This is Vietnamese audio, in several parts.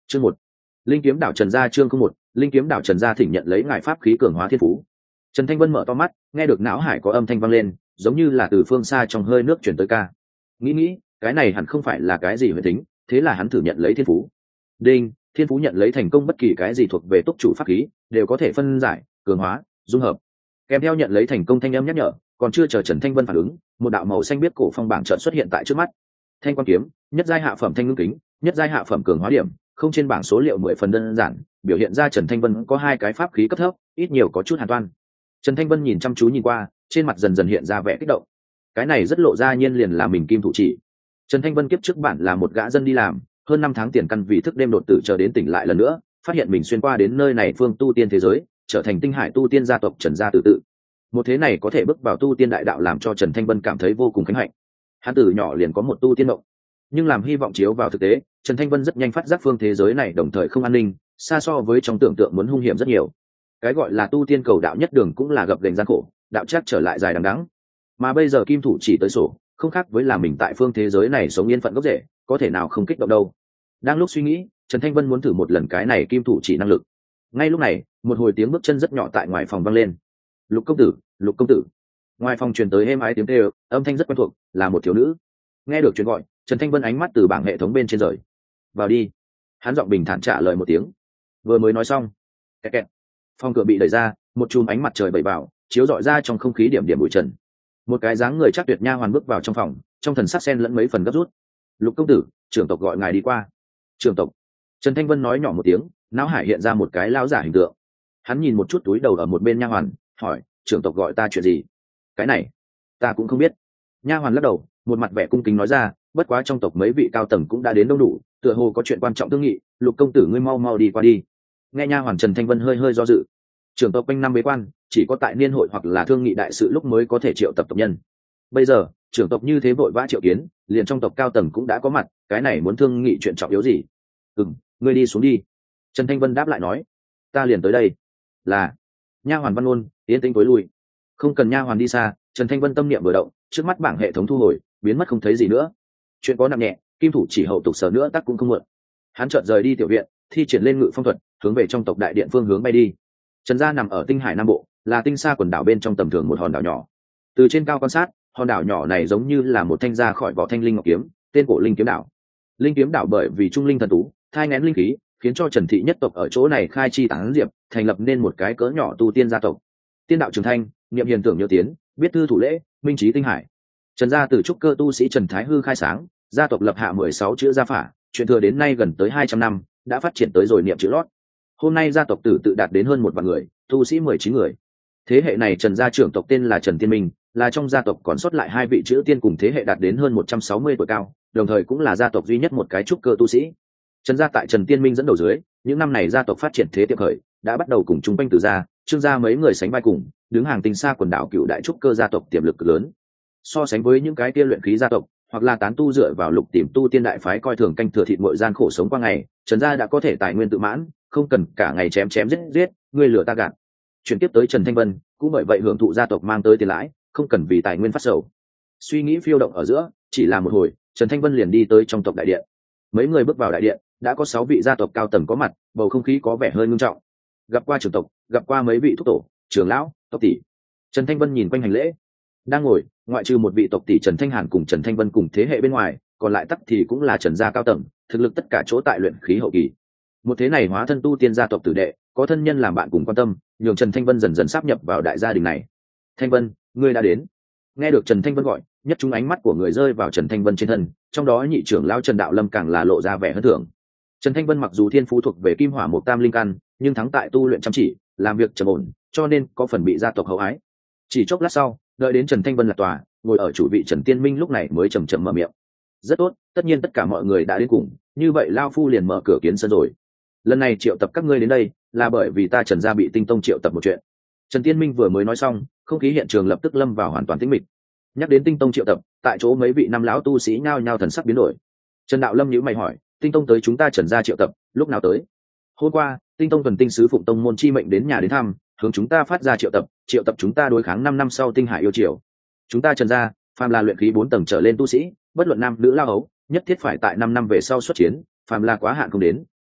Chương 1. Linh kiếm đảo Trần gia. Chương 1. Linh kiếm đảo Trần gia thỉnh nhận lấy ngài pháp khí cường hóa thiên phú. Trần Thanh Vân mở to mắt, nghe được não hải có âm thanh vang lên, giống như là từ phương xa trong hơi nước chuyển tới ca. Nghĩ, cái này hẳn không phải là cái gì huyền tính, thế là hắn thử nhận lấy thiên phú. Đinh, thiên phú nhận lấy thành công, bất kỳ cái gì thuộc về túc chủ pháp khí đều có thể phân giải, cường hóa, dung hợp. Kèm theo nhận lấy thành công thanh âm nhắc nhở, còn chưa chờ Trần Thanh Vân phản ứng, một đạo màu xanh biết cổ phong bảng chợt xuất hiện tại trước mắt. Thanh quan kiếm, nhất giai hạ phẩm thanh ngưng kính, nhất giai hạ phẩm cường hóa điểm, không trên bảng số liệu 10 phần đơn giản, biểu hiện ra Trần Thanh Vân có hai cái pháp khí cấp thấp, ít nhiều có chút hàn toan. Trần Thanh Vân nhìn chăm chú nhìn qua, trên mặt dần dần hiện ra vẻ kích động. Cái này rất lộ ra nhiên liền là mình kim thủ chỉ. Trần Thanh Vân kiếp trước bản là một gã dân đi làm, hơn 5 tháng tiền căn vì thức đêm đột tử chờ đến tỉnh lại lần nữa, phát hiện mình xuyên qua đến nơi này phương tu tiên thế giới, trở thành tinh hải tu tiên gia tộc Trần gia tự tự. Một thế này có thể bước vào tu tiên đại đạo làm cho Trần Thanh Vân cảm thấy vô cùng khánh hạnh. Hắn từ nhỏ liền có một tu tiên mộng, nhưng làm hy vọng chiếu vào thực tế, Trần Thanh Vân rất nhanh phát giác phương thế giới này đồng thời không an ninh, xa so với trong tưởng tượng muốn hung hiểm rất nhiều. Cái gọi là tu tiên cầu đạo nhất đường cũng là gập ghềnh gian khổ, đạo chắc trở lại dài đằng đẵng. Mà bây giờ kim thủ chỉ tới sổ, không khác với là mình tại phương thế giới này sống yên phận gốc rễ, có thể nào không kích động đâu. Đang lúc suy nghĩ, Trần Thanh Vân muốn thử một lần cái này kim thủ chỉ năng lực. Ngay lúc này, một hồi tiếng bước chân rất nhỏ tại ngoài phòng vang lên. Lục công tử, Lục công tử. Ngoài phòng truyền tới êm ái tiếng kêu, âm thanh rất quen thuộc, là một thiếu nữ. Nghe được truyền gọi, Trần Thanh Vân ánh mắt từ bảng hệ thống bên trên rời. Vào đi. Hắn giọng bình thản trả lời một tiếng. Vừa mới nói xong, kẹt kẹt. Phòng cửa bị đẩy ra, một chùm ánh mặt trời bẩy vào, chiếu rọi ra trong không khí điểm điểm bụi trần. Một cái dáng người chắc tuyệt nha hoàn bước vào trong phòng, trong thần sắc xen lẫn mấy phần gấp rút. Lục công tử, trưởng tộc gọi ngài đi qua. Trưởng tộc. Trần Thanh Vân nói nhỏ một tiếng, não hải hiện ra một cái lão giả hình tượng. Hắn nhìn một chút túi đầu ở một bên nha hoàn, hỏi, trưởng tộc gọi ta chuyện gì? Cái này, ta cũng không biết. Nha hoàn lắc đầu, một mặt vẻ cung kính nói ra, bất quá trong tộc mấy vị cao tầng cũng đã đến đông đủ, tựa hồ có chuyện quan trọng thương nghị, Lục công tử ngươi mau mau đi qua đi. Nghe nha hoàn Trần Thanh Vân hơi hơi do dự. Trưởng tộc quanh năm bế quan, chỉ có tại niên hội hoặc là thương nghị đại sự lúc mới có thể triệu tập tộc nhân. Bây giờ trưởng tộc như thế vội vã triệu kiến, liền trong tộc cao tầng cũng đã có mặt, cái này muốn thương nghị chuyện trọng yếu gì? Ngươi đi xuống đi. Trần Thanh Vân đáp lại nói, ta liền tới đây. Là. Nha hoàn Văn Ôn yên tĩnh tối lui. Không cần nha hoàn đi xa, Trần Thanh Vân tâm niệm vừa động, trước mắt bảng hệ thống thu hồi, biến mất không thấy gì nữa. Chuyện có nặng nhẹ, kim thủ chỉ hậu tục sở nữa tắc cũng không muộn. Hắn chợt rời đi tiểu viện, thi triển lên ngự phong thuật, hướng về trong tộc đại điện phương hướng bay đi. Trần gia nằm ở tinh hải nam bộ, là tinh xa quần đảo bên trong tầm thường một hòn đảo nhỏ. Từ trên cao quan sát, hòn đảo nhỏ này giống như là một thanh ra khỏi vỏ thanh linh ngọc kiếm, tên cổ Linh kiếm đảo. Linh kiếm đảo bởi vì trung linh thần tú, thai nghén linh khí, khiến cho Trần thị nhất tộc ở chỗ này khai chi tán diệp, thành lập nên một cái cỡ nhỏ tu tiên gia tộc. Tiên đạo trường thanh, niệm hiền tưởng nhớ tiến, biết thư thủ lễ, minh trí tinh hải. Trần gia từ trúc cơ tu sĩ Trần Thái Hư khai sáng, gia tộc lập hạ 16 chữ gia phả, truyền thừa đến nay gần tới 200 năm, đã phát triển tới rồi niệm chữ lót. Hôm nay gia tộc tử tự đạt đến hơn 1 vạn người, tu sĩ 19 người. Thế hệ này Trần gia trưởng tộc tên là Trần Tiên Minh, là trong gia tộc còn sót lại 2 vị chữ tiên cùng thế hệ đạt đến hơn 160 tuổi cao, đồng thời cũng là gia tộc duy nhất một cái trúc cơ tu sĩ. Trần gia tại Trần Tiên Minh dẫn đầu dưới, những năm này gia tộc phát triển thế tiệp khởi, đã bắt đầu cùng chung quanh Từ gia, Trương gia mấy người sánh vai cùng, đứng hàng tinh xa quần đảo cựu đại trúc cơ gia tộc tiềm lực cực lớn. So sánh với những cái kia luyện khí gia tộc, hoặc là tán tu dựa vào lục tìm tu tiên đại phái coi thường canh thừa thịt muội gian khổ sống qua ngày, Trần gia đã có thể tài nguyên tự mãn, không cần cả ngày chém chém giết giết, ngươi lừa ta gạt. Chuyển tiếp tới Trần Thanh Vân, cũng bởi vậy hưởng thụ gia tộc mang tới tiền lãi, không cần vì tài nguyên phát sầu. Suy nghĩ phiêu động ở giữa, chỉ là một hồi, Trần Thanh Vân liền đi tới trong tộc đại điện. Mấy người bước vào đại điện, đã có 6 vị gia tộc cao tầng có mặt, bầu không khí có vẻ hơi nghiêm trọng. Gặp qua trưởng tộc, gặp qua mấy vị thúc tổ, trưởng lão, tộc tỷ. Trần Thanh Vân nhìn quanh hành lễ. Đang ngồi, ngoại trừ một vị tộc tỷ Trần Thanh Hàn cùng Trần Thanh Vân cùng thế hệ bên ngoài, còn lại tắc thì cũng là Trần gia cao tầng, thực lực tất cả chỗ tại luyện khí hậu kỳ. Một thế này hóa thân tu tiên gia tộc tử đệ, có thân nhân làm bạn cùng quan tâm, nhường Trần Thanh Vân dần dần sáp nhập vào đại gia đình này. Thanh Vân, ngươi đã đến. Nghe được Trần Thanh Vân gọi, nhất chúng ánh mắt của người rơi vào Trần Thanh Vân trên thân, trong đó nhị trưởng lão Trần Đạo Lâm càng là lộ ra vẻ hân thưởng. Trần Thanh Vân mặc dù thiên phú thuộc về kim hỏa một tam linh căn, nhưng thắng tại tu luyện chăm chỉ, làm việc trầm ổn, cho nên có phần bị gia tộc hậu ái. Chỉ chốc lát sau, đợi đến Trần Thanh Vân lạc tòa, ngồi ở chủ vị Trần Tiên Minh lúc này mới chậm chậm mở miệng. Rất tốt, tất nhiên tất cả mọi người đã đến cùng, như vậy lao phu liền mở cửa kiến sân rồi. Lần này triệu tập các ngươi đến đây, là bởi vì ta Trần gia bị Tinh Tông triệu tập một chuyện. Trần Tiên Minh vừa mới nói xong, không khí hiện trường lập tức lâm vào hoàn toàn tĩnh mịch. Nhắc đến Tinh Tông triệu tập, tại chỗ mấy vị năm lão tu sĩ nhao nhao thần sắc biến đổi. Trần Đạo Lâm nhíu mày hỏi, Tinh Tông tới chúng ta Trần gia triệu tập, lúc nào tới? Hôm qua, Tinh Tông tuần tinh sứ Phụng Tông môn chi mệnh đến nhà đến thăm, hướng chúng ta phát ra triệu tập chúng ta đối kháng 5 năm sau Tinh Hải yêu triều. Chúng ta Trần gia, phàm là luyện khí 4 tầng trở lên tu sĩ, bất luận nam nữ lao hấu, nhất thiết phải tại 5 năm về sau xuất chiến, phàm là quá hạn không đến,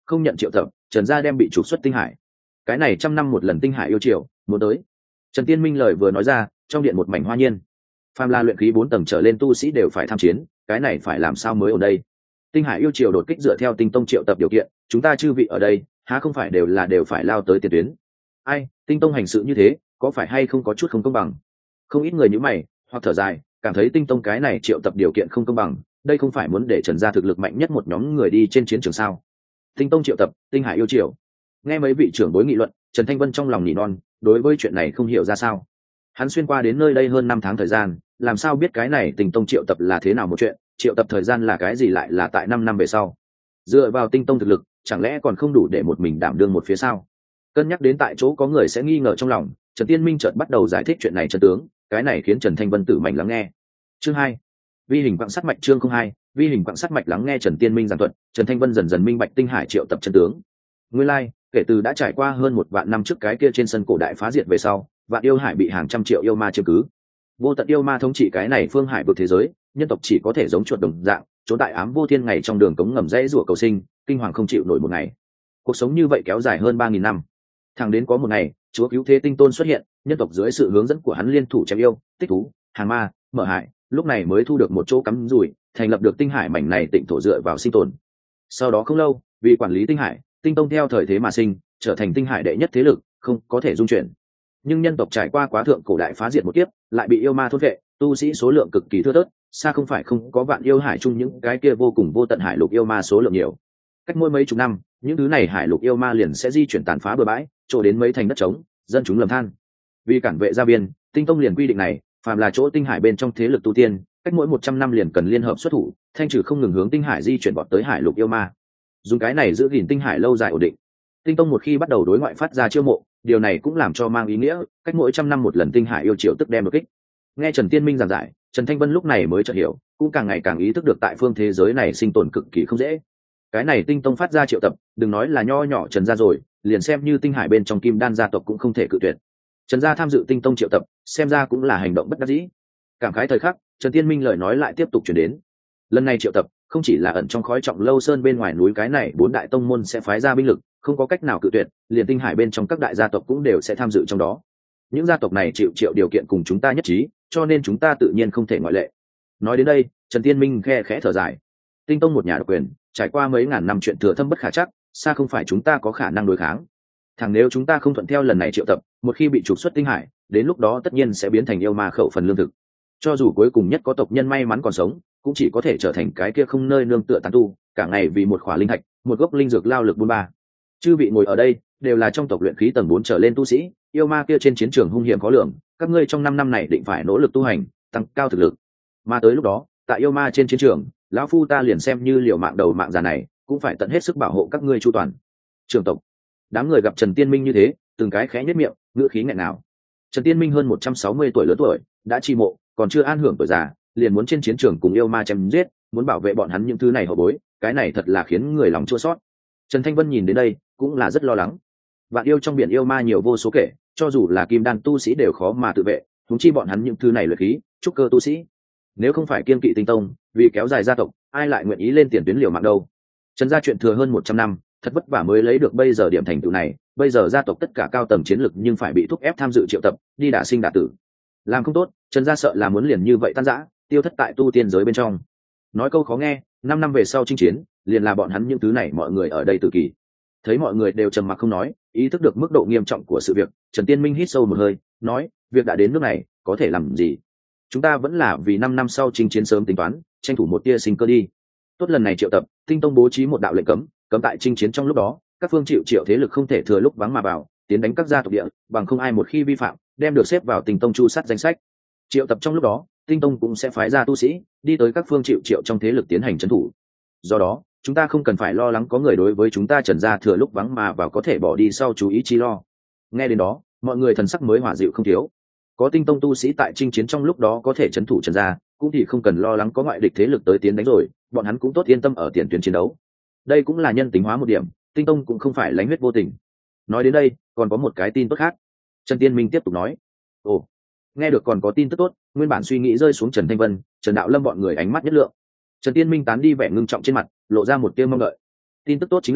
không nhận triệu tập, Trần gia đem bị trục xuất tinh hải. Cái này trăm năm một lần tinh hải yêu triều muốn tới. Trần Tiên Minh lời vừa nói ra, trong điện một mảnh hoa nhiên. Phàm là luyện khí 4 tầng trở lên tu sĩ đều phải tham chiến, cái này phải làm sao mới ở đây? Tinh hải yêu triều đột kích dựa theo Tinh Tông triệu tập điều kiện, chúng ta chư vị ở đây, há không phải đều phải lao tới tiền tuyến? Ai, Tinh Tông hành sự như thế, có phải hay không có chút không công bằng? Không ít người như mày, hoặc thở dài, cảm thấy Tinh Tông cái này triệu tập điều kiện không công bằng, đây không phải muốn để Trần gia thực lực mạnh nhất một nhóm người đi trên chiến trường sao? Tinh Tông triệu tập, Tinh hải yêu triều. Nghe mấy vị trưởng bối nghị luận, Trần Thanh Vân trong lòng nỉ non, đối với chuyện này không hiểu ra sao. Hắn xuyên qua đến nơi đây hơn 5 tháng thời gian, làm sao biết cái này Tinh Tông triệu tập là thế nào một chuyện, triệu tập thời gian là cái gì lại là tại 5 năm về sau. Dựa vào Tinh Tông thực lực, chẳng lẽ còn không đủ để một mình đảm đương một phía sao? Cân nhắc đến tại chỗ có người sẽ nghi ngờ trong lòng, Trần Tiên Minh chợt bắt đầu giải thích chuyện này chân tướng, cái này khiến Trần Thanh Vân tử mảnh lắng nghe. Chương 2. Vi hình quặng sắt mạch chương 02, vi hình quặng sắt mạch lắng nghe Trần Tiên Minh giảng thuật, Trần Thanh Vân dần dần minh bạch tinh hải triệu tập chân tướng. Nguyên lai, kể từ đã trải qua hơn 1 vạn năm trước cái kia trên sân cổ đại phá diệt về sau, vạn yêu hải bị hàng trăm triệu yêu ma chiếm cứ. Vô tận yêu ma thống trị cái này phương hải vực thế giới, nhân tộc chỉ có thể giống chuột đồng dạng, trốn tại ám vô thiên ngày trong đường cống ngầm rẽ rủa cầu sinh, kinh hoàng không chịu nổi một ngày. Cuộc sống như vậy kéo dài hơn 3000 năm. Thẳng đến có một ngày, Chúa Cứu Thế Tinh Tôn xuất hiện, nhân tộc dưới sự hướng dẫn của hắn liên thủ chém yêu, tích thú, hàng ma, mở hại, lúc này mới thu được một chỗ cắm rủi, thành lập được tinh hải mảnh này tịnh thổ dựa vào sinh tồn. Sau đó không lâu, vì quản lý tinh hải, Tinh Tông theo thời thế mà sinh, trở thành tinh hải đệ nhất thế lực, không có thể dung chuyển. Nhưng nhân tộc trải qua quá thượng cổ đại phá diệt một kiếp, lại bị yêu ma thôn vệ, tu sĩ số lượng cực kỳ thưa thớt, xa không phải không có vạn yêu hải chung những cái kia vô cùng vô tận hải lục yêu ma số lượng nhiều. Cách mỗi mấy chục năm, những thứ này hải lục yêu ma liền sẽ di chuyển tàn phá bừa bãi, chỗ đến mấy thành đất trống, dân chúng lầm than. Vì cản vệ gia biên, Tinh Tông liền quy định này, phàm là chỗ tinh hải bên trong thế lực tu tiên, cách mỗi 100 năm liền cần liên hợp xuất thủ, thanh trừ không ngừng hướng tinh hải di chuyển bọt tới hải lục yêu ma. Dùng cái này giữ gìn tinh hải lâu dài ổn định. Tinh Tông một khi bắt đầu đối ngoại phát ra chiêu mộ, điều này cũng làm cho mang ý nghĩa, cách mỗi 100 năm một lần tinh hải yêu triều tức đem đột kích. Nghe Trần Tiên Minh giảng giải, Trần Thanh Vân lúc này mới chợt hiểu, cũng càng ngày càng ý thức được tại phương thế giới này sinh tồn cực kỳ không dễ. Cái này Tinh Tông phát ra triệu tập, đừng nói là nho nhỏ Trần gia rồi, liền xem như tinh hải bên trong Kim Đan gia tộc cũng không thể cự tuyệt. Trần gia tham dự Tinh Tông triệu tập, xem ra cũng là hành động bất đắc dĩ. Cảm khái thời khắc, Trần Tiên Minh lời nói lại tiếp tục truyền đến. Lần này triệu tập, không chỉ là ẩn trong khói trọng lâu sơn bên ngoài núi cái này 4 đại tông môn sẽ phái ra binh lực, không có cách nào cự tuyệt, liền tinh hải bên trong các đại gia tộc cũng đều sẽ tham dự trong đó. Những gia tộc này chịu triệu điều kiện cùng chúng ta nhất trí, cho nên chúng ta tự nhiên không thể ngoại lệ. Nói đến đây, Trần Tiên Minh khe khẽ thở dài. Tinh Tông một nhà độc quyền, trải qua mấy ngàn năm chuyện thừa thâm bất khả trắc, xa không phải chúng ta có khả năng đối kháng. Thằng nếu chúng ta không thuận theo lần này triệu tập, một khi bị trục xuất tinh hải, đến lúc đó tất nhiên sẽ biến thành yêu ma khẩu phần lương thực. Cho dù cuối cùng nhất có tộc nhân may mắn còn sống, cũng chỉ có thể trở thành cái kia không nơi nương tựa tán tu, cả ngày vì một khỏa linh thạch, một gốc linh dược lao lực buôn ba. Chư vị ngồi ở đây đều là trong tộc luyện khí tầng 4 trở lên tu sĩ, yêu ma kia trên chiến trường hung hiểm khó lường, các ngươi trong 5 năm này định phải nỗ lực tu hành, tăng cao thực lực. Mà tới lúc đó, tại yêu ma trên chiến trường, lão phu ta liền xem như liều mạng đầu mạng già này, cũng phải tận hết sức bảo hộ các ngươi chu toàn. Trường tộc. Đám người gặp Trần Tiên Minh như thế, từng cái khẽ nhếch miệng, ngữ khí nghẹn nào. Trần Tiên Minh hơn 160 tuổi lớn tuổi, đã chi mộ, còn chưa an hưởng tuổi già, liền muốn trên chiến trường cùng yêu ma chém giết, muốn bảo vệ bọn hắn những thứ này hậu bối, cái này thật là khiến người lòng chua xót. Trần Thanh Vân nhìn đến đây, cũng là rất lo lắng. Vạn yêu trong biển yêu ma nhiều vô số kể, cho dù là kim đan tu sĩ đều khó mà tự vệ, huống chi bọn hắn những thứ này luyện khí, trúc cơ tu sĩ. Nếu không phải kiên kỵ Tinh Tông, vì kéo dài gia tộc, ai lại nguyện ý lên tiền tuyến liều mạng đâu? Trần gia chuyện thừa hơn 100 năm, thật vất vả mới lấy được bây giờ điểm thành tựu này, bây giờ gia tộc tất cả cao tầng chiến lực nhưng phải bị thúc ép tham dự triệu tập, đi đả sinh đả tử. Làm không tốt, Trần gia sợ là muốn liền như vậy tan rã, tiêu thất tại tu tiên giới bên trong. Nói câu khó nghe, 5 năm về sau chinh chiến, liền là bọn hắn những thứ này mọi người ở đây tự kỷ. Thấy mọi người đều trầm mặc không nói, ý thức được mức độ nghiêm trọng của sự việc, Trần Tiên Minh hít sâu một hơi, nói, việc đã đến nước này, có thể làm gì? Chúng ta vẫn là vì 5 năm sau chinh chiến sớm tính toán, tranh thủ một tia sinh cơ đi. Tốt, lần này triệu tập, Tinh Tông bố trí một đạo lệnh cấm, cấm tại chinh chiến trong lúc đó, các phương triệu thế lực không thể thừa lúc vắng mà vào, tiến đánh các gia tộc địa, bằng không ai một khi vi phạm, đem được xếp vào Tinh Tông chu sát danh sách. Triệu tập trong lúc đó, Tinh Tông cũng sẽ phái ra tu sĩ đi tới các phương triệu trong thế lực tiến hành trấn thủ. Do đó, chúng ta không cần phải lo lắng có người đối với chúng ta Trần gia thừa lúc vắng mà vào có thể bỏ đi sau chú ý chi lo. Nghe đến đó, mọi người thần sắc mới hòa dịu không thiếu. Có Tinh Tông tu sĩ tại chinh chiến trong lúc đó có thể trấn thủ Trần gia, cũng thì không cần lo lắng có ngoại địch thế lực tới tiến đánh rồi, bọn hắn cũng tốt yên tâm ở tiền tuyến chiến đấu. Đây cũng là nhân tính hóa một điểm, Tinh Tông cũng không phải lánh huyết vô tình. Nói đến đây, còn có một cái tin tốt khác. Trần Tiên Minh tiếp tục nói, ồ, nghe được còn có tin tức tốt, nguyên bản suy nghĩ rơi xuống Trần Thanh Vân, Trần Đạo Lâm bọn người ánh mắt nhất lượng. Trần Tiên Minh tán đi vẻ ngưng trọng trên mặt, lộ ra một tia mong đợi. Tin tức tốt chính là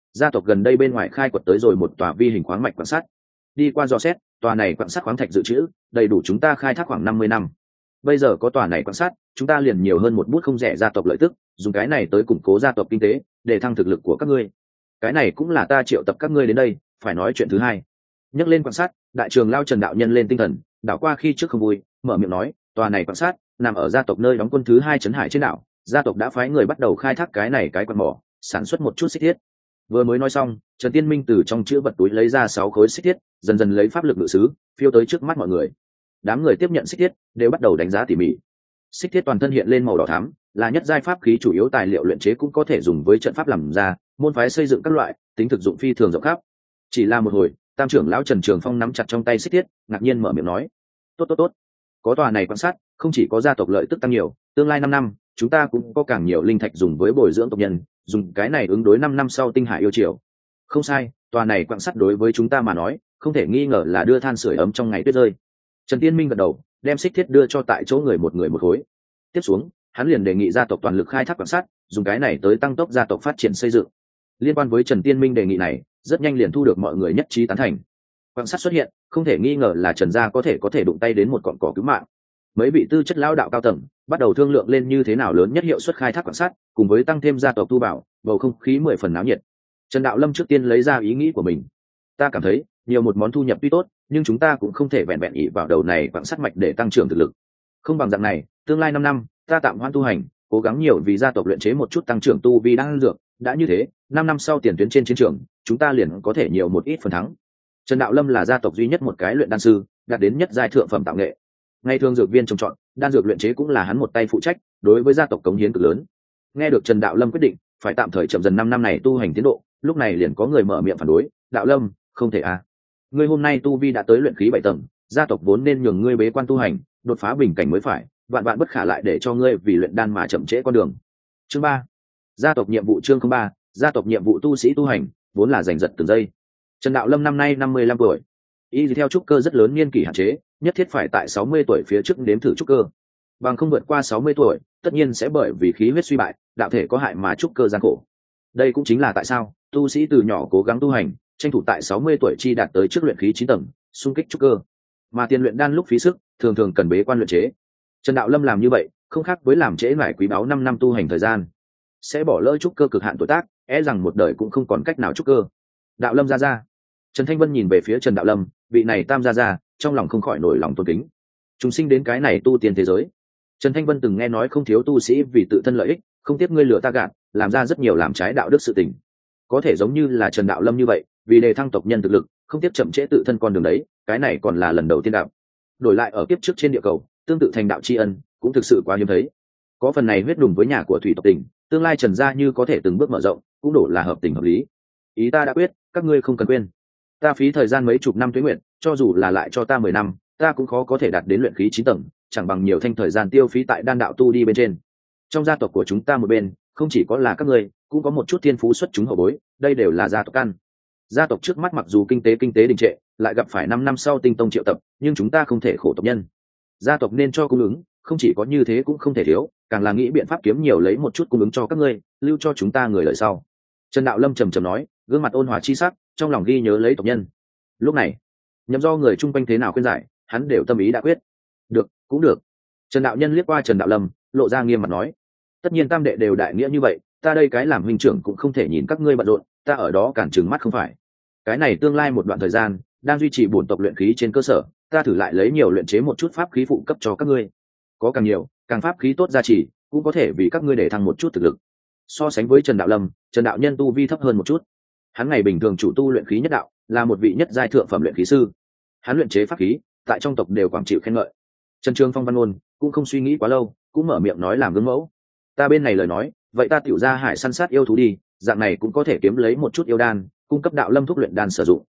gia tộc gần đây bên ngoài khai quật tới rồi một tòa vi hình khoáng mạch quan sát. Đi qua dò xét, tòa này quan sát khoáng thạch dự trữ đầy đủ chúng ta khai thác khoảng 50 năm. Bây giờ có tòa này quan sát, chúng ta liền nhiều hơn một bút không rẻ gia tộc lợi tức, dùng cái này tới củng cố gia tộc kinh tế, để thăng thực lực của các ngươi. Cái này cũng là ta triệu tập các ngươi đến đây, phải nói chuyện thứ hai. Nhắc lên quan sát, đại trường lao Trần đạo nhân lên tinh thần, đảo qua khi trước không vui, mở miệng nói, tòa này quan sát nằm ở gia tộc nơi đóng quân thứ 2 trấn hải trên đảo, gia tộc đã phái người bắt đầu khai thác cái này cái quan mỏ, sản xuất một chút xích thiết. Vừa mới nói xong, Trần Tiên Minh từ trong chữ vật túi lấy ra 6 khối xích thiết, dần dần lấy pháp lực ngự sứ phiêu tới trước mắt mọi người. Đám người tiếp nhận xích thiết đều bắt đầu đánh giá tỉ mỉ. Xích thiết toàn thân hiện lên màu đỏ thắm, là nhất giai pháp khí chủ yếu tài liệu luyện chế, cũng có thể dùng với trận pháp làm ra, môn phái xây dựng các loại, tính thực dụng phi thường rộng khắp. Chỉ là một hồi, tam trưởng lão Trần Trường Phong nắm chặt trong tay xích thiết, ngạc nhiên mở miệng nói: tốt tốt tốt, có tòa này quan sát, không chỉ có gia tộc lợi tức tăng nhiều, tương lai 5 năm chúng ta cũng có càng nhiều linh thạch dùng với bồi dưỡng tộc nhân, dùng cái này ứng đối 5 năm sau tinh hải yêu triều. Không sai, tòa này quan sát đối với chúng ta mà nói, không thể nghi ngờ là đưa than sưởi ấm trong ngày tuyết rơi. Trần Tiên Minh gật đầu, đem xích thiết đưa cho tại chỗ người một khối. Tiếp xuống, hắn liền đề nghị gia tộc toàn lực khai thác quan sát, dùng cái này tới tăng tốc gia tộc phát triển xây dựng. Liên quan với Trần Tiên Minh đề nghị này, rất nhanh liền thu được mọi người nhất trí tán thành. Quan sát xuất hiện, không thể nghi ngờ là Trần gia có thể đụng tay đến một cọn cỏ cứu mạng. Mấy vị tư chất lão đạo cao tầng bắt đầu thương lượng lên như thế nào lớn nhất hiệu suất khai thác quan sát, cùng với tăng thêm gia tộc thu bảo, bầu không khí 10 phần náo nhiệt. Trần Đạo Lâm trước tiên lấy ra ý nghĩ của mình. Ta cảm thấy, nhiều một món thu nhập tuy tốt, nhưng chúng ta cũng không thể vẹn vẹn ỷ vào đầu này quan sát mạch để tăng trưởng thực lực. Không bằng dạng này, tương lai 5 năm, ta tạm hoãn tu hành, cố gắng nhiều vì gia tộc luyện chế một chút tăng trưởng tu vi đang dược, đã như thế, 5 năm sau tiền tuyến trên chiến trường, chúng ta liền có thể nhiều một ít phần thắng. Trần Đạo Lâm là gia tộc duy nhất một cái luyện đan sư, đạt đến nhất giai thượng phẩm tạo nghệ. Ngay thường dược viên trồng trọt, đan dược luyện chế cũng là hắn một tay phụ trách, đối với gia tộc cống hiến cực lớn. Nghe được Trần Đạo Lâm quyết định, phải tạm thời chậm dần 5 năm này tu hành tiến độ, lúc này liền có người mở miệng phản đối, "Đạo Lâm, không thể à? Ngươi hôm nay tu vi đã tới luyện khí 7 tầng, gia tộc vốn nên nhường ngươi bế quan tu hành, đột phá bình cảnh mới phải, vạn vạn bất khả lại để cho ngươi vì luyện đan mà chậm trễ con đường." Chương 3. Gia tộc nhiệm vụ chương 03, gia tộc nhiệm vụ tu sĩ tu hành, vốn là giành giật từng giây. Trần Đạo Lâm năm nay 55 tuổi, y theo trúc cơ rất lớn niên kỷ hạn chế, nhất thiết phải tại 60 tuổi phía trước nếm thử trúc cơ. Bằng không vượt qua 60 tuổi, tất nhiên sẽ bởi vì khí huyết suy bại, đạo thể có hại mà trúc cơ gian khổ. Đây cũng chính là tại sao tu sĩ từ nhỏ cố gắng tu hành, tranh thủ tại 60 tuổi chi đạt tới trước luyện khí 9 tầng, xung kích trúc cơ. Mà tiền luyện đan lúc phí sức, thường thường cần bế quan luyện chế. Trần Đạo Lâm làm như vậy, không khác với làm trễ nải quý báu 5 năm tu hành thời gian, sẽ bỏ lỡ trúc cơ cực hạn tuổi tác, e rằng một đời cũng không còn cách nào trúc cơ. Đạo Lâm ra. Trần Thanh Vân nhìn về phía Trần Đạo Lâm, vị này tam ra, trong lòng không khỏi nổi lòng tôn kính. Chúng sinh đến cái này tu tiên thế giới, Trần Thanh Vân từng nghe nói không thiếu tu sĩ vì tự thân lợi ích, không tiếc ngươi lừa ta gạt, làm ra rất nhiều làm trái đạo đức sự tình. Có thể giống như là Trần Đạo Lâm như vậy, vì đề thăng tộc nhân thực lực, không tiếc chậm trễ tự thân con đường đấy, cái này còn là lần đầu tiên đạo. Đổi lại ở kiếp trước trên địa cầu, tương tự thành đạo tri ân, cũng thực sự quá hiếm thấy. Có phần này huyết đùng với nhà của thủy tộc tình, tương lai Trần gia như có thể từng bước mở rộng, cũng đổ là hợp tình hợp lý. Ý ta đã quyết, các ngươi không cần quên. Ta phí thời gian mấy chục năm tuế nguyện, cho dù là lại cho ta 10 năm, ta cũng khó có thể đạt đến luyện khí 9 tầng, chẳng bằng nhiều thanh thời gian tiêu phí tại đan đạo tu đi bên trên. Trong gia tộc của chúng ta một bên, không chỉ có là các ngươi, cũng có một chút thiên phú xuất chúng hậu bối, đây đều là gia tộc căn. Gia tộc trước mắt mặc dù kinh tế đình trệ, lại gặp phải 5 năm sau tinh tông triệu tập, nhưng chúng ta không thể khổ tộc nhân. Gia tộc nên cho cung ứng, không chỉ có như thế cũng không thể thiếu, càng là nghĩ biện pháp kiếm nhiều lấy một chút cung ứng cho các ngươi, lưu cho chúng ta người lợi sau. Trần Đạo Lâm trầm trầm nói, gương mặt ôn hòa chi sắc, trong lòng ghi nhớ lấy tộc nhân. Lúc này, nhắm do người chung quanh thế nào khuyên giải, hắn đều tâm ý đã quyết. Được, cũng được. Trần Đạo Nhân liếc qua Trần Đạo Lâm, lộ ra nghiêm mặt nói, tất nhiên tam đệ đều đại nghĩa như vậy, ta đây cái làm huynh trưởng cũng không thể nhìn các ngươi bận rộn, ta ở đó cản trừng mắt không phải. Cái này tương lai một đoạn thời gian, đang duy trì bổn tộc luyện khí trên cơ sở, ta thử lại lấy nhiều luyện chế một chút pháp khí phụ cấp cho các ngươi. Có càng nhiều, càng pháp khí tốt gia trì, cũng có thể vì các ngươi để thăng một chút thực lực. So sánh với Trần Đạo Lâm, Trần Đạo Nhân tu vi thấp hơn một chút. Hắn ngày bình thường chủ tu luyện khí nhất đạo, là một vị nhất giai thượng phẩm luyện khí sư. Hắn luyện chế pháp khí, tại trong tộc đều quảng chịu khen ngợi. Trần Trường Phong văn ngôn cũng không suy nghĩ quá lâu, cũng mở miệng nói làm gương mẫu. Ta bên này lời nói, vậy ta tiểu ra hải săn sát yêu thú đi, dạng này cũng có thể kiếm lấy một chút yêu đan, cung cấp Đạo Lâm thuốc luyện đan sử dụng.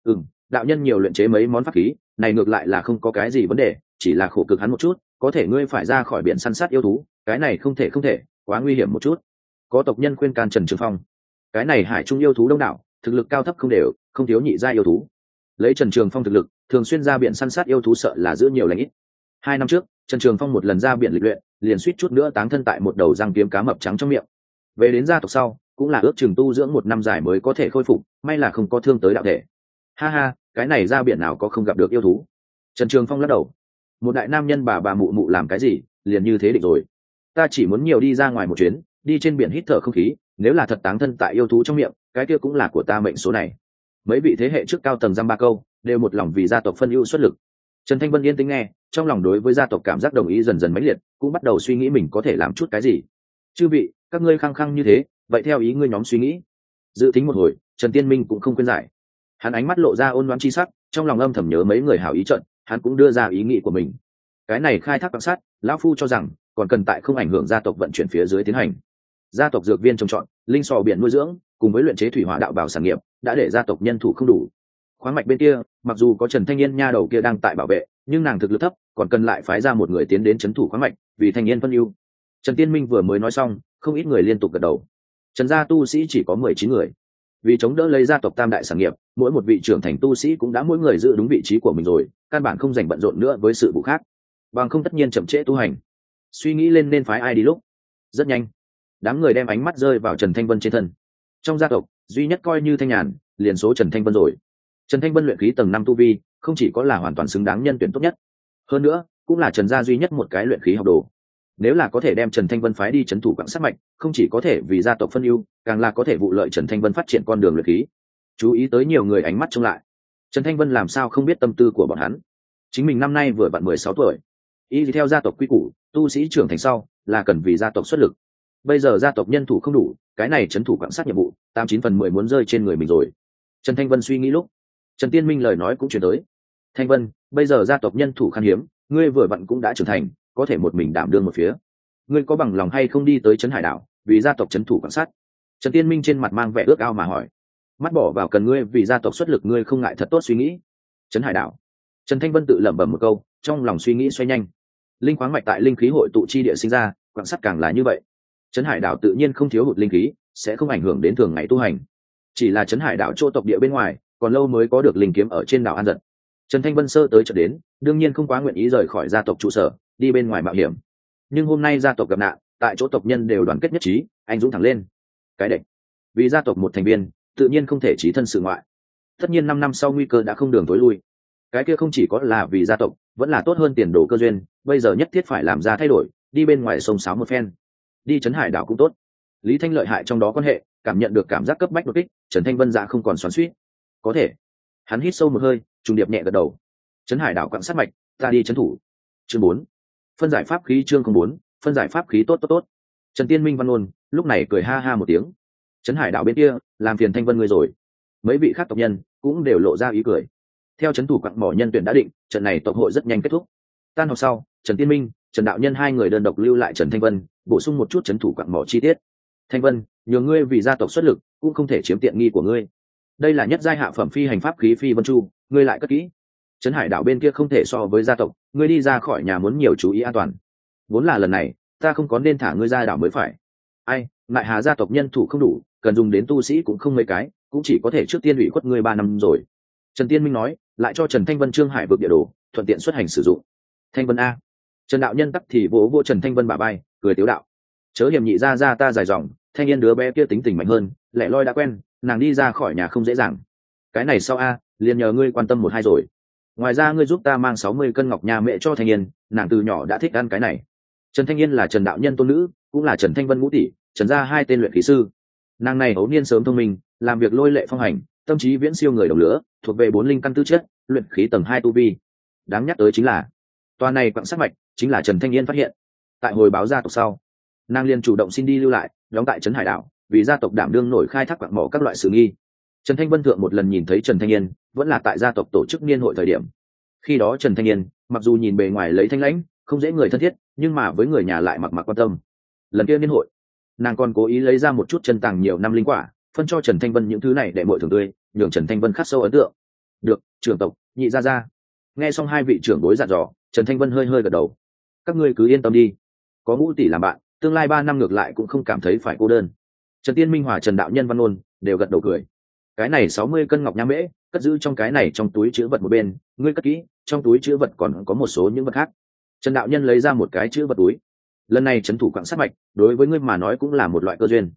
Đạo nhân nhiều luyện chế mấy món pháp khí, này ngược lại là không có cái gì vấn đề, chỉ là khổ cực hắn một chút, có thể ngươi phải ra khỏi biển săn sát yêu thú, cái này không thể, quá nguy hiểm một chút. Có tộc nhân khuyên can Trần Trường Phong, cái này hải trung yêu thú đông đảo, thực lực cao thấp không đều, không thiếu nhị gia yêu thú. Lấy Trần Trường Phong thực lực, thường xuyên ra biển săn sát yêu thú sợ là giữ nhiều lành ít. 2 năm trước, Trần Trường Phong một lần ra biển lịch luyện, liền suýt chút nữa táng thân tại một đầu răng kiếm cá mập trắng trong miệng. Về đến gia tộc sau, cũng là ước chừng tu dưỡng 1 năm dài mới có thể khôi phục, may là không có thương tới đạo thể. Ha ha, cái này ra biển nào có không gặp được yêu thú. Trần Trường Phong lắc đầu. Một đại nam nhân bà mụ mụ làm cái gì, liền như thế định rồi. Ta chỉ muốn nhiều đi ra ngoài một chuyến, đi trên biển hít thở không khí, nếu là thật táng thân tại yêu thú trong miệng, cái kia cũng là của ta mệnh số này. Mấy vị thế hệ trước cao tầng dăm ba câu, đều một lòng vì gia tộc phân ưu xuất lực. Trần Thanh Vân yên tĩnh nghe, trong lòng đối với gia tộc cảm giác đồng ý dần dần mãnh liệt, cũng bắt đầu suy nghĩ mình có thể làm chút cái gì. Chư vị, các ngươi khăng khăng như thế, vậy theo ý ngươi nhóm suy nghĩ. Dự tính một hồi, Trần Tiên Minh cũng không quên giải. Hắn ánh mắt lộ ra ôn loan chi sắc, trong lòng âm thầm nhớ mấy người hảo ý trận, hắn cũng đưa ra ý nghĩ của mình. Cái này khai thác quan sát, lão phu cho rằng còn cần tại không ảnh hưởng gia tộc vận chuyển phía dưới tiến hành. Gia tộc dược viên trồng trọt, linh sò biển nuôi dưỡng, cùng với luyện chế thủy hỏa đạo bảo sản nghiệp, đã để gia tộc nhân thủ không đủ. Khoáng mạch bên kia, mặc dù có Trần Thanh Niên nha đầu kia đang tại bảo vệ, nhưng nàng thực lực thấp, còn cần lại phái ra một người tiến đến trấn thủ khoáng mạch, vì Thanh Niên phân ưu. Trần Tiên Minh vừa mới nói xong, không ít người liên tục gật đầu. Trần gia tu sĩ chỉ có 19 người. Vì chống đỡ lấy gia tộc tam đại sản nghiệp, mỗi một vị trưởng thành tu sĩ cũng đã mỗi người giữ đúng vị trí của mình rồi, căn bản không dành bận rộn nữa với sự vụ khác, bằng không tất nhiên chậm trễ tu hành. Suy nghĩ lên nên phái ai đi lúc. Rất nhanh, đám người đem ánh mắt rơi vào Trần Thanh Vân trên thân. Trong gia tộc, duy nhất coi như thanh nhàn, liền số Trần Thanh Vân rồi. Trần Thanh Vân luyện khí tầng 5 tu vi, không chỉ có là hoàn toàn xứng đáng nhân tuyển tốt nhất, hơn nữa cũng là Trần gia duy nhất một cái luyện khí học đồ. Nếu là có thể đem Trần Thanh Vân phái đi trấn thủ quặng sát mạch, không chỉ có thể vì gia tộc phân ưu, càng là có thể vụ lợi Trần Thanh Vân phát triển con đường luyện khí. Chú ý tới nhiều người ánh mắt trông lại. Trần Thanh Vân làm sao không biết tâm tư của bọn hắn. Chính mình năm nay vừa vặn 16 tuổi, y theo gia tộc quy củ, tu sĩ trưởng thành sau là cần vì gia tộc xuất lực. Bây giờ gia tộc nhân thủ không đủ, cái này trấn thủ quặng sát nhiệm vụ 89/10 muốn rơi trên người mình rồi. Trần Thanh Vân suy nghĩ lúc, Trần Tiên Minh lời nói cũng truyền tới. Thanh Vân, bây giờ gia tộc nhân thủ khan hiếm, ngươi vừa vặn cũng đã trưởng thành, có thể một mình đảm đương một phía. Ngươi có bằng lòng hay không đi tới trấn Hải đảo, vì gia tộc trấn thủ quan sát? Trần Tiên Minh trên mặt mang vẻ ước ao mà hỏi. Mắt bỏ vào cần ngươi vì gia tộc xuất lực, ngươi không ngại thật tốt suy nghĩ. Trấn Hải đảo. Trần Thanh Vân tự lẩm bẩm một câu, trong lòng suy nghĩ xoay nhanh. Linh khoáng mạch tại linh khí hội tụ chi địa sinh ra, quan sát càng là như vậy. Trấn Hải đảo tự nhiên không thiếu hụt linh khí, sẽ không ảnh hưởng đến thường ngày tu hành. Chỉ là Trấn Hải đảo chỗ tộc địa bên ngoài, còn lâu mới có được linh kiếm ở trên đảo An Giật. Trần Thanh Vân sơ tới chợt đến, đương nhiên không quá nguyện ý rời khỏi gia tộc trụ sở, đi bên ngoài mạo hiểm. Nhưng hôm nay gia tộc gặp nạn, tại chỗ tộc nhân đều đoàn kết nhất trí, anh dũng thẳng lên. Cái địch, vì gia tộc một thành viên, tự nhiên không thể chí thân sự ngoại. Tất nhiên 5 năm sau nguy cơ đã không đường tối lui. Cái kia không chỉ có là vì gia tộc, vẫn là tốt hơn tiền đồ cơ duyên, bây giờ nhất thiết phải làm ra thay đổi, đi bên ngoài sông sáo một phen. Đi Trấn Hải đảo cũng tốt. Lý Thanh lợi hại trong đó quan hệ, cảm nhận được cảm giác cấp bách đột kích, Trần Thanh Vân dạ không còn xoắn xuýt. Có thể. Hắn hít sâu một hơi, trùng điệp nhẹ gật đầu. Trấn Hải đảo quặng sát mạch, ta đi trấn thủ. Chương 4. Phân giải pháp khí chương 04, phân giải pháp khí tốt. Trần Tiên Minh văn ôn, lúc này cười ha ha một tiếng. Trấn Hải đảo bên kia, làm phiền Thanh Vân ngươi rồi. Mấy vị khác tộc nhân cũng đều lộ ra ý cười. Theo trấn thủ quặng mỏ nhân tuyển đã định, trận này tộc hội rất nhanh kết thúc. Tan họp sau, Trần Tiên Minh, Trần đạo nhân hai người đơn độc lưu lại Trần Thanh Vân, bổ sung một chút trấn thủ quặng mỏ chi tiết. Thanh Vân, nhờ ngươi vì gia tộc xuất lực, cũng không thể chiếm tiện nghi của ngươi. Đây là nhất giai hạ phẩm phi hành pháp khí phi vân chu, ngươi lại cất kỹ. Trấn Hải đảo bên kia không thể so với gia tộc, ngươi đi ra khỏi nhà muốn nhiều chú ý an toàn. Vốn là lần này, ta không có nên thả ngươi ra đảo mới phải. Ai, lại hà gia tộc nhân thủ không đủ, cần dùng đến tu sĩ cũng không mấy cái, cũng chỉ có thể trước tiên ủy khuất ngươi 3 năm rồi. Trần Tiên Minh nói, lại cho Trần Thanh Vân Trương Hải vực địa đồ, thuận tiện xuất hành sử dụng. Thanh Vân a. Trần đạo nhân tắc thì vỗ vỗ Trần Thanh Vân bả vai, cười tiếu đạo. Chớ hiểm nhị ra ta dài dòng, thanh niên đứa bé kia tính tình mạnh hơn, lẻ loi đã quen, nàng đi ra khỏi nhà không dễ dàng. Cái này sau a, liền nhờ ngươi quan tâm 1-2 rồi. Ngoài ra ngươi giúp ta mang 60 cân ngọc nha mẹ cho thanh niên, nàng từ nhỏ đã thích ăn cái này. Trần Thanh Niên là Trần đạo nhân tôn nữ, cũng là Trần Thanh Vân ngũ tỷ, Trần gia 2 tên luyện khí sư. Nàng này hấu niên sớm thông minh, làm việc lôi lệ phong hành, tâm trí viễn siêu người đồng lứa, thuộc về 4 linh căn tư chất, luyện khí tầng 2 tu vi. Đáng nhắc tới chính là, toa này quặng sát mạch chính là Trần Thanh Niên phát hiện. Tại hồi báo gia tộc sau, nàng liền chủ động xin đi lưu lại, đóng tại Trấn Hải đảo, vì gia tộc đảm đương nổi khai thác quặng mỏ các loại sự nghi. Trần Thanh Vân thượng một lần nhìn thấy Trần Thanh Niên, vẫn là tại gia tộc tổ chức niên hội thời điểm. Khi đó Trần Thanh Niên, mặc dù nhìn bề ngoài lấy thanh lãnh, không dễ người thân thiết, nhưng mà với người nhà lại mặc quan tâm. Lần kia niên hội, nàng còn cố ý lấy ra một chút chân tàng nhiều năm linh quả, phân cho Trần Thanh Vân những thứ này để mọi thường tươi, nhường Trần Thanh Vân khắc sâu ấn tượng. Được, trưởng tộc, nhị gia. Nghe xong hai vị trưởng đối dặn dò, Trần Thanh Vân hơi gật đầu. Các ngươi cứ yên tâm đi, có ngũ tỷ làm bạn, tương lai 3 năm ngược lại cũng không cảm thấy phải cô đơn. Trần Tiên Minh hòa Trần đạo nhân văn ôn đều gật đầu cười. Cái này 60 cân ngọc nham mễ, cất giữ trong cái này trong túi chứa vật một bên, ngươi cất kỹ, trong túi chứa vật còn có một số những vật khác. Trần đạo nhân lấy ra một cái chứa vật túi. Lần này trấn thủ quặng sát mạch, đối với ngươi mà nói cũng là một loại cơ duyên.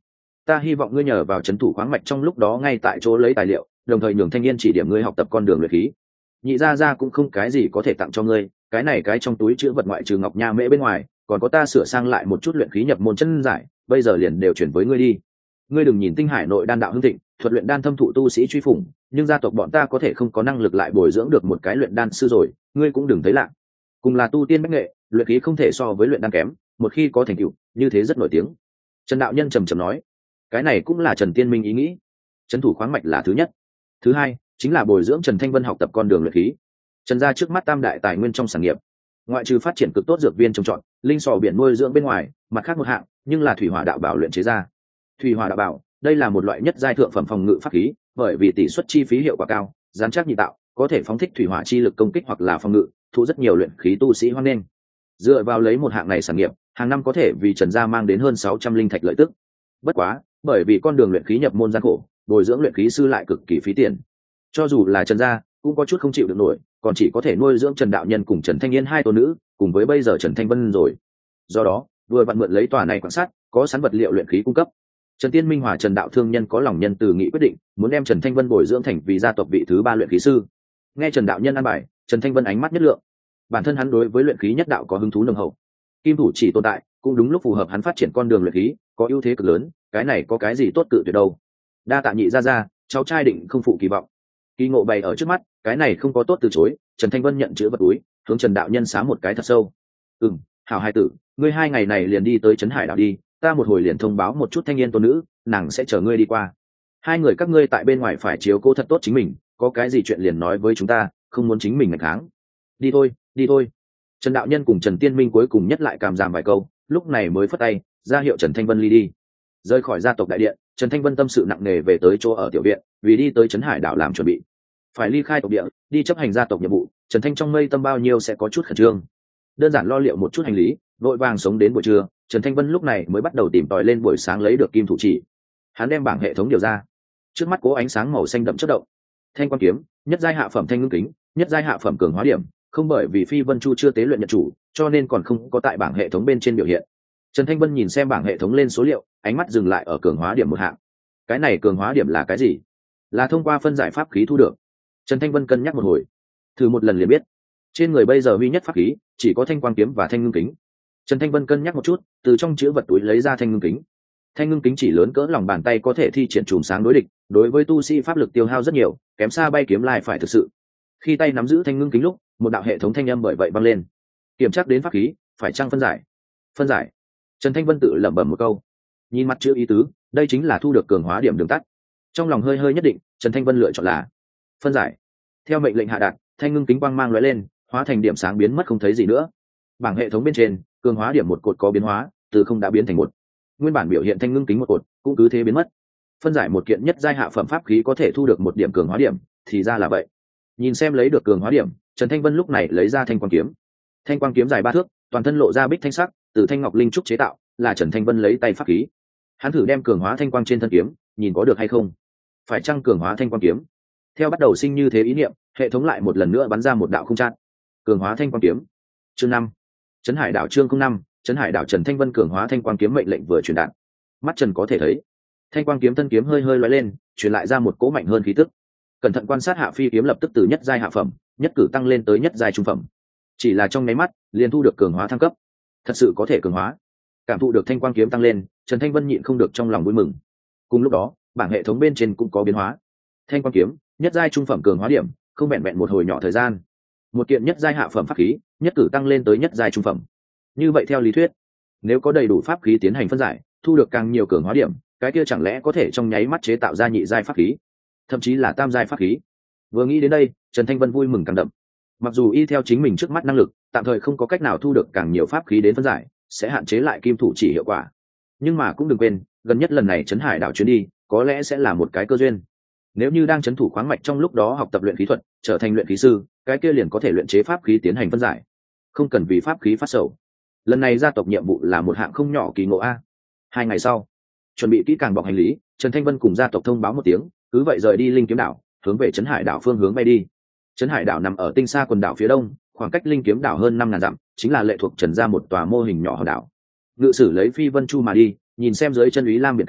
Ta hy vọng ngươi nhờ vào trấn thủ khoáng mạch trong lúc đó ngay tại chỗ lấy tài liệu, đồng thời nhường thanh niên chỉ điểm ngươi học tập con đường luyện khí. Nhị gia gia cũng không cái gì có thể tặng cho ngươi, cái này cái trong túi chứa vật ngoại trừ ngọc nha mễ bên ngoài, còn có ta sửa sang lại một chút luyện khí nhập môn chân giải, bây giờ liền đều chuyển với ngươi đi. Ngươi đừng nhìn Tinh Hải nội đan đạo hưng thịnh, thuật luyện đan thâm thụ tu sĩ truy phủng, nhưng gia tộc bọn ta có thể không có năng lực lại bồi dưỡng được một cái luyện đan sư rồi, ngươi cũng đừng thấy lạ. Cùng là tu tiên bách nghệ, luyện khí không thể so với luyện đan kém, một khi có thành tựu, như thế rất nổi tiếng. Trần đạo nhân trầm trầm nói, cái này cũng là Trần Tiên Minh ý nghĩ. Trấn thủ khoáng mạch là thứ nhất, thứ hai chính là bồi dưỡng Trần Thanh Vân học tập con đường luyện khí. Trần gia trước mắt tam đại tài nguyên trong sản nghiệp, ngoại trừ phát triển cực tốt dược viên trồng trọt, linh sò biển nuôi dưỡng bên ngoài, mặt khác một hạng nhưng là thủy hỏa đạo bảo luyện chế ra. Thủy hỏa đạo bảo, đây là một loại nhất giai thượng phẩm phòng ngự pháp khí, bởi vì tỷ suất chi phí hiệu quả cao, giám chắc nhị tạo, có thể phóng thích thủy hỏa chi lực công kích hoặc là phòng ngự, thu rất nhiều luyện khí tu sĩ hoan nghênh. Dựa vào lấy một hạng này sản nghiệp, hàng năm có thể vì Trần gia mang đến hơn 600 linh thạch lợi tức. Bất quá, bởi vì con đường luyện khí nhập môn gian khổ, bồi dưỡng luyện khí sư lại cực kỳ phí tiền. Cho dù là Trần gia, cũng có chút không chịu được nổi, còn chỉ có thể nuôi dưỡng Trần đạo nhân cùng Trần Thanh Yên hai tôn nữ, cùng với bây giờ Trần Thanh Vân rồi. Do đó, vừa vặn mượn lấy tòa này quan sát, có sẵn vật liệu luyện khí cung cấp. Trần Tiên Minh hòa Trần đạo thương nhân có lòng nhân từ nghị quyết định, muốn đem Trần Thanh Vân bồi dưỡng thành vì gia tộc vị thứ 3 luyện khí sư. Nghe Trần đạo nhân an bài, Trần Thanh Vân ánh mắt nhất lượng. Bản thân hắn đối với luyện khí nhất đạo có hứng thú nồng hậu. Kim thủ chỉ tồn tại, cũng đúng lúc phù hợp hắn phát triển con đường luyện khí, có ưu thế cực lớn, cái này có cái gì tốt cự tuyệt đâu. Đa tạ nhị gia gia, cháu trai định không phụ kỳ vọng. Kỳ ngộ bày ở trước mắt, cái này không có tốt từ chối. Trần Thanh Vân nhận chữ vật túi, hướng Trần đạo nhân xá một cái thật sâu. Hảo hai tử, ngươi 2 ngày này liền đi tới Trấn Hải đảo đi, ta một hồi liền thông báo một chút thanh niên tôn nữ, nàng sẽ chở ngươi đi qua. 2 người các ngươi tại bên ngoài phải chiếu cố thật tốt chính mình, có cái gì chuyện liền nói với chúng ta, không muốn chính mình ngày kháng. Đi thôi, đi thôi. Trần đạo nhân cùng Trần Tiên Minh cuối cùng nhất lại cảm giảm vài câu, lúc này mới phất tay ra hiệu Trần Thanh Vân ly đi. Rời khỏi gia tộc đại điện, Trần Thanh Vân tâm sự nặng nề về tới chỗ ở tiểu viện, vì đi tới Trấn Hải đảo làm chuẩn bị. Phải ly khai tộc địa, đi chấp hành gia tộc nhiệm vụ, Trần Thanh trong mây tâm bao nhiêu sẽ có chút khẩn trương. Đơn giản lo liệu một chút hành lý, vội vàng sống đến buổi trưa, Trần Thanh Vân lúc này mới bắt đầu tìm tòi lên buổi sáng lấy được kim thủ chỉ. Hắn đem bảng hệ thống điều ra, trước mắt cố ánh sáng màu xanh đậm chớp động. Thanh quang kiếm, nhất giai hạ phẩm thanh ngưng kính, nhất giai hạ phẩm cường hóa điểm, không bởi vì Phi Vân Chu chưa tế luyện nhận chủ, cho nên còn không có tại bảng hệ thống bên trên biểu hiện. Trần Thanh Vân nhìn xem bảng hệ thống lên số liệu, ánh mắt dừng lại ở cường hóa điểm một hạng. Cái này cường hóa điểm là cái gì? Là thông qua phân giải pháp khí thu được. Trần Thanh Vân cân nhắc một hồi, thử một lần liền biết. Trên người bây giờ huy nhất pháp khí chỉ có thanh quang kiếm và thanh ngưng kính. Trần Thanh Vân cân nhắc một chút, từ trong chữ vật túi lấy ra thanh ngưng kính. Thanh ngưng kính chỉ lớn cỡ lòng bàn tay có thể thi triển chùm sáng đối địch, đối với tu sĩ pháp lực tiêu hao rất nhiều, kém xa bay kiếm lai phải thực sự. Khi tay nắm giữ thanh ngưng kính lúc, một đạo hệ thống thanh âm bởi vậy vang lên. Kiểm tra đến pháp khí, phải chăng phân giải? Phân giải. Trần Thanh Vân tự lẩm bẩm một câu. Nhìn mặt chữ ý tứ, đây chính là thu được cường hóa điểm đường tắt. Trong lòng hơi hơi nhất định, Trần Thanh Vân lựa chọn là phân giải. Theo mệnh lệnh hạ đạt, thanh ngưng kính quang mang lóe lên, hóa thành điểm sáng biến mất không thấy gì nữa. Bảng hệ thống bên trên, cường hóa điểm một cột có biến hóa, từ không đã biến thành một. Nguyên bản biểu hiện thanh ngưng kính một cột, cũng cứ thế biến mất. Phân giải một kiện nhất giai hạ phẩm pháp khí có thể thu được một điểm cường hóa điểm, thì ra là vậy. Nhìn xem lấy được cường hóa điểm, Trần Thanh Vân lúc này lấy ra thanh quang kiếm. Thanh quang kiếm dài 3 thước, toàn thân lộ ra bích thanh sắc, từ thanh ngọc linh trúc chế tạo, là Trần Thanh Vân lấy tay pháp khí. Hắn thử đem cường hóa thanh quang trên thân kiếm, nhìn có được hay không. Phải chăng cường hóa thanh quang kiếm? Theo bắt đầu sinh như thế ý niệm, hệ thống lại một lần nữa bắn ra một đạo không chặn. Cường hóa thanh quang kiếm. Chương 5. Trấn Hải đảo chương 05, Trấn Hải đảo Trần Thanh Vân cường hóa thanh quang kiếm mệnh lệnh vừa truyền đạt. Mắt Trần có thể thấy, thanh quang kiếm thân kiếm hơi hơi lóe lên, truyền lại ra một cỗ mạnh hơn khí tức. Cẩn thận quan sát hạ phi kiếm lập tức từ nhất giai hạ phẩm, nhất cử tăng lên tới nhất giai trung phẩm. Chỉ là trong nháy mắt, liền thu được cường hóa thăng cấp. Thật sự có thể cường hóa. Cảm thụ được thanh quang kiếm tăng lên, Trần Thanh Vân nhịn không được trong lòng vui mừng. Cùng lúc đó, bảng hệ thống bên trên cũng có biến hóa. Thanh quang kiếm, nhất giai trung phẩm cường hóa điểm, không vẹn vẹn một hồi nhỏ thời gian. Một kiện nhất giai hạ phẩm pháp khí, nhất cử tăng lên tới nhất giai trung phẩm. Như vậy theo lý thuyết, nếu có đầy đủ pháp khí tiến hành phân giải, thu được càng nhiều cường hóa điểm, cái kia chẳng lẽ có thể trong nháy mắt chế tạo ra nhị giai pháp khí, thậm chí là tam giai pháp khí. Vừa nghĩ đến đây, Trần Thanh Vân vui mừng càng đậm. Mặc dù y theo chính mình trước mắt năng lực, tạm thời không có cách nào thu được càng nhiều pháp khí đến phân giải, sẽ hạn chế lại kim thủ chỉ hiệu quả. Nhưng mà cũng đừng quên, gần nhất lần này Trấn Hải đảo chuyến đi, có lẽ sẽ là một cái cơ duyên. Nếu như đang trấn thủ khoáng mạch trong lúc đó học tập luyện khí thuật, trở thành luyện khí sư, cái kia liền có thể luyện chế pháp khí tiến hành phân giải, không cần vì pháp khí phát sầu. Lần này gia tộc nhiệm vụ là một hạng không nhỏ kỳ ngộ a. 2 ngày sau, chuẩn bị kỹ càng bọc hành lý, Trần Thanh Vân cùng gia tộc thông báo một tiếng, cứ vậy rời đi Linh Kiếm đảo, hướng về Trấn Hải đảo phương hướng bay đi. Trấn Hải đảo nằm ở tinh xa quần đảo phía đông, khoảng cách Linh Kiếm đảo hơn 5.000 dặm, chính là lệ thuộc Trần gia một tòa mô hình nhỏ hòn đảo. Ngự sử lấy Phi Vân Chu mà đi, nhìn xem dưới chân Úy Lam biển cả,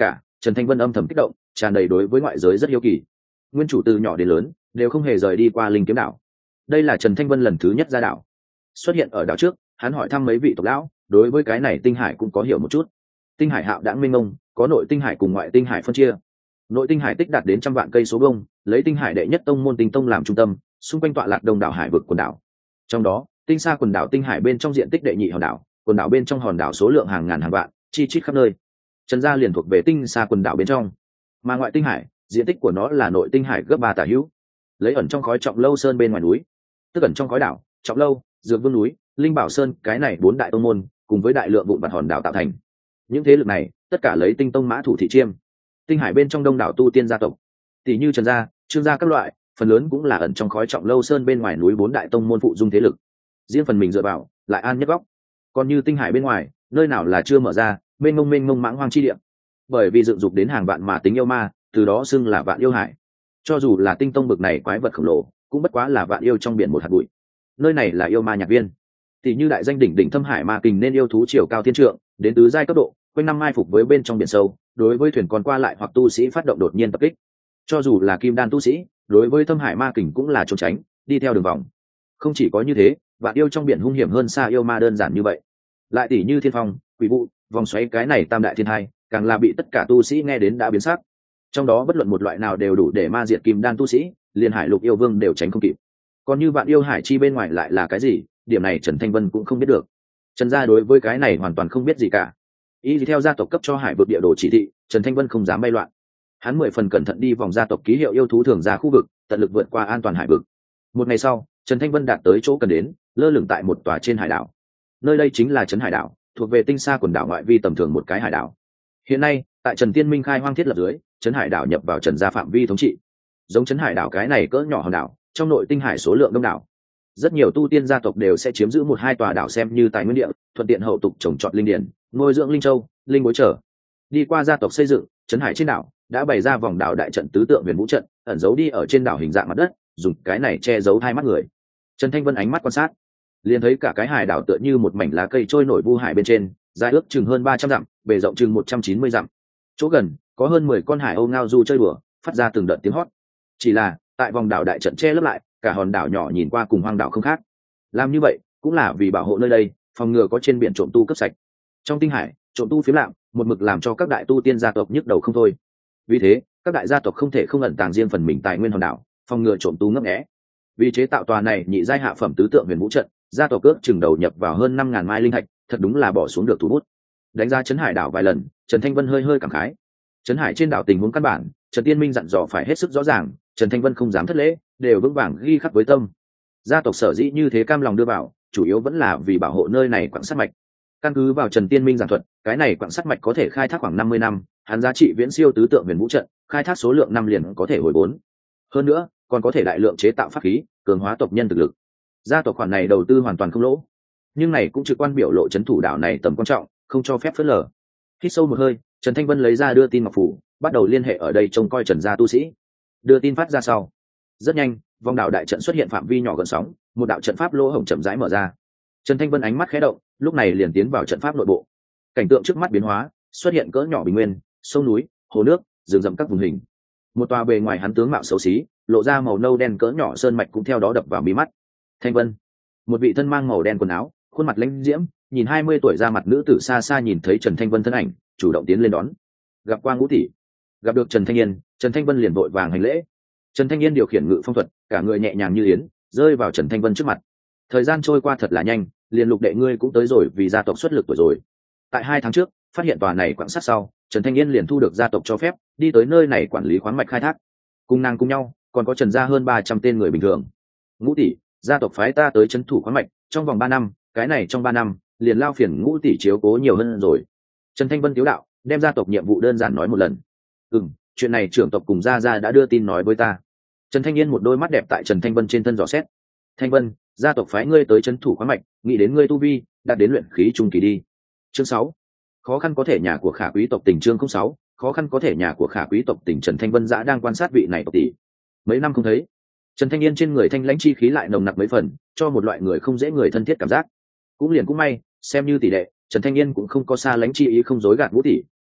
Trần Thanh Vân âm thầm kích động, tràn đầy đối với ngoại giới rất hiếu kỳ. Nguyên chủ từ nhỏ đến lớn đều không hề rời đi qua Linh Kiếm đảo. Đây là Trần Thanh Vân lần thứ nhất ra đảo. Xuất hiện ở đảo trước, hắn hỏi thăm mấy vị tộc lão, đối với cái này tinh hải cũng có hiểu một chút. Tinh hải hạo đãng mênh mông, có nội tinh hải cùng ngoại tinh hải phân chia. Nội tinh hải tích đạt đến 100 vạn cây số vuông, lấy tinh hải đệ nhất tông môn Tinh Tông làm trung tâm, xung quanh tọa lạc đông đảo hải vực quần đảo. Trong đó, tinh xa quần đảo tinh hải bên trong diện tích đệ nhị hòn đảo, quần đảo bên trong hòn đảo số lượng hàng ngàn hàng vạn, chi chít khắp nơi. Trần gia liền thuộc về tinh xa quần đảo bên trong, mà ngoại tinh hải, diện tích của nó là nội tinh hải gấp 3 tả hữu. Lấy ẩn trong khói Trọng Lâu Sơn bên ngoài núi, tức ẩn trong khói đảo, Trọng Lâu, Dược Vương núi, Linh Bảo Sơn, cái này 4 đại tông môn, cùng với đại lượng vụn vặt hòn đảo tạo thành. Những thế lực này, tất cả lấy Tinh Tông mã thủ thị chiêm. Tinh hải bên trong đông đảo tu tiên gia tộc, tỷ như Trần gia, Trương gia các loại, phần lớn cũng là ẩn trong khói Trọng Lâu Sơn bên ngoài núi 4 đại tông môn phụ dung thế lực. Riêng phần mình dựa vào, lại an nhất góc. Còn như tinh hải bên ngoài, nơi nào là chưa mở ra, mênh mông mãng hoang chi địa. Bởi vì dựng dục đến hàng vạn mà tính yêu ma, từ đó xưng là vạn yêu hải. Cho dù là Tinh Tông bực này quái vật khổng lồ, cũng bất quá là vạn yêu trong biển một hạt bụi. Nơi này là yêu ma nhạc viên. Tỷ như đại danh đỉnh thâm hải ma kình nên yêu thú chiều cao thiên trượng, đến tứ giai cấp độ, quanh năm mai phục với bên trong biển sâu, đối với thuyền còn qua lại hoặc tu sĩ phát động đột nhiên tập kích. Cho dù là kim đan tu sĩ, đối với thâm hải ma kình cũng là trốn tránh, đi theo đường vòng. Không chỉ có như thế, vạn yêu trong biển hung hiểm hơn xa yêu ma đơn giản như vậy. Lại tỷ như thiên phong, quỷ vụ, vòng xoáy cái này tam đại thiên hai, càng là bị tất cả tu sĩ nghe đến đã biến sắc. Trong đó bất luận một loại nào đều đủ để ma diệt kim đan tu sĩ, liền hải lục yêu vương đều tránh không kịp. Còn như vạn yêu hải chi bên ngoài lại là cái gì, điểm này Trần Thanh Vân cũng không biết được. Trần gia đối với cái này hoàn toàn không biết gì cả. Y theo gia tộc cấp cho hải vực địa đồ chỉ thị, Trần Thanh Vân không dám bay loạn. Hắn 10 phần cẩn thận đi vòng gia tộc ký hiệu yêu thú thường ra khu vực, tận lực vượt qua an toàn hải vực. Một ngày sau, Trần Thanh Vân đạt tới chỗ cần đến, lơ lửng tại một tòa trên hải đảo. Nơi đây chính là trấn hải đảo, thuộc về tinh xa quần đảo ngoại vi tầm thường một cái hải đảo. Hiện nay, tại Trần Tiên Minh khai hoang thiết lập dưới, trấn hải đảo nhập vào Trần gia phạm vi thống trị. Giống trấn hải đảo cái này cỡ nhỏ hòn đảo, trong nội tinh hải số lượng đông đảo. Rất nhiều tu tiên gia tộc đều sẽ chiếm giữ một hai tòa đảo xem như tài nguyên địa, thuận tiện hậu tục trồng trọt linh điển, nuôi dưỡng linh châu, linh bối trở. Đi qua gia tộc xây dựng, trấn hải trên đảo đã bày ra vòng đảo đại trận tứ tượng huyền vũ trận, ẩn giấu đi ở trên đảo hình dạng mặt đất, dùng cái này che giấu hai mắt người. Trần Thanh Vân ánh mắt quan sát, liền thấy cả cái hải đảo tựa như một mảnh lá cây trôi nổi vu hải bên trên, dài ước chừng hơn 300 dặm, bề rộng chừng 190 dặm. Chỗ gần có hơn 10 con hải âu ngao du chơi đùa, phát ra từng đợt tiếng hót. Chỉ là tại vòng đảo đại trận che lấp lại, cả hòn đảo nhỏ nhìn qua cùng hoang đảo không khác. Làm như vậy cũng là vì bảo hộ nơi đây, phòng ngừa có trên biển trộm tu cướp sạch. Trong tinh hải, trộm tu phiếm lạm, một mực làm cho các đại tu tiên gia tộc nhức đầu không thôi. Vì thế, các đại gia tộc không thể không ẩn tàng riêng phần mình tài nguyên hòn đảo, phòng ngừa trộm tu ngấp nghé. Vì chế tạo tòa này nhị giai hạ phẩm tứ tượng huyền vũ trận, gia tộc ước chừng đầu nhập vào hơn 5.000 mai linh thạch, thật đúng là bỏ xuống được thủ bút. Đánh ra trấn hải đảo vài lần, Trần Thanh Vân hơi cảm khái. Trấn hải trên đảo tình huống căn bản, Trần Tiên Minh dặn dò phải hết sức rõ ràng, Trần Thanh Vân không dám thất lễ, đều vững vàng ghi khắc với tâm. Gia tộc sở dĩ như thế cam lòng đưa vào, chủ yếu vẫn là vì bảo hộ nơi này quặng sắt mạch. Căn cứ vào Trần Tiên Minh giảng thuật, cái này quặng sắt mạch có thể khai thác khoảng 50 năm, hắn giá trị viễn siêu tứ tượng huyền vũ trận, khai thác số lượng năm liền có thể hồi vốn. Hơn nữa, còn có thể đại lượng chế tạo pháp khí, cường hóa tộc nhân thực lực. Gia tộc khoản này đầu tư hoàn toàn không lỗ. Nhưng này cũng trực quan biểu lộ trấn thủ đảo này tầm quan trọng, không cho phép phớt lờ. Hít sâu một hơi, Trần Thanh Vân lấy ra đưa tin ngọc phủ, bắt đầu liên hệ ở đây trông coi Trần gia tu sĩ. Đưa tin phát ra sau, rất nhanh, vòng đảo đại trận xuất hiện phạm vi nhỏ gần sóng, một đạo trận pháp lỗ hổng chậm rãi mở ra. Trần Thanh Vân ánh mắt khẽ động, lúc này liền tiến vào trận pháp nội bộ. Cảnh tượng trước mắt biến hóa, xuất hiện cỡ nhỏ bình nguyên, sông núi, hồ nước, rừng rậm các vùng hình. Một tòa bề ngoài hắn tướng mạo xấu xí, lộ ra màu nâu đen cỡ nhỏ sơn mạch cũng theo đó đập vào mí mắt. Thanh Vân, một vị thân mang màu đen quần áo, khuôn mặt lãnh diễm, nhìn 20 tuổi ra mặt nữ tử xa xa nhìn thấy Trần Thanh Vân thân ảnh, chủ động tiến lên đón. Gặp qua Ngũ tỷ. Gặp được Trần Thanh Yên, Trần Thanh Vân liền vội vàng hành lễ. Trần Thanh Yên điều khiển ngự phong thuật, cả người nhẹ nhàng như yến, rơi vào Trần Thanh Vân trước mặt. Thời gian trôi qua thật là nhanh, liền Lục đệ ngươi cũng tới rồi, vì gia tộc xuất lực tuổi rồi. Tại 2 tháng trước, phát hiện tòa này quặng sắt sau, Trần Thanh Yên liền thu được gia tộc cho phép, đi tới nơi này quản lý khoáng mạch khai thác. Cùng nàng cùng nhau, còn có Trần gia hơn 300 tên người bình thường. Ngũ tỷ, gia tộc phái ta tới trấn thủ khoáng mạch, trong vòng 3 năm, cái này trong 3 năm, liền lao phiền Ngũ tỷ chiếu cố nhiều hơn rồi. Trần Thanh Vân tiếu đạo, đem gia tộc nhiệm vụ đơn giản nói một lần. Chuyện này trưởng tộc cùng gia đã đưa tin nói với ta. Trần Thanh Yên một đôi mắt đẹp tại Trần Thanh Vân trên thân dò xét. Thanh Vân, gia tộc phái ngươi tới trấn thủ khoáng mạch, nghĩ đến ngươi tu vi đạt đến luyện khí trung kỳ đi. Chương 6. Khó khăn có thể nhà của Khả quý tộc tỉnh. Chương 06. Khó khăn có thể nhà của Khả quý tộc tỉnh. Trần Thanh Vân dã đang quan sát vị này tộc tỷ. Mấy năm không thấy, Trần Thanh Yên trên người thanh lãnh chi khí lại nồng nặc mấy phần, cho một loại người không dễ người thân thiết cảm giác. Cũng may, xem như tỷ đệ, Trần Thanh Yên cũng không có xa lánh chi ý không dối gạt Ngũ tỷ,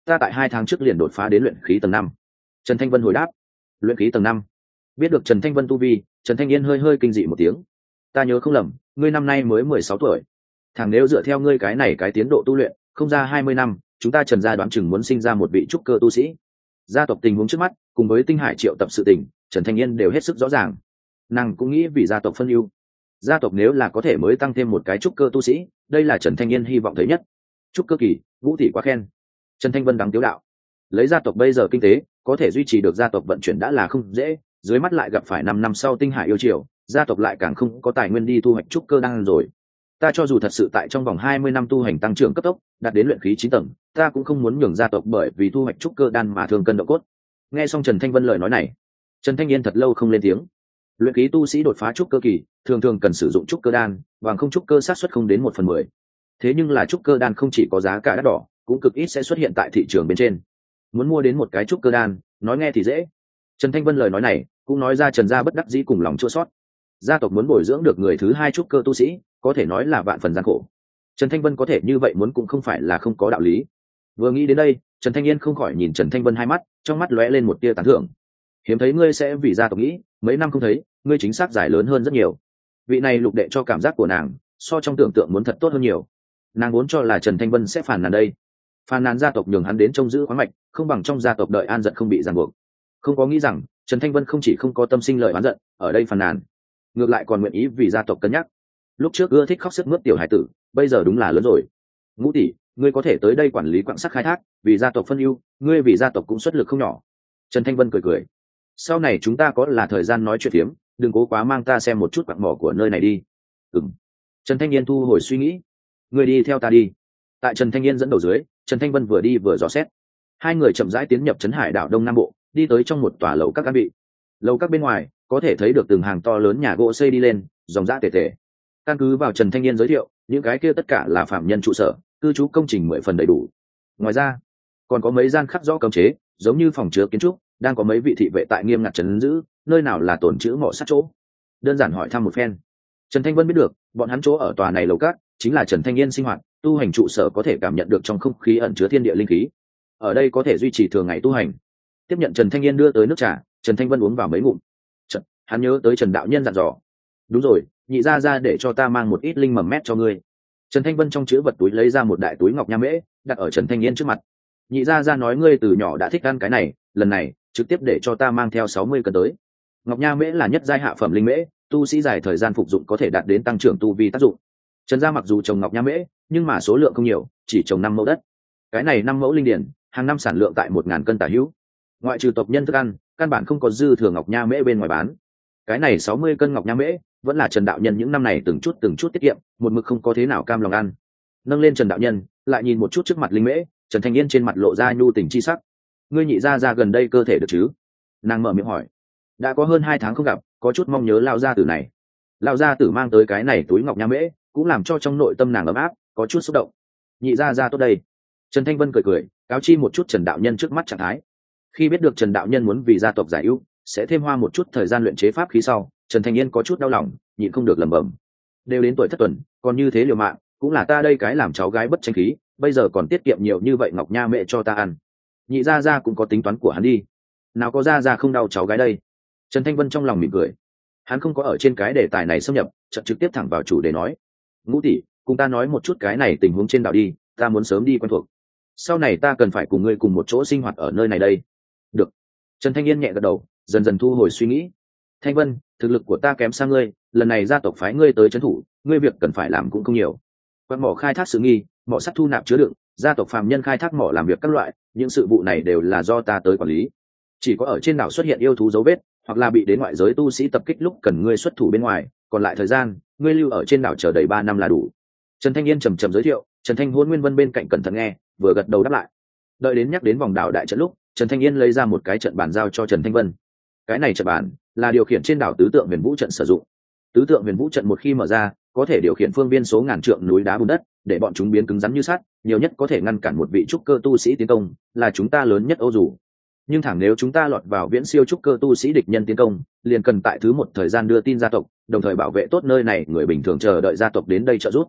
ta tại 2 tháng trước liền đột phá đến luyện khí tầng 5. Trần Thanh Vân hồi đáp. Luyện khí tầng 5. Biết được Trần Thanh Vân tu vi, Trần Thanh Yên hơi hơi kinh dị một tiếng. Ta nhớ không lầm, ngươi năm nay mới 16 tuổi. Thằng nếu dựa theo ngươi cái tiến độ tu luyện, không ra 20 năm, chúng ta Trần gia đoán chừng muốn sinh ra một vị trúc cơ tu sĩ. Gia tộc tình huống trước mắt, cùng với Tinh Hải triệu tập sự tình, Trần Thanh Yên đều hết sức rõ ràng. Nàng cũng nghĩ vì gia tộc phân ưu. Gia tộc nếu là có thể mới tăng thêm một cái trúc cơ tu sĩ, đây là Trần Thanh Yên hy vọng thấy nhất. Trúc cơ kỳ, Vũ thị quá khen. Trần Thanh Vân đắng tiếu đạo. Lấy gia tộc bây giờ kinh tế, có thể duy trì được gia tộc vận chuyển đã là không dễ, dưới mắt lại gặp phải 5 năm sau Tinh Hải yêu triều, gia tộc lại càng không có tài nguyên đi thu hoạch trúc cơ đan rồi. Ta cho dù thật sự tại trong vòng 20 năm tu hành tăng trưởng cấp tốc, đạt đến luyện khí 9 tầng, ta cũng không muốn nhường gia tộc bởi vì thu hoạch trúc cơ đan mà thương cân độ cốt. Nghe xong Trần Thanh Vân lời nói này, Trần Thanh Yên thật lâu không lên tiếng. Luyện khí tu sĩ đột phá trúc cơ kỳ, thường thường cần sử dụng trúc cơ đan, bằng không trúc cơ xác suất không đến 1/10. Thế nhưng là trúc cơ đan không chỉ có giá cả đắt đỏ, cũng cực ít sẽ xuất hiện tại thị trường bên trên. Muốn mua đến một cái trúc cơ đan, nói nghe thì dễ. Trần Thanh Vân lời nói này, cũng nói ra Trần gia bất đắc dĩ cùng lòng chua xót. Gia tộc muốn bồi dưỡng được người thứ 2 trúc cơ tu sĩ, có thể nói là vạn phần gian khổ. Trần Thanh Vân có thể như vậy muốn cũng không phải là không có đạo lý. Vừa nghĩ đến đây, Trần Thanh Yên không khỏi nhìn Trần Thanh Vân hai mắt, trong mắt lóe lên một tia tán thưởng. Hiếm thấy ngươi sẽ vì gia tộc nghĩ, mấy năm không thấy, ngươi chính xác giải lớn hơn rất nhiều. Vị này lục đệ cho cảm giác của nàng, so trong tưởng tượng muốn thật tốt hơn nhiều. Nàng vốn cho là Trần Thanh Vân sẽ phàn nàn đây. Phàn nàn gia tộc nhường hắn đến trông giữ khoáng mạch, không bằng trong gia tộc đợi an giận không bị ràng buộc. Không có nghĩ rằng, Trần Thanh Vân không chỉ không có tâm sinh lợi oán giận, ở đây phàn nàn, ngược lại còn nguyện ý vì gia tộc cân nhắc. Lúc trước ưa thích khóc sức mướt tiểu hải tử, bây giờ đúng là lớn rồi. Ngũ tỷ, ngươi có thể tới đây quản lý quặng sắt khai thác, vì gia tộc phân ưu, ngươi vì gia tộc cũng xuất lực không nhỏ. Trần Thanh Vân cười cười. Sau này chúng ta có là thời gian nói chuyện phiếm, đừng cố quá mang ta xem một chút quặng mỏ của nơi này đi. Ừm. Trần Thanh Yên thu hồi suy nghĩ. Ngươi đi theo ta đi. Tại Trần Thanh Yên dẫn đầu dưới, Trần Thanh Vân vừa đi vừa dò xét. Hai người chậm rãi tiến nhập trấn Hải đảo Đông Nam Bộ, đi tới trong một tòa lầu các an bị. Lầu các bên ngoài, có thể thấy được từng hàng to lớn nhà gỗ xây đi lên, dòng dã tề tề. Căn cứ vào Trần Thanh Yên giới thiệu, những cái kia tất cả là phạm nhân trụ sở, cư trú công trình 10 phần đầy đủ. Ngoài ra, còn có mấy gian khắc rõ cấm chế, giống như phòng chứa kiến trúc, đang có mấy vị thị vệ tại nghiêm ngặt trấn giữ, nơi nào là tổn trữ mỏ sắt chỗ. Đơn giản hỏi thăm một phen, Trần Thanh Vân biết được, bọn hắn chỗ ở tòa này lầu cát, chính là Trần Thanh Yên sinh hoạt, tu hành trụ sở có thể cảm nhận được trong không khí ẩn chứa thiên địa linh khí. Ở đây có thể duy trì thường ngày tu hành. Tiếp nhận Trần Thanh Yên đưa tới nước trà, Trần Thanh Vân uống vào mấy ngụm. Hắn nhớ tới Trần đạo nhân dặn dò. Đúng rồi, nhị ra để cho ta mang một ít linh mầm mét cho ngươi. Trần Thanh Vân trong chứa vật túi lấy ra một đại túi ngọc nha mễ, đặt ở Trần Thanh Yên trước mặt. Nhị ra nói ngươi từ nhỏ đã thích ăn cái này, lần này trực tiếp để cho ta mang theo 60 cân tới. Ngọc nha mễ là nhất giai hạ phẩm linh mễ, tu sĩ dài thời gian phục dụng có thể đạt đến tăng trưởng tu vi tác dụng. Trần gia mặc dù trồng ngọc nha mễ, nhưng mà số lượng không nhiều, chỉ trồng 5 mẫu đất. Cái này 5 mẫu linh điển, hàng năm sản lượng tại 1000 cân tả hữu. Ngoại trừ tộc nhân thức ăn, căn bản không có dư thừa ngọc nha mễ bên ngoài bán. Cái này 60 cân ngọc nha mễ, vẫn là Trần đạo nhân những năm này từng chút tiết kiệm, một mực không có thế nào cam lòng ăn. Nâng lên Trần đạo nhân, lại nhìn một chút trước mặt linh mễ, Trần Thanh Yên trên mặt lộ ra nhu tình chi sắc. Ngươi nhị ra gần đây cơ thể được chứ? Nàng mở miệng hỏi. Đã có hơn 2 tháng không gặp, có chút mong nhớ lão gia tử này. Lão gia tử mang tới cái này túi ngọc nha mễ, cũng làm cho trong nội tâm nàng ấm áp, có chút xúc động. Nhị ra tốt đây. Trần Thanh Vân cười, cáo chi một chút Trần đạo nhân trước mắt trạng thái. Khi biết được Trần đạo nhân muốn vì gia tộc giải ưu, sẽ thêm hoa một chút thời gian luyện chế pháp khí sau, Trần Thanh Yên có chút đau lòng, nhịn không được lẩm bẩm. Đều đến tuổi thất tuần, còn như thế liều mạng, cũng là ta đây cái làm cháu gái bất tranh khí, bây giờ còn tiết kiệm nhiều như vậy ngọc nha mẹ cho ta ăn. Nhị ra cũng có tính toán của hắn đi. Nào có ra không đau cháu gái đây. Trần Thanh Vân trong lòng mỉm cười. Hắn không có ở trên cái đề tài này xâm nhập, trực tiếp thẳng vào chủ đề nói. Ngũ tỷ, cùng ta nói một chút cái này tình huống trên đảo đi, ta muốn sớm đi quen thuộc. Sau này ta cần phải cùng ngươi cùng một chỗ sinh hoạt ở nơi này đây. Được. Trần Thanh Yên nhẹ gật đầu, dần dần thu hồi suy nghĩ. Thanh Vân, thực lực của ta kém xa ngươi, lần này gia tộc phái ngươi tới trấn thủ, ngươi việc cần phải làm cũng không nhiều. Quặng mỏ khai thác sự nghi, mỏ sắt thu nạp chứa đựng, gia tộc phàm nhân khai thác mỏ làm việc các loại, những sự vụ này đều là do ta tới quản lý. Chỉ có ở trên đảo xuất hiện yêu thú dấu vết, hoặc là bị đến ngoại giới tu sĩ tập kích lúc cần ngươi xuất thủ bên ngoài, còn lại thời gian, ngươi lưu ở trên đảo chờ đầy 3 năm là đủ. Trần Thanh Yên trầm giới thiệu, Trần Thanh Hôn Nguyên Vân bên cạnh cẩn thận nghe, vừa gật đầu đáp lại. Đợi đến nhắc đến vòng đảo đại trận lúc, Trần Thanh Yên lấy ra một cái trận bàn giao cho Trần Thanh Vân. Cái này trận bàn là điều khiển trên đảo tứ tượng huyền vũ trận sử dụng. Tứ tượng huyền vũ trận một khi mở ra, có thể điều khiển phương viên số ngàn trượng núi đá bùn đất, để bọn chúng biến cứng rắn như sắt, nhiều nhất có thể ngăn cản một vị trúc cơ tu sĩ tiến công, là chúng ta lớn nhất âu dù. Nhưng thẳng nếu chúng ta lọt vào viễn siêu trúc cơ tu sĩ địch nhân tiến công, liền cần tại thứ một thời gian đưa tin gia tộc, đồng thời bảo vệ tốt nơi này, người bình thường chờ đợi gia tộc đến đây trợ giúp.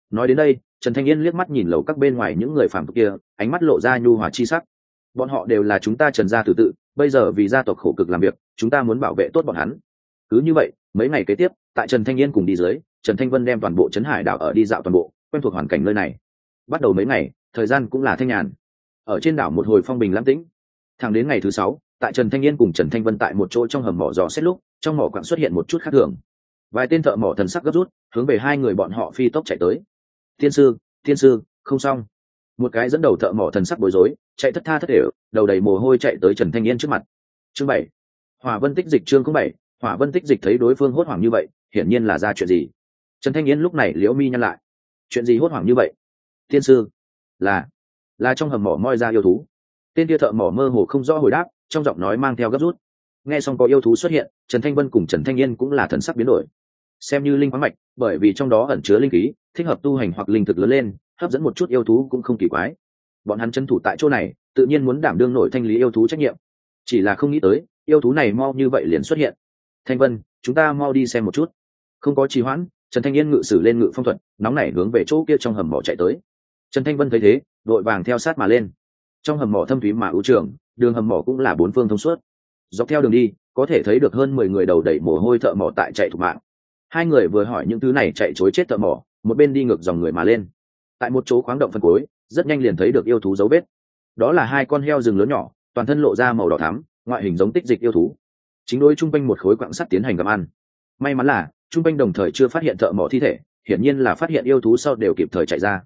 Nói đến đây, Trần Thanh Yên liếc mắt nhìn lầu các bên ngoài những người phàm tục kia, ánh mắt lộ ra nhu hòa chi sắc. Bọn họ đều là chúng ta Trần gia tử tự, bây giờ vì gia tộc khổ cực làm việc, chúng ta muốn bảo vệ tốt bọn hắn. Cứ như vậy, mấy ngày kế tiếp, tại Trần Thanh Yên cùng đi dưới, Trần Thanh Vân đem toàn bộ trấn Hải đảo ở đi dạo toàn bộ, quen thuộc hoàn cảnh nơi này. Bắt đầu mấy ngày, thời gian cũng là thanh nhàn. Ở trên đảo một hồi phong bình lãng tĩnh. Thẳng đến ngày thứ 6, tại Trần Thanh Yên cùng Trần Thanh Vân tại một chỗ trong hầm mỏ dò xét lúc, trong mỏ quặng xuất hiện một chút khác thường. Vài tên thợ mỏ thần sắc gấp rút, hướng về hai người bọn họ phi tốc chạy tới. Tiên sư, không xong. Một cái dẫn đầu thợ mỏ thần sắc bối rối, chạy thất tha thất để, đầu đầy mồ hôi chạy tới Trần Thanh Yên trước mặt. Chương 7. Hỏa Vân Tích Dịch chương 7. Hỏa Vân Tích Dịch thấy đối phương hốt hoảng như vậy, hiển nhiên là ra chuyện gì. Trần Thanh Yên lúc này liễu mi nhăn lại. Chuyện gì hốt hoảng như vậy? Tiên sư, là trong hầm mỏ moi ra yêu thú. Tên kia thợ mỏ mơ hồ không rõ hồi đáp, trong giọng nói mang theo gấp rút. Nghe xong có yêu thú xuất hiện, Trần Thanh Vân cùng Trần Thanh Yên cũng là thần sắc biến đổi. Xem như linh khoáng mạch, bởi vì trong đó ẩn chứa linh khí, thích hợp tu hành hoặc linh thực lớn lên, hấp dẫn một chút yêu thú cũng không kỳ quái. Bọn hắn trấn thủ tại chỗ này, tự nhiên muốn đảm đương nổi thanh lý yêu thú trách nhiệm. Chỉ là không nghĩ tới, yêu thú này mau như vậy liền xuất hiện. Thanh Vân, chúng ta mau đi xem một chút. Không có trì hoãn, Trần Thanh Yên ngự sử lên ngự phong thuật, nóng nảy hướng về chỗ kia trong hầm mỏ chạy tới. Trần Thanh Vân thấy thế, đội vàng theo sát mà lên. Trong hầm mỏ thâm thúy mà ưu trường, đường hầm mỏ cũng là bốn phương thông suốt. Dọc theo đường đi, có thể thấy được hơn 10 người đầu đẩy mồ hôi thợ mỏ tại chạy thục mạng. Hai người vừa hỏi những thứ này chạy chối chết thợ mỏ, một bên đi ngược dòng người mà lên. Tại một chỗ khoáng động phân cuối, rất nhanh liền thấy được yêu thú dấu vết. Đó là hai con heo rừng lớn nhỏ, toàn thân lộ ra màu đỏ thắm, ngoại hình giống tích dịch yêu thú. Chính đối trung quanh một khối quặng sắt tiến hành gặm ăn. May mắn là trung quanh đồng thời chưa phát hiện thợ mỏ thi thể, hiển nhiên là phát hiện yêu thú sau đều kịp thời chạy ra.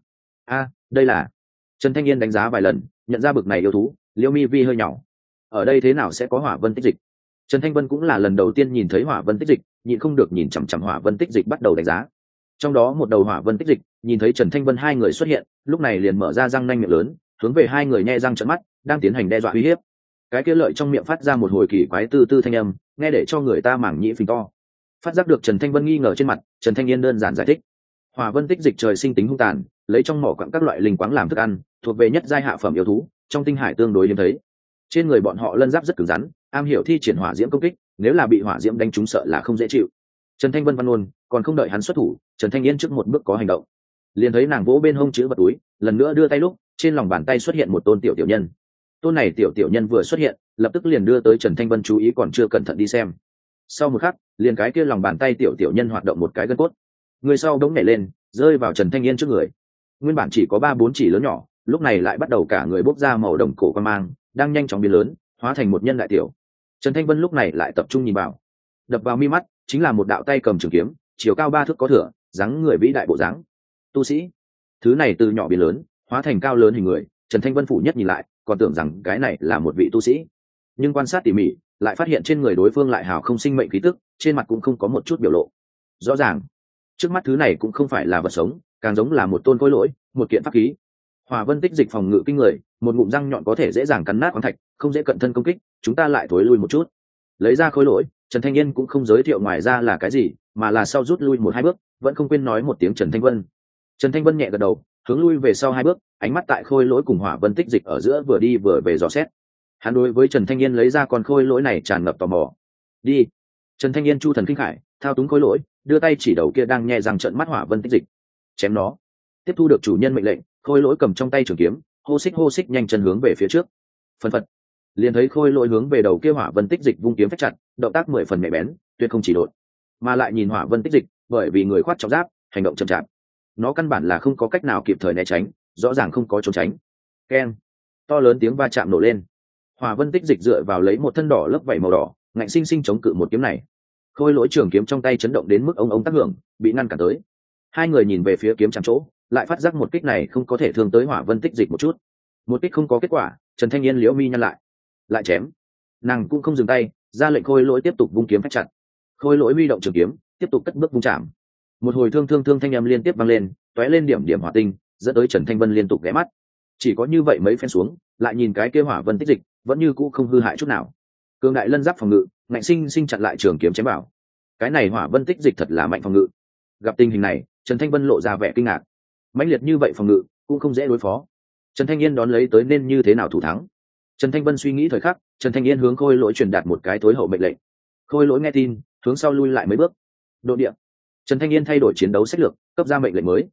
Đây là. Trần Thanh Yên đánh giá vài lần, nhận ra bực này yêu thú, liêu mi vi hơi nhỏ. Ở đây thế nào sẽ có hỏa vân tích dịch? Trần Thanh Vân cũng là lần đầu tiên nhìn thấy hỏa vân tích dịch, nhịn không được nhìn chằm chằm hỏa vân tích dịch bắt đầu đánh giá. Trong đó một đầu hỏa vân tích dịch, nhìn thấy Trần Thanh Vân hai người xuất hiện, lúc này liền mở ra răng nanh miệng lớn, hướng về hai người nhe răng trợn mắt, đang tiến hành đe dọa uy hiếp. Cái kia lợi trong miệng phát ra một hồi kỳ quái tư tư thanh âm, nghe để cho người ta mảng nhĩ phình to. Phát giác được Trần Thanh Vân nghi ngờ trên mặt, Trần Thanh Yên đơn giản giải thích. Hỏa vân tích dịch trời sinh tính hung tàn, lấy trong mỏ quặng các loại linh quáng làm thức ăn, thuộc về nhất giai hạ phẩm yêu thú, trong tinh hải tương đối hiếm thấy. Trên người bọn họ lân giáp rất cứng rắn, am hiểu thi triển hỏa diễm công kích, nếu là bị hỏa diễm đánh trúng sợ là không dễ chịu. Trần Thanh Vân văn ôn, còn không đợi hắn xuất thủ, Trần Thanh Yên trước một bước có hành động. Liền thấy nàng vỗ bên hông chữ vật túi, lần nữa đưa tay lúc, trên lòng bàn tay xuất hiện một tôn tiểu tiểu nhân. Tôn này tiểu nhân vừa xuất hiện, lập tức liền đưa tới Trần Thanh Vân chú ý còn chưa cẩn thận đi xem. Sau một khắc, liền cái kia lòng bàn tay tiểu nhân hoạt động một cái gân cốt. Người sau đống nhảy lên, rơi vào Trần Thanh Yên trước người. Nguyên bản chỉ có 3-4 chỉ lớn nhỏ, lúc này lại bắt đầu cả người bốc ra màu đồng cổ quan mang, đang nhanh chóng biến lớn, hóa thành một nhân đại tiểu. Trần Thanh Vân lúc này lại tập trung nhìn vào. Đập vào mi mắt chính là một đạo tay cầm trường kiếm, chiều cao 3 thước có thửa, dáng người vĩ đại bộ dáng. Tu sĩ. Thứ này từ nhỏ biến lớn, hóa thành cao lớn hình người, Trần Thanh Vân phủ nhất nhìn lại, còn tưởng rằng cái này là một vị tu sĩ. Nhưng quan sát tỉ mỉ, lại phát hiện trên người đối phương lại hào không sinh mệnh khí tức, trên mặt cũng không có một chút biểu lộ. Rõ ràng, trước mắt thứ này cũng không phải là vật sống, càng giống là một tôn khối lỗi, một kiện pháp khí. Hỏa vân tích dịch phòng ngự kinh người, một ngụm răng nhọn có thể dễ dàng cắn nát khoáng thạch, không dễ cận thân công kích, chúng ta lại thối lui một chút. Lấy ra khối lỗi, Trần Thanh Yên cũng không giới thiệu ngoài ra là cái gì, mà là sau rút lui 1-2 bước, vẫn không quên nói một tiếng Trần Thanh Vân. Trần Thanh Vân nhẹ gật đầu, hướng lui về sau 2 bước, ánh mắt tại khối lỗi cùng hỏa vân tích dịch ở giữa vừa đi vừa về dò xét. Hắn đối với Trần Thanh Yên lấy ra con khối lỗi này tràn ngập tò mò. Đi. Trần Thanh Yên chu thần kinh khải, thao túng khối lỗi, đưa tay chỉ đầu kia đang nhẹ răng trợn mắt hỏa vân tích dịch. Chém nó. Tiếp thu được chủ nhân mệnh lệnh, khôi lỗi cầm trong tay trường kiếm, hô xích nhanh chân hướng về phía trước. Phân phật. Liền thấy khôi lỗi hướng về đầu kia hỏa vân tích dịch vung kiếm phách chặt, động tác 10 phần nhạy bén, tuyệt không chỉ đột. Mà lại nhìn hỏa vân tích dịch, bởi vì người khoát trọng giáp, hành động chậm chạp. Nó căn bản là không có cách nào kịp thời né tránh, rõ ràng không có trốn tránh. Keng. To lớn tiếng va chạm nổ lên. Hỏa vân tích dịch dựa vào lấy một thân đỏ lớp vảy màu đỏ, ngạnh sinh sinh chống cự một kiếm này. Khôi lỗi trường kiếm trong tay chấn động đến mức ông tác hưởng, bị ngăn cản tới. Hai người nhìn về phía kiếm chạm chỗ, lại phát giác một kích này không có thể thương tới hỏa vân tích dịch một chút. Một kích không có kết quả, Trần Thanh Yên liễu mi nhăn lại chém. Nàng cũng không dừng tay, ra lệnh khôi lỗi tiếp tục vung kiếm phách chặt. Khôi lỗi huy động trường kiếm, tiếp tục cất bước vung chạm. Một hồi thương thanh âm liên tiếp vang lên, tóe lên điểm hỏa tinh, dẫn tới Trần Thanh Vân liên tục ghé mắt. Chỉ có như vậy mấy phen xuống, lại nhìn cái kia hỏa vân tích dịch, vẫn như cũ không hư hại chút nào. Cường đại lân giáp phòng ngự, ngạnh sinh chặn lại trường kiếm chém vào. Cái này hỏa vân tích dịch thật là mạnh phòng ngự. Gặp tình hình này, Trần Thanh Vân lộ ra vẻ kinh ngạc. Mãnh liệt như vậy phòng ngự cũng không dễ đối phó. Trần Thanh Yên đón lấy tới nên như thế nào thủ thắng? Trần Thanh Vân suy nghĩ thời khắc, Trần Thanh Yên hướng khôi lỗi truyền đạt một cái tối hậu mệnh lệnh. Khôi lỗi nghe tin, hướng sau lui lại mấy bước. Độ địa. Trần Thanh Yên thay đổi chiến đấu sách lược, cấp ra mệnh lệnh mới.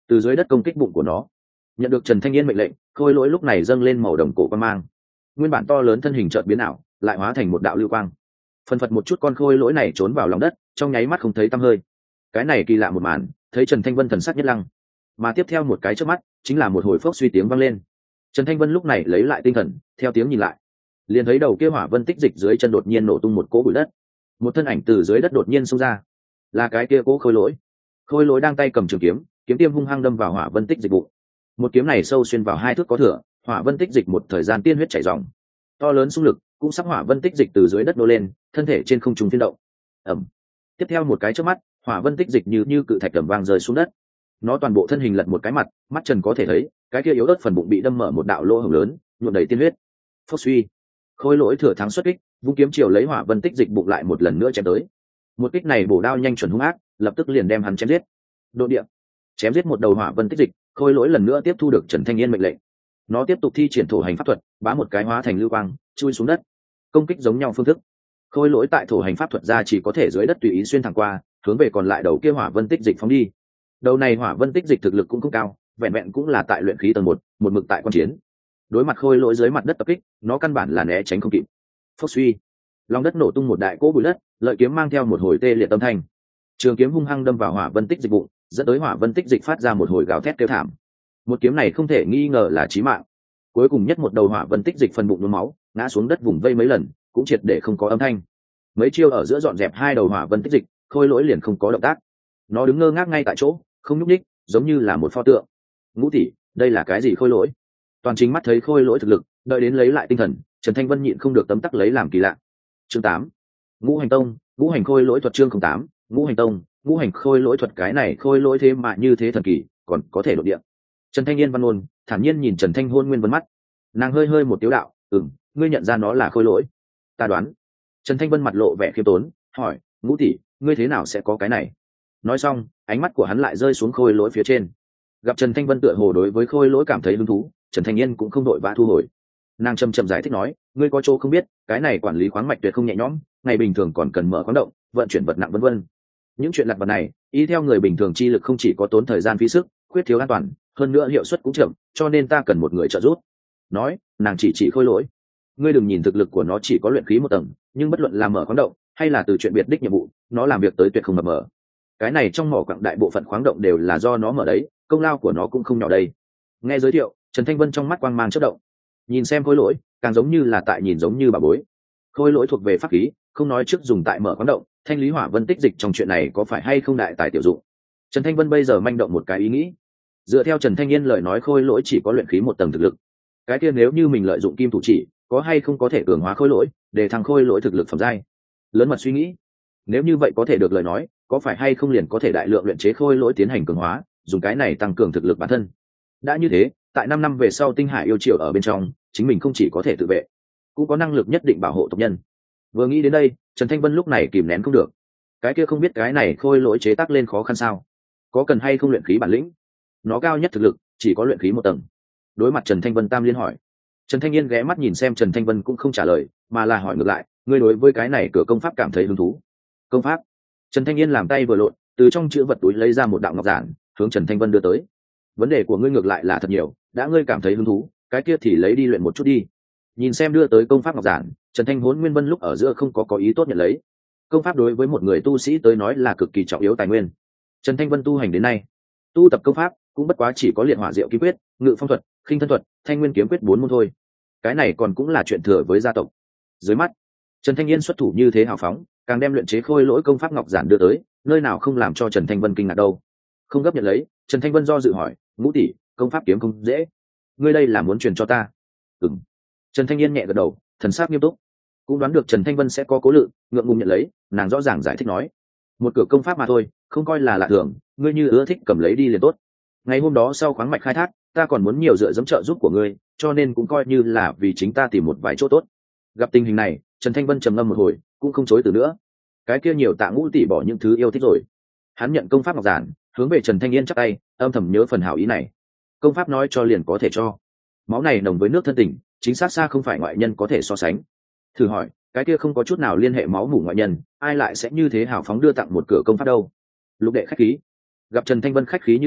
từ dưới đất công kích bụng của nó. Nhận được Trần Thanh Yên mệnh lệnh, khôi lỗi lúc này dâng lên màu đồng cổ quang mang, nguyên bản to lớn thân hình chợt biến ảo, lại hóa thành một đạo lưu quang. Phần phật một chút con khôi lỗi này trốn vào lòng đất, trong nháy mắt không thấy tăm hơi. Cái này kỳ lạ một màn, thấy Trần Thanh Vân thần sắc nhất lăng, mà tiếp theo một cái chớp mắt, chính là một hồi phốc suy tiếng vang lên. Trần Thanh Vân lúc này lấy lại tinh thần, theo tiếng nhìn lại, liền thấy đầu kia hỏa vân tích dịch dưới chân đột nhiên nổ tung một cỗ bụi đất, một thân ảnh từ dưới đất đột nhiên xông ra, là cái kia cỗ khôi lỗi. Khôi lỗi đang tay cầm trường kiếm, kiếm tiêm hung hăng đâm vào hỏa vân tích dịch bụng. Một kiếm này sâu xuyên vào 2 thước có thừa, hỏa vân tích dịch một thời gian tiên huyết chảy ròng, to lớn xung lực cũng sắp hỏa vân tích dịch từ dưới đất nô lên, thân thể trên không trung phiên động. Ầm. Tiếp theo một cái chớp mắt, hỏa vân tích dịch như cự thạch tầm vang rơi xuống đất. Nó toàn bộ thân hình lật một cái mặt, mắt trần có thể thấy, cái kia yếu ớt phần bụng bị đâm mở một đạo lỗ hổng lớn, nhuộm đầy tiên huyết. Phốc suy, khôi lỗi thừa thắng xuất kích, vung kiếm chiều lấy hỏa vân tích dịch bụng lại một lần nữa chém tới. Một kích này bổ đao nhanh chuẩn hung ác, lập tức liền đem hắn chém giết. Độ địa, chém giết một đầu hỏa vân tích dịch, khôi lỗi lần nữa tiếp thu được Trần Thanh Yên mệnh lệnh. Nó tiếp tục thi triển thổ hành pháp thuật, bá một cái hóa thành lưu quang, chui xuống đất. Công kích giống nhau phương thức. Khôi lỗi tại thổ hành pháp thuật ra chỉ có thể dưới đất tùy ý xuyên thẳng qua, hướng về còn lại đầu kia hỏa vân tích dịch phóng đi. Đầu này hỏa vân tích dịch thực lực cũng không cao, vẹn vẹn cũng là tại luyện khí tầng 1, một mực tại quan chiến. Đối mặt khôi lỗi dưới mặt đất tập kích, nó căn bản là né tránh không kịp. Phốc suy, lòng đất nổ tung một đại cỗ bụi đất, lợi kiếm mang theo một hồi tê liệt âm thanh. Trường kiếm hung hăng đâm vào hỏa vân tích dịch bụng, dẫn tới hỏa vân tích dịch phát ra một hồi gào thét kêu thảm. Một kiếm này không thể nghi ngờ là chí mạng. Cuối cùng nhất một đầu hỏa vân tích dịch phần bụng nhuốm máu, ngã xuống đất vùng vây mấy lần, cũng triệt để không có âm thanh. Mấy chiêu ở giữa dọn dẹp 2 đầu hỏa vân tích dịch, khôi lỗi liền không có động tác. Nó đứng ngơ ngác ngay tại chỗ, không nhúc nhích, giống như là một pho tượng. Ngũ tỷ, đây là cái gì khôi lỗi? Toàn chính mắt thấy khôi lỗi thực lực, đợi đến lấy lại tinh thần, Trần Thanh Vân nhịn không được tấm tắc lấy làm kỳ lạ. Chương 8. Ngũ hành tông, ngũ hành khôi lỗi thuật chương 08, ngũ hành tông, ngũ hành khôi lỗi thuật. Cái này khôi lỗi thế mà như thế thần kỳ, còn có thể đột địa. Trần Thanh Yên văn ngôn, thản nhiên nhìn Trần Thanh Hôn Nguyên vấn mắt. Nàng hơi hơi một tiếu đạo, ngươi nhận ra nó là khôi lỗi? Ta đoán. Trần Thanh Vân mặt lộ vẻ khiêm tốn, hỏi, ngũ tỷ, ngươi thế nào sẽ có cái này? Nói xong, ánh mắt của hắn lại rơi xuống khôi lỗi phía trên. Gặp Trần Thanh Vân tựa hồ đối với khôi lỗi cảm thấy hứng thú, Trần Thanh Yên cũng không đội vã thu hồi. Nàng chậm chậm giải thích nói, ngươi có chỗ không biết, cái này quản lý khoáng mạch tuyệt không nhẹ nhõm, ngày bình thường còn cần mở khoáng động, vận chuyển vật nặng vân vân. Những chuyện lặt vặt này, y theo người bình thường chi lực không chỉ có tốn thời gian phí sức, khuyết thiếu an toàn, hơn nữa hiệu suất cũng chậm, cho nên ta cần một người trợ giúp. Nói, nàng chỉ khôi lỗi. Ngươi đừng nhìn thực lực của nó chỉ có luyện khí 1 tầng, nhưng bất luận là mở khoáng động hay là từ chuyện biệt đích nhiệm vụ, nó làm việc tới tuyệt không mập mờ. Cái này trong mỏ quặng đại bộ phận khoáng động đều là do nó mở đấy, công lao của nó cũng không nhỏ đây. Nghe giới thiệu, Trần Thanh Vân trong mắt quang mang chớp động. Nhìn xem khôi lỗi, càng giống như là tại nhìn giống như bà bối. Khôi lỗi thuộc về pháp khí, không nói trước dùng tại mở khoáng động, thanh lý hỏa vân tích dịch trong chuyện này có phải hay không đại tài tiểu dụng. Trần Thanh Vân bây giờ manh động một cái ý nghĩ. Dựa theo Trần Thanh Yên lời nói, khôi lỗi chỉ có luyện khí 1 tầng thực lực. Cái kia nếu như mình lợi dụng kim thủ chỉ, có hay không có thể cường hóa khôi lỗi, để thằng khôi lỗi thực lực phẩm giai. Lớn mật suy nghĩ, nếu như vậy có thể được lời nói, có phải hay không liền có thể đại lượng luyện chế khôi lỗi tiến hành cường hóa, dùng cái này tăng cường thực lực bản thân. Đã như thế, tại 5 năm về sau tinh hải yêu triều ở bên trong, chính mình không chỉ có thể tự vệ, cũng có năng lực nhất định bảo hộ tộc nhân. Vừa nghĩ đến đây, Trần Thanh Vân lúc này kìm nén không được. Cái kia không biết cái này khôi lỗi chế tác lên khó khăn sao? Có cần hay không luyện khí bản lĩnh? Nó cao nhất thực lực chỉ có luyện khí 1 tầng. Đối mặt Trần Thanh Vân tam liên hỏi. Trần Thanh Yên ghé mắt nhìn xem Trần Thanh Vân cũng không trả lời, mà là hỏi ngược lại, ngươi đối với cái này cửa công pháp cảm thấy hứng thú? Công pháp? Trần Thanh Yên làm tay vừa lộn, từ trong chữ vật túi lấy ra một đạo ngọc giản, hướng Trần Thanh Vân đưa tới. Vấn đề của ngươi ngược lại là thật nhiều, đã ngươi cảm thấy hứng thú, cái kia thì lấy đi luyện một chút đi. Nhìn xem đưa tới công pháp ngọc giản, Trần Thanh Hỗn Nguyên Vân lúc ở giữa không có ý tốt nhận lấy. Công pháp đối với một người tu sĩ tới nói là cực kỳ trọng yếu tài nguyên. Trần Thanh Vân tu hành đến nay, tu tập công pháp cũng bất quá chỉ có liệt hỏa diệu kiếm quyết, ngự phong thuật, khinh thân thuật, thanh nguyên kiếm quyết 4 môn thôi. Cái này còn cũng là chuyện thừa với gia tộc. Dưới mắt, Trần Thanh Yên xuất thủ như thế hào phóng, càng đem luyện chế khôi lỗi công pháp ngọc giản đưa tới, nơi nào không làm cho Trần Thanh Vân kinh ngạc đâu. Không gấp nhận lấy, Trần Thanh Vân do dự hỏi, ngũ tỷ, công pháp kiếm không dễ, ngươi đây là muốn truyền cho ta? Ừm. Trần Thanh Yên nhẹ gật đầu, thần sắc nghiêm túc. Cũng đoán được Trần Thanh Vân sẽ có cố lự, ngượng ngùng nhận lấy, nàng rõ ràng giải thích nói, một cửa công pháp mà thôi, không coi là lạ thường, ngươi như ưa thích cầm lấy đi liền tốt. Ngày hôm đó sau khoáng mạch khai thác, ta còn muốn nhiều dựa dẫm trợ giúp của ngươi, cho nên cũng coi như là vì chính ta tìm một vài chỗ tốt. Gặp tình hình này, Trần Thanh Vân trầm ngâm một hồi, cũng không chối từ nữa. Cái kia nhiều tạ ngũ tỷ bỏ những thứ yêu thích rồi. Hắn nhận công pháp ngọc giản, hướng về Trần Thanh Yên chắp tay, âm thầm nhớ phần hảo ý này. Công pháp nói cho liền có thể cho. Máu này nồng với nước thân tình, chính xác xa không phải ngoại nhân có thể so sánh. Thử hỏi, cái kia không có chút nào liên hệ máu mủ ngoại nhân, ai lại sẽ như thế hào phóng đưa tặng một cửa công pháp đâu? Lục đệ khách khí. Gặp Trần Thanh Vân khách khí như thế,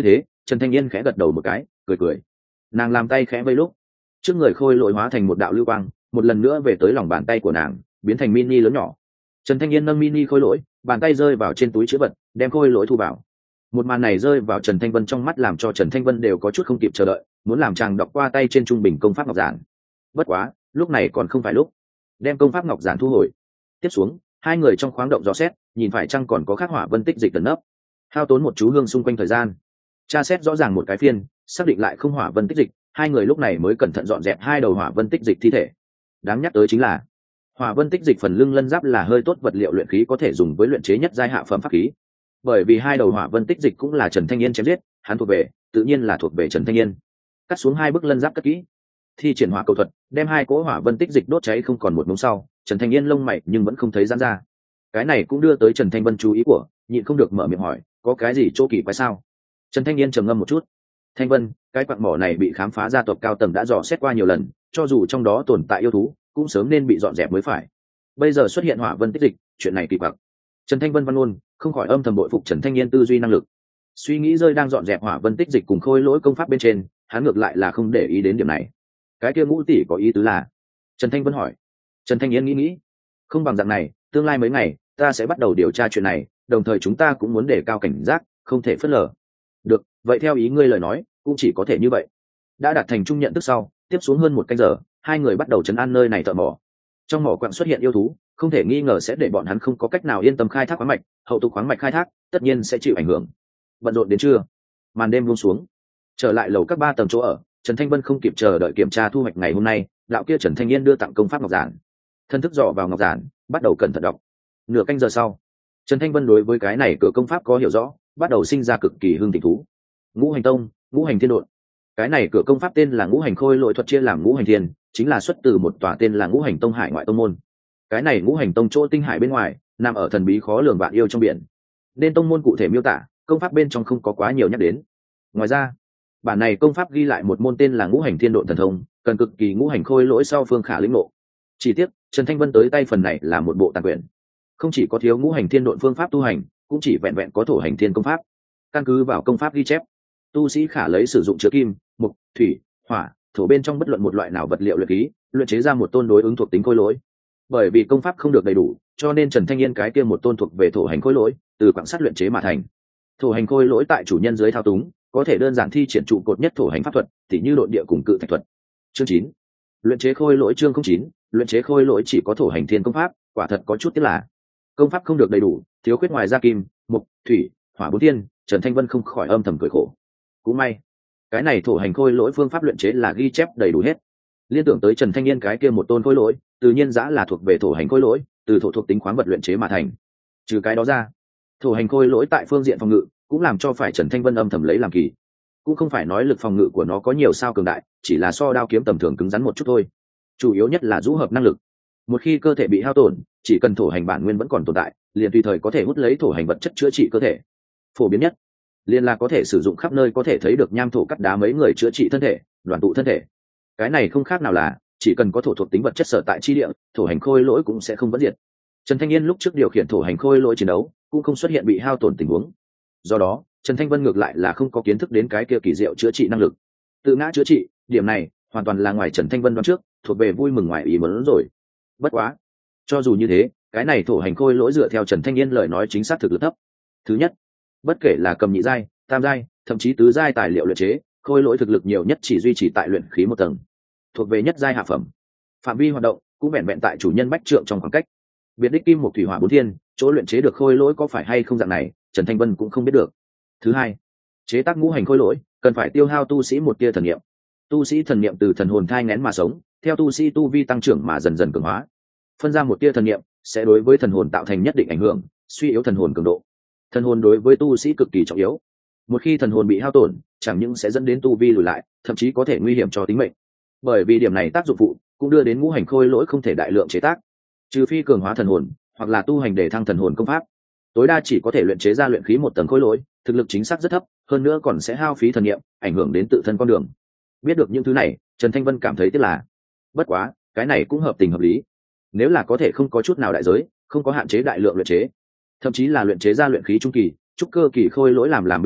Trần Thanh Yên khẽ gật đầu một cái, cười cười. Nàng làm tay khẽ vây lúc, trước người khôi lỗi hóa thành một đạo lưu quang, một lần nữa về tới lòng bàn tay của nàng, biến thành mini lớn nhỏ. Trần Thanh Yên nâng mini khôi lỗi, bàn tay rơi vào trên túi trữ vật, đem khôi lỗi thu vào. Một màn này rơi vào Trần Thanh Vân trong mắt làm cho Trần Thanh Vân đều có chút không kịp chờ đợi, muốn làm chàng đọc qua tay trên trung bình công pháp ngọc giản. Bất quá, lúc này còn không phải lúc. Đem công pháp ngọc giản thu hồi. Tiếp xuống, hai người trong khoáng động dò xét, nhìn phải chăng còn có khắc hỏa vân tích dịch tấn nấp. Hao tốn một chú hương xung quanh thời gian, tra xét rõ ràng một cái phiên, xác định lại không hỏa vân tích dịch, hai người lúc này mới cẩn thận dọn dẹp hai đầu hỏa vân tích dịch thi thể. Đáng nhắc tới chính là hỏa vân tích dịch phần lưng lân giáp là hơi tốt vật liệu luyện khí có thể dùng với luyện chế nhất giai hạ phẩm pháp khí. Bởi vì hai đầu hỏa vân tích dịch cũng là Trần Thanh Yên chém giết, hắn thuộc về, tự nhiên là thuộc về Trần Thanh Yên. Cắt xuống hai bức lân giáp cất kỹ, thi triển hỏa cầu thuật, đem hai cỗ hỏa vân tích dịch đốt cháy không còn một mống sau, Trần Thanh Yên lông mày nhưng vẫn không thấy giãn ra. Cái này cũng đưa tới Trần Thanh Vân chú ý của, nhịn không được mở miệng hỏi, có cái gì chỗ kỳ quái sao? Trần Thanh Yên trầm ngâm một chút. Thanh Vân, cái quặng mỏ này bị khám phá gia tộc cao tầng đã dò xét qua nhiều lần, cho dù trong đó tồn tại yêu thú, cũng sớm nên bị dọn dẹp mới phải. Bây giờ xuất hiện hỏa vân tích dịch, chuyện này kỳ quặc. Trần Thanh Vân văn ngôn, không khỏi âm thầm bội phục Trần Thanh Yên tư duy năng lực. Suy nghĩ rơi đang dọn dẹp hỏa vân tích dịch cùng khôi lỗi công pháp bên trên, hắn ngược lại là không để ý đến điểm này. Cái kia Ngũ tỷ có ý tứ là? Trần Thanh Vân hỏi. Trần Thanh Yên nghĩ, không bằng dạng này, tương lai mấy ngày, ta sẽ bắt đầu điều tra chuyện này, đồng thời chúng ta cũng muốn đề cao cảnh giác, không thể phớt lờ. Được, vậy theo ý ngươi lời nói, cũng chỉ có thể như vậy. Đã đạt thành chung nhận thức sau, tiếp xuống hơn một canh giờ, hai người bắt đầu trấn an nơi này thợ mỏ. Trong mỏ quặng xuất hiện yêu thú, không thể nghi ngờ sẽ để bọn hắn không có cách nào yên tâm khai thác khoáng mạch, hậu tục khoáng mạch khai thác, tất nhiên sẽ chịu ảnh hưởng. Bận rộn đến trưa, màn đêm buông xuống. Trở lại lầu các 3 tầng chỗ ở, Trần Thanh Vân không kịp chờ đợi kiểm tra thu hoạch ngày hôm nay, đạo kia Trần Thanh Yên đưa tặng công pháp ngọc giản. Thân thức dò vào ngọc giản, bắt đầu cẩn thận đọc. Nửa canh giờ sau, Trần Thanh Vân đối với cái này cửa công pháp có hiểu rõ, bắt đầu sinh ra cực kỳ hưng thịnh thú. Ngũ hành tông, ngũ hành thiên độn. Cái này cửa công pháp tên là ngũ hành khôi lỗi thuật, chia làm ngũ hành thiên, chính là xuất từ một tòa tên là ngũ hành tông hải ngoại tông môn. Cái này ngũ hành tông chỗ tinh hải bên ngoài, nằm ở thần bí khó lường vạn yêu trong biển. Nên tông môn cụ thể miêu tả, công pháp bên trong không có quá nhiều nhắc đến. Ngoài ra, bản này công pháp ghi lại một môn tên là ngũ hành thiên độn thần thông, cần cực kỳ ngũ hành khôi lỗi sau phương khả lĩnh ngộ. Chỉ tiếc, Trần Thanh Vân tới tay phần này là một bộ tàn quyển, không chỉ có thiếu ngũ hành thiên độn phương pháp tu hành, cũng chỉ vẹn vẹn có thổ hành thiên công pháp. Căn cứ vào công pháp ghi chép, tu sĩ khả lấy sử dụng chứa kim, mộc, thủy, hỏa, thổ bên trong bất luận một loại nào vật liệu luyện khí, luyện chế ra một tôn đối ứng thuộc tính khôi lỗi. Bởi vì công pháp không được đầy đủ, cho nên Trần Thanh Yên cái kia một tôn thuộc về thổ hành khôi lỗi, từ quặng sắt luyện chế mà thành. Thổ hành khôi lỗi tại chủ nhân dưới thao túng, có thể đơn giản thi triển trụ cột nhất thổ hành pháp thuật, tỉ như độn địa cùng cự thạch thuật. Chương 9. Luyện chế khôi lỗi chương 09, luyện chế khôi lỗi chỉ có thổ hành thiên công pháp, quả thật có chút tiếc là công pháp không được đầy đủ, thiếu khuyết ngoài ra kim, mộc, thủy, hỏa bốn thiên. Trần Thanh Vân không khỏi âm thầm cười khổ. Cũng may, cái này thổ hành khôi lỗi phương pháp luyện chế là ghi chép đầy đủ hết. Liên tưởng tới Trần Thanh Yên cái kia một tôn khôi lỗi, tự nhiên dã là thuộc về thổ hành khôi lỗi, từ thổ thuộc tính khoáng vật luyện chế mà thành. Trừ cái đó ra, thổ hành khôi lỗi tại phương diện phòng ngự cũng làm cho phải Trần Thanh Vân âm thầm lấy làm kỳ. Cũng không phải nói lực phòng ngự của nó có nhiều sao cường đại, chỉ là so đao kiếm tầm thường cứng rắn một chút thôi. Chủ yếu nhất là rũ hợp năng lực. Một khi cơ thể bị hao tổn, chỉ cần thổ hành bản nguyên vẫn còn tồn tại, liền tùy thời có thể hút lấy thổ hành vật chất chữa trị cơ thể. Phổ biến nhất, liền là có thể sử dụng khắp nơi có thể thấy được nham thổ cắt đá mấy người chữa trị thân thể, đoàn tụ thân thể. Cái này không khác nào là chỉ cần có thổ thuộc tính vật chất sở tại chi địa, thổ hành khôi lỗi cũng sẽ không vẫn diệt. Trần Thanh Yên lúc trước điều khiển thổ hành khôi lỗi chiến đấu, cũng không xuất hiện bị hao tổn tình huống. Do đó, Trần Thanh Vân ngược lại là không có kiến thức đến cái kia kỳ diệu chữa trị năng lực. Tự ngã chữa trị, điểm này hoàn toàn là ngoài Trần Thanh Vân đoán trước, thuộc về vui mừng ngoài ý muốn rồi. Bất quá, cho dù như thế, cái này thổ hành khôi lỗi dựa theo Trần Thanh Yên lời nói chính xác thực lực thấp. Thứ nhất, bất kể là cầm nhị giai, tam giai, thậm chí tứ giai tài liệu luyện chế, khôi lỗi thực lực nhiều nhất chỉ duy trì tại luyện khí một tầng, thuộc về nhất giai hạ phẩm. Phạm vi hoạt động cũng vẹn vẹn tại chủ nhân bách trượng trong khoảng cách. Biệt đích kim một thủy hỏa bốn thiên, chỗ luyện chế được khôi lỗi có phải hay không dạng này, Trần Thanh Vân cũng không biết được. Thứ hai, chế tác ngũ hành khôi lỗi cần phải tiêu hao tu sĩ một tia thần niệm. Tu sĩ thần niệm từ thần hồn thai nghén mà sống, theo tu sĩ tu vi tăng trưởng mà dần dần cường hóa. Phân ra một tia thần niệm sẽ đối với thần hồn tạo thành nhất định ảnh hưởng, suy yếu thần hồn cường độ. Thần hồn đối với tu sĩ cực kỳ trọng yếu. Một khi thần hồn bị hao tổn, chẳng những sẽ dẫn đến tu vi lùi lại, thậm chí có thể nguy hiểm cho tính mệnh. Bởi vì điểm này tác dụng phụ cũng đưa đến ngũ hành khôi lỗi không thể đại lượng chế tác, trừ phi cường hóa thần hồn hoặc là tu hành để thăng thần hồn công pháp, tối đa chỉ có thể luyện chế ra luyện khí một tầng khôi lỗi, thực lực chính xác rất thấp, hơn nữa còn sẽ hao phí thần niệm, ảnh hưởng đến tự thân con đường. Biết được những thứ này, Trần Thanh Vân cảm thấy tiếc là. Bất quá, cái này cũng hợp tình hợp lý. Nếu là có thể không có chút nào đại giới, không có hạn chế đại lượng luyện chế, thậm chí là luyện chế ra luyện khí trung kỳ, trúc cơ kỳ khôi lỗi làm binh khí,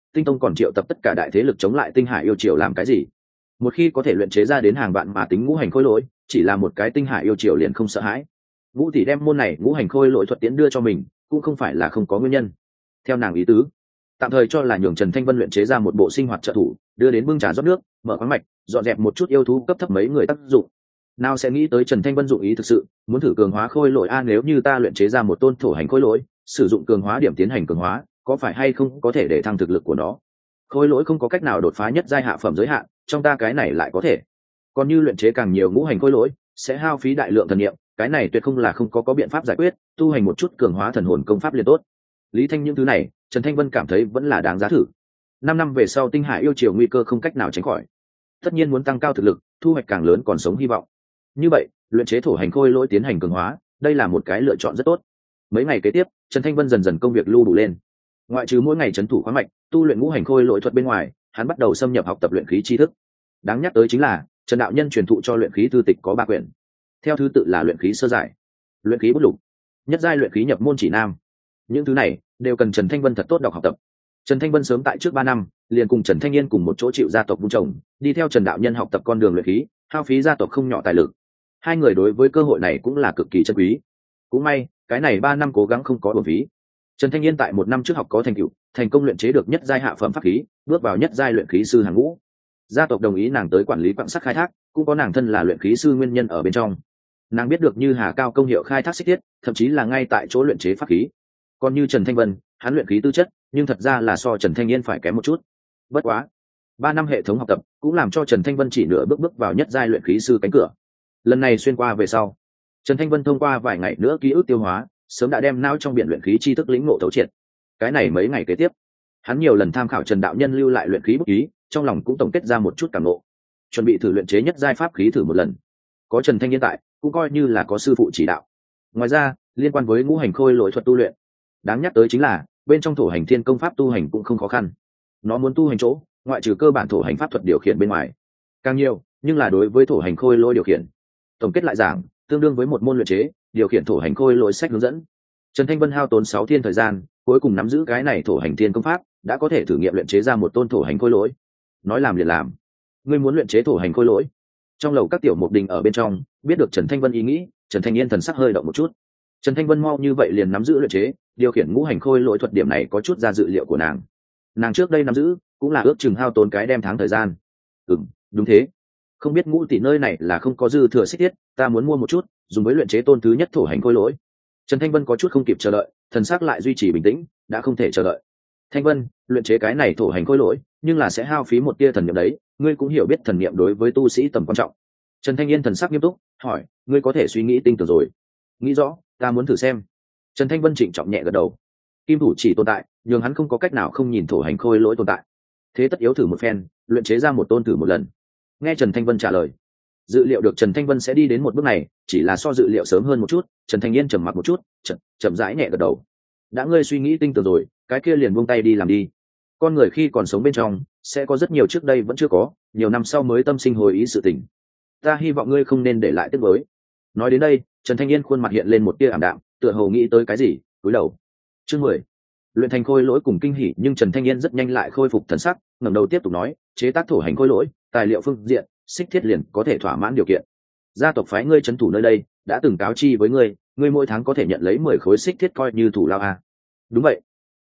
tinh tông còn triệu tập tất cả đại thế lực chống lại tinh hải yêu triều làm cái gì? Một khi có thể luyện chế ra đến hàng vạn mà tính ngũ hành khôi lỗi, chỉ là một cái tinh hải yêu triều liền không sợ hãi. Vũ tỷ đem môn này ngũ hành khôi lỗi thuật tiễn đưa cho mình cũng không phải là không có nguyên nhân. Theo nàng ý tứ, tạm thời cho là nhường Trần Thanh Vân luyện chế ra một bộ sinh hoạt trợ thủ, đưa đến bưng trà rót nước, mở khoáng mạch, dọn dẹp một chút yêu thú cấp thấp mấy người tác dụng. Nào sẽ nghĩ tới Trần Thanh Vân dụng ý thực sự muốn thử cường hóa khôi lỗi. Nếu như ta luyện chế ra một tôn thổ hành khôi lỗi, sử dụng cường hóa điểm tiến hành cường hóa, có phải hay không có thể để thăng thực lực của nó? Khôi lỗi không có cách nào đột phá nhất giai hạ phẩm giới hạn, trong ta cái này lại có thể. Còn như luyện chế càng nhiều ngũ hành khôi lỗi, sẽ hao phí đại lượng thần niệm, cái này tuyệt không là không có biện pháp giải quyết, tu hành một chút cường hóa thần hồn công pháp liền tốt. Lý Thanh những thứ này, Trần Thanh Vân cảm thấy vẫn là đáng giá thử. 5 năm về sau tinh hải yêu triều nguy cơ không cách nào tránh khỏi, tất nhiên muốn tăng cao thực lực, thu hoạch càng lớn còn sống hy vọng. Như vậy, luyện chế thổ hành khôi lỗi tiến hành cường hóa, đây là một cái lựa chọn rất tốt. Mấy ngày kế tiếp, Trần Thanh Vân dần dần công việc lưu đủ lên. Ngoại trừ mỗi ngày trấn thủ khoáng mạch, tu luyện ngũ hành khôi lỗi thuật bên ngoài, hắn bắt đầu xâm nhập học tập luyện khí tri thức. Đáng nhắc tới chính là, Trần đạo nhân truyền thụ cho luyện khí thư tịch có 3 quyển. Theo thứ tự là luyện khí sơ giải, luyện khí bút lục, nhất giai luyện khí nhập môn chỉ nam. Những thứ này đều cần Trần Thanh Vân thật tốt đọc học tập. Trần Thanh Vân sớm tại trước 3 năm, liền cùng Trần Thanh Yên cùng một chỗ chịu gia tộc vun trồng, đi theo Trần đạo nhân học tập con đường luyện khí, hao phí gia tộc không nhỏ tài lực. Hai người đối với cơ hội này cũng là cực kỳ chân quý. Cũng may, cái này 3 năm cố gắng không có uổng phí. Trần Thanh Yên tại 1 năm trước học có thành tựu, thành công luyện chế được nhất giai hạ phẩm pháp khí, bước vào nhất giai luyện khí sư hàng ngũ. Gia tộc đồng ý nàng tới quản lý quặng sắt khai thác, cũng có nàng thân là luyện khí sư nguyên nhân ở bên trong. Nàng biết được như Hà Cao công hiệu khai thác xích thiết, thậm chí là ngay tại chỗ luyện chế pháp khí. Còn như Trần Thanh Vân, hắn luyện khí tư chất, nhưng thật ra là so Trần Thanh Yên phải kém một chút. Bất quá, 3 năm hệ thống học tập cũng làm cho Trần Thanh Vân chỉ nửa bước vào nhất giai luyện khí sư cánh cửa. Lần này xuyên qua về sau, Trần Thanh Vân thông qua vài ngày nữa ký ức tiêu hóa, sớm đã đem não trong biển luyện khí tri thức lĩnh ngộ thấu triệt. Cái này mấy ngày kế tiếp, hắn nhiều lần tham khảo Trần đạo nhân lưu lại luyện khí bút ký, trong lòng cũng tổng kết ra một chút cảm ngộ, chuẩn bị thử luyện chế nhất giai pháp khí thử một lần. Có Trần Thanh Yên tại, cũng coi như là có sư phụ chỉ đạo. Ngoài ra, liên quan với ngũ hành khôi lỗi thuật tu luyện, đáng nhắc tới chính là bên trong thổ hành thiên công pháp tu hành cũng không khó khăn. Nó muốn tu hành chỗ, ngoại trừ cơ bản thổ hành pháp thuật điều khiển bên ngoài, càng nhiều, nhưng là đối với thổ hành khôi lỗi điều khiển. Tổng kết lại giảng, tương đương với một môn luyện chế, điều khiển thổ hành khôi lỗi sách hướng dẫn. Trần Thanh Vân hao tốn 6 thiên thời gian, cuối cùng nắm giữ cái này thổ hành thiên công pháp, đã có thể thử nghiệm luyện chế ra một tôn thổ hành khôi lỗi. Nói làm liền làm. Ngươi muốn luyện chế thổ hành khôi lỗi? Trong lầu các tiểu mục đình ở bên trong, biết được Trần Thanh Vân ý nghĩ, Trần Thanh Yên thần sắc hơi động một chút. Trần Thanh Vân mau như vậy liền nắm giữ luyện chế, điều khiển ngũ hành khôi lỗi thuật, điểm này có chút ra dự liệu của nàng. Nàng trước đây nắm giữ, cũng là ước chừng hao tốn cái đem tháng thời gian. Đúng thế. Không biết Ngũ tỷ nơi này là không có dư thừa xích thiết, ta muốn mua một chút, dùng với luyện chế tôn thứ nhất thổ hành khôi lỗi. Trần Thanh Vân có chút không kịp chờ đợi, thần sắc lại duy trì bình tĩnh, đã không thể chờ đợi. Thanh Vân, luyện chế cái này thổ hành khôi lỗi, nhưng là sẽ hao phí một tia thần niệm đấy, ngươi cũng hiểu biết thần niệm đối với tu sĩ tầm quan trọng. Trần Thanh Yên thần sắc nghiêm túc, hỏi, ngươi có thể suy nghĩ tinh tường rồi? Nghĩ rõ, ta muốn thử xem. Trần Thanh Vân trịnh trọng nhẹ gật đầu. Kim thủ chỉ tồn tại, nhưng hắn không có cách nào không nhìn thổ hành khôi lỗi tồn tại. Thế tất yếu thử một phen, luyện chế ra một tôn thử một lần. Nghe Trần Thanh Vân trả lời, dự liệu được Trần Thanh Vân sẽ đi đến một bước này, chỉ là so dự liệu sớm hơn một chút. Trần Thanh Yên trầm mặc một chút, chậm rãi nhẹ gật đầu. Đã ngươi suy nghĩ tinh tường rồi, cái kia liền buông tay đi làm đi. Con người khi còn sống bên trong, sẽ có rất nhiều trước đây vẫn chưa có, nhiều năm sau mới tâm sinh hồi ý sự tình. Ta hy vọng ngươi không nên để lại tiếc nuối. Nói đến đây, Trần Thanh Yên khuôn mặt hiện lên một tia ảm đạm, tựa hồ nghĩ tới cái gì, cúi đầu. Chương 10. Luyện thành khôi lỗi cùng kinh hỉ, nhưng Trần Thanh Yên rất nhanh lại khôi phục thần sắc, ngẩng đầu tiếp tục nói, chế tác thổ hành khôi lỗi, tài liệu phương diện, xích thiết liền có thể thỏa mãn điều kiện. Gia tộc phái ngươi trấn thủ nơi đây, đã từng cáo chi với ngươi, ngươi mỗi tháng có thể nhận lấy 10 khối xích thiết coi như thủ lao a. Đúng vậy.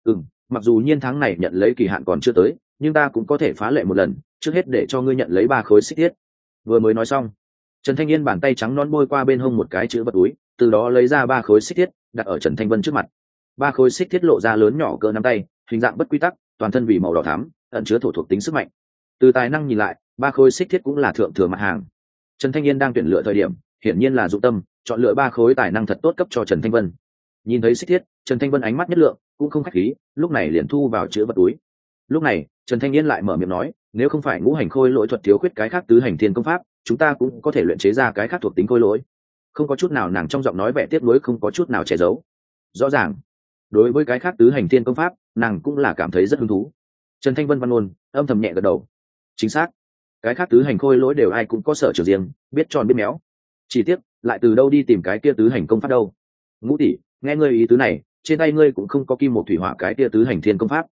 Mặc dù nhiên tháng này nhận lấy kỳ hạn còn chưa tới, nhưng ta cũng có thể phá lệ một lần, trước hết để cho ngươi nhận lấy 3 khối xích thiết. Vừa mới nói xong, Trần Thanh Yên bàn tay trắng non bôi qua bên hông một cái chữ vật túi, từ đó lấy ra 3 khối xích thiết, đặt ở Trần Thanh Vân trước mặt. 3 khối xích thiết lộ ra lớn nhỏ cỡ nắm tay, hình dạng bất quy tắc, toàn thân vì màu đỏ thắm, ẩn chứa thổ thuộc tính sức mạnh. Từ tài năng nhìn lại, 3 khối xích thiết cũng là thượng thừa mặt hàng. Trần Thanh Yên đang tuyển lựa thời điểm, hiển nhiên là dụng tâm, chọn lựa 3 khối tài năng thật tốt cấp cho Trần Thanh Vân. Nhìn thấy xích thiết, Trần Thanh Vân ánh mắt nhất lượng, cũng không khách khí, lúc này liền thu vào chữ vật túi. Lúc này, Trần Thanh Yên lại mở miệng nói, nếu không phải ngũ hành khôi lỗi thuật thiếu khuyết cái khác tứ hành thiên công pháp, chúng ta cũng có thể luyện chế ra cái khác thuộc tính khôi lỗi. Không có chút nào nàng trong giọng nói vẻ tiếc nuối, không có chút nào che giấu. Rõ ràng, đối với cái khác tứ hành thiên công pháp, nàng cũng là cảm thấy rất hứng thú. Trần Thanh Vân văn ôn, âm thầm nhẹ gật đầu. Chính xác, cái khác tứ hành khôi lỗi đều ai cũng có sở trường riêng, biết tròn biết méo. Chỉ tiếc, lại từ đâu đi tìm cái kia tứ hành công pháp đâu? Ngũ tỷ, nghe ngươi ý tứ này, trên tay ngươi cũng không có kim một thủy hỏa cái kia tứ hành thiên công pháp.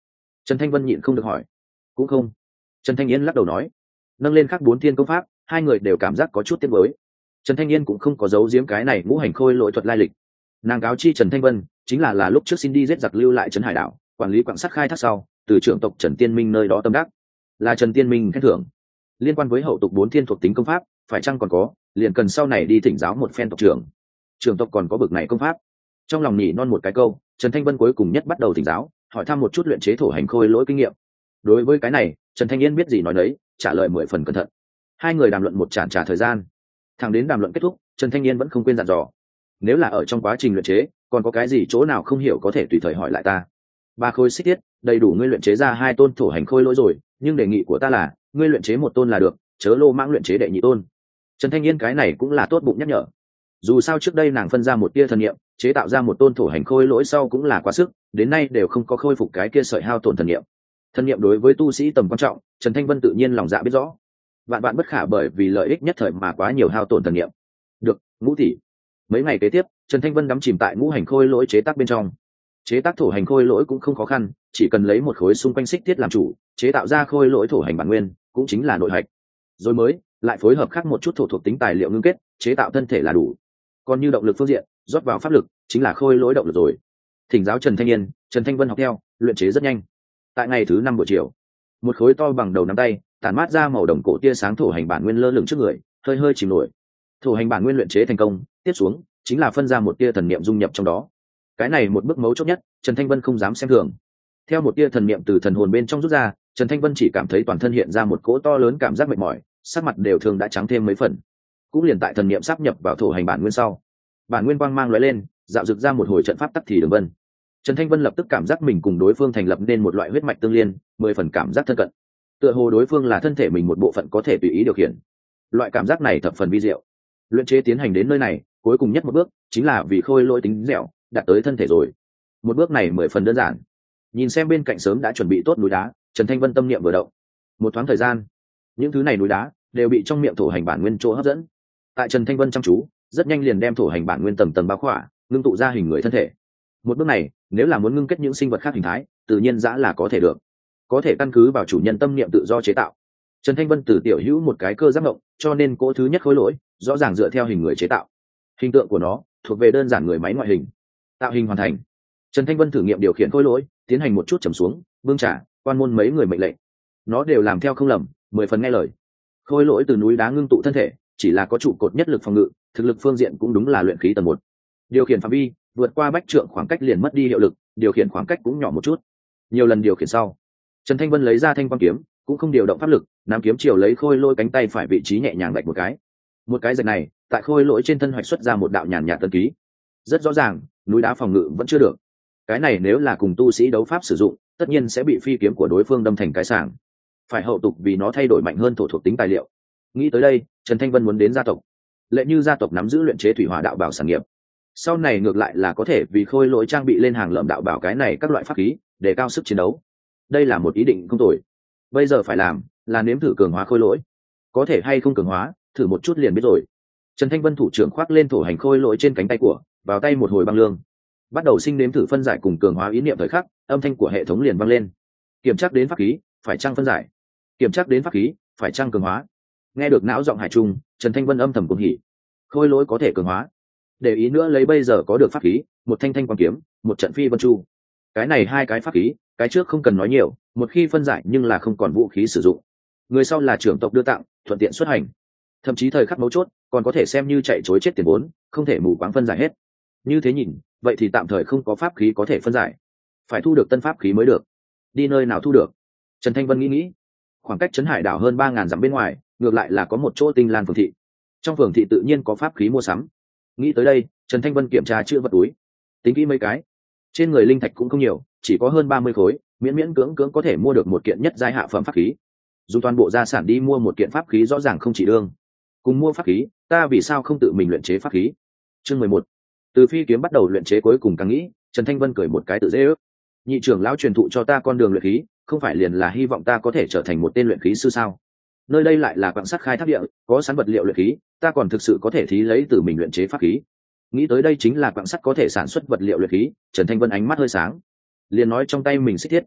Trần Thanh Vân nhịn không được hỏi. Cũng không. Trần Thanh Yên lắc đầu nói. Nâng lên khắc 4 thiên công pháp, hai người đều cảm giác có chút tiếc nuối. Trần Thanh Yên cũng không có giấu giếm cái này ngũ hành khôi lỗi thuật lai lịch. Nàng cáo chi Trần Thanh Vân chính là lúc trước xin đi giết giặc lưu lại trấn hải đảo, quản lý quặng sắt khai thác sau, từ trưởng tộc Trần Tiên Minh nơi đó tâm đắc, là Trần Tiên Minh khen thưởng. Liên quan với hậu tục 4 thiên thuộc tính công pháp, phải chăng còn có, liền cần sau này đi thỉnh giáo một phen tộc trưởng. Trưởng tộc còn có bực này công pháp. Trong lòng nhỉ non một cái câu, Trần Thanh Vân cuối cùng nhất bắt đầu thỉnh giáo, hỏi thăm một chút luyện chế thổ hành khôi lỗi kinh nghiệm. Đối với cái này, Trần Thanh Yên biết gì nói đấy, trả lời 10 phần cẩn thận. Hai người đàm luận một tràn trà thời gian. Thẳng đến đàm luận kết thúc, Trần Thanh Yên vẫn không quên dặn dò. Nếu là ở trong quá trình luyện chế, còn có cái gì chỗ nào không hiểu có thể tùy thời hỏi lại ta. 3 khối xích thiết, đầy đủ ngươi luyện chế ra 2 tôn thổ hành khôi lỗi rồi, nhưng đề nghị của ta là, ngươi luyện chế 1 tôn là được, chớ lô mãng luyện chế đệ nhị tôn. Trần Thanh Yên cái này cũng là tốt bụng nhắc nhở. Dù sao trước đây nàng phân ra một tia thần niệm, chế tạo ra một tôn thổ hành khôi lỗi sau cũng là quá sức, đến nay đều không có khôi phục cái kia sợi hao tổn thần niệm. Thần niệm đối với tu sĩ tầm quan trọng, Trần Thanh Vân tự nhiên lòng dạ biết rõ. Vạn vạn bất khả bởi vì lợi ích nhất thời mà quá nhiều hao tổn thần niệm. Được, Ngũ tỷ. Mấy ngày kế tiếp, Trần Thanh Vân đắm chìm tại ngũ hành khôi lỗi chế tác bên trong. Chế tác thổ hành khôi lỗi cũng không khó khăn, chỉ cần lấy một khối xung quanh xích thiết làm chủ, chế tạo ra khôi lỗi thổ hành bản nguyên, cũng chính là nội hạch. Rồi mới lại phối hợp khác một chút thổ thuộc tính tài liệu ngưng kết, chế tạo thân thể là đủ. Còn như động lực phương diện, rót vào pháp lực, chính là khôi lỗi động lực rồi. Thỉnh giáo Trần Thanh Yên, Trần Thanh Vân học theo, luyện chế rất nhanh. Tại ngày thứ 5 buổi chiều, một khối to bằng đầu nắm tay, tản mát ra màu đồng cổ tia sáng thổ hành bản nguyên lơ lửng trước người, hơi hơi chìm nổi. Thổ hành bản nguyên luyện chế thành công, tiếp xuống chính là phân ra một tia thần niệm dung nhập trong đó. Cái này một bước mấu chốt nhất, Trần Thanh Vân không dám xem thường. Theo một tia thần niệm từ thần hồn bên trong rút ra, Trần Thanh Vân chỉ cảm thấy toàn thân hiện ra một cỗ to lớn cảm giác mệt mỏi, sắc mặt đều thường đã trắng thêm mấy phần. Cũng liền tại thần niệm sáp nhập vào thổ hành bản nguyên sau, bản nguyên quang mang lóe lên, dạo dực ra một hồi trận pháp tắc thì đường vân. Trần Thanh Vân lập tức cảm giác mình cùng đối phương thành lập nên một loại huyết mạch tương liên, 10 phần cảm giác thân cận. Tựa hồ đối phương là thân thể mình một bộ phận có thể tùy ý điều khiển. Loại cảm giác này thập phần vi diệu. Luyện chế tiến hành đến nơi này, cuối cùng nhất một bước chính là vì khôi lỗi tính dẻo đạt tới thân thể rồi. Một bước này 10 phần đơn giản. Nhìn xem bên cạnh sớm đã chuẩn bị tốt núi đá, Trần Thanh Vân tâm niệm vừa động. Một thoáng thời gian, những thứ này núi đá đều bị trong miệng thổ hành bản nguyên chỗ hấp dẫn. Tại Trần Thanh Vân chăm chú, rất nhanh liền đem thổ hành bản nguyên tầng tầng bao khỏa, ngưng tụ ra hình người thân thể. Một bước này, nếu là muốn ngưng kết những sinh vật khác hình thái, tự nhiên dã là có thể được. Có thể căn cứ vào chủ nhân tâm niệm tự do chế tạo. Trần Thanh Vân từ tiểu hữu một cái cơ giáp động, cho nên cỗ thứ nhất khối lỗi, rõ ràng dựa theo hình người chế tạo. Hình tượng của nó thuộc về đơn giản người máy ngoại hình. Tạo hình hoàn thành. Trần Thanh Vân thử nghiệm điều khiển khối lỗi, tiến hành một chút trầm xuống, bưng trả, quan môn mấy người mệnh lệnh. Nó đều làm theo không lầm, 10 phần nghe lời. Khối lỗi từ núi đá ngưng tụ thân thể, chỉ là có trụ cột nhất lực phòng ngự, thực lực phương diện cũng đúng là luyện khí tầng 1. Điều khiển phạm vi vượt qua bách trượng khoảng cách liền mất đi hiệu lực, điều khiển khoảng cách cũng nhỏ một chút. Nhiều lần điều khiển sau, Trần Thanh Vân lấy ra thanh quang kiếm, cũng không điều động pháp lực, nắm kiếm chiều lấy khôi lỗi cánh tay phải vị trí nhẹ nhàng vạch một cái. Một cái rạch này, tại khôi lỗi trên thân hoạch xuất ra một đạo nhàn nhạt tân ký. Rất rõ ràng, núi đá phòng ngự vẫn chưa được. Cái này nếu là cùng tu sĩ đấu pháp sử dụng, tất nhiên sẽ bị phi kiếm của đối phương đâm thành cái sàng. Phải hậu tục vì nó thay đổi mạnh hơn thổ thuộc tính tài liệu. Nghĩ tới đây, Trần Thanh Vân muốn đến gia tộc. Lệ Như gia tộc nắm giữ luyện chế thủy hỏa đạo bảo sản nghiệp. Sau này ngược lại là có thể vì khôi lỗi trang bị lên hàng lợm đạo bảo cái này các loại pháp khí, để cao sức chiến đấu. Đây là một ý định không tồi. Bây giờ phải làm là nếm thử cường hóa khôi lỗi. Có thể hay không cường hóa, thử một chút liền biết rồi. Trần Thanh Vân thủ trưởng khoác lên thổ hành khôi lỗi trên cánh tay của, vào tay một hồi băng lương. Bắt đầu sinh nếm thử phân giải cùng cường hóa ý niệm thời khắc, âm thanh của hệ thống liền vang lên. Kiểm tra đến pháp khí, phải chăng phân giải? Kiểm tra đến pháp khí, phải chăng cường hóa? Nghe được não giọng hải trung, Trần Thanh Vân âm thầm cuồng hỉ. Khôi lỗi có thể cường hóa. Để ý nữa lấy bây giờ có được pháp khí, một thanh thanh quang kiếm, một trận phi vân chu. Cái này hai cái pháp khí, cái trước không cần nói nhiều, một khi phân giải nhưng là không còn vũ khí sử dụng. Người sau là trưởng tộc đưa tặng, thuận tiện xuất hành. Thậm chí thời khắc mấu chốt, còn có thể xem như chạy chối chết tiền vốn, không thể mù quáng phân giải hết. Như thế nhìn, vậy thì tạm thời không có pháp khí có thể phân giải. Phải thu được tân pháp khí mới được. Đi nơi nào thu được? Trần Thanh Vân nghĩ. Khoảng cách trấn Hải đảo hơn 3000 dặm bên ngoài, ngược lại là có một chỗ Tinh Lan phường thị. Trong phường thị tự nhiên có pháp khí mua sắm. Nghĩ tới đây, Trần Thanh Vân kiểm tra chữ vật túi. Tính kỹ mấy cái. Trên người linh thạch cũng không nhiều, chỉ có hơn 30 khối, miễn miễn cưỡng cưỡng có thể mua được một kiện nhất giai hạ phẩm pháp khí. Dùng toàn bộ gia sản đi mua một kiện pháp khí rõ ràng không chỉ đương. Cùng mua pháp khí, ta vì sao không tự mình luyện chế pháp khí? Chương 11. Từ phi kiếm bắt đầu luyện chế cuối cùng càng nghĩ, Trần Thanh Vân cười một cái tự dễ ước. Nhị trưởng lão truyền thụ cho ta con đường luyện khí, không phải liền là hy vọng ta có thể trở thành một tên luyện khí sư sao? Nơi đây lại là quặng sắt khai thác địa, có sẵn vật liệu luyện khí, ta còn thực sự có thể thí lấy từ mình luyện chế pháp khí. Nghĩ tới đây chính là quặng sắt có thể sản xuất vật liệu luyện khí, Trần Thanh Vân ánh mắt hơi sáng. Liền nói trong tay mình xích thiết.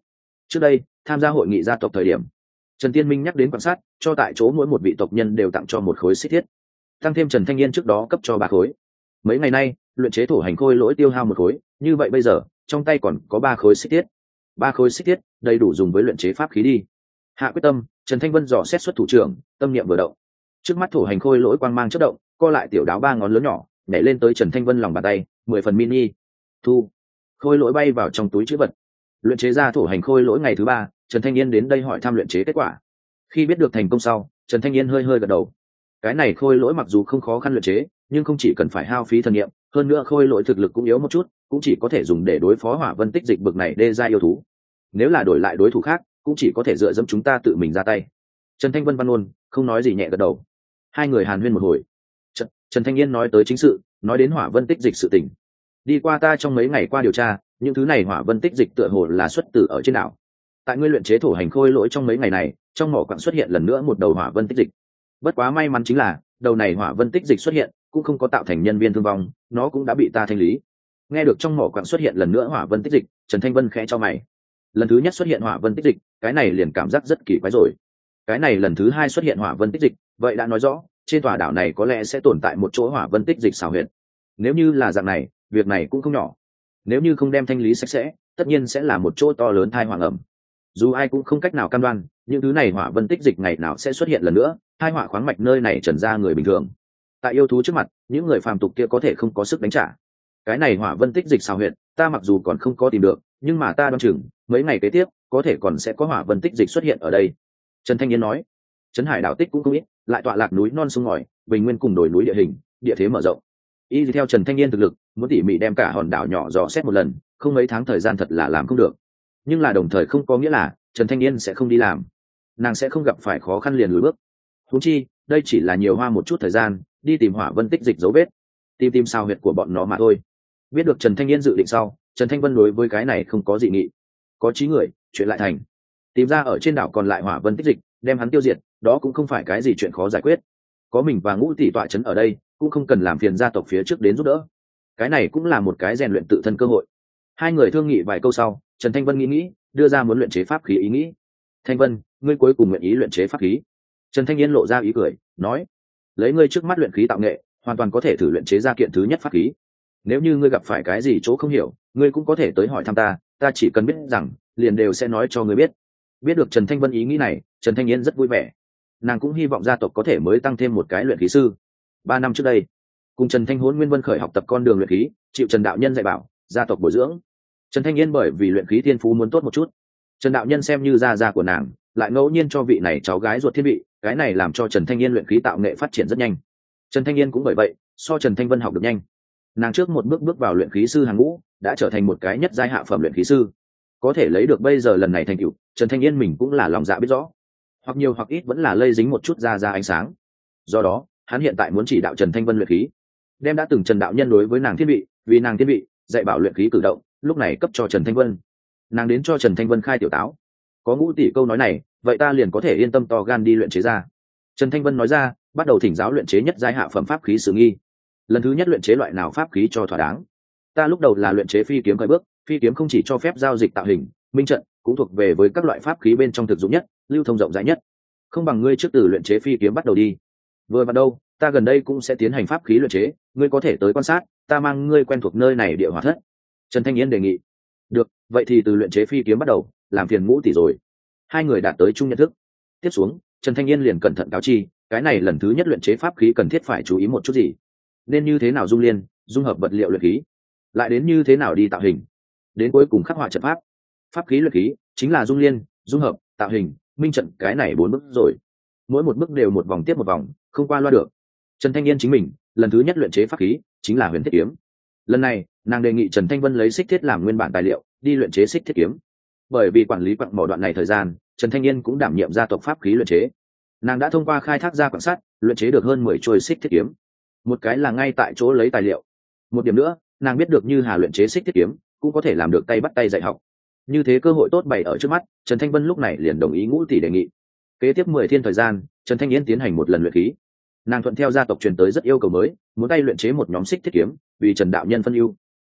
Trước đây tham gia hội nghị gia tộc thời điểm, Trần Tiên Minh nhắc đến quan sát, cho tại chỗ mỗi một vị tộc nhân đều tặng cho một khối xích thiết, tăng thêm Trần Thanh Yên trước đó cấp cho 3 khối. Mấy ngày nay luyện chế thổ hành khôi lỗi tiêu hao 1 khối, như vậy bây giờ trong tay còn có 3 khối xích thiết. 3 khối xích thiết đầy đủ dùng với luyện chế pháp khí đi. Hạ quyết tâm, Trần Thanh Vân dò xét xuất thủ trưởng, tâm niệm vừa động, trước mắt thổ hành khôi lỗi quang mang chớp động, co lại tiểu đáo 3 ngón lớn nhỏ, nhảy lên tới Trần Thanh Vân lòng bàn tay, 10 phần mini. Thu. Khôi lỗi bay vào trong túi trữ vật. Luyện chế ra thổ hành khôi lỗi ngày thứ 3, Trần Thanh Yên đến đây hỏi thăm luyện chế kết quả. Khi biết được thành công sau, Trần Thanh Yên hơi gật đầu. Cái này khôi lỗi mặc dù không khó khăn luyện chế, nhưng không chỉ cần phải hao phí thần niệm, hơn nữa khôi lỗi thực lực cũng yếu một chút, cũng chỉ có thể dùng để đối phó hỏa vân tích dịch bực này đê gia yêu thú. Nếu là đổi lại đối thủ khác, cũng chỉ có thể dựa dẫm chúng ta tự mình ra tay. Trần Thanh Vân văn ôn, không nói gì nhẹ gật đầu. Hai người hàn huyên một hồi. Trần Thanh Yên nói tới chính sự, nói đến hỏa vân tích dịch sự tình. Đi qua ta trong mấy ngày qua điều tra, những thứ này hỏa vân tích dịch tựa hồ là xuất từ ở trên đảo. Tại ngươi luyện chế thổ hành khôi lỗi trong mấy ngày này, trong mỏ quặng xuất hiện lần nữa một đầu hỏa vân tích dịch. Bất quá may mắn chính là đầu này hỏa vân tích dịch xuất hiện cũng không có tạo thành nhân viên thương vong, nó cũng đã bị ta thanh lý. Nghe được trong mỏ quặng xuất hiện lần nữa hỏa vân tích dịch, Trần Thanh Vân khẽ cho mày. Lần thứ nhất xuất hiện hỏa vân tích dịch, cái này liền cảm giác rất kỳ quái rồi. Cái này lần thứ 2 xuất hiện hỏa vân tích dịch, vậy đã nói rõ trên tòa đảo này có lẽ sẽ tồn tại một chỗ hỏa vân tích dịch xảo huyệt. Nếu như là dạng này, việc này cũng không nhỏ. Nếu như không đem thanh lý sạch sẽ, tất nhiên sẽ là một chỗ to lớn tai họa ngầm. Dù ai cũng không cách nào cam đoan những thứ này hỏa vân tích dịch ngày nào sẽ xuất hiện lần nữa, tai họa khoáng mạch nơi này trần ra người bình thường. Tại yêu thú trước mặt, những người phàm tục kia có thể không có sức đánh trả. Cái này hỏa vân tích dịch xảo huyệt, ta mặc dù còn không có tìm được, nhưng mà ta đoán chừng mấy ngày kế tiếp có thể còn sẽ có hỏa vân tích dịch xuất hiện ở đây. Trần Thanh Yên nói. Trấn Hải đảo tích cũng không ít, lại tọa lạc núi non sông ngòi, bình nguyên cùng đồi núi địa hình, địa thế mở rộng. Y theo Trần Thanh Yên thực lực, muốn tỉ mỉ đem cả hòn đảo nhỏ dò xét một lần, không mấy tháng thời gian thật là làm không được. Nhưng là đồng thời không có nghĩa là Trần Thanh Yên sẽ không đi làm, nàng sẽ không gặp phải khó khăn liền lùi bước. Huống chi, đây chỉ là nhiều hoa một chút thời gian, đi tìm hỏa vân tích dịch dấu vết, tìm sao huyệt của bọn nó mà thôi. Biết được Trần Thanh Yên dự định sau, Trần Thanh Vân đối với cái này không có dị nghị. Có chí người, chuyện lại thành. Tìm ra ở trên đảo còn lại hỏa vân tích dịch, đem hắn tiêu diệt, đó cũng không phải cái gì chuyện khó giải quyết. Có mình và Ngũ tỷ tọa trấn ở đây, cũng không cần làm phiền gia tộc phía trước đến giúp đỡ. Cái này cũng là một cái rèn luyện tự thân cơ hội. Hai người thương nghị vài câu sau, Trần Thanh Vân nghĩ, đưa ra muốn luyện chế pháp khí ý nghĩ. Thanh Vân, ngươi cuối cùng nguyện ý luyện chế pháp khí? Trần Thanh Yên lộ ra ý cười, nói: lấy ngươi trước mắt luyện khí tạo nghệ, hoàn toàn có thể thử luyện chế ra kiện thứ nhất pháp khí. Nếu như ngươi gặp phải cái gì chỗ không hiểu, ngươi cũng có thể tới hỏi thăm ta, ta chỉ cần biết rằng, liền đều sẽ nói cho ngươi biết. Biết được Trần Thanh Vân ý nghĩ này, Trần Thanh Yên rất vui vẻ. Nàng cũng hy vọng gia tộc có thể mới tăng thêm một cái luyện khí sư. 3 năm trước đây, cùng Trần Thanh Hỗn Nguyên Vân khởi học tập con đường luyện khí, chịu Trần đạo nhân dạy bảo, gia tộc bồi dưỡng. Trần Thanh Yên bởi vì luyện khí thiên phú muốn tốt một chút, Trần đạo nhân xem như gia của nàng, lại ngẫu nhiên cho vị này cháu gái ruột thiên vị, cái này làm cho Trần Thanh Yên luyện khí tạo nghệ phát triển rất nhanh. Trần Thanh Yên cũng bởi vậy, so Trần Thanh Vân học được nhanh. Nàng trước một bước bước vào luyện khí sư hàng ngũ, đã trở thành một cái nhất giai hạ phẩm luyện khí sư. Có thể lấy được bây giờ lần này thành tựu, Trần Thanh Yên mình cũng là lòng dạ biết rõ, hoặc nhiều hoặc ít vẫn là lây dính một chút ra ánh sáng. Do đó, hắn hiện tại muốn chỉ đạo Trần Thanh Vân luyện khí, đem đã từng Trần đạo nhân đối với nàng thiên vị, vì nàng thiên vị, dạy bảo luyện khí cử động, lúc này cấp cho Trần Thanh Vân. Nàng đến cho Trần Thanh Vân khai tiểu táo. Có Ngũ tỷ câu nói này, vậy ta liền có thể yên tâm to gan đi luyện chế ra. Trần Thanh Vân nói ra, bắt đầu thỉnh giáo luyện chế nhất giai hạ phẩm pháp khí sử nghi. Lần thứ nhất luyện chế loại nào pháp khí cho thỏa đáng? Ta lúc đầu là luyện chế phi kiếm khởi bước, phi kiếm không chỉ cho phép giao dịch tạo hình, minh trận, cũng thuộc về với các loại pháp khí bên trong thực dụng nhất, lưu thông rộng rãi nhất. Không bằng ngươi trước từ luyện chế phi kiếm bắt đầu đi. Vừa bắt đầu, ta gần đây cũng sẽ tiến hành pháp khí luyện chế, ngươi có thể tới quan sát, ta mang ngươi quen thuộc nơi này địa hỏa thất. Trần Thanh Yên đề nghị. Được, vậy thì từ luyện chế phi kiếm bắt đầu, làm phiền Ngũ tỷ rồi. Hai người đạt tới chung nhận thức. Tiếp xuống, Trần Thanh Yên liền cẩn thận cáo chi, cái này lần thứ nhất luyện chế pháp khí cần thiết phải chú ý một chút gì, nên như thế nào dung liên, dung hợp vật liệu luyện khí, lại đến như thế nào đi tạo hình, đến cuối cùng khắc họa trận pháp. Pháp khí luyện khí chính là dung liên, dung hợp, tạo hình, minh trận, cái này 4 bước rồi. Mỗi một bước đều một vòng tiếp một vòng, không qua loa được. Trần Thanh Yên chính mình, lần thứ nhất luyện chế pháp khí chính là huyền thiết kiếm. Lần này, nàng đề nghị Trần Thanh Vân lấy xích thiết làm nguyên bản tài liệu, đi luyện chế xích thiết kiếm. Bởi vì quản lý quặng mỏ đoạn này thời gian, Trần Thanh Yên cũng đảm nhiệm gia tộc pháp khí luyện chế. Nàng đã thông qua khai thác ra quặng sắt, luyện chế được hơn 10 trôi xích thiết kiếm. Một cái là ngay tại chỗ lấy tài liệu. Một điểm nữa, nàng biết được Như Hà luyện chế xích thiết kiếm, cũng có thể làm được tay bắt tay dạy học. Như thế cơ hội tốt bày ở trước mắt, Trần Thanh Vân lúc này liền đồng ý Ngũ tỷ đề nghị. Kế tiếp 10 thiên thời gian, Trần Thanh Yên tiến hành một lần luyện khí. Nàng thuận theo gia tộc truyền tới rất yêu cầu mới, muốn tay luyện chế một nhóm xích thiết kiếm, vì Trần đạo nhân phân ưu.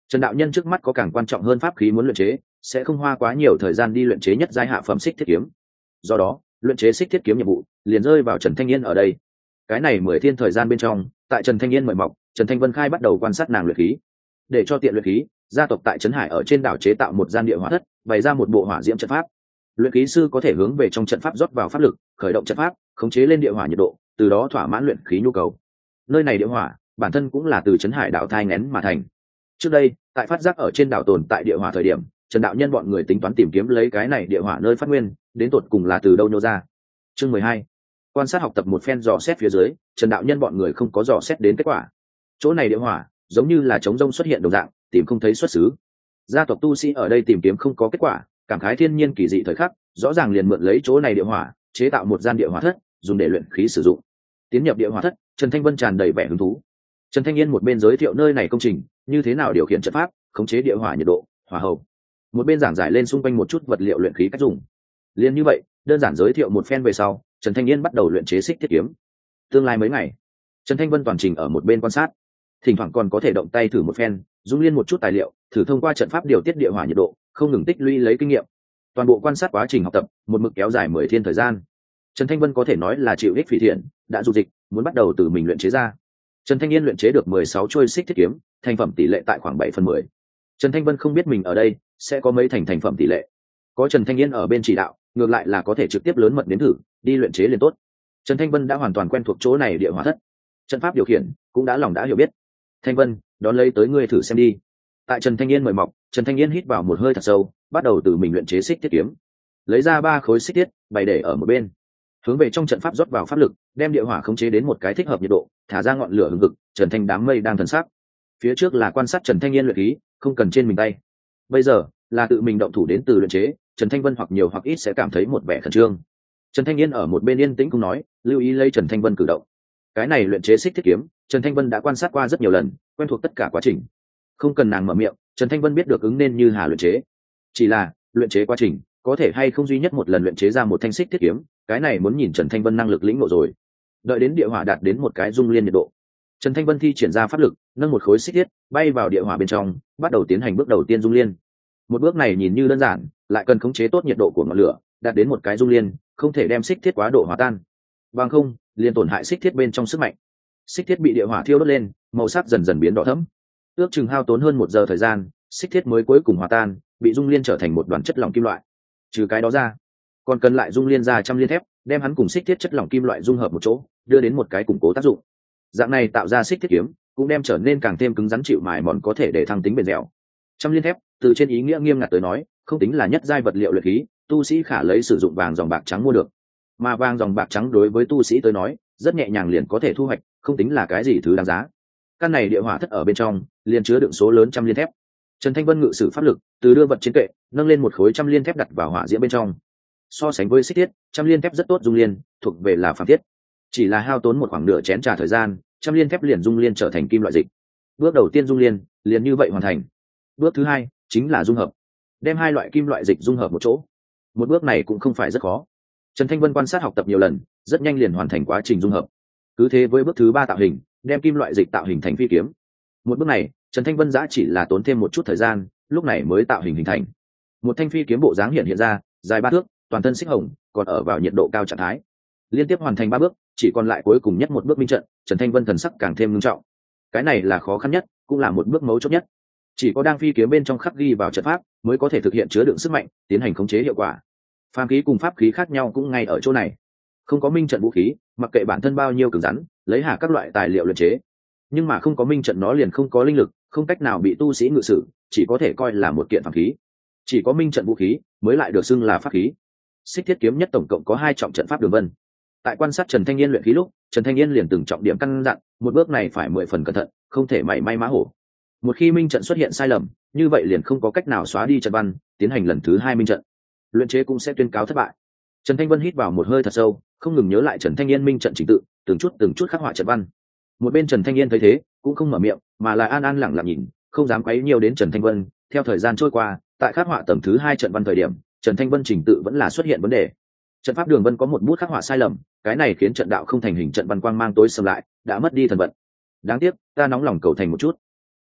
Trần đạo nhân trước mắt có càng quan trọng hơn pháp khí muốn luyện chế, sẽ không hoa quá nhiều thời gian đi luyện chế nhất giai hạ phẩm xích thiết kiếm. Do đó luyện chế xích thiết kiếm nhiệm vụ liền rơi vào Trần Thanh Yên ở đây. Cái này 10 thiên thời gian bên trong, tại Trần Thanh Yên mời mọc, Trần Thanh Vân Khai bắt đầu quan sát nàng luyện khí. Để cho tiện luyện khí, gia tộc tại Trấn Hải ở trên đảo chế tạo một gian địa hỏa thất, bày ra một bộ hỏa diễm trận pháp. Luyện khí sư có thể hướng về trong trận pháp rót vào pháp lực, khởi động trận pháp, khống chế lên địa hỏa nhiệt độ, từ đó thỏa mãn luyện khí nhu cầu. Nơi này địa hỏa bản thân cũng là từ Trấn Hải đảo thai nghén mà thành. Trước đây, tại phát giác ở trên đảo tồn tại địa hỏa thời điểm, Trần đạo nhân bọn người tính toán tìm kiếm lấy cái này địa hỏa nơi phát nguyên, đến tột cùng là từ đâu nhô ra. Chương 12. Quan sát học tập một phen dò xét phía dưới, Trần đạo nhân bọn người không có dò xét đến kết quả. Chỗ này địa hỏa giống như là trống rông xuất hiện đồng dạng, tìm không thấy xuất xứ. Gia tộc tu sĩ ở đây tìm kiếm không có kết quả, cảm khái thiên nhiên kỳ dị thời khắc, rõ ràng liền mượn lấy chỗ này địa hỏa, chế tạo một gian địa hỏa thất, dùng để luyện khí sử dụng. Tiến nhập địa hỏa thất, Trần Thanh Vân tràn đầy vẻ hứng thú. Trần Thanh Yên một bên giới thiệu nơi này công trình, như thế nào điều khiển trận pháp, khống chế địa hỏa nhiệt độ, hỏa hầu. Một bên giảng giải lên xung quanh một chút vật liệu luyện khí cách dùng. Liên như vậy, đơn giản giới thiệu một phen về sau, Trần Thanh Yên bắt đầu luyện chế xích thiết kiếm. Tương lai mấy ngày, Trần Thanh Vân toàn trình ở một bên quan sát, thỉnh thoảng còn có thể động tay thử một phen, dung liên một chút tài liệu, thử thông qua trận pháp điều tiết địa hỏa nhiệt độ, không ngừng tích lũy lấy kinh nghiệm. Toàn bộ quan sát quá trình học tập, một mực kéo dài 10 thiên thời gian. Trần Thanh Vân có thể nói là chịu ích phỉ thiện, đã dục dịch, muốn bắt đầu từ mình luyện chế ra. Trần Thanh Yên luyện chế được 16 chuôi xích thiết kiếm, thành phẩm tỷ lệ tại khoảng 7/10. Trần Thanh Vân không biết mình ở đây sẽ có mấy thành phẩm tỷ lệ. Có Trần Thanh Yên ở bên chỉ đạo, ngược lại là có thể trực tiếp lớn mật đến thử, đi luyện chế liền tốt. Trần Thanh Vân đã hoàn toàn quen thuộc chỗ này địa hỏa thất, trận pháp điều khiển cũng đã lòng đã hiểu biết. Thanh Vân, đón lấy tới ngươi thử xem đi. Tại Trần Thanh Yên mời mọc, Trần Thanh Yên hít vào một hơi thật sâu, bắt đầu từ mình luyện chế xích thiết kiếm. Lấy ra 3 khối xích thiết, bày để ở một bên. Hướng về trong trận pháp rót vào pháp lực, đem địa hỏa khống chế đến một cái thích hợp nhiệt độ, thả ra ngọn lửa hừng hực. Trần Thanh đám mây đang thần sắc. Phía trước là quan sát Trần Thanh Yên luyện khí, không cần trên mình tay. Bây giờ là tự mình động thủ đến từ luyện chế, Trần Thanh Vân hoặc nhiều hoặc ít sẽ cảm thấy một vẻ khẩn trương. Trần Thanh Yên ở một bên yên tĩnh không nói, lưu ý lấy Trần Thanh Vân cử động. Cái này luyện chế xích thiết kiếm, Trần Thanh Vân đã quan sát qua rất nhiều lần, quen thuộc tất cả quá trình. Không cần nàng mở miệng, Trần Thanh Vân biết được ứng nên như hà luyện chế. Chỉ là luyện chế quá trình, có thể hay không duy nhất một lần luyện chế ra một thanh xích thiết kiếm, cái này muốn nhìn Trần Thanh Vân năng lực lĩnh ngộ rồi. Đợi đến địa hỏa đạt đến một cái dung liên nhiệt độ, Trần Thanh Vân thi triển ra pháp lực, nâng một khối xích thiết, bay vào địa hỏa bên trong, bắt đầu tiến hành bước đầu tiên dung liên. Một bước này nhìn như đơn giản, lại cần khống chế tốt nhiệt độ của ngọn lửa, đạt đến một cái dung liên, không thể đem xích thiết quá độ hòa tan. Bằng không, liền tổn hại xích thiết bên trong sức mạnh. Xích thiết bị địa hỏa thiêu đốt lên, màu sắc dần dần biến đỏ thẫm. Ước chừng hao tốn hơn 1 giờ thời gian, xích thiết mới cuối cùng hòa tan, bị dung liên trở thành một đoàn chất lỏng kim loại. Trừ cái đó ra, còn cần lại dung liên ra trăm liên thép, đem hắn cùng xích thiết chất lỏng kim loại dung hợp một chỗ, đưa đến một cái củng cố tác dụng. Dạng này tạo ra xích thiết kiếm, cũng đem trở nên càng thêm cứng rắn chịu mài mòn, có thể để thăng tính bền dẻo. Trăm liên thép, từ trên ý nghĩa nghiêm ngặt tới nói, không tính là nhất giai vật liệu luyện khí, tu sĩ khả lấy sử dụng vàng dòng bạc trắng mua được. Mà vàng dòng bạc trắng đối với tu sĩ tới nói, rất nhẹ nhàng liền có thể thu hoạch, không tính là cái gì thứ đáng giá. Căn này địa hỏa thất ở bên trong, liền chứa đựng số lớn trăm liên thép. Trần Thanh Vân ngự sử pháp lực, từ đưa vật trên kệ, nâng lên một khối trăm liên thép đặt vào hỏa diễm bên trong. So sánh với xích thiết, trăm liên thép rất tốt dung liên, thuộc về là phàm thiết. Chỉ là hao tốn một khoảng nửa chén trà thời gian, trăm liên thép liền dung liên trở thành kim loại dịch. Bước đầu tiên dung liên, liền như vậy hoàn thành. Bước thứ hai chính là dung hợp, đem hai loại kim loại dịch dung hợp một chỗ. Một bước này cũng không phải rất khó. Trần Thanh Vân quan sát học tập nhiều lần, rất nhanh liền hoàn thành quá trình dung hợp. Cứ thế với bước thứ 3 tạo hình, đem kim loại dịch tạo hình thành phi kiếm. Một bước này, Trần Thanh Vân giã chỉ là tốn thêm một chút thời gian, lúc này mới tạo hình thành một thanh phi kiếm bộ dáng hiện ra, dài 3 thước, toàn thân xích hồng, còn ở vào nhiệt độ cao trạng thái. Liên tiếp hoàn thành 3 bước, chỉ còn lại cuối cùng nhất một bước minh trận. Trần Thanh Vân thần sắc càng thêm nghiêm trọng. Cái này là khó khăn nhất, cũng là một bước mấu chốt nhất. Chỉ có đang phi kiếm bên trong khắc ghi vào trận pháp, mới có thể thực hiện chứa đựng sức mạnh, tiến hành khống chế hiệu quả. Phàm khí cùng pháp khí khác nhau cũng ngay ở chỗ này. Không có minh trận vũ khí, mặc kệ bản thân bao nhiêu cứng rắn, lấy hạ các loại tài liệu luyện chế, nhưng mà không có minh trận nó liền không có linh lực, không cách nào bị tu sĩ ngự sử, chỉ có thể coi là một kiện phàm khí. Chỉ có minh trận vũ khí mới lại được xưng là pháp khí. Xích thiết kiếm nhất tổng cộng có 2 trọng trận pháp đường vân. Tại quan sát Trần Thanh Yên luyện khí lúc, Trần Thanh Yên liền từng trọng điểm căn dặn, một bước này phải 10 phần cẩn thận, không thể mảy may mã hổ. Một khi minh trận xuất hiện sai lầm, như vậy liền không có cách nào xóa đi trận văn, tiến hành lần thứ 2 minh trận, luyện chế cũng sẽ tuyên cáo thất bại. Trần Thanh Vân hít vào một hơi thật sâu, không ngừng nhớ lại Trần Thanh Yên minh trận trình tự, từng chút khắc họa trận văn. Một bên Trần Thanh Yên thấy thế, cũng không mở miệng, mà là an an lặng lặng nhìn, không dám quấy nhiều đến Trần Thanh Vân. Theo thời gian trôi qua, tại khắc họa tầng thứ 2 trận văn thời điểm, Trần Thanh Vân trình tự vẫn là xuất hiện vấn đề. Trận pháp đường vân có một bút khắc họa sai lầm, cái này khiến trận đạo không thành hình, trận văn quang mang tối sầm lại, đã mất đi thần vận. Đáng tiếc, ta nóng lòng cầu thành một chút.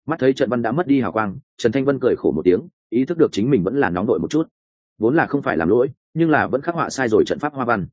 Mắt thấy trận văn đã mất đi hào quang, Trần Thanh Vân cười khổ một tiếng, ý thức được chính mình vẫn là nóng đội một chút, vốn là không phải làm lỗi, nhưng là vẫn khắc họa sai rồi trận pháp hoa văn.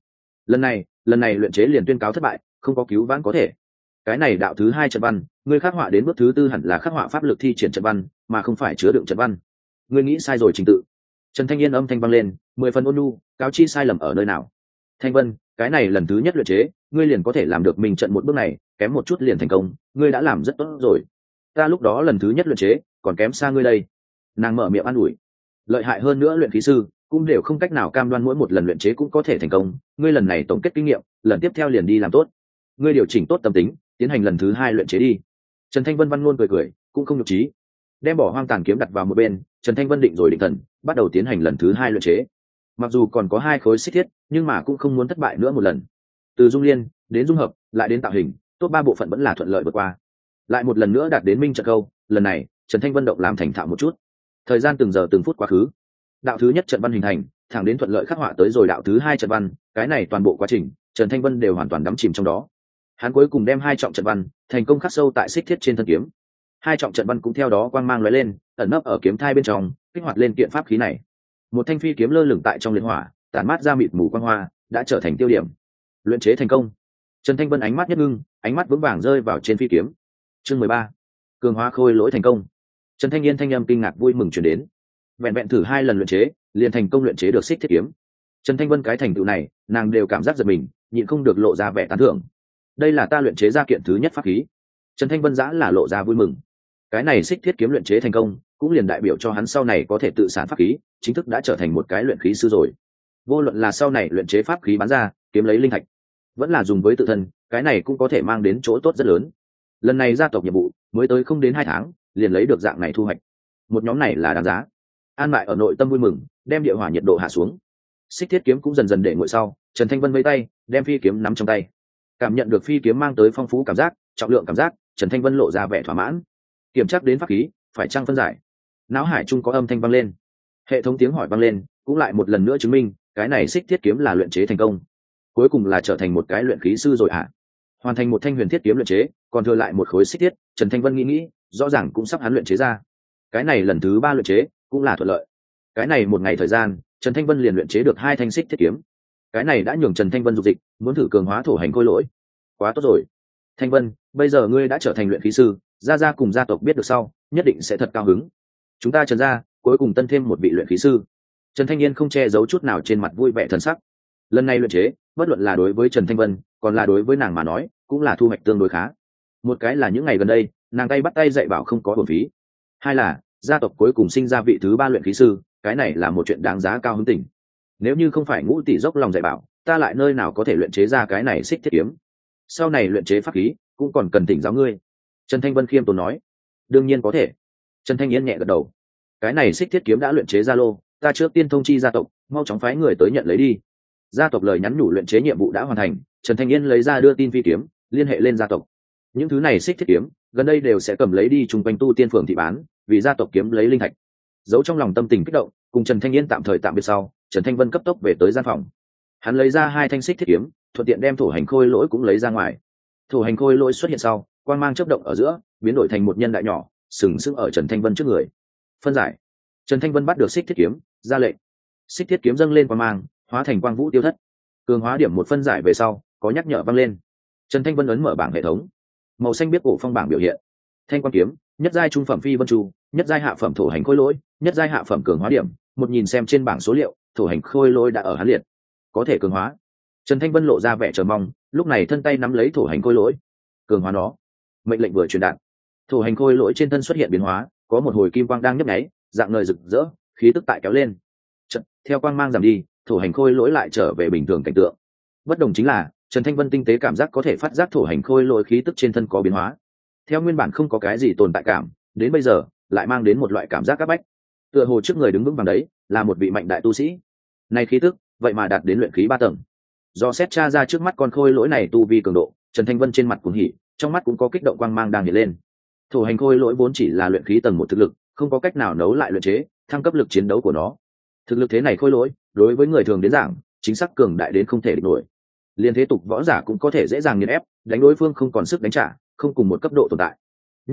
Lần này luyện chế liền tuyên cáo thất bại, không có cứu vãn có thể. Cái này đạo thứ 2 trận văn, ngươi khắc họa đến bước thứ 4 hẳn là khắc họa pháp lực thi triển trận văn, mà không phải chứa đựng trận văn. Ngươi nghĩ sai rồi trình tự. Trần Thanh Yên âm thanh vang lên, 10 phần ôn nhu, cáo chi sai lầm ở nơi nào. Thanh Vân, cái này lần thứ nhất luyện chế, ngươi liền có thể làm được mình trận một bước này, kém một chút liền thành công, ngươi đã làm rất tốt rồi. Ta lúc đó lần thứ nhất luyện chế, còn kém xa ngươi đây. Nàng mở miệng an ủi. Lợi hại hơn nữa luyện khí sư cũng đều không cách nào cam đoan mỗi một lần luyện chế cũng có thể thành công, ngươi lần này tổng kết kinh nghiệm, lần tiếp theo liền đi làm tốt. Ngươi điều chỉnh tốt tâm tính, tiến hành lần thứ 2 luyện chế đi. Trần Thanh Vân văn ngôn cười cười, cũng không nhục trí. Đem bỏ hoang tàn kiếm đặt vào một bên, Trần Thanh Vân định rồi định thần, bắt đầu tiến hành lần thứ 2 luyện chế. Mặc dù còn có 2 khối xích thiết, nhưng mà cũng không muốn thất bại nữa một lần. Từ dung liên đến dung hợp, lại đến tạo hình, tốt 3 bộ phận vẫn là thuận lợi vượt qua. Lại một lần nữa đạt đến minh trận câu, lần này Trần Thanh Vân động làm thành thạo một chút. Thời gian từng giờ từng phút quá khứ, đạo thứ nhất trận văn hình thành, thẳng đến thuận lợi khắc họa tới rồi đạo thứ 2 trận văn, cái này toàn bộ quá trình Trần Thanh Vân đều hoàn toàn đắm chìm trong đó. Hắn cuối cùng đem 2 trọng trận văn thành công khắc sâu tại xích thiết trên thân kiếm. 2 trọng trận văn cũng theo đó quang mang lóe lên, ẩn nấp ở kiếm thai bên trong, kích hoạt lên kiện pháp khí này. Một thanh phi kiếm lơ lửng tại trong liệt hỏa, tản mát ra mịt mù quang hoa, đã trở thành tiêu điểm. Luyện chế thành công. Trần Thanh Vân ánh mắt nhất ngưng, ánh mắt vững vàng rơi vào trên phi kiếm. Chương 13. Cường hóa khôi lỗi thành công. Trần Thanh Yên thanh âm kinh ngạc vui mừng truyền đến. Vẹn vẹn thử 2 lần luyện chế, liền thành công luyện chế được xích thiết kiếm. Trần Thanh Vân cái thành tựu này, nàng đều cảm giác giật mình, nhịn không được lộ ra vẻ tán thưởng. Đây là ta luyện chế ra kiện thứ nhất pháp khí. Trần Thanh Vân giã là lộ ra vui mừng. Cái này xích thiết kiếm luyện chế thành công, cũng liền đại biểu cho hắn sau này có thể tự sản pháp khí, chính thức đã trở thành một cái luyện khí sư rồi. Vô luận là sau này luyện chế pháp khí bán ra, kiếm lấy linh thạch, vẫn là dùng với tự thân, cái này cũng có thể mang đến chỗ tốt rất lớn. Lần này gia tộc nhiệm vụ mới tới không đến 2 tháng, liền lấy được dạng này thu hoạch. Một nhóm này là đáng giá. An Mại ở nội tâm vui mừng, đem địa hỏa nhiệt độ hạ xuống. Xích thiết kiếm cũng dần dần để nguội sau, Trần Thanh Vân vẫy tay, đem phi kiếm nắm trong tay. Cảm nhận được phi kiếm mang tới phong phú cảm giác, trọng lượng cảm giác, Trần Thanh Vân lộ ra vẻ thỏa mãn. Kiểm tra đến pháp khí, phải chăng phân giải? Não hải trung có âm thanh vang lên. Hệ thống tiếng hỏi vang lên, cũng lại một lần nữa chứng minh, cái này xích thiết kiếm là luyện chế thành công. Cuối cùng là trở thành một cái luyện khí sư rồi hả? Hoàn thành một thanh huyền thiết kiếm luyện chế, còn thừa lại một khối xích thiết, Trần Thanh Vân nghĩ, rõ ràng cũng sắp hắn luyện chế ra. Cái này lần thứ 3 luyện chế, cũng là thuận lợi. Cái này một ngày thời gian, Trần Thanh Vân liền luyện chế được 2 thanh xích thiết kiếm. Cái này đã nhường Trần Thanh Vân dục dịch, muốn thử cường hóa thổ hành khôi lỗi. Quá tốt rồi. Thanh Vân, bây giờ ngươi đã trở thành luyện khí sư, gia cùng gia tộc biết được sau, nhất định sẽ thật cao hứng. Chúng ta Trần gia, cuối cùng tân thêm một vị luyện khí sư. Trần Thanh Yên không che giấu chút nào trên mặt vui vẻ thần sắc. Lần này luyện chế, bất luận là đối với Trần Thanh Vân, còn là đối với nàng mà nói, cũng là thu hoạch tương đối khá. Một cái là những ngày gần đây, nàng tay bắt tay dạy bảo không có uổng phí. 2 là gia tộc cuối cùng sinh ra vị thứ 3 luyện khí sư, cái này là một chuyện đáng giá cao hứng tình. Nếu như không phải Ngũ tỷ dốc lòng dạy bảo, ta lại nơi nào có thể luyện chế ra cái này xích thiết kiếm. Sau này luyện chế pháp khí, cũng còn cần thỉnh giáo ngươi. Trần Thanh Vân khiêm tốn nói. Đương nhiên có thể. Trần Thanh Yên nhẹ gật đầu. Cái này xích thiết kiếm đã luyện chế ra lô, ta trước tiên thông chi gia tộc, mau chóng phái người tới nhận lấy đi. Gia tộc lời nhắn nhủ luyện chế nhiệm vụ đã hoàn thành, Trần Thanh Yên lấy ra đưa tin phi kiếm, liên hệ lên gia tộc. Những thứ này xích thiết kiếm, gần đây đều sẽ cầm lấy đi chung quanh tu tiên phường thị bán, vì gia tộc kiếm lấy linh thạch. Giấu trong lòng tâm tình kích động, cùng Trần Thanh Yên tạm thời tạm biệt sau, Trần Thanh Vân cấp tốc về tới gian phòng. Hắn lấy ra 2 thanh xích thiết kiếm, thuận tiện đem thổ hành khôi lỗi cũng lấy ra ngoài. Thổ hành khôi lỗi xuất hiện sau, quang mang chớp động ở giữa, biến đổi thành một nhân đại nhỏ, sừng sững ở Trần Thanh Vân trước người. Phân giải. Trần Thanh Vân bắt được xích thiết kiếm, ra lệnh. Xích thiết kiếm dâng lên quang mang, hóa thành quang vũ tiêu thất. Cường hóa điểm 1 phân giải về sau, có nhắc nhở vang lên. Trần Thanh Vân ấn mở bảng hệ thống. Màu xanh biết cổ phong bảng biểu hiện. Thanh quang kiếm, nhất giai trung phẩm phi vân chu, nhất giai hạ phẩm thổ hành khôi lỗi, nhất giai hạ phẩm cường hóa điểm. Một nhìn xem trên bảng số liệu, thổ hành khôi lỗi đã ở hắn liệt, có thể cường hóa. Trần Thanh Vân lộ ra vẻ chờ mong, lúc này thân tay nắm lấy thổ hành khôi lỗi, cường hóa nó. Mệnh lệnh vừa truyền đạt, thổ hành khôi lỗi trên thân xuất hiện biến hóa, có một hồi kim quang đang nhấp nháy, dạng ngời rực rỡ, khí tức tại kéo lên. Theo quang mang giảm đi, thổ hành khôi lỗi lại trở về bình thường cảnh tượng. Bất đồng chính là, Trần Thanh Vân tinh tế cảm giác có thể phát giác thổ hành khôi lỗi khí tức trên thân có biến hóa. Theo nguyên bản không có cái gì tồn tại cảm, đến bây giờ lại mang đến một loại cảm giác áp bách. Tựa hồ trước người đứng vững vàng đấy, là một vị mạnh đại tu sĩ. Này khí tức, vậy mà đạt đến luyện khí 3 tầng. Do xét tra ra trước mắt con khôi lỗi này tu vi cường độ, Trần Thanh Vân trên mặt cuồng hỉ, trong mắt cũng có kích động quang mang đang hiện lên. Thổ hành khôi lỗi vốn chỉ là luyện khí tầng 1 thực lực, không có cách nào nấu lại luyện chế, thăng cấp lực chiến đấu của nó. Thực lực thế này khôi lỗi, đối với người thường đến giảng, chính xác cường đại đến không thể địch nổi. Liên thế tục võ giả cũng có thể dễ dàng nghiền ép, đánh đối phương không còn sức đánh trả, không cùng một cấp độ tồn tại. Nhưng mà,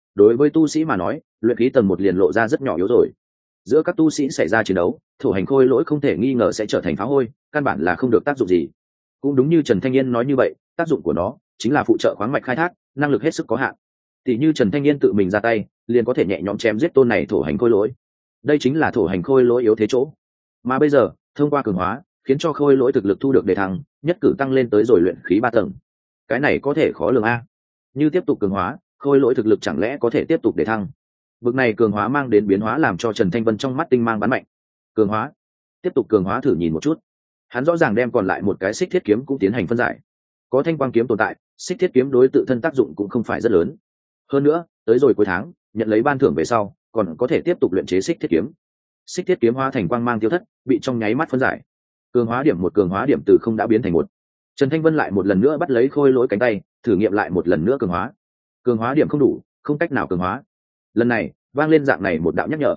đối với tu sĩ mà nói luyện khí tầng 1 liền lộ ra rất nhỏ yếu rồi. Giữa các tu sĩ xảy ra chiến đấu, thổ hành khôi lỗi không thể nghi ngờ sẽ trở thành phá hôi, căn bản là không được tác dụng gì. Cũng đúng như Trần Thanh Yên nói như vậy, tác dụng của nó chính là phụ trợ khoáng mạch khai thác, năng lực hết sức có hạn. Tỷ như Trần Thanh Yên tự mình ra tay, liền có thể nhẹ nhõm chém giết tôn này thổ hành khôi lỗi. Đây chính là thổ hành khôi lỗi yếu thế chỗ. Mà bây giờ, thông qua cường hóa, khiến cho khôi lỗi thực lực thu được đề thăng, nhất cử tăng lên tới rồi luyện khí 3 tầng. Cái này có thể khó lường a. Như tiếp tục cường hóa, khôi lỗi thực lực chẳng lẽ có thể tiếp tục đề thăng. Vực này cường hóa mang đến biến hóa làm cho Trần Thanh Vân trong mắt tinh mang bắn mạnh. Cường hóa, tiếp tục cường hóa thử nhìn một chút. Hắn rõ ràng đem còn lại một cái xích thiết kiếm cũng tiến hành phân giải. Có thanh quang kiếm tồn tại, xích thiết kiếm đối tự thân tác dụng cũng không phải rất lớn. Hơn nữa, tới rồi cuối tháng, nhận lấy ban thưởng về sau, còn có thể tiếp tục luyện chế xích thiết kiếm. Xích thiết kiếm hóa thành quang mang tiêu thất, bị trong nháy mắt phân giải. Cường hóa điểm một cường hóa điểm từ không đã biến thành một. Trần Thanh Vân lại một lần nữa bắt lấy khôi lỗi cánh tay, thử nghiệm lại một lần nữa cường hóa. Cường hóa điểm không đủ, không cách nào cường hóa. Lần này, vang lên dạng này một đạo nhắc nhở.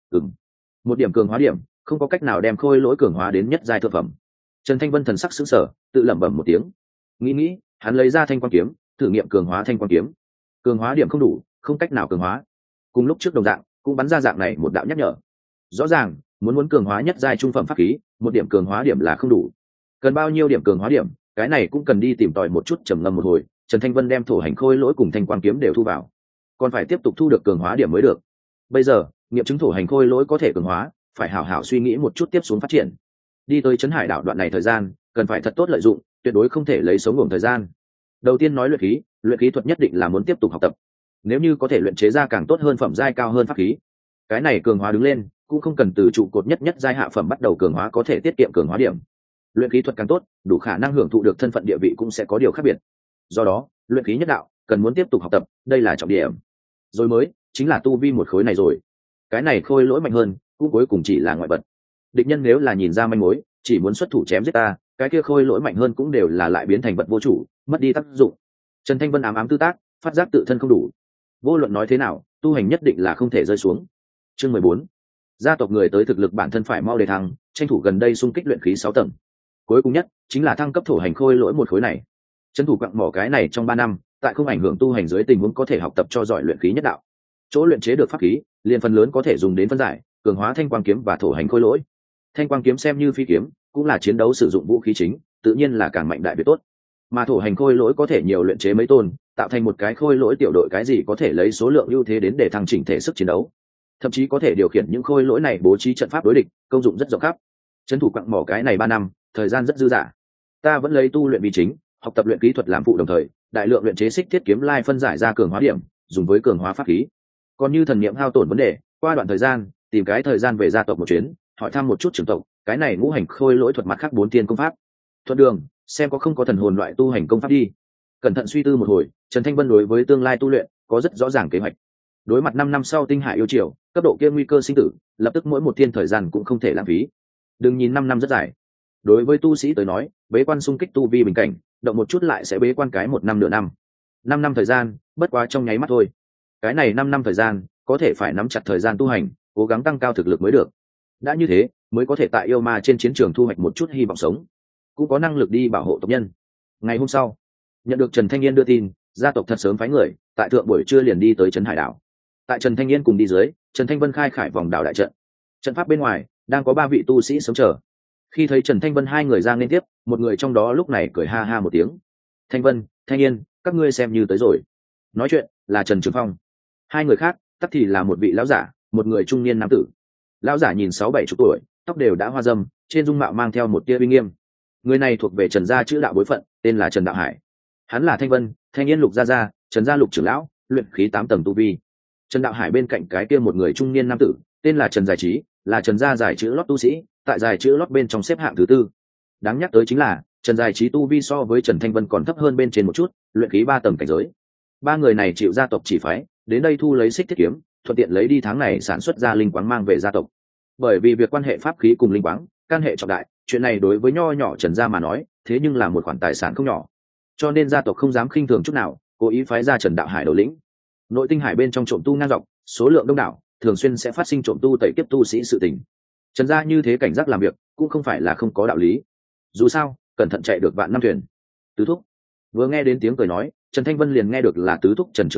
Một điểm cường hóa điểm, không có cách nào đem khôi lỗi cường hóa đến nhất giai thượng phẩm. Trần Thanh Vân thần sắc sững sờ, tự lẩm bẩm một tiếng. Nghĩ, hắn lấy ra thanh quang kiếm, thử nghiệm cường hóa thanh quang kiếm. Cường hóa điểm không đủ, không cách nào cường hóa. Cùng lúc trước đồng dạng, cũng bắn ra dạng này một đạo nhắc nhở. Rõ ràng, muốn cường hóa nhất giai trung phẩm pháp khí, một điểm cường hóa điểm là không đủ. Cần bao nhiêu điểm cường hóa điểm, cái này cũng cần đi tìm tòi một chút, trầm ngâm một hồi, Trần Thanh Vân đem thổ hành khôi lỗi cùng thanh quang kiếm đều thu vào. Còn phải tiếp tục thu được cường hóa điểm mới được. Bây giờ, nghiệm chứng thổ hành khôi lỗi có thể cường hóa, phải hảo hảo suy nghĩ một chút tiếp xuống phát triển. Đi tới Trấn Hải đảo đoạn này thời gian, cần phải thật tốt lợi dụng, tuyệt đối không thể lấy sống ngủ thời gian. Đầu tiên nói luyện khí thuật nhất định là muốn tiếp tục học tập. Nếu như có thể luyện chế ra càng tốt hơn phẩm giai cao hơn pháp khí, cái này cường hóa đứng lên, cũng không cần từ trụ cột nhất giai hạ phẩm bắt đầu cường hóa, có thể tiết kiệm cường hóa điểm. Luyện khí thuật càng tốt, đủ khả năng hưởng thụ được thân phận địa vị cũng sẽ có điều khác biệt. Do đó, luyện khí nhất đạo cần muốn tiếp tục học tập, đây là trọng điểm. Rồi mới chính là tu vi một khối này rồi. Cái này khôi lỗi mạnh hơn, cũng cuối cùng chỉ là ngoại vật. Địch nhân nếu là nhìn ra manh mối, chỉ muốn xuất thủ chém giết ta, cái kia khôi lỗi mạnh hơn cũng đều là lại biến thành vật vô chủ, mất đi tác dụng. Trần Thanh Vân ám tư tác, phát giác tự thân không đủ. Vô luận nói thế nào, tu hành nhất định là không thể rơi xuống. Chương 14. Gia tộc người tới thực lực bản thân phải mau đề thăng, tranh thủ gần đây xung kích luyện khí 6 tầng. Cuối cùng nhất chính là thăng cấp thổ hành khôi lỗi một khối này. Trấn thủ quặng mỏ cái này trong 3 năm, tại không ảnh hưởng tu hành dưới tình huống có thể học tập cho giỏi luyện khí nhất đạo. Chỗ luyện chế được pháp khí, liền phần lớn có thể dùng đến phân giải, cường hóa thanh quang kiếm và thổ hành khôi lỗi. Thanh quang kiếm xem như phi kiếm, cũng là chiến đấu sử dụng vũ khí chính, tự nhiên là càng mạnh đại biệt tốt. Mà thổ hành khôi lỗi có thể nhiều luyện chế mấy tôn, tạo thành một cái khôi lỗi tiểu đội, cái gì có thể lấy số lượng ưu thế đến để thăng chỉnh thể sức chiến đấu. Thậm chí có thể điều khiển những khôi lỗi này bố trí trận pháp đối địch, công dụng rất rộng khắp. Trấn thủ quặng mỏ cái này 3 năm, thời gian rất dư dả. Ta vẫn lấy tu luyện vì chính, học tập luyện kỹ thuật làm phụ, đồng thời đại lượng luyện chế xích thiết kiếm lai phân giải ra cường hóa điểm, dùng với cường hóa pháp khí. Còn như thần niệm hao tổn vấn đề, qua đoạn thời gian tìm cái thời gian về gia tộc một chuyến, hỏi thăm một chút trưởng tộc, cái này ngũ hành khôi lỗi thuật mặt khác 4 tiên công pháp. Thuận đường xem có không có thần hồn loại tu hành công pháp đi. Cẩn thận suy tư một hồi, Trần Thanh Vân đối với tương lai tu luyện có rất rõ ràng kế hoạch. Đối mặt 5 năm sau tinh hải yêu triều, cấp độ kia nguy cơ sinh tử, lập tức mỗi một thiên thời gian cũng không thể lãng phí. Đừng nhìn 5 năm rất dài. Đối với tu sĩ tới nói, bế quan xung kích tu vi bình cảnh, động một chút lại sẽ bế quan cái 1 năm nửa năm. 5 năm thời gian, bất quá trong nháy mắt thôi. Cái này 5 năm thời gian, có thể phải nắm chặt thời gian tu hành, cố gắng tăng cao thực lực mới được. Đã như thế, mới có thể tại yêu ma trên chiến trường thu hoạch một chút hy vọng sống, cũng có năng lực đi bảo hộ tộc nhân. Ngày hôm sau, nhận được Trần Thanh Yên đưa tin, gia tộc thật sớm phái người, tại thượng buổi trưa liền đi tới Trấn Hải đảo. Tại Trần Thanh Yên cùng đi dưới, Trần Thanh Vân khai khải vòng đảo đại trận. Trận pháp bên ngoài đang có 3 vị tu sĩ sống chờ. Khi thấy Trần Thanh Vân hai người ra liên tiếp, một người trong đó lúc này cười ha ha một tiếng. Thanh Vân, Thanh Yên, các ngươi xem như tới rồi. Nói chuyện là Trần Trường Phong. Hai người khác tắc thì là một vị lão giả, một người trung niên nam tử. Lão giả nhìn 6-7 chục tuổi, tóc đều đã hoa râm, trên dung mạo mang theo một tia uy nghiêm. Người này thuộc về Trần gia chữ đạo bối phận, tên là Trần Đạo Hải. Hắn là Thanh Vân, Thanh Yên Lục gia, Trần gia Lục trưởng lão, luyện khí 8 tầng tu vi. Trần Đạo Hải bên cạnh cái kia một người trung niên nam tử, tên là Trần Giải Trí, là Trần gia giải chữ lót tu sĩ, tại giải chữ lót bên trong xếp hạng thứ 4. Đáng nhắc tới chính là Trần Giải Trí tu vi so với Trần Thanh Vân còn thấp hơn bên trên một chút, luyện khí 3 tầng cảnh giới. 3 người này chịu gia tộc chỉ phái đến đây thu lấy xích thiết kiếm, thuận tiện lấy đi tháng này sản xuất ra linh quáng mang về gia tộc. Bởi vì việc quan hệ pháp khí cùng linh quáng, can hệ trọng đại, chuyện này đối với nho nhỏ Trần gia mà nói, thế nhưng là một khoản tài sản không nhỏ. Cho nên gia tộc không dám khinh thường chút nào, cố ý phái ra Trần Đạo Hải đầu lĩnh. Nội tinh hải bên trong trộm tu ngang dọc, số lượng đông đảo, thường xuyên sẽ phát sinh trộm tu tẩy kiếp tu sĩ sự tình. Trần gia như thế cảnh giác làm việc, cũng không phải là không có đạo lý. Dù sao, cẩn thận chạy được vạn năm thuyền. Tứ thúc. Vừa nghe đến tiếng cười nói, Trần Thanh Vân liền nghe được là tứ thúc Trần Trường Phong,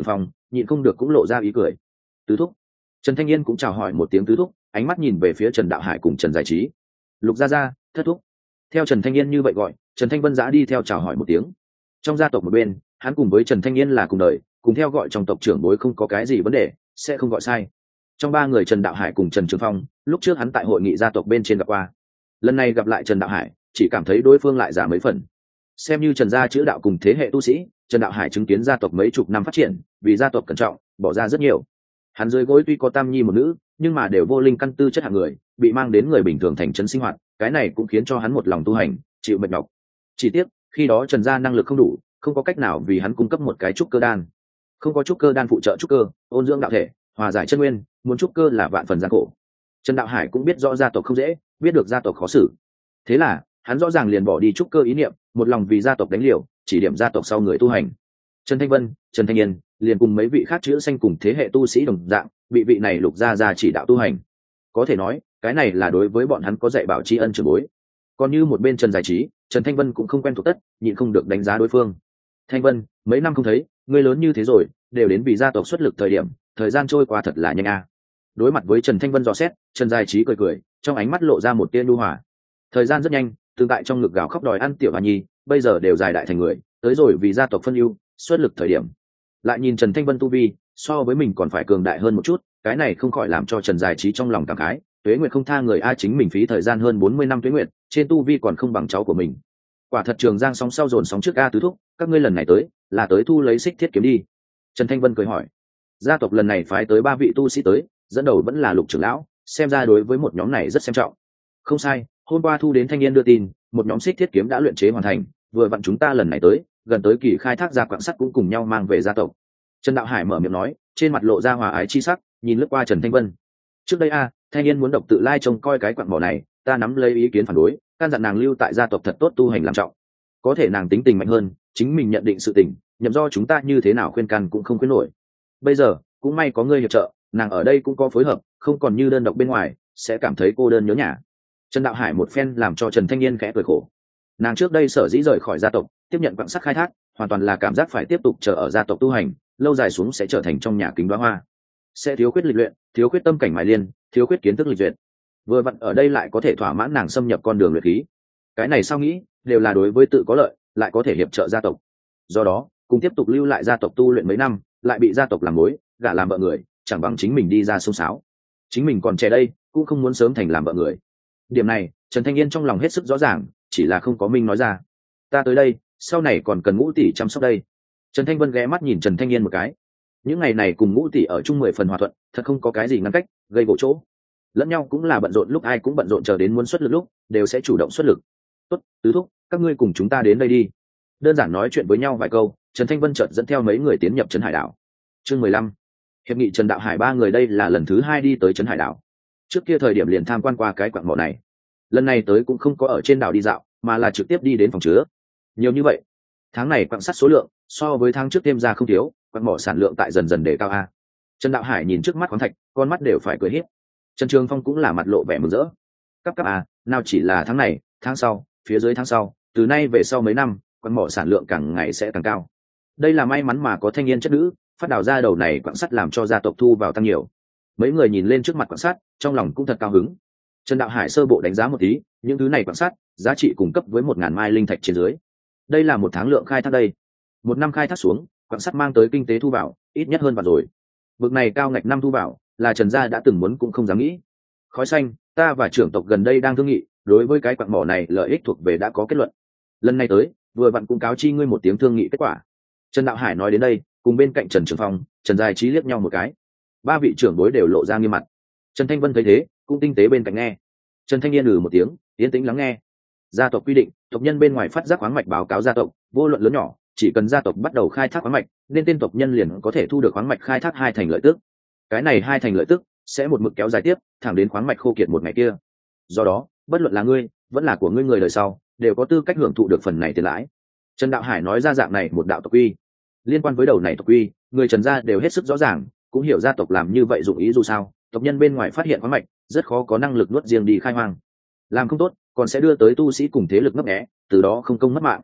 nhịn không được cũng lộ ra ý cười. Tứ thúc. Trần Thanh Yên cũng chào hỏi một tiếng tứ thúc, ánh mắt nhìn về phía Trần Đạo Hải cùng Trần Giải Trí. Lục gia gia, thất thúc. Theo Trần Thanh Yên như vậy gọi, Trần Thanh Vân giã đi theo chào hỏi một tiếng. Trong gia tộc một bên, hắn cùng với Trần Thanh Yên là cùng đời, cùng theo gọi trong tộc trưởng bối không có cái gì vấn đề, sẽ không gọi sai. Trong ba người Trần Đạo Hải cùng Trần Trường Phong, lúc trước hắn tại hội nghị gia tộc bên trên gặp qua. Lần này gặp lại Trần Đạo Hải, chỉ cảm thấy đối phương lại giả mấy phần. Xem như Trần gia chữ đạo cùng thế hệ tu sĩ, Trần Đạo Hải chứng kiến gia tộc mấy chục năm phát triển, vì gia tộc cẩn trọng, bỏ ra rất nhiều. Hắn dưới gối tuy có tam nhi một nữ, nhưng mà đều vô linh căn tư chất hạng người, bị mang đến người bình thường thành trấn sinh hoạt, cái này cũng khiến cho hắn một lòng tu hành, chịu mệt nhọc. Chỉ tiếc, khi đó Trần gia năng lực không đủ, không có cách nào vì hắn cung cấp một cái trúc cơ đan. Không có trúc cơ đan phụ trợ trúc cơ, ôn dưỡng đạo thể, hòa giải chân nguyên, muốn trúc cơ là vạn phần gian khổ. Trần Đạo Hải cũng biết rõ gia tộc không dễ, biết được gia tộc khó xử. Thế là, hắn rõ ràng liền bỏ đi trúc cơ ý niệm, một lòng vì gia tộc đánh liều, chỉ điểm gia tộc sau người tu hành. Trần Thanh Vân, Trần Thanh Yên liền cùng mấy vị khác chữ xanh cùng thế hệ tu sĩ đồng dạng, bị vị này Lục gia gia chỉ đạo tu hành. Có thể nói, cái này là đối với bọn hắn có dạy bảo tri ân trưởng bối. Còn như một bên Trần Giải Trí, Trần Thanh Vân cũng không quen thuộc tất, nhịn không được đánh giá đối phương. Thanh Vân, mấy năm không thấy, ngươi lớn như thế rồi, đều đến vì gia tộc xuất lực thời điểm, thời gian trôi qua thật là nhanh a. Đối mặt với Trần Thanh Vân dò xét, Trần Giải Trí cười cười, trong ánh mắt lộ ra một tia nhu hòa. Thời gian rất nhanh, tương tại trong ngực gào khóc đòi ăn tiểu Hoa Nhi, bây giờ đều dài đại thành người, tới rồi vì gia tộc phân ưu, xuất lực thời điểm. Lại nhìn Trần Thanh Vân tu vi, so với mình còn phải cường đại hơn một chút, cái này không khỏi làm cho Trần Giải Trí trong lòng cảm khái, Tuế Nguyệt không tha người a, chính mình phí thời gian hơn 40 năm Tuế Nguyệt, trên tu vi còn không bằng cháu của mình. Quả thật trường giang sóng sau dồn sóng trước a tứ thúc, các ngươi lần này tới, là tới thu lấy xích thiết kiếm đi. Trần Thanh Vân cười hỏi. Gia tộc lần này phái tới 3 vị tu sĩ tới, dẫn đầu vẫn là Lục trưởng lão, xem ra đối với một nhóm này rất xem trọng. Không sai, hôm qua thu đến Thanh Niên đưa tin, một nhóm xích thiết kiếm đã luyện chế hoàn thành, vừa vặn chúng ta lần này tới, gần tới kỳ khai thác ra quặng sắt cũng cùng nhau mang về gia tộc. Trần Đạo Hải mở miệng nói, trên mặt lộ ra hòa ái chi sắc, nhìn lướt qua Trần Thanh Vân. Trước đây Thanh Niên muốn độc tự lai trông coi cái quặng mỏ này, ta nắm lấy ý kiến phản đối, can dặn nàng lưu tại gia tộc thật tốt tu hành làm trọng. Có thể nàng tính tình mạnh hơn, chính mình nhận định sự tình, nhậm do chúng ta như thế nào khuyên can cũng không khuyên nổi. Bây giờ cũng may có ngươi hiệp trợ, nàng ở đây cũng có phối hợp, không còn như đơn độc bên ngoài, sẽ cảm thấy cô đơn nhớ nhà. Trần Đạo Hải một phen làm cho Trần Thanh Niên khẽ cười khổ. Nàng trước đây sở dĩ rời khỏi gia tộc, tiếp nhận quặng sắt khai thác, hoàn toàn là cảm giác phải tiếp tục chờ ở gia tộc tu hành, lâu dài xuống sẽ trở thành trong nhà kính đóa hoa, sẽ thiếu khuyết lịch luyện, thiếu khuyết tâm cảnh mài liên, thiếu khuyết kiến thức lịch duyệt. Vừa vặn ở đây lại có thể thỏa mãn nàng xâm nhập con đường luyện khí. Cái này sao nghĩ, đều là đối với tự có lợi, lại có thể hiệp trợ gia tộc. Do đó, cùng tiếp tục lưu lại gia tộc tu luyện mấy năm, lại bị gia tộc làm mối, gả làm vợ người, chẳng bằng chính mình đi ra sông sáo. Chính mình còn trẻ đây, cũng không muốn sớm thành làm vợ người. Điểm này, Trần Thanh Yên trong lòng hết sức rõ ràng, chỉ là không có minh nói ra. Ta tới đây, sau này còn cần Ngũ tỷ chăm sóc đây. Trần Thanh Vân ghé mắt nhìn Trần Thanh Yên một cái. Những ngày này cùng Ngũ tỷ ở chung 10 phần hòa thuận, thật không có cái gì ngăn cách, gây gỗ chỗ. Lẫn nhau cũng là bận rộn, lúc ai cũng bận rộn, chờ đến muốn xuất lực lúc, đều sẽ chủ động xuất lực. Tốt, tứ thúc, các ngươi cùng chúng ta đến đây đi. Đơn giản nói chuyện với nhau vài câu, Trần Thanh Vân chợt dẫn theo mấy người tiến nhập trấn Hải đảo. Chương 15. Hiệp nghị Trần Đạo Hải 3 người đây là lần thứ 2 đi tới trấn Hải đảo. Trước kia thời điểm liền tham quan qua cái quặng mỏ này. Lần này tới cũng không có ở trên đảo đi dạo, mà là trực tiếp đi đến phòng chứa. Nhiều như vậy, tháng này quặng sắt số lượng so với tháng trước thêm ra không thiếu, quặng mỏ sản lượng tại dần dần đề cao a. Trần Đạo Hải nhìn trước mắt khoáng thạch, con mắt đều phải cười hiếp. Trần Trường Phong cũng là mặt lộ vẻ mừng rỡ. Cấp nào chỉ là tháng này, tháng sau, phía dưới tháng sau, từ nay về sau mấy năm, quặng mỏ sản lượng càng ngày sẽ càng cao. Đây là may mắn mà có Thanh Niên chất nữ, phát đào ra đầu này quặng sắt làm cho gia tộc thu vào tăng nhiều. Mấy người nhìn lên trước mặt quặng sắt, trong lòng cũng thật cao hứng. Trần Đạo Hải sơ bộ đánh giá một tí, những thứ này quặng sắt, giá trị cung cấp với 1000 mai linh thạch trên dưới. Đây là 1 tháng lượng khai thác đây. 1 năm khai thác xuống, quặng sắt mang tới kinh tế thu vào, ít nhất hơn vào rồi. Vực này cao ngạch năm thu vào, là Trần gia đã từng muốn cũng không dám nghĩ. Khói xanh, ta và trưởng tộc gần đây đang thương nghị, đối với cái quặng mỏ này lợi ích thuộc về đã có kết luận. Lần này tới, vừa vặn cũng cáo chi ngươi một tiếng thương nghị kết quả. Trần Đạo Hải nói đến đây, cùng bên cạnh Trần Trường Phong, Trần Giải Trí liếc nhau một cái. 3 vị trưởng bối đều lộ ra nghiêm mặt. Trần Thanh Vân thấy thế, cũng tinh tế bên cạnh nghe. Trần Thanh Yên một tiếng, yên tĩnh lắng nghe. Gia tộc quy định, tộc nhân bên ngoài phát giác khoáng mạch báo cáo gia tộc, vô luận lớn nhỏ, chỉ cần gia tộc bắt đầu khai thác khoáng mạch, nên tên tộc nhân liền có thể thu được khoáng mạch khai thác 2 thành lợi tức. Cái này 2 thành lợi tức sẽ một mực kéo dài tiếp, thẳng đến khoáng mạch khô kiệt một ngày kia. Do đó, bất luận là ngươi, vẫn là của ngươi người đời sau, đều có tư cách hưởng thụ được phần này tiền lãi. Trần Đạo Hải nói ra dạng này một đạo tộc quy. Liên quan với đầu này tộc quy, người Trần gia đều hết sức rõ ràng, cũng hiểu gia tộc làm như vậy dụng ý dù sao, tộc nhân bên ngoài phát hiện khoáng mạch, rất khó có năng lực nuốt riêng đi khai hoang. Làm không tốt, còn sẽ đưa tới tu sĩ cùng thế lực ngấp nghé, từ đó không công mất mạng.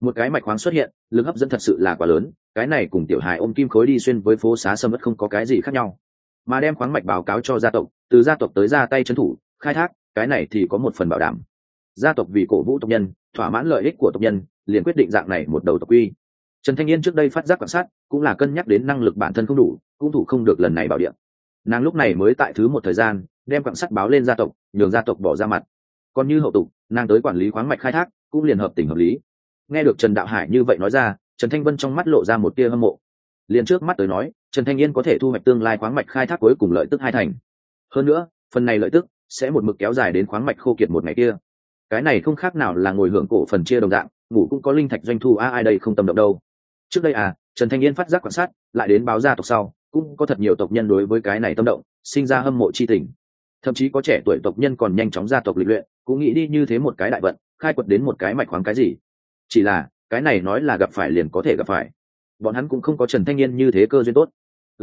Một cái mạch khoáng xuất hiện, lực hấp dẫn thật sự là quá lớn, cái này cùng tiểu hài ôm kim khối đi xuyên với phố xá sầm uất không có cái gì khác nhau. Mà đem khoáng mạch báo cáo cho gia tộc, từ gia tộc tới ra tay trấn thủ khai thác, cái này thì có một phần bảo đảm. Gia tộc vì cổ vũ tộc nhân, thỏa mãn lợi ích của tộc nhân, liền quyết định dạng này một đầu tộc quy. Trần Thanh Yên trước đây phát giác quan sát, cũng là cân nhắc đến năng lực bản thân không đủ, cũng thủ không được lần này bảo địa. Nàng lúc này mới tại thứ một thời gian, đem quan sát báo lên gia tộc, nhường gia tộc bỏ ra mặt. Còn như hậu tục, nàng tới quản lý khoáng mạch khai thác, cũng liền hợp tình hợp lý. Nghe được Trần Đạo Hải như vậy nói ra, Trần Thanh Vân trong mắt lộ ra một tia hâm mộ. Liền trước mắt tới nói, Trần Thanh Yên có thể thu hoạch tương lai khoáng mạch khai thác cuối cùng lợi tức 2 thành. Hơn nữa, phần này lợi tức sẽ một mực kéo dài đến khoáng mạch khô kiệt một ngày kia. Cái này không khác nào là ngồi hưởng cổ phần chia đồng dạng, ngủ cũng có linh thạch doanh thu ai đây không tâm động đâu. Trước đây Trần Thanh Yên phát giác quan sát, lại đến báo gia tộc sau, cũng có thật nhiều tộc nhân đối với cái này tâm động, sinh ra hâm mộ chi tình. Thậm chí có trẻ tuổi tộc nhân còn nhanh chóng gia tộc lịch luyện, cũng nghĩ đi như thế một cái đại vận, khai quật đến một cái mạch khoáng cái gì. Chỉ là, cái này nói là gặp phải liền có thể gặp phải. Bọn hắn cũng không có Trần Thanh Yên như thế cơ duyên tốt.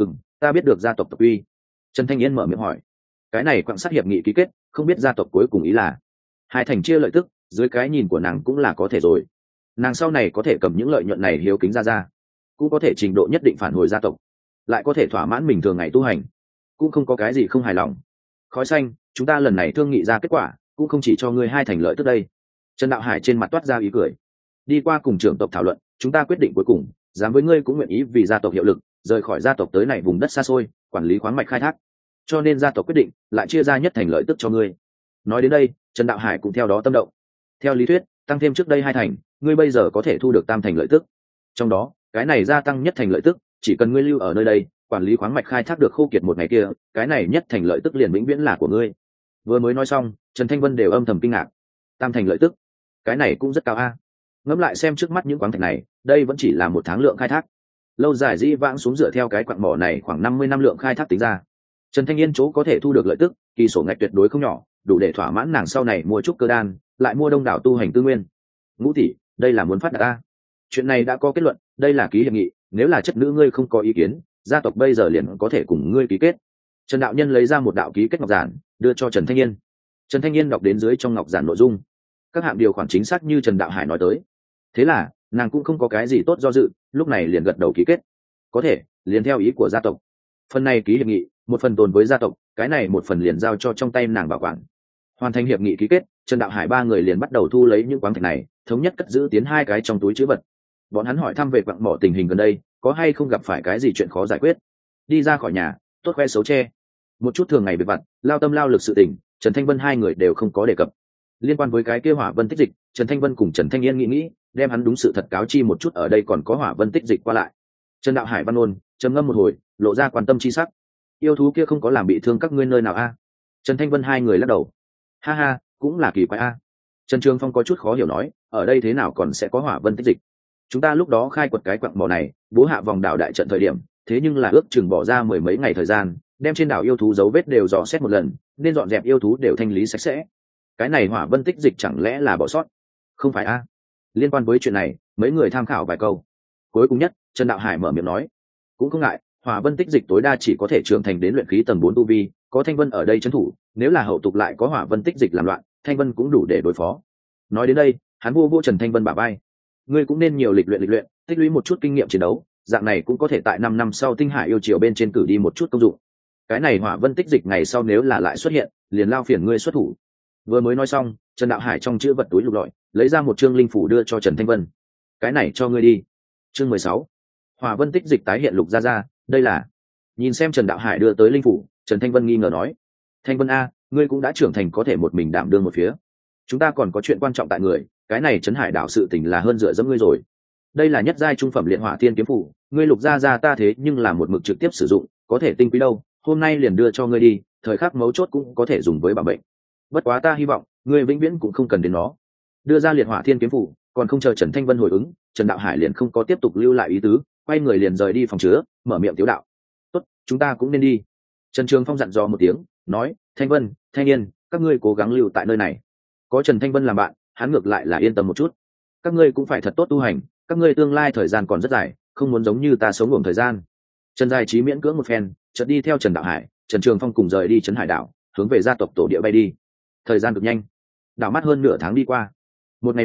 Ta biết được gia tộc tộc uy. Trần Thanh Yên mở miệng hỏi. Cái này quan sát hiệp nghị ký kết, không biết gia tộc cuối cùng ý là 2 thành chia lợi tức, dưới cái nhìn của nàng cũng là có thể rồi. Nàng sau này có thể cầm những lợi nhuận này hiếu kính ra, cũng có thể trình độ nhất định phản hồi gia tộc, lại có thể thỏa mãn mình thường ngày tu hành, cũng không có cái gì không hài lòng. Khói xanh, chúng ta lần này thương nghị ra kết quả, cũng không chỉ cho ngươi 2 thành lợi tức đây. Trần Đạo Hải trên mặt toát ra ý cười. Đi qua cùng trưởng tộc thảo luận, chúng ta quyết định cuối cùng, dám với ngươi cũng nguyện ý vì gia tộc hiệu lực, rời khỏi gia tộc tới này vùng đất xa xôi, quản lý khoáng mạch khai thác. Cho nên gia tộc quyết định lại chia ra nhất thành lợi tức cho ngươi. Nói đến đây, Trần Đạo Hải cũng theo đó tâm động. Theo lý thuyết, tăng thêm trước đây 2 thành, ngươi bây giờ có thể thu được 3 thành lợi tức. Trong đó, cái này gia tăng nhất thành lợi tức, chỉ cần ngươi lưu ở nơi đây, quản lý khoáng mạch khai thác được khô kiệt một ngày kia, cái này nhất thành lợi tức liền vĩnh viễn là của ngươi. Vừa mới nói xong, Trần Thanh Vân đều âm thầm kinh ngạc. 3 thành lợi tức, cái này cũng rất cao a. Ngẫm lại xem trước mắt những khoáng thạch này, đây vẫn chỉ là 1 tháng lượng khai thác. Lâu dài dĩ vãng xuống dựa theo cái quặng mỏ này khoảng 50 năm lượng khai thác tính ra. Trần Thanh Yên chỗ có thể thu được lợi tức, kỳ sổ ngạch tuyệt đối không nhỏ, đủ để thỏa mãn nàng sau này mua trúc cơ đan, lại mua đông đảo tu hành tư nguyên. Ngũ tỷ, đây là muốn phát đạt a. Chuyện này đã có kết luận, đây là ký hiệp nghị, nếu là chất nữ ngươi không có ý kiến, gia tộc bây giờ liền có thể cùng ngươi ký kết. Trần đạo nhân lấy ra một đạo ký kết ngọc giản, đưa cho Trần Thanh Yên. Trần Thanh Yên đọc đến dưới trong ngọc giản nội dung, các hạng điều khoản chính xác như Trần Đạo Hải nói tới. Thế là, nàng cũng không có cái gì tốt do dự, lúc này liền gật đầu ký kết. Có thể, liền theo ý của gia tộc. Phần này ký hiệp nghị, một phần tồn với gia tộc, cái này một phần liền giao cho trong tay nàng bảo quản. Hoàn thành hiệp nghị ký kết, Trần Đạo Hải 3 người liền bắt đầu thu lấy những khoáng thạch này, thống nhất cất giữ tiến 2 cái trong túi trữ vật. Bọn hắn hỏi thăm về quặng mỏ tình hình gần đây, có hay không gặp phải cái gì chuyện khó giải quyết. Đi ra khỏi nhà, tốt khoe xấu che. Một chút thường ngày việc vặt, lao tâm lao lực sự tình, Trần Thanh Vân 2 người đều không có đề cập. Liên quan với cái kia hỏa vân tích dịch, Trần Thanh Vân cùng Trần Thanh Yên nghĩ, đem hắn đúng sự thật cáo chi một chút ở đây còn có hỏa vân tích dịch qua lại. Trần Đạo Hải văn ôn, trầm ngâm một hồi, lộ ra quan tâm chi sắc. Yêu thú kia không có làm bị thương các ngươi nơi nào a? Trần Thanh Vân 2 người lắc đầu. Ha ha, cũng là kỳ quái a. Trần Trường Phong có chút khó hiểu nói, ở đây thế nào còn sẽ có hỏa vân tích dịch? Chúng ta lúc đó khai quật cái quặng mỏ này, bố hạ vòng đảo đại trận thời điểm, thế nhưng là ước chừng bỏ ra 10 mấy ngày thời gian, đem trên đảo yêu thú dấu vết đều dò xét một lần, nên dọn dẹp yêu thú đều thanh lý sạch sẽ. Cái này hỏa vân tích dịch chẳng lẽ là bỏ sót? Không phải a? Liên quan với chuyện này, mấy người tham khảo vài câu. Cuối cùng nhất, Trần Đạo Hải mở miệng nói, cũng không ngại, hỏa vân tích dịch tối đa chỉ có thể trưởng thành đến luyện khí tầng 4 tu vi, có Thanh Vân ở đây trấn thủ, nếu là hậu tục lại có hỏa vân tích dịch làm loạn, Thanh Vân cũng đủ để đối phó. Nói đến đây, hắn vô Trần Thanh Vân bả vai. Ngươi cũng nên nhiều lịch luyện, tích lũy một chút kinh nghiệm chiến đấu, dạng này cũng có thể tại 5 năm sau Tinh Hải yêu triều bên trên cử đi một chút công dụng. Cái này hỏa vân tích dịch ngày sau nếu là lại xuất hiện, liền lao phiền ngươi xuất thủ. Vừa mới nói xong, Trần Đạo Hải trong chữ vật túi lục lọi, lấy ra một chương linh phủ đưa cho Trần Thanh Vân. Cái này cho ngươi đi. Chương 16. Hỏa vân tích dịch tái hiện lục ra, đây là. Nhìn xem Trần Đạo Hải đưa tới linh phủ, Trần Thanh Vân nghi ngờ nói, Thanh Vân a, ngươi cũng đã trưởng thành có thể một mình đảm đương một phía. Chúng ta còn có chuyện quan trọng tại người, cái này Trấn Hải đảo sự tình là hơn dựa dẫm ngươi rồi. Đây là nhất giai trung phẩm liệt hỏa thiên kiếm phủ, ngươi lục ra ta thế nhưng là một mực trực tiếp sử dụng, có thể tinh quý đâu, hôm nay liền đưa cho ngươi đi, thời khắc mấu chốt cũng có thể dùng với bảo bệnh. Bất quá ta hy vọng, ngươi vĩnh viễn cũng không cần đến nó. Đưa ra liệt hỏa thiên kiếm phủ, còn không chờ Trần Thanh Vân hồi ứng, Trần Đạo Hải liền không có tiếp tục lưu lại ý tứ, quay người liền rời đi phòng chứa, mở miệng tiếu đạo. Tốt, chúng ta cũng nên đi. Trần Trường Phong dặn dò một tiếng, nói, Thanh Vân, Thanh Yên, các ngươi cố gắng lưu tại nơi này. Có Trần Thanh Vân làm bạn, hắn ngược lại là yên tâm một chút. Các ngươi cũng phải thật tốt tu hành, các ngươi tương lai thời gian còn rất dài, không muốn giống như ta sống ngủm thời gian. Trần Giai Trí miễn cưỡng một phen, chợt đi theo Trần Đạo Hải, Trần Trường Phong cùng rời đi Trấn Hải đảo, hướng về gia tộc tổ địa bay đi. Thời gian cực nhanh, đảo mắt hơn nửa tháng đi qua. Một ngày này,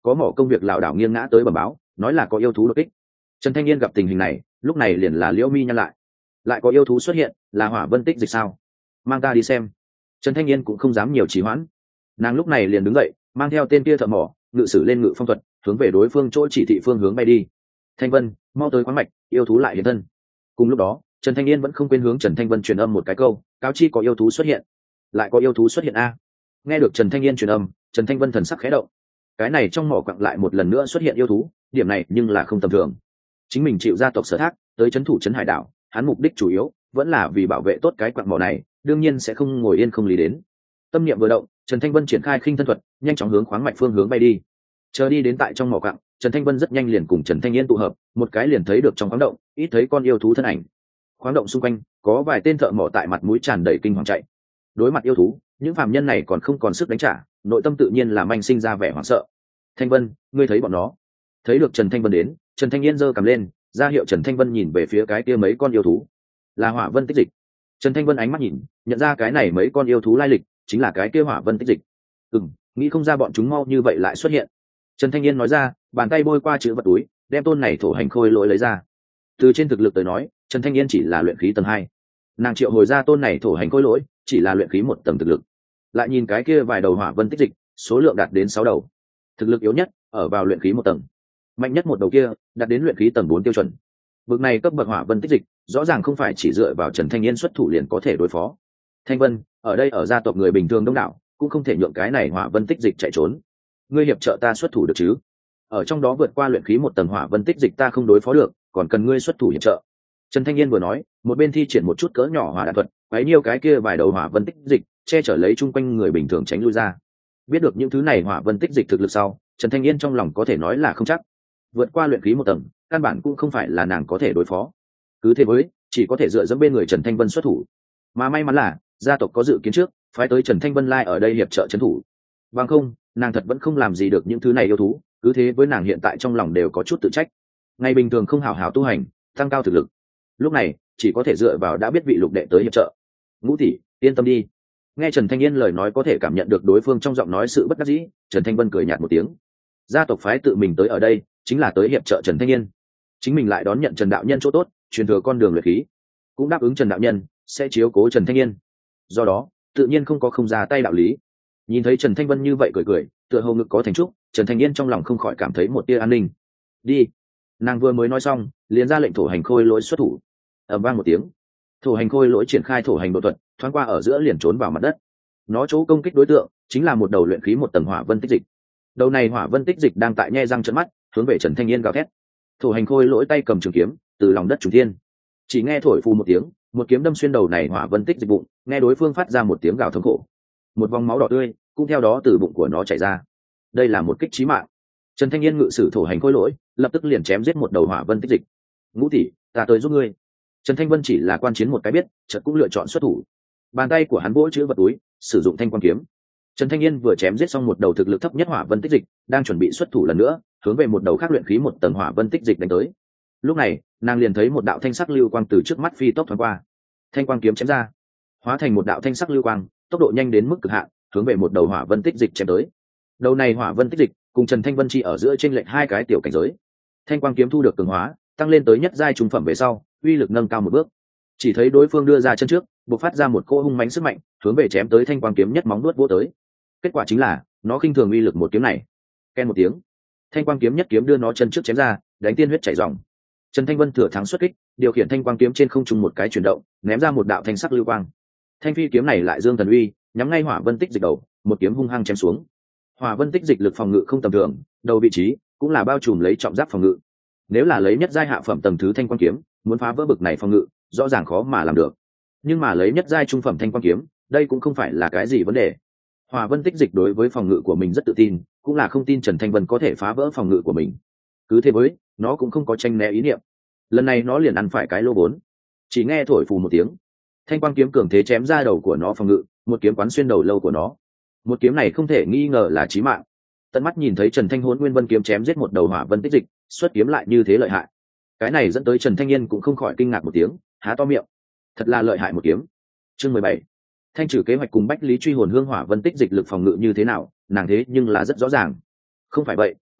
có mỏ công việc lảo đảo nghiêng ngã tới bẩm báo, nói là có yêu thú đột kích. Trần Thanh Yên gặp tình hình này, lúc này liền là liễu mi nhăn lại có yêu thú xuất hiện, là hỏa vân tích dịch sao? Mang ta đi xem. Trần Thanh Yên cũng không dám nhiều trì hoãn, nàng lúc này liền đứng dậy, mang theo tên kia thợ mỏ ngự sử lên ngự phong thuật, hướng về đối phương chỗ chỉ thị phương hướng bay đi. Thanh Vân, mau tới khoáng mạch, yêu thú lại hiện thân. Cùng lúc đó, Trần Thanh Yên vẫn không quên hướng Trần Thanh Vân truyền âm một cái câu, cáo chi có yêu thú xuất hiện. Lại có yêu thú xuất hiện a. Nghe được Trần Thanh Yên truyền âm, Trần Thanh Vân thần sắc khẽ động. Cái này trong mỏ quặng lại một lần nữa xuất hiện yêu thú, điểm này nhưng là không tầm thường. Chính mình chịu gia tộc sở thác, tới trấn thủ trấn Hải đảo, hắn mục đích chủ yếu vẫn là vì bảo vệ tốt cái quặng mỏ này, đương nhiên sẽ không ngồi yên không lý đến. Tâm niệm vừa động, Trần Thanh Vân triển khai khinh thân thuật, nhanh chóng hướng khoáng mạch phương hướng bay đi. Chờ đi đến tại trong mỏ quặng, Trần Thanh Vân rất nhanh liền cùng Trần Thanh Yên tụ hợp, một cái liền thấy được trong khoáng động, ít thấy con yêu thú thân ảnh. Khoáng động xung quanh có vài tên thợ mỏ tại mặt mũi tràn đầy kinh hoàng chạy. Đối mặt yêu thú, những phàm nhân này còn không còn sức đánh trả, nội tâm tự nhiên là manh sinh ra vẻ hoảng sợ. Thanh Vân, ngươi thấy bọn nó? Thấy được Trần Thanh Vân đến, Trần Thanh Yên giơ cầm lên, ra hiệu Trần Thanh Vân nhìn về phía cái kia mấy con yêu thú. Là hỏa vân tích dịch. Trần Thanh Vân ánh mắt nhìn, nhận ra cái này mấy con yêu thú lai lịch chính là cái kia hỏa vân tích dịch. Nghĩ không ra bọn chúng mau như vậy lại xuất hiện. Trần Thanh Yên nói ra, bàn tay bôi qua chữ vật túi, đem tôn này thổ hành khôi lỗi lấy ra. Từ trên thực lực tới nói, Trần Thanh Yên chỉ là luyện khí tầng 2. Nàng triệu hồi ra tôn này thổ hành khôi lỗi, chỉ là luyện khí 1 tầng thực lực. Lại nhìn cái kia vài đầu hỏa vân tích dịch, số lượng đạt đến 6 đầu. Thực lực yếu nhất ở vào luyện khí 1 tầng, mạnh nhất một đầu kia đạt đến luyện khí tầng 4 tiêu chuẩn. Bực này cấp bậc hỏa vân tích dịch, rõ ràng không phải chỉ dựa vào Trần Thanh Yên xuất thủ liền có thể đối phó. Thanh Vân, ở đây ở gia tộc người bình thường đông đảo, cũng không thể nhượng cái này hỏa vân tích dịch chạy trốn. Ngươi hiệp trợ ta xuất thủ được chứ? Ở trong đó vượt qua luyện khí 1 tầng hỏa vân tích dịch ta không đối phó được, còn cần ngươi xuất thủ hiệp trợ. Trần Thanh Yên vừa nói, một bên thi triển một chút cỡ nhỏ hỏa đạn thuật, bấy nhiêu cái kia vài đầu hỏa vân tích dịch, che chở lấy chung quanh người bình thường tránh lui ra. Biết được những thứ này hỏa vân tích dịch thực lực sau, Trần Thanh Yên trong lòng có thể nói là không chắc. Vượt qua luyện khí 1 tầng, căn bản cũng không phải là nàng có thể đối phó. Cứ thế với, chỉ có thể dựa dẫm bên người Trần Thanh Vân xuất thủ. Mà may mắn là, gia tộc có dự kiến trước, phái tới Trần Thanh Vân lai ở đây hiệp trợ trấn thủ. Bằng không, nàng thật vẫn không làm gì được những thứ này yêu thú, cứ thế với nàng hiện tại trong lòng đều có chút tự trách. Ngày bình thường không hảo hảo tu hành, tăng cao thực lực. Lúc này, chỉ có thể dựa vào đã biết vị lục đệ tới hiệp trợ. Ngũ tỷ, yên tâm đi. Nghe Trần Thanh Yên lời nói có thể cảm nhận được đối phương trong giọng nói sự bất đắc dĩ, Trần Thanh Vân cười nhạt một tiếng. Gia tộc phái tự mình tới ở đây, chính là tới hiệp trợ Trần Thanh Yên. Chính mình lại đón nhận Trần đạo nhân chỗ tốt, truyền thừa con đường luyện khí, cũng đáp ứng Trần đạo nhân sẽ chiếu cố Trần Thanh Yên. Do đó, tự nhiên không có không ra tay đạo lý. Nhìn thấy Trần Thanh Vân như vậy cười cười, tựa hồ ngực có thành trúc, Trần Thanh Yên trong lòng không khỏi cảm thấy một tia an ninh. Đi. Nàng vừa mới nói xong, liền ra lệnh thổ hành khôi lỗi xuất thủ. Ầm vang một tiếng, thổ hành khôi lỗi triển khai thổ hành độ thuật, thoáng qua ở giữa liền trốn vào mặt đất. Nó chỗ công kích đối tượng chính là một đầu luyện khí 1 tầng hỏa vân tích dịch. Đầu này hỏa vân tích dịch đang tại nhe răng trợn mắt, hướng về Trần Thanh Yên gào thét. Thổ hành khôi lỗi tay cầm trường kiếm, từ lòng đất trùng thiên. Chỉ nghe thổi phù một tiếng, một kiếm đâm xuyên đầu này hỏa vân tích dịch bụng, nghe đối phương phát ra một tiếng gào thống khổ. Một vòng máu đỏ tươi cũng theo đó từ bụng của nó chảy ra. Đây là một kích chí mạng. Trần Thanh Yên ngự sử thổ hành khôi lỗi, lập tức liền chém giết một đầu hỏa vân tích dịch. Ngũ tỷ, ta tới giúp ngươi. Trần Thanh Vân chỉ là quan chiến một cái biết, chợt cũng lựa chọn xuất thủ. Bàn tay của hắn vỗ chữ vật túi, sử dụng thanh quang kiếm. Trần Thanh Yên vừa chém giết xong một đầu thực lực thấp nhất hỏa vân tích dịch, đang chuẩn bị xuất thủ lần nữa, hướng về một đầu khác luyện khí 1 tầng hỏa vân tích dịch đánh tới. Lúc này, nàng liền thấy một đạo thanh sắc lưu quang từ trước mắt phi tốc thoáng qua. Thanh quang kiếm chém ra, hóa thành một đạo thanh sắc lưu quang, tốc độ nhanh đến mức cực hạn, hướng về một đầu hỏa vân tích dịch chém tới. Đầu này hỏa vân tích dịch cùng Trần Thanh Vân chỉ ở giữa chênh lệch 2 cái tiểu cảnh giới. Thanh quang kiếm thu được cường hóa, tăng lên tới nhất giai trung phẩm về sau, uy lực nâng cao một bước. Chỉ thấy đối phương đưa ra chân trước, bộc phát ra một cỗ hung mãnh sức mạnh, hướng về chém tới thanh quang kiếm nhất móng vuốt vỗ tới. Kết quả chính là, nó khinh thường uy lực một kiếm này. Ken một tiếng, thanh quang kiếm nhất kiếm đưa nó chân trước chém ra, đánh tiên huyết chảy ròng. Trần Thanh Vân thừa thắng xuất kích, điều khiển thanh quang kiếm trên không trung một cái chuyển động, ném ra một đạo thanh sắc lưu quang. Thanh phi kiếm này lại dương thần uy, nhắm ngay hỏa vân tích dịch đầu, một kiếm hung hăng chém xuống. Hỏa vân tích dịch lực phòng ngự không tầm thường, đầu vị trí cũng là bao trùm lấy trọng giáp phòng ngự. Nếu là lấy nhất giai hạ phẩm tầng thứ thanh quang kiếm, muốn phá vỡ bực này phòng ngự, rõ ràng khó mà làm được. Nhưng mà lấy nhất giai trung phẩm thanh quang kiếm, đây cũng không phải là cái gì vấn đề. Hỏa vân tích dịch đối với phòng ngự của mình rất tự tin, cũng là không tin Trần Thanh Vân có thể phá vỡ phòng ngự của mình. Cứ thế với, nó cũng không có tranh né ý niệm. Lần này nó liền ăn phải cái lô vốn. Chỉ nghe thổi phù một tiếng, thanh quang kiếm cường thế chém ra đầu của nó phòng ngự, một kiếm quán xuyên đầu lâu của nó. Một kiếm này không thể nghi ngờ là chí mạng. Tận mắt nhìn thấy Trần Thanh Hỗn Nguyên Vân kiếm chém giết một đầu hỏa vân tích dịch, xuất kiếm lại như thế lợi hại. Cái này dẫn tới Trần Thanh Yên cũng không khỏi kinh ngạc một tiếng, há to miệng. Thật là lợi hại một kiếm. Chương 17. Thanh trừ kế hoạch cùng Bách Lý truy hồn hương hỏa vân tích dịch lực phòng ngự như thế nào, nàng thế nhưng là rất rõ ràng. Không phải vậy,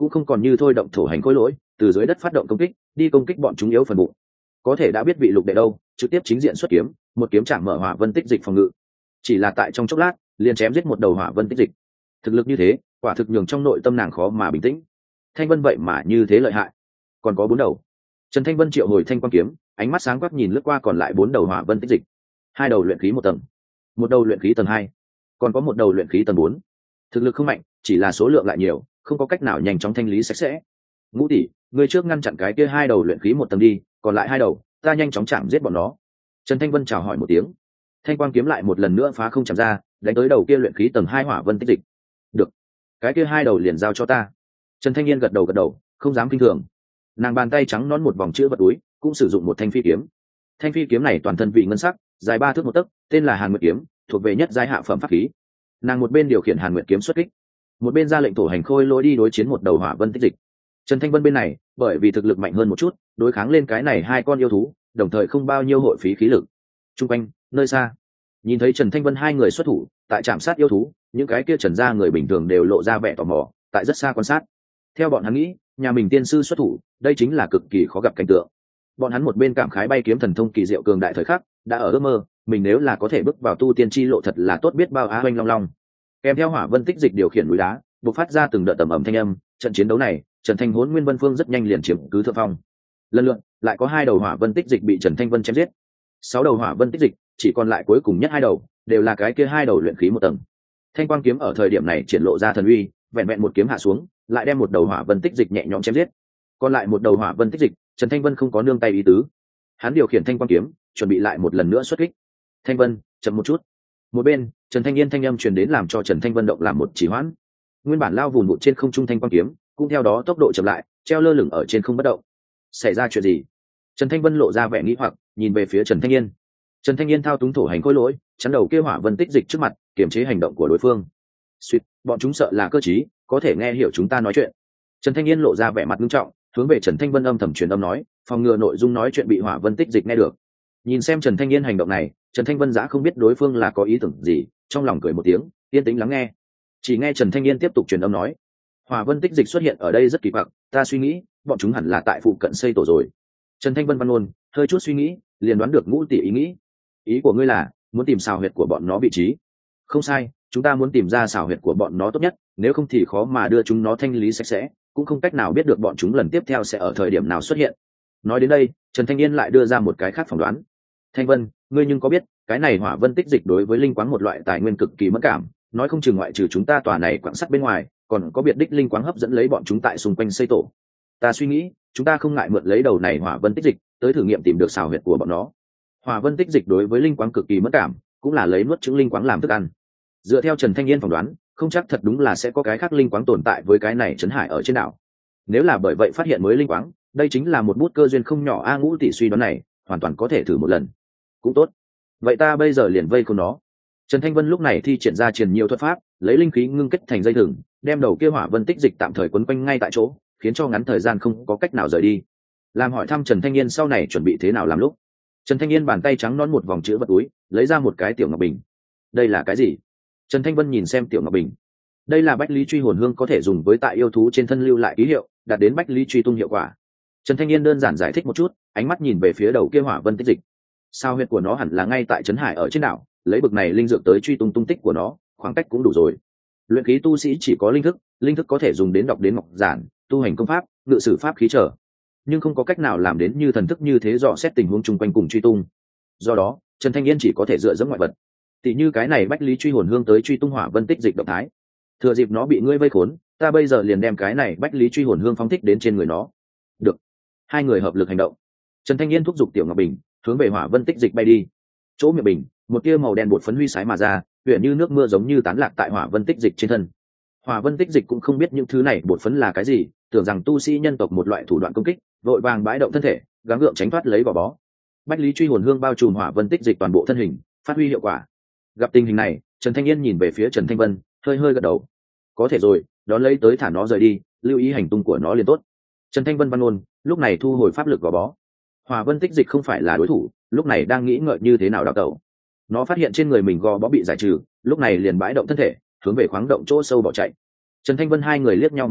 cũng không còn như thôi động thổ hành khối lỗi từ dưới đất phát động công kích đi công kích bọn chúng yếu phần bụng. Có thể đã biết vị lục đệ đâu, trực tiếp chính diện xuất kiếm, một kiếm chạm mở hỏa vân tích dịch phòng ngự. Chỉ là tại trong chốc lát liền chém giết một đầu hỏa vân tích dịch. Thực lực như thế quả thực nhường trong nội tâm nàng khó mà bình tĩnh. Thanh Vân vậy mà như thế lợi hại, còn có 4 đầu. Trần Thanh Vân triệu hồi thanh quang kiếm, ánh mắt sáng quắc nhìn lướt qua còn lại 4 đầu hỏa vân tích dịch. 2 đầu luyện khí 1 tầng, 1 đầu luyện khí tầng 2, còn có 1 đầu luyện khí tầng 4. Thực lực không mạnh, chỉ là số lượng lại nhiều, không có cách nào nhanh chóng thanh lý sạch sẽ. Ngũ tỷ, ngươi trước ngăn chặn cái kia 2 đầu luyện khí 1 tầng đi, còn lại 2 đầu ta nhanh chóng chạm giết bọn nó. Trần Thanh Vân chào hỏi một tiếng, thanh quang kiếm lại một lần nữa phá không chạm ra, đánh tới đầu kia luyện khí tầng 2 hỏa vân tích dịch. Được, cái kia 2 đầu liền giao cho ta. Trần Thanh Yên gật đầu, không dám kinh thường. Nàng bàn tay trắng nón một vòng chữ vật túi, cũng sử dụng một thanh phi kiếm. Thanh phi kiếm này toàn thân vị ngân sắc, dài 3 thước 1 tấc, tên là Hàn Nguyệt kiếm, thuộc về nhất giai hạ phẩm pháp khí. Nàng một bên điều khiển Hàn Nguyệt kiếm xuất kích, một bên ra lệnh thổ hành khôi lỗi đi đối chiến một đầu hỏa vân tích dịch. Trần Thanh Vân bên này, bởi vì thực lực mạnh hơn một chút, đối kháng lên cái này 2 con yêu thú, đồng thời không bao nhiêu hội phí khí lực. Trung quanh, nơi xa, nhìn thấy Trần Thanh Vân 2 người xuất thủ, tại trạm sát yêu thú, những cái kia Trần gia người bình thường đều lộ ra vẻ tò mò, tại rất xa quan sát. Theo bọn hắn nghĩ, nhà mình tiên sư xuất thủ, đây chính là cực kỳ khó gặp cảnh tượng. Bọn hắn một bên cảm khái bay kiếm thần thông kỳ diệu cường đại thời khắc, đã ở ước mơ, mình nếu là có thể bước vào tu tiên chi lộ thật là tốt biết bao á oanh long long. Kèm theo hỏa vân tích dịch điều khiển núi đá, bộc phát ra từng đợt tầm ầm thanh âm, trận chiến đấu này, Trần Thanh Hỗn Nguyên Vân Phương rất nhanh liền chiếm cứ thượng phong. Lần lượt, lại có 2 đầu hỏa vân tích dịch bị Trần Thanh Vân chém giết. 6 đầu hỏa vân tích dịch, chỉ còn lại cuối cùng nhất 2 đầu, đều là cái kia 2 đầu luyện khí 1 tầng. Thanh quang kiếm ở thời điểm này triển lộ ra thần uy, vẹn vẹn một kiếm hạ xuống, lại đem một đầu hỏa vân tích dịch nhẹ nhõm chém giết. Còn lại một đầu hỏa vân tích dịch, Trần Thanh Vân không có nương tay ý tứ. Hắn điều khiển thanh quang kiếm, chuẩn bị lại một lần nữa xuất kích. Thanh Vân, chậm một chút. Một bên, Trần Thanh Yên thanh âm truyền đến làm cho Trần Thanh Vân động làm một chỉ hoãn. Nguyên bản lao vùn vụt trên không trung thanh quang kiếm, cũng theo đó tốc độ chậm lại, treo lơ lửng ở trên không bất động. Xảy ra chuyện gì? Trần Thanh Vân lộ ra vẻ nghi hoặc, nhìn về phía Trần Thanh Yên. Trần Thanh Yên thao túng thổ hành khối lỗi, chắn đầu kia hỏa vân tích dịch trước mặt, kiềm chế hành động của đối phương. Suýt, bọn chúng sợ là cơ trí, có thể nghe hiểu chúng ta nói chuyện. Trần Thanh Yên lộ ra vẻ mặt nghiêm trọng, hướng về Trần Thanh Vân âm thầm truyền âm nói, phòng ngừa nội dung nói chuyện bị hỏa vân tích dịch nghe được. Nhìn xem Trần Thanh Yên hành động này, Trần Thanh Vân giã không biết đối phương là có ý tưởng gì, trong lòng cười một tiếng, yên tĩnh lắng nghe. Chỉ nghe Trần Thanh Yên tiếp tục truyền âm nói, hỏa vân tích dịch xuất hiện ở đây rất kỳ quặc, ta suy nghĩ bọn chúng hẳn là tại phụ cận xây tổ rồi. Trần Thanh Vân văn ngôn, hơi chút suy nghĩ, liền đoán được Ngũ tỷ ý nghĩ. Ý của ngươi là muốn tìm xào huyệt của bọn nó vị trí? Không sai, chúng ta muốn tìm ra xào huyệt của bọn nó tốt nhất, nếu không thì khó mà đưa chúng nó thanh lý sạch sẽ, cũng không cách nào biết được bọn chúng lần tiếp theo sẽ ở thời điểm nào xuất hiện. Nói đến đây, Trần Thanh Yên lại đưa ra một cái khác phỏng đoán. Thanh Vân, ngươi nhưng có biết cái này hỏa vân tích dịch đối với linh quáng một loại tài nguyên cực kỳ mẫn cảm, nói không chừng ngoại trừ chúng ta tòa này quặng sắt bên ngoài, còn có biệt đích linh quáng hấp dẫn lấy bọn chúng tại xung quanh xây tổ. Ta suy nghĩ chúng ta không ngại mượn lấy đầu này hỏa vân tích dịch tới thử nghiệm tìm được xào huyệt của bọn nó. Hỏa vân tích dịch đối với linh quáng cực kỳ mẫn cảm, cũng là lấy nuốt trứng linh quáng làm thức ăn. Dựa theo Trần Thanh Yên phỏng đoán, không chắc thật đúng là sẽ có cái khác linh quáng tồn tại với cái này trấn hải ở trên đảo. Nếu là bởi vậy phát hiện mới linh quáng, đây chính là một bút cơ duyên không nhỏ a. Ngũ tỷ suy đoán này hoàn toàn có thể thử một lần. Cũng tốt, vậy ta bây giờ liền vây khốn nó. Trần Thanh Vân lúc này thi triển ra truyền nhiều thuật pháp, lấy linh khí ngưng kết thành dây thừng, đem đầu kia hỏa vân tích dịch tạm thời quấn quanh ngay tại chỗ, khiến cho ngắn thời gian không có cách nào rời đi. Làm hỏi thăm Trần Thanh Yên sau này chuẩn bị thế nào làm lúc, Trần Thanh Yên bàn tay trắng nón một vòng chữ vật túi, lấy ra một cái tiểu ngọc bình. Đây là cái gì? Trần Thanh Vân nhìn xem tiểu ngọc bình. Đây là bách lý truy hồn hương, có thể dùng với tại yêu thú trên thân lưu lại ký hiệu, đạt đến bách lý truy tung hiệu quả. Trần Thanh Yên đơn giản giải thích một chút, ánh mắt nhìn về phía đầu kia hỏa vân tích dịch. Sao huyệt của nó hẳn là ngay tại trấn hải ở trên đảo, lấy bực này linh dược tới truy tung tung tích của nó, khoảng cách cũng đủ rồi. Luyện khí tu sĩ chỉ có linh thức có thể dùng đến đọc đến ngọc giản, tu hành công pháp, ngự sử pháp khí trở, nhưng không có cách nào làm đến như thần thức như thế dò xét tình huống chung quanh cùng truy tung. Do đó, Trần Thanh Yên chỉ có thể dựa dẫm ngoại vật, tỷ như cái này bách lý truy hồn hương tới truy tung hỏa vân tích dịch động thái. Thừa dịp nó bị ngươi vây khốn, ta bây giờ liền đem cái này bách lý truy hồn hương phóng thích đến trên người nó. Được. Hai người hợp lực hành động. Trần Thanh Yên thúc giục tiểu ngọc bình hướng về hỏa vân tích dịch bay đi. Chỗ miệng bình, một tia màu đen bột phấn huy sái mà ra, huyện như nước mưa giống như tán lạc tại hỏa vân tích dịch trên thân. Hỏa vân tích dịch cũng không biết những thứ này bột phấn là cái gì, tưởng rằng tu sĩ nhân tộc một loại thủ đoạn công kích, vội vàng bãi động thân thể, gắng gượng tránh thoát lấy vỏ bó. Bách lý truy hồn hương bao trùm hỏa vân tích dịch toàn bộ thân hình, phát huy hiệu quả. Gặp tình hình này, Trần Thanh Yên nhìn về phía Trần Thanh Vân, hơi hơi gật đầu. Có thể rồi, đón lấy tới thả nó rời đi, lưu ý hành tung của nó liền tốt. Trần Thanh Vân văn ngôn, lúc này thu hồi pháp lực gò bó. Hỏa vân tích dịch không phải là đối thủ, lúc này đang nghĩ ngợi như thế nào đào tẩu. Nó phát hiện trên người mình gò bó bị giải trừ, lúc này liền bãi động thân thể, hướng về khoáng động chỗ sâu bỏ chạy. Trần Thanh Vân hai người liếc nhau một cái,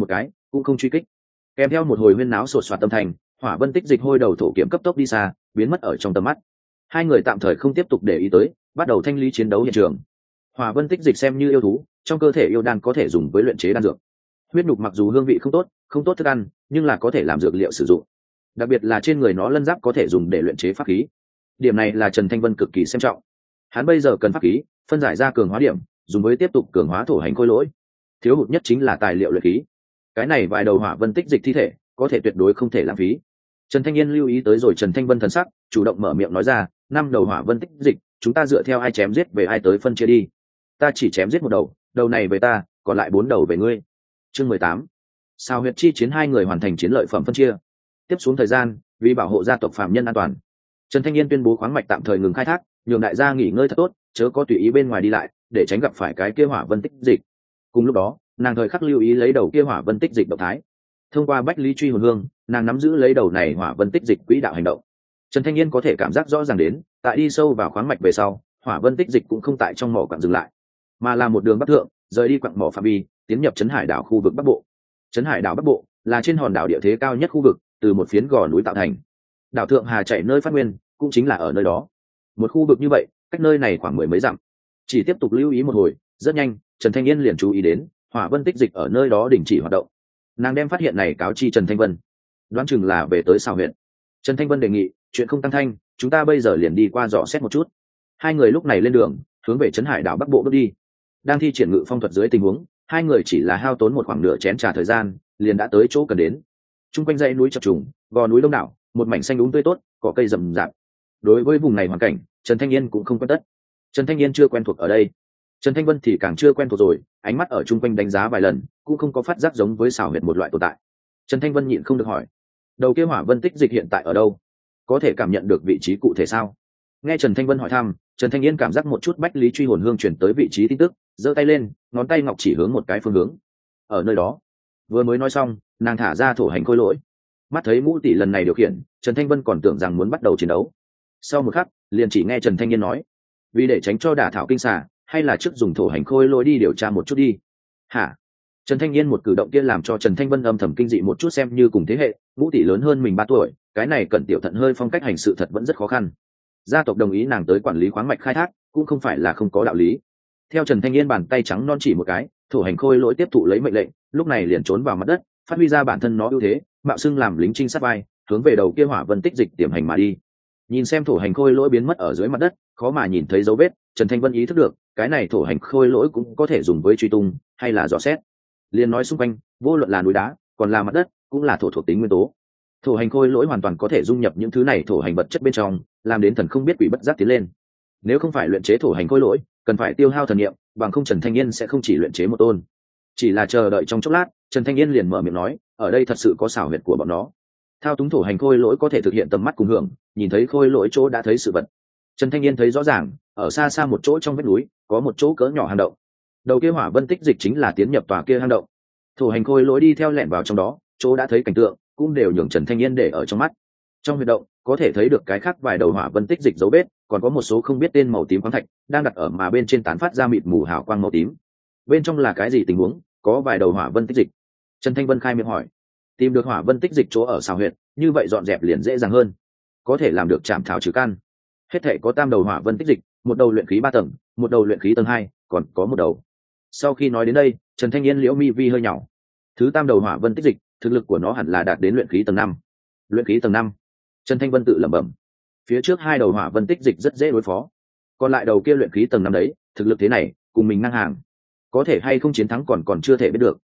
cũng không truy kích. Kèm theo một hồi huyên náo sột soạt tâm thành, Hỏa Vân Tích Dịch hôi đầu thổ kiếm cấp tốc đi xa, biến mất ở trong tầm mắt. Hai người tạm thời không tiếp tục để ý tới, bắt đầu thanh lý chiến đấu hiện trường. Hỏa Vân Tích Dịch xem như yêu thú, trong cơ thể yêu đan có thể dùng với luyện chế đan dược. Huyết nhục mặc dù hương vị không tốt thức ăn, nhưng là có thể làm dược liệu sử dụng. Đặc biệt là trên người nó lân giáp có thể dùng để luyện chế pháp khí. Điểm này là Trần Thanh Vân cực kỳ xem trọng. Hắn bây giờ cần pháp khí, phân giải ra cường hóa điểm, dùng với tiếp tục cường hóa thổ hành khôi lỗi. Thiếu hụt nhất chính là tài liệu luyện khí. Cái này vài đầu Hỏa Vân Tích Dịch thi thể, có thể tuyệt đối không thể lãng phí. Trần Thanh Yên lưu ý tới rồi Trần Thanh Vân thần sắc, chủ động mở miệng nói ra, 5 đầu Hỏa Vân Tích Dịch, chúng ta dựa theo ai chém giết về ai tới phân chia đi. Ta chỉ chém giết một đầu, đầu này về ta, còn lại 4 đầu về ngươi. Chương 18. Sao huyệt chi chiến hai người hoàn thành chiến lợi phẩm phân chia. Tiếp xuống thời gian, vì bảo hộ gia tộc phạm nhân an toàn, Trần Thanh Yên tuyên bố khoáng mạch tạm thời ngừng khai thác, nhường đại gia nghỉ ngơi thật tốt, chớ có tùy ý bên ngoài đi lại, để tránh gặp phải cái kia Hỏa Vân Tích Dịch. Cùng lúc đó, nàng thời khắc lưu ý lấy đầu kia Hỏa Vân Tích Dịch động thái. Thông qua Bách Lý Truy Hồn Hương, nàng nắm giữ lấy đầu này Hỏa Vân Tích Dịch quỹ đạo hành động. Trần Thanh Yên có thể cảm giác rõ ràng đến, tại đi sâu vào khoáng mạch về sau, Hỏa Vân Tích Dịch cũng không tại trong mỏ quặng dừng lại, mà là một đường bắc thượng, rời đi quặng mỏ phạm vi, tiến nhập Trấn Hải đảo khu vực Bắc Bộ. Trấn Hải đảo Bắc Bộ là trên hòn đảo địa thế cao nhất khu vực, từ một phiến gò núi tạo thành. Đảo Thượng Hà chảy nơi phát nguyên, cũng chính là ở nơi đó. Một khu vực như vậy, cách nơi này khoảng 10 mấy dặm. Chỉ tiếp tục lưu ý một hồi, rất nhanh, Trần Thanh Yên liền chú ý đến, Hỏa Vân Tích Dịch ở nơi đó đình chỉ hoạt động. Nàng đem phát hiện này cáo chi Trần Thanh Vân, đoán chừng là về tới Sào huyện. Trần Thanh Vân đề nghị, chuyện không tăng thanh, chúng ta bây giờ liền đi qua dò xét một chút. Hai người lúc này lên đường, hướng về Trấn Hải đảo Bắc Bộ bước đi. Đang thi triển ngự phong thuật dưới tình huống, hai người chỉ là hao tốn một khoảng nửa chén trà thời gian, liền đã tới chỗ cần đến. Trung quanh dãy núi chập trùng, gò núi đông đảo, một mảnh xanh đúng tươi tốt, có cây rậm rạp. Đối với vùng này hoàn cảnh, Trần Thanh Yên cũng không quen tất. Trần Thanh Yên chưa quen thuộc ở đây, Trần Thanh Vân thì càng chưa quen thuộc rồi, ánh mắt ở trung quanh đánh giá vài lần, cũng không có phát giác giống với Sào huyệt một loại tồn tại. Trần Thanh Vân nhịn không được hỏi, đầu kia Hỏa Vân Tích Dịch hiện tại ở đâu? Có thể cảm nhận được vị trí cụ thể sao? Nghe Trần Thanh Vân hỏi thăm, Trần Thanh Yên cảm giác một chút Bách Lý Truy Hồn Hương chuyển tới vị trí tin tức, giơ tay lên, ngón tay ngọc chỉ hướng một cái phương hướng. Ở nơi đó. Vừa mới nói xong, nàng thả ra thổ hành khôi lỗi. Mắt thấy Ngũ tỷ lần này điều khiển, Trần Thanh Vân còn tưởng rằng muốn bắt đầu chiến đấu. Sau một khắc, liền chỉ nghe Trần Thanh Yên nói, vì để tránh cho đả thảo kinh xà, hay là trước dùng thổ hành khôi lỗi đi điều tra một chút đi. Hả? Trần Thanh Yên một cử động kia làm cho Trần Thanh Vân âm thầm kinh dị một chút, xem như cùng thế hệ, Ngũ tỷ lớn hơn mình 3 tuổi, cái này Cẩn Tiểu Thận hơi phong cách hành sự thật vẫn rất khó khăn. Gia tộc đồng ý nàng tới quản lý khoáng mạch khai thác, cũng không phải là không có đạo lý. Theo Trần Thanh Yên bàn tay trắng non chỉ một cái, thổ hành khôi lỗi tiếp thụ lấy mệnh lệnh, lúc này liền trốn vào mặt đất, phát huy ra bản thân nó ưu thế, mạo xưng làm lính trinh sát vai, hướng về đầu kia Hỏa Vân Tích Dịch tiềm hành mà đi. Nhìn xem thổ hành khôi lỗi biến mất ở dưới mặt đất, khó mà nhìn thấy dấu vết, Trần Thanh Vân ý thức được, cái này thổ hành khôi lỗi cũng có thể dùng với truy tung, hay là dò xét. Liền nói xung quanh, vô luận là núi đá, còn là mặt đất, cũng là thổ thuộc tính nguyên tố. Thổ hành khôi lỗi hoàn toàn có thể dung nhập những thứ này thổ hành vật chất bên trong, làm đến thần không biết quỷ bất giác tiến lên. Nếu không phải luyện chế thổ hành khôi lỗi, cần phải tiêu hao thần niệm, bằng không Trần Thanh Yên sẽ không chỉ luyện chế một tôn. Chỉ là chờ đợi trong chốc lát, Trần Thanh Yên liền mở miệng nói, ở đây thật sự có xảo huyệt của bọn nó. Thao túng thổ hành khôi lỗi có thể thực hiện tầm mắt cùng hưởng, nhìn thấy khôi lỗi chỗ đã thấy sự vật. Trần Thanh Yên thấy rõ ràng, ở xa xa một chỗ trong vách núi, có một chỗ cỡ nhỏ hang động. Đầu kia Hỏa Vân Tích Dịch chính là tiến nhập tòa kia hang động. Thổ hành khôi lỗi đi theo lẹn vào trong đó, chỗ đã thấy cảnh tượng, cũng đều nhường Trần Thanh Yên để ở trong mắt. Trong huyệt động, có thể thấy được cái khác vài đầu Hỏa Vân Tích Dịch dấu vết, còn có một số không biết tên màu tím khoáng thạch đang đặt ở mà bên trên tán phát ra mịt mù hào quang màu tím. Bên trong là cái gì tình huống? Có vài đầu Hỏa Vân Tích Dịch. Trần Thanh Vân khai miệng hỏi. Tìm được Hỏa Vân Tích Dịch chỗ ở Sào huyệt, như vậy dọn dẹp liền dễ dàng hơn, có thể làm được chạm thảo trừ căn. Hết thể có 3 đầu Hỏa Vân Tích Dịch, một đầu luyện khí 3 tầng, một đầu luyện khí tầng 2, còn có một đầu. Sau khi nói đến đây, Trần Thanh Yên liễu mi vi hơi nhỏ. Thứ 3 đầu Hỏa Vân Tích Dịch, thực lực của nó hẳn là đạt đến luyện khí tầng 5. Luyện khí tầng 5. Trần Thanh Vân tự lẩm bẩm. Phía trước 2 đầu Hỏa Vân Tích Dịch rất dễ đối phó, còn lại đầu kia luyện khí tầng 5 đấy, thực lực thế này, cùng mình ngang hàng, có thể hay không chiến thắng còn chưa thể biết được.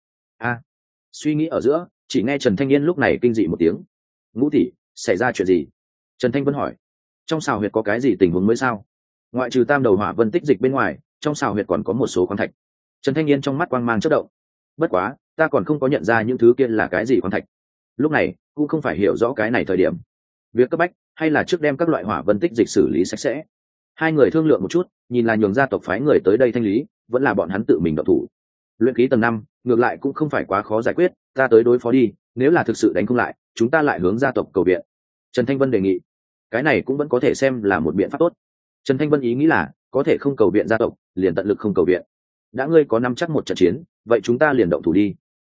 Suy nghĩ ở giữa, chỉ nghe Trần Thanh Yên lúc này kinh dị một tiếng. Ngũ tỷ, xảy ra chuyện gì? Trần Thanh Vân hỏi. Trong Sào huyệt có cái gì tình huống mới sao? Ngoại trừ 3 đầu Hỏa Vân Tích Dịch bên ngoài, trong Sào huyệt còn có một số khoáng thạch. Trần Thanh Yên trong mắt quang mang chớp động. Bất quá, ta còn không có nhận ra những thứ kia là cái gì khoáng thạch. Lúc này, cũng không phải hiểu rõ cái này thời điểm. Việc cấp bách, hay là trước đem các loại Hỏa Vân Tích Dịch xử lý sạch sẽ. Hai người thương lượng một chút, nhìn là nhường gia tộc phái người tới đây thanh lý, vẫn là bọn hắn tự mình động thủ. Luyện khí tầng 5, ngược lại cũng không phải quá khó giải quyết, ta tới đối phó đi, nếu là thực sự đánh không lại, chúng ta lại hướng gia tộc cầu viện. Trần Thanh Vân đề nghị. Cái này cũng vẫn có thể xem là một biện pháp tốt. Trần Thanh Vân ý nghĩ là, có thể không cầu viện gia tộc, liền tận lực không cầu viện. Đã ngươi có nắm chắc một trận chiến, vậy chúng ta liền động thủ đi.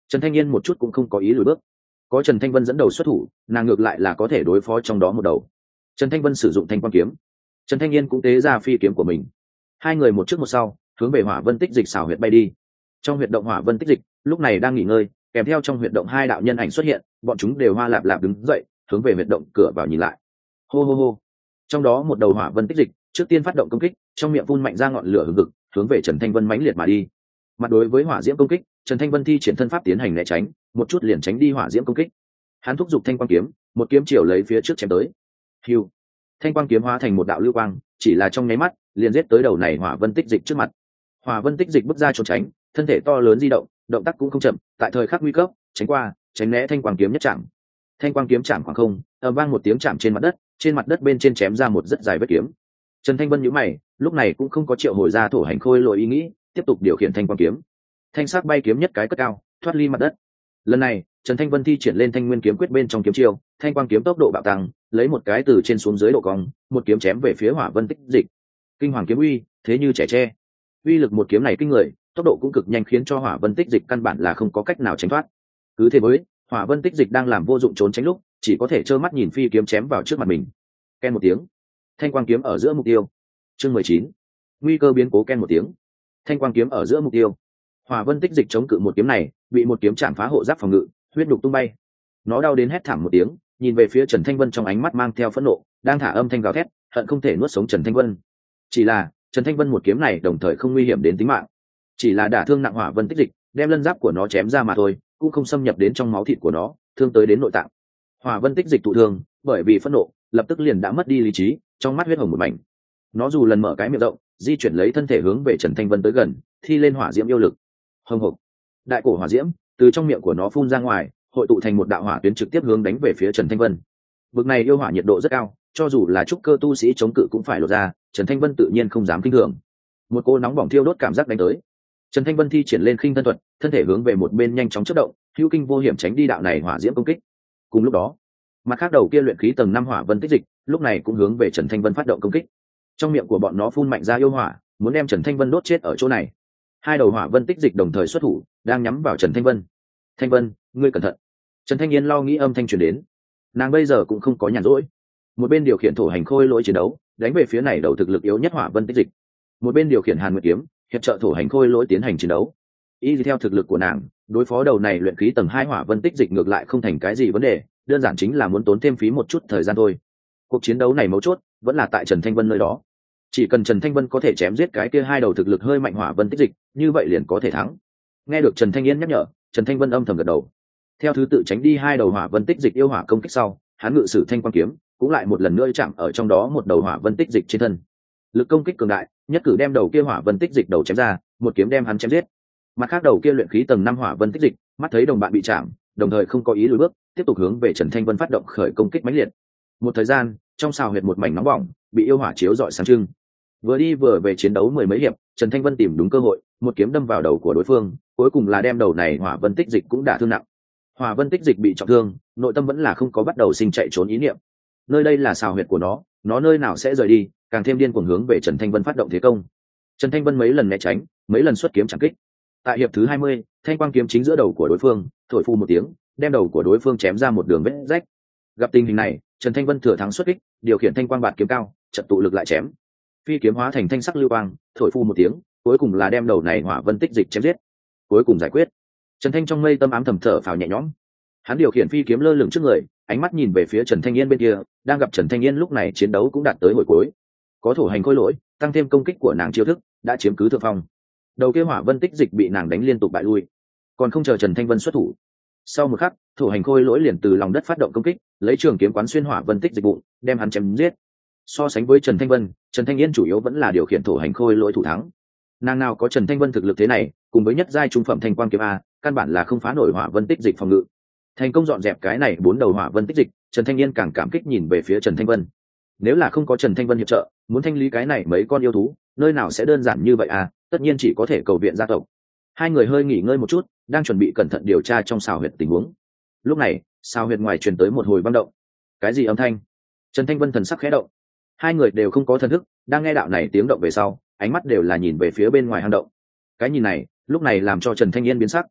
Trần Thanh Yên một chút cũng không có ý lùi bước, có Trần Thanh Vân dẫn đầu xuất thủ, nàng ngược lại là có thể đối phó trong đó một đầu. Trần Thanh Vân sử dụng thanh quang kiếm, Trần Thanh Yên cũng tế ra phi kiếm của mình, hai người một trước một sau hướng về hỏa vân tích dịch xảo huyệt bay đi. Trong huyệt động hỏa vân tích dịch lúc này đang nghỉ ngơi, kèm theo trong huyệt động hai đạo nhân ảnh xuất hiện, bọn chúng đều hoa lạp lạp đứng dậy hướng về huyệt động cửa vào nhìn lại. Hô hô hô, trong đó một đầu hỏa vân tích dịch trước tiên phát động công kích, trong miệng phun mạnh ra ngọn lửa hừng hực hướng về Trần Thanh Vân mãnh liệt mà đi. Mặt đối với hỏa diễm công kích, Trần Thanh Vân thi triển thân pháp tiến hành né tránh, một chút liền tránh đi hỏa diễm công kích. Hắn thúc giục thanh quang kiếm, một kiếm chiều lấy phía trước chém tới. Hưu, thanh quang kiếm hóa thành một đạo lưu quang, chỉ là trong nháy mắt liền giết tới đầu này hỏa vân tích dịch trước mặt. Hỏa vân tích dịch bước ra trốn tránh, thân thể to lớn di động, động tác cũng không chậm, tại thời khắc nguy cấp tránh qua tránh né thanh quang kiếm nhất chạm. Thanh quang kiếm chạm khoảng không, ầm vang một tiếng chạm trên mặt đất bên trên chém ra một rất dài vết kiếm. Trần Thanh Vân nhíu mày, lúc này cũng không có triệu hồi ra thổ hành khôi lỗi ý nghĩ, tiếp tục điều khiển thanh quang kiếm. Thanh sắc bay kiếm nhất cái cất cao, thoát ly mặt đất. Lần này Trần Thanh Vân thi triển lên thanh nguyên kiếm quyết bên trong kiếm chiêu, thanh quang kiếm tốc độ bạo tăng, lấy một cái từ trên xuống dưới độ cong, một kiếm chém về phía hỏa vân tích dịch. Kinh hoàng kiếm uy, thế như trẻ tre. Uy lực một kiếm này kinh người, tốc độ cũng cực nhanh khiến cho hỏa vân tích dịch căn bản là không có cách nào tránh thoát. Cứ thế với hỏa vân tích dịch đang làm vô dụng trốn tránh lúc, chỉ có thể trơ mắt nhìn phi kiếm chém vào trước mặt mình. Ken một tiếng, thanh quang kiếm ở giữa mục tiêu. Chương 19. Nguy cơ biến cố. Ken một tiếng, thanh quang kiếm ở giữa mục tiêu. Hỏa vân tích dịch chống cự một kiếm này, bị một kiếm chạm phá hộ giáp phòng ngự, huyết đục tung bay. Nó đau đến hét thảm một tiếng, nhìn về phía Trần Thanh Vân trong ánh mắt mang theo phẫn nộ, đang thả âm thanh gào thét, hận không thể nuốt sống Trần Thanh Vân. Chỉ là Trần Thanh Vân một kiếm này đồng thời không nguy hiểm đến tính mạng, chỉ là đả thương nặng hỏa vân tích dịch, đem lân giáp của nó chém ra mà thôi, cũng không xâm nhập đến trong máu thịt của nó, thương tới đến nội tạng. Hỏa vân tích dịch thụ thương, bởi vì phẫn nộ, lập tức liền đã mất đi lý trí, trong mắt huyết hồng một mảnh. Nó dù lần mở cái miệng rộng, di chuyển lấy thân thể hướng về Trần Thanh Vân tới gần, thi lên hỏa diễm yêu lực. Hồng hộc, đại cổ hỏa diễm từ trong miệng của nó phun ra ngoài, hội tụ thành một đạo hỏa tuyến trực tiếp hướng đánh về phía Trần Thanh Vân. Bực này yêu hỏa nhiệt độ rất cao, cho dù là trúc cơ tu sĩ chống cự cũng phải lột ra, Trần Thanh Vân tự nhiên không dám kinh thường. Một cô nóng bỏng thiêu đốt cảm giác đánh tới. Trần Thanh Vân thi triển lên khinh thân thuật, thân thể hướng về một bên nhanh chóng chớp động, hữu kinh vô hiểm tránh đi đạo này hỏa diễm công kích. Cùng lúc đó, mặt khác đầu kia luyện khí tầng 5 hỏa vân tích dịch, lúc này cũng hướng về Trần Thanh Vân phát động công kích. Trong miệng của bọn nó phun mạnh ra yêu hỏa, muốn đem Trần Thanh Vân đốt chết ở chỗ này. Hai đầu hỏa vân tích dịch đồng thời xuất thủ, đang nhắm vào Trần Thanh Vân. Thanh Vân, ngươi cẩn thận. Trần Thanh Yên lo nghĩ âm thanh truyền đến. Nàng bây giờ cũng không có nhàn rỗi, một bên điều khiển thổ hành khôi lỗi chiến đấu, đánh về phía này đầu thực lực yếu nhất hỏa vân tích dịch, một bên điều khiển hàn nguyệt kiếm hiệp trợ thổ hành khôi lỗi tiến hành chiến đấu. Y theo thực lực của nàng, đối phó đầu này luyện khí tầng 2 hỏa vân tích dịch ngược lại không thành cái gì vấn đề, đơn giản chính là muốn tốn thêm phí một chút thời gian thôi. Cuộc chiến đấu này mấu chốt vẫn là tại Trần Thanh Vân nơi đó. Chỉ cần Trần Thanh Vân có thể chém giết cái kia hai đầu thực lực hơi mạnh hỏa vân tích dịch, như vậy liền có thể thắng. Nghe được Trần Thanh Yên nhắc nhở, Trần Thanh Vân âm thầm gật đầu. Theo thứ tự tránh đi hai đầu hỏa vân tích dịch yêu hỏa công kích sau, hắn ngự sử thanh quang kiếm, cũng lại một lần nữa chạm ở trong đó một đầu hỏa vân tích dịch trên thân. Lực công kích cường đại, nhất cử đem đầu kia hỏa vân tích dịch đầu chém ra, một kiếm đem hắn chém giết. Mặt khác đầu kia luyện khí tầng 5 hỏa vân tích dịch, mắt thấy đồng bạn bị chạm, đồng thời không có ý lùi bước, tiếp tục hướng về Trần Thanh Vân phát động khởi công kích mãnh liệt. Một thời gian, trong sào huyệt một mảnh nóng bỏng, bị yêu hỏa chiếu rọi sáng trưng. Vừa đi vừa về chiến đấu mười mấy hiệp, Trần Thanh Vân tìm đúng cơ hội, một kiếm đâm vào đầu của đối phương, cuối cùng là đem đầu này hỏa vân tích dịch cũng đả thương nặng. Hỏa vân tích dịch bị trọng thương, nội tâm vẫn là không có bắt đầu sinh chạy trốn ý niệm. Nơi đây là sào huyệt của nó nơi nào sẽ rời đi, càng thêm điên cuồng hướng về Trần Thanh Vân phát động thế công. Trần Thanh Vân mấy lần né tránh, mấy lần xuất kiếm chặn kích. Tại hiệp thứ 20, thanh quang kiếm chính giữa đầu của đối phương, thổi phu một tiếng, đem đầu của đối phương chém ra một đường vết rách. Gặp tình hình này, Trần Thanh Vân thừa thắng xuất kích, điều khiển thanh quang bạt kiếm cao, trận tụ lực lại chém. Phi kiếm hóa thành thanh sắc lưu quang, thổi phu một tiếng, cuối cùng là đem đầu này hỏa vân tích dịch chém giết. Cuối cùng giải quyết. Trần Thanh trong mây tâm ám thầm thở phào nhẹ nhõm. Hắn điều khiển phi kiếm lơ lửng trước người, ánh mắt nhìn về phía Trần Thanh Yên bên kia, đang gặp Trần Thanh Yên lúc này chiến đấu cũng đạt tới hồi cuối. Có thổ hành khôi lỗi, tăng thêm công kích của nàng chiêu thức, đã chiếm cứ thượng phong. Đầu kia hỏa vân tích dịch bị nàng đánh liên tục bại lui, còn không chờ Trần Thanh Vân xuất thủ. Sau một khắc, thổ hành khôi lỗi liền từ lòng đất phát động công kích, lấy trường kiếm quán xuyên hỏa vân tích dịch bụng, đem hắn chém giết. So sánh với Trần Thanh Vân, Trần Thanh Yên chủ yếu vẫn là điều khiển thổ hành khôi lỗi thủ thắng. Nàng nào có Trần Thanh Vân thực lực thế này, cùng với nhất giai trung phẩm thanh quang kiếm a, căn bản là không phá nổi hỏa vân tích dịch phòng ngự. Thành công dọn dẹp cái này 4 đầu hỏa vân tích dịch, Trần Thanh Yên càng cảm kích nhìn về phía Trần Thanh Vân. Nếu là không có Trần Thanh Vân hiệp trợ, muốn thanh lý cái này mấy con yêu thú, nơi nào sẽ đơn giản như vậy à, tất nhiên chỉ có thể cầu viện gia tộc. Hai người hơi nghỉ ngơi một chút, đang chuẩn bị cẩn thận điều tra trong sào huyệt tình huống. Lúc này, sào huyệt ngoài truyền tới một hồi băng động. Cái gì âm thanh? Trần Thanh Vân thần sắc khẽ động. Hai người đều không có thần thức, đang nghe đạo này tiếng động về sau, ánh mắt đều là nhìn về phía bên ngoài hang động. Cái nhìn này, lúc này làm cho Trần Thanh Yên biến sắc.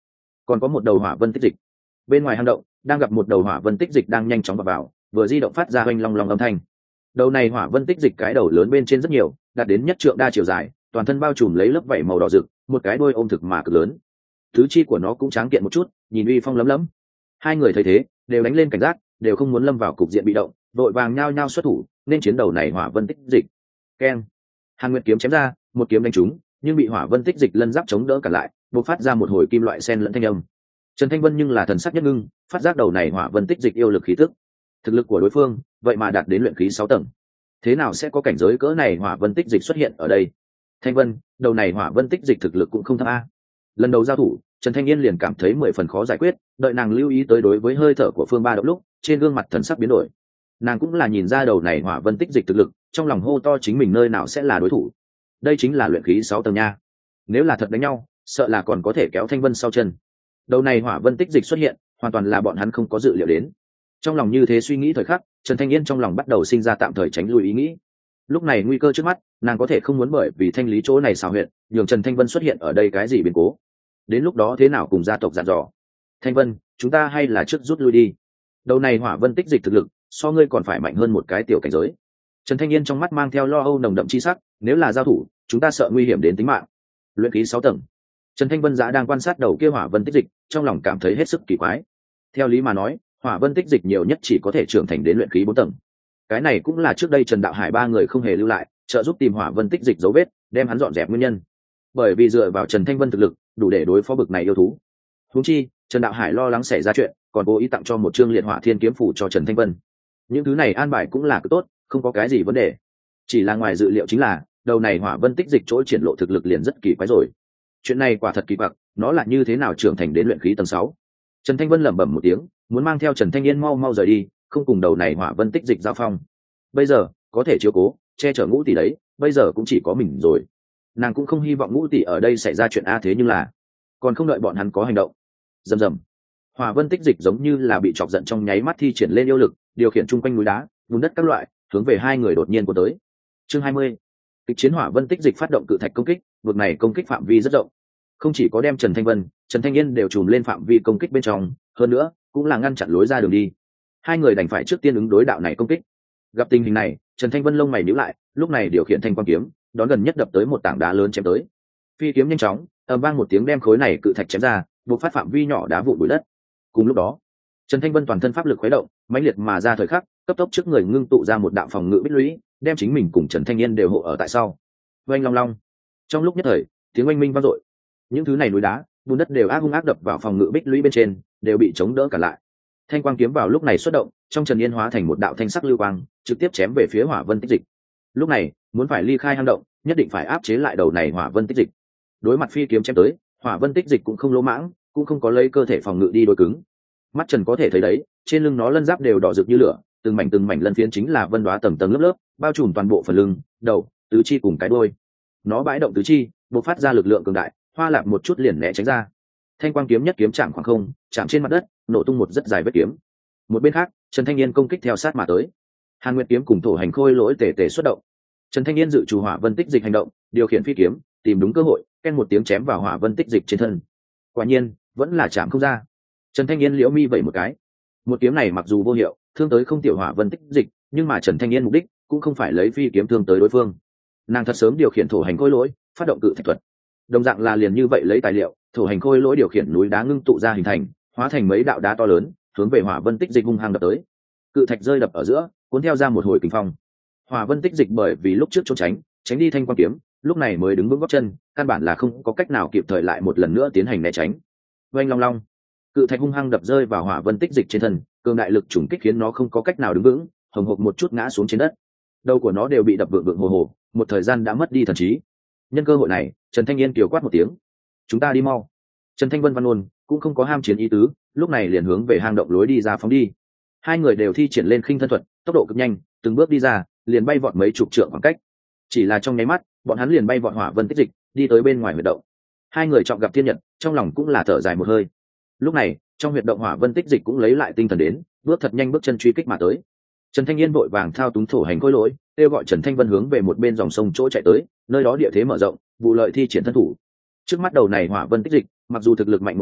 còn có một đầu hỏa vân tích dịch. Bên ngoài hang động đang gặp một đầu hỏa vân tích dịch đang nhanh chóng vào, vừa di động phát ra oanh long long âm thanh. Đầu này hỏa vân tích dịch cái đầu lớn bên trên rất nhiều, đạt đến nhất trượng đa chiều dài, toàn thân bao trùm lấy lớp vảy màu đỏ rực, một cái đuôi ôm thực mà cực lớn. Tứ chi của nó cũng tráng kiện một chút, nhìn uy phong lấm lấm. Hai người thấy thế đều đánh lên cảnh giác, đều không muốn lâm vào cục diện bị động, đội vàng nhao nhao xuất thủ nên chiến đầu này hỏa vân tích dịch. Keng! Hàn Nguyệt kiếm chém ra, một kiếm đánh trúng, nhưng bị hỏa vân tích dịch lân giáp chống đỡ cả lại, bộc phát ra một hồi kim loại sen lẫn thanh âm. Trần Thanh Vân nhưng là thần sắc nhất ngưng, phát giác đầu này hỏa vân tích dịch yêu lực khí tức. Thực lực của đối phương vậy mà đạt đến luyện khí 6 tầng. Thế nào sẽ có cảnh giới cỡ này hỏa vân tích dịch xuất hiện ở đây? Thanh Vân, đầu này hỏa vân tích dịch thực lực cũng không thấp a. Lần đầu giao thủ, Trần Thanh Yên liền cảm thấy 10 phần khó giải quyết, đợi nàng lưu ý tới đối với hơi thở của Phương Ba Động lúc, trên gương mặt thần sắc biến đổi. Nàng cũng là nhìn ra đầu này hỏa vân tích dịch thực lực, trong lòng hô to chính mình nơi nào sẽ là đối thủ. Đây chính là luyện khí 6 tầng nha. Nếu là thật đánh nhau, sợ là còn có thể kéo Thanh Vân sau chân. Đầu này hỏa vân tích dịch xuất hiện, hoàn toàn là bọn hắn không có dự liệu đến. Trong lòng như thế suy nghĩ thời khắc, Trần Thanh Yên trong lòng bắt đầu sinh ra tạm thời tránh lui ý nghĩ. Lúc này nguy cơ trước mắt, nàng có thể không muốn bởi vì thanh lý chỗ này xào huyệt, nhường Trần Thanh Vân xuất hiện ở đây cái gì biến cố. Đến lúc đó thế nào cùng gia tộc dặn dò. Thanh Vân, chúng ta hay là trước rút lui đi. Đầu này hỏa vân tích dịch thực lực, so ngươi còn phải mạnh hơn một cái tiểu cảnh giới. Trần Thanh Yên trong mắt mang theo lo âu nồng đậm chi sắc, nếu là giao thủ, chúng ta sợ nguy hiểm đến tính mạng. Luyện khí 6 tầng. Trần Thanh Vân giã đang quan sát đầu kia hỏa vân tích dịch, trong lòng cảm thấy hết sức kỳ quái. Theo lý mà nói, hỏa vân tích dịch nhiều nhất chỉ có thể trưởng thành đến luyện khí 4 tầng. Cái này cũng là trước đây Trần Đạo Hải ba người không hề lưu lại, trợ giúp tìm hỏa vân tích dịch dấu vết, đem hắn dọn dẹp nguyên nhân. Bởi vì dựa vào Trần Thanh Vân thực lực, đủ để đối phó bực này yêu thú. Huống chi, Trần Đạo Hải lo lắng xảy ra chuyện, còn cố ý tặng cho một chương liệt hỏa thiên kiếm phủ cho Trần Thanh Vân. Những thứ này an bài cũng là cực tốt, không có cái gì vấn đề. Chỉ là ngoài dự liệu chính là, đầu này hỏa vân tích dịch chỗ triển lộ thực lực liền rất kỳ quái rồi. Chuyện này quả thật kỳ quặc, nó là như thế nào trưởng thành đến luyện khí tầng 6? Trần Thanh Vân lẩm bẩm một tiếng, muốn mang theo Trần Thanh Yên mau mau rời đi, không cùng đầu này hỏa vân tích dịch giao phong. Bây giờ có thể chiếu cố che chở Ngũ tỷ đấy, bây giờ cũng chỉ có mình rồi. Nàng cũng không hy vọng Ngũ tỷ ở đây xảy ra chuyện a, thế nhưng là còn không đợi bọn hắn có hành động. Rầm rầm, hỏa vân tích dịch giống như là bị chọc giận trong nháy mắt thi triển lên yêu lực, điều khiển chung quanh núi đá, vùng đất các loại, hướng về hai người đột nhiên của tới. Chương 20. Kịch chiến hỏa vân tích dịch phát động cự thạch công kích, vực này công kích phạm vi rất rộng, không chỉ có đem Trần Thanh Vân, Trần Thanh Yên đều trùm lên phạm vi công kích bên trong, hơn nữa cũng là ngăn chặn lối ra đường đi. Hai người đành phải trước tiên ứng đối đạo này công kích. Gặp tình hình này, Trần Thanh Vân lông mày nhíu lại, lúc này điều khiển thanh quang kiếm, đón gần nhất đập tới một tảng đá lớn chém tới. Phi kiếm nhanh chóng, ầm vang một tiếng đem khối này cự thạch chém ra, buộc phát phạm vi nhỏ đá vụn bụi đất. Cùng lúc đó, Trần Thanh Vân toàn thân pháp lực khuấy động, mãnh liệt mà ra thời khắc, cấp tốc trước người ngưng tụ ra một đạo phòng ngự bích lũy, đem chính mình cùng Trần Thanh Yên đều hộ ở tại sau. Oanh long long. Trong lúc nhất thời, tiếng oanh minh vang dội. Những thứ này núi đá, bùn đất đều hung ác đập vào phòng ngự bích lũy bên trên, đều bị chống đỡ cả lại. Thanh quang kiếm vào lúc này xuất động, trong Trần Yên hóa thành một đạo thanh sắc lưu quang, trực tiếp chém về phía hỏa vân tích dịch. Lúc này, muốn phải ly khai hang động, nhất định phải áp chế lại đầu này hỏa vân tích dịch. Đối mặt phi kiếm chém tới, hỏa vân tích dịch cũng không lỗ mãng, cũng không có lấy cơ thể phòng ngự đi đối cứng. Mắt Trần có thể thấy đấy, trên lưng nó lân giáp đều đỏ rực như lửa, từng mảnh lân phiến chính là vân đóa tầng tầng lớp lớp, bao trùm toàn bộ phần lưng, đầu, tứ chi cùng cái đuôi. Nó bãi động tứ chi, bộc phát ra lực lượng cường đại, Hoa Lạp một chút liền né tránh ra. Thanh quang kiếm nhất kiếm chạm khoảng không, chạm trên mặt đất, nổ tung một rất dài vết kiếm. Một bên khác, Trần Thanh Yên công kích theo sát mà tới. Hàn Nguyệt kiếm cùng Thổ Hành Khôi lỗi tề tề xuất động. Trần Thanh Yên dự trù hỏa vân tích dịch hành động, điều khiển phi kiếm, tìm đúng cơ hội, ken một tiếng chém vào hỏa vân tích dịch trên thân. Quả nhiên, vẫn là chạm không ra. Trần Thanh Yên liễu mi vẩy một cái. Một kiếm này mặc dù vô hiệu, thương tới không tiểu hỏa vân tích dịch, nhưng mà Trần Thanh Yên mục đích cũng không phải lấy phi kiếm thương tới đối phương. Nàng thật sớm điều khiển Thổ Hành Khôi lỗi, phát động cự thạch thuật. Đồng dạng là liền như vậy lấy tài liệu, Thổ Hành Khôi lỗi điều khiển núi đá ngưng tụ ra hình thành, hóa thành mấy đạo đá to lớn, hướng về hỏa vân tích dịch hung hăng đập tới. Cự thạch rơi đập ở giữa, cuốn theo ra một hồi kình phong. Hỏa vân tích dịch bởi vì lúc trước trốn tránh đi thanh quang kiếm, lúc này mới đứng vững gót chân, căn bản là không có cách nào kịp thời lại một lần nữa tiến hành né tránh. Oanh long long, cự thạch hung hăng đập rơi vào hỏa vân tích dịch trên thân, cường đại lực trùng kích khiến nó không có cách nào đứng vững, hồng hộc một chút ngã xuống trên đất. Đầu của nó đều bị đập vượng vượng hồ hồ, một thời gian đã mất đi thần trí. Nhân cơ hội này, Trần Thanh Yên kiều quát một tiếng, chúng ta đi mau. Trần Thanh Vân văn ôn cũng không có ham chiến ý tứ, lúc này liền hướng về hang động lối đi ra phóng đi. Hai người đều thi triển lên khinh thân thuật, tốc độ cực nhanh, từng bước đi ra, liền bay vọt mấy chục trượng khoảng cách. Chỉ là trong nháy mắt, bọn hắn liền bay vọt hỏa vân tích dịch, đi tới bên ngoài huyệt động. Hai người trọng gặp thiên nhật, trong lòng cũng là thở dài một hơi. Lúc này, trong huyệt động hỏa vân tích dịch cũng lấy lại tinh thần đến, bước thật nhanh bước chân truy kích mà tới. Trần Thanh Yên vội vàng thao túng Thổ Hành Khôi lỗi, kêu gọi Trần Thanh Vân hướng về một bên dòng sông chỗ chạy tới, nơi đó địa thế mở rộng, vụ lợi thi triển thân thủ. Trước mắt đầu này hỏa vân tích dịch, mặc dù thực lực mạnh một chút,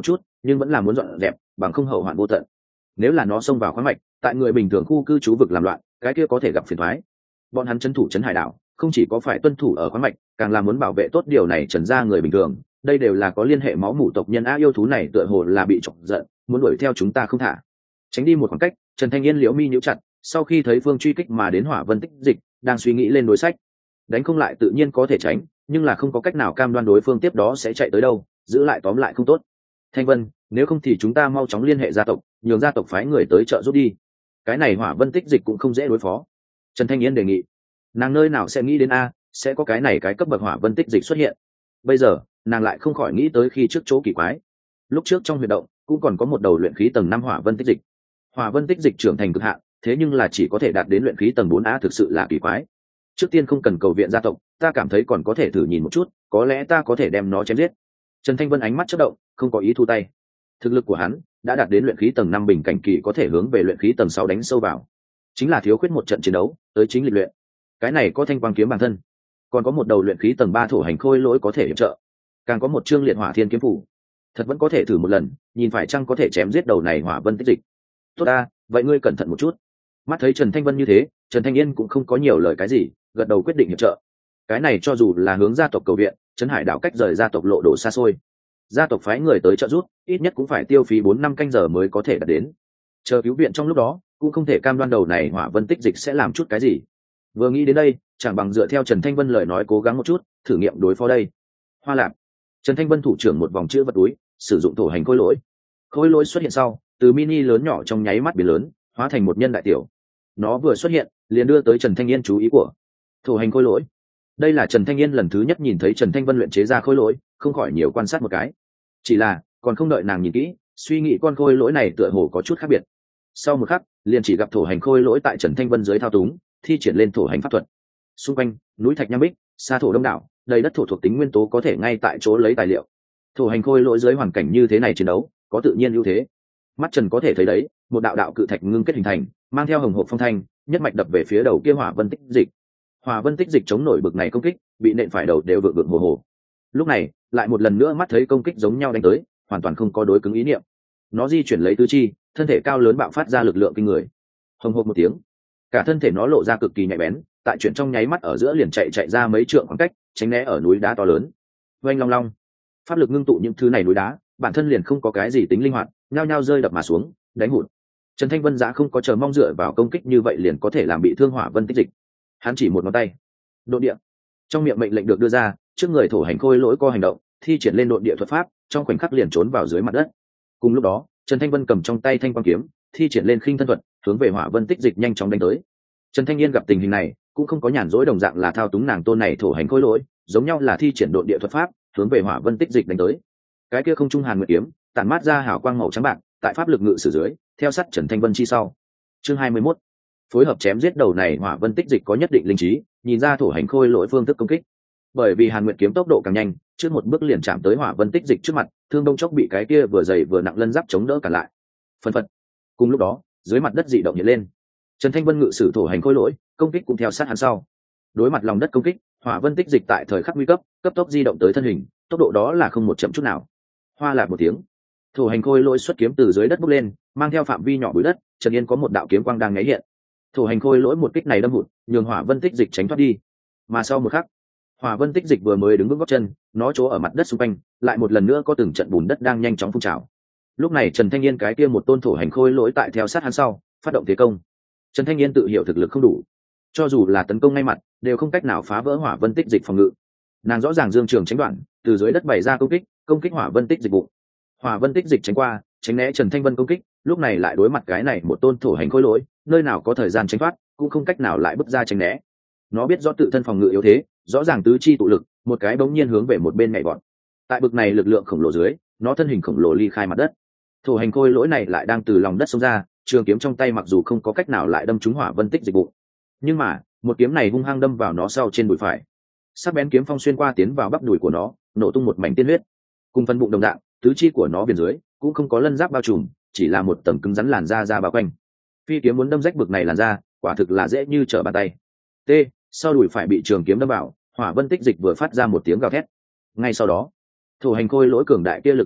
nhưng vẫn là muốn dọn dẹp bằng không hậu hoạn vô tận. Nếu là nó xông vào khoáng mạch, tại người bình thường khu cư trú vực làm loạn, cái kia có thể gặp phiền toái. Bọn hắn trấn thủ trấn hải đảo không chỉ có phải tuân thủ ở khoáng mạch, càng là muốn bảo vệ tốt điều này trần ra người bình thường. Đây đều là có liên hệ máu mủ tộc nhân. Yêu thú này tựa hồ là bị chọc giận, muốn đuổi theo chúng ta không thả. Tránh đi một khoảng cách, Trần Thanh Yên liễu mi nhíu chặt, sau khi thấy phương truy kích mà đến Hỏa Vân Tích Dịch, đang suy nghĩ lên đối sách. Đánh không lại tự nhiên có thể tránh, nhưng là không có cách nào cam đoan đối phương tiếp đó sẽ chạy tới đâu, giữ lại tóm lại không tốt. Thanh Vân, nếu không thì chúng ta mau chóng liên hệ gia tộc, nhường gia tộc phái người tới trợ giúp đi. Cái này Hỏa Vân Tích Dịch cũng không dễ đối phó. Trần Thanh Yên đề nghị. Nàng nơi nào sẽ nghĩ đến sẽ có cái này cái cấp bậc Hỏa Vân Tích Dịch xuất hiện. Bây giờ nàng lại không khỏi nghĩ tới khi trước chỗ kỳ quái. Lúc trước trong huyệt động cũng còn có một đầu luyện khí tầng 5 Hỏa Vân Tích Dịch. Hỏa Vân Tích Dịch trưởng thành cực hạn, thế nhưng là chỉ có thể đạt đến luyện khí tầng 4 thực sự là kỳ quái. Trước tiên không cần cầu viện gia tộc, ta cảm thấy còn có thể thử nhìn một chút, có lẽ ta có thể đem nó chém giết. Trần Thanh Vân ánh mắt chớp động, không có ý thu tay. Thực lực của hắn đã đạt đến luyện khí tầng 5 bình cảnh kỳ, có thể hướng về luyện khí tầng 6 đánh sâu vào. Chính là thiếu khuyết một trận chiến đấu, tới chính lịch luyện. Cái này có thanh quang kiếm bản thân, còn có một đầu luyện khí tầng 3 thổ hành khôi lỗi có thể hiệp trợ, càng có một chương liệt hỏa thiên kiếm phủ. Thật vẫn có thể thử một lần, nhìn phải chăng có thể chém giết đầu này Hỏa Vân Tích Dịch. Tốt vậy ngươi cẩn thận một chút. Mắt thấy Trần Thanh Vân như thế, Trần Thanh Yên cũng không có nhiều lời cái gì, gật đầu quyết định hiệp trợ. Cái này cho dù là hướng gia tộc cầu viện, trấn hải đảo cách rời gia tộc lộ độ xa xôi, gia tộc phái người tới trợ giúp, ít nhất cũng phải tiêu phí 4-5 canh giờ mới có thể đạt đến. Chờ cứu viện trong lúc đó, cũng không thể cam đoan đầu này Hỏa Vân Tích Dịch sẽ làm chút cái gì. Vừa nghĩ đến đây, chẳng bằng dựa theo Trần Thanh Vân lời nói cố gắng một chút, thử nghiệm đối phó đây. Hoa Lạp. Trần Thanh Vân thủ trưởng một vòng chữ vật túi, sử dụng thổ hành khôi lỗi. Khôi lỗi xuất hiện sau, từ mini lớn nhỏ trong nháy mắt biến lớn, hóa thành một nhân đại tiểu. Nó vừa xuất hiện, liền đưa tới Trần Thanh Yên chú ý của. Thổ hành khôi lỗi. Đây là Trần Thanh Yên lần thứ nhất nhìn thấy Trần Thanh Vân luyện chế ra khôi lỗi, không khỏi nhiều quan sát một cái. Chỉ là, còn không đợi nàng nhìn kỹ, suy nghĩ con khôi lỗi này tựa hồ có chút khác biệt. Sau một khắc, liền chỉ gặp thổ hành khôi lỗi tại Trần Thanh Vân dưới thao túng, thi triển lên thổ hành pháp thuật. Xung quanh, núi thạch nham bích, sa thổ đông đảo, đầy đất thổ thuộc tính nguyên tố có thể ngay tại chỗ lấy tài liệu. Thổ hành khôi lỗi dưới hoàn cảnh như thế này chiến đấu, có tự nhiên ưu thế. Mắt Trần có thể thấy đấy, một đạo đạo cự thạch ngưng kết hình thành, mang theo hồng hộp phong thanh, nhất mạch đập về phía đầu kia Hỏa Vân Tích Dịch. Hỏa Vân Tích Dịch chống nổi bực này công kích, bị nện phải đầu đều vượng vượng hồ hồ. Lúc này, lại một lần nữa mắt thấy công kích giống nhau đánh tới, hoàn toàn không có đối cứng ý niệm. Nó di chuyển lấy tứ chi, thân thể cao lớn bạo phát ra lực lượng kinh người. Hồng hộp một tiếng, cả thân thể nó lộ ra cực kỳ nhạy bén, tại chuyển trong nháy mắt ở giữa liền chạy ra mấy trượng khoảng cách, tránh né ở núi đá to lớn. Oanh long long, pháp lực ngưng tụ những thứ này núi đá, bản thân liền không có cái gì tính linh hoạt, nhao nhao rơi đập mà xuống, đánh hụt. Trần Thanh Vân giá không có chờ mong dựa vào công kích như vậy liền có thể làm bị thương Hỏa Vân Tích Dịch. Hắn chỉ một ngón tay, độn địa. Trong miệng mệnh lệnh được đưa ra, trước người thổ hành khôi lỗi co hành động, thi triển lên độn địa thuật pháp, trong khoảnh khắc liền trốn vào dưới mặt đất. Cùng lúc đó, Trần Thanh Vân cầm trong tay thanh quang kiếm, thi triển lên khinh thân thuật, hướng về Hỏa Vân Tích Dịch nhanh chóng đánh tới. Trần Thanh Yên gặp tình hình này, cũng không có nhàn rỗi, đồng dạng là thao túng nàng tôn này thổ hành khôi lỗi, giống nhau là thi triển độn địa thuật pháp, hướng về Hỏa Vân Tích Dịch đánh tới. Cái kia không trung hàn nguyệt kiếm, tản mát ra hào quang màu trắng bạc, tại pháp lực ngự sử dưới, theo sát Trần Thanh Vân chi sau. Chương 21. Phối hợp chém giết đầu này Hỏa Vân Tích Dịch có nhất định linh trí, nhìn ra thổ hành khôi lỗi phương thức công kích. Bởi vì hàn nguyệt kiếm tốc độ càng nhanh, trước một bước liền chạm tới Hỏa Vân Tích Dịch trước mặt, thương đông chốc bị cái kia vừa dày vừa nặng lân giáp chống đỡ cả lại. Phân phật. Cùng lúc đó, dưới mặt đất dị động hiện lên. Trần Thanh Vân ngự sử thổ hành khôi lỗi, công kích cũng theo sát hắn sau. Đối mặt lòng đất công kích, Hỏa Vân Tích Dịch tại thời khắc nguy cấp, cấp tốc di động tới thân hình, tốc độ đó là không một chậm chút nào. Hoa lạc một tiếng, thổ hành khôi lỗi xuất kiếm từ dưới đất bốc lên, mang theo phạm vi nhỏ bụi đất. Trần Yên có một đạo kiếm quang đang nháy hiện. Thổ hành khôi lỗi một kích này đâm hụt, nhường Hỏa Vân Tích Dịch tránh thoát đi. Mà sau một khắc, Hỏa Vân Tích Dịch vừa mới đứng vững gót chân, nó chỗ ở mặt đất xung quanh, lại một lần nữa có từng trận bùn đất đang nhanh chóng phun trào. Lúc này Trần Thanh Yên cái kia một tôn thổ hành khôi lỗi tại theo sát hắn sau, phát động thế công. Trần Thanh Yên tự hiểu thực lực không đủ, cho dù là tấn công ngay mặt, đều không cách nào phá vỡ Hỏa Vân Tích Dịch phòng ngự. Nàng rõ ràng dương trường tránh đoạn, từ dưới đất bày ra công kích Hỏa Vân Tích Dịch bụng. Hỏa Vân Tích Dịch tránh qua, tránh né Trần Thanh Vân công kích, lúc này lại đối mặt cái này một tôn thổ hành khôi lỗi, nơi nào có thời gian tránh thoát, cũng không cách nào lại bước ra tránh né. Nó biết rõ tự thân phòng ngự yếu thế, rõ ràng tứ chi tụ lực, một cái bỗng nhiên hướng về một bên nhảy vọt. Tại bực này lực lượng khổng lồ dưới, nó thân hình khổng lồ ly khai mặt đất. Thổ hành khôi lỗi này lại đang từ lòng đất xông ra, trường kiếm trong tay mặc dù không có cách nào lại đâm trúng Hỏa Vân Tích Dịch bụng, nhưng mà một kiếm này hung hăng đâm vào nó sau trên đùi phải. Sắc bén kiếm phong xuyên qua tiến vào bắp đùi của nó, nổ tung một mảnh tiên huyết. Cùng phần bụng đồng dạng, tứ chi của nó viền dưới cũng không có lân giáp bao trùm, chỉ là một tầng cứng rắn làn da bao quanh. Phi kiếm muốn đâm rách bực này làn da, quả thực là dễ như trở bàn tay. T. Sau đùi phải bị trường kiếm đâm vào, Hỏa Vân Tích Dịch vừa phát ra một tiếng gào thét. Ngay sau đó, thổ hành khôi lỗi cường đại kia lực trùng kích,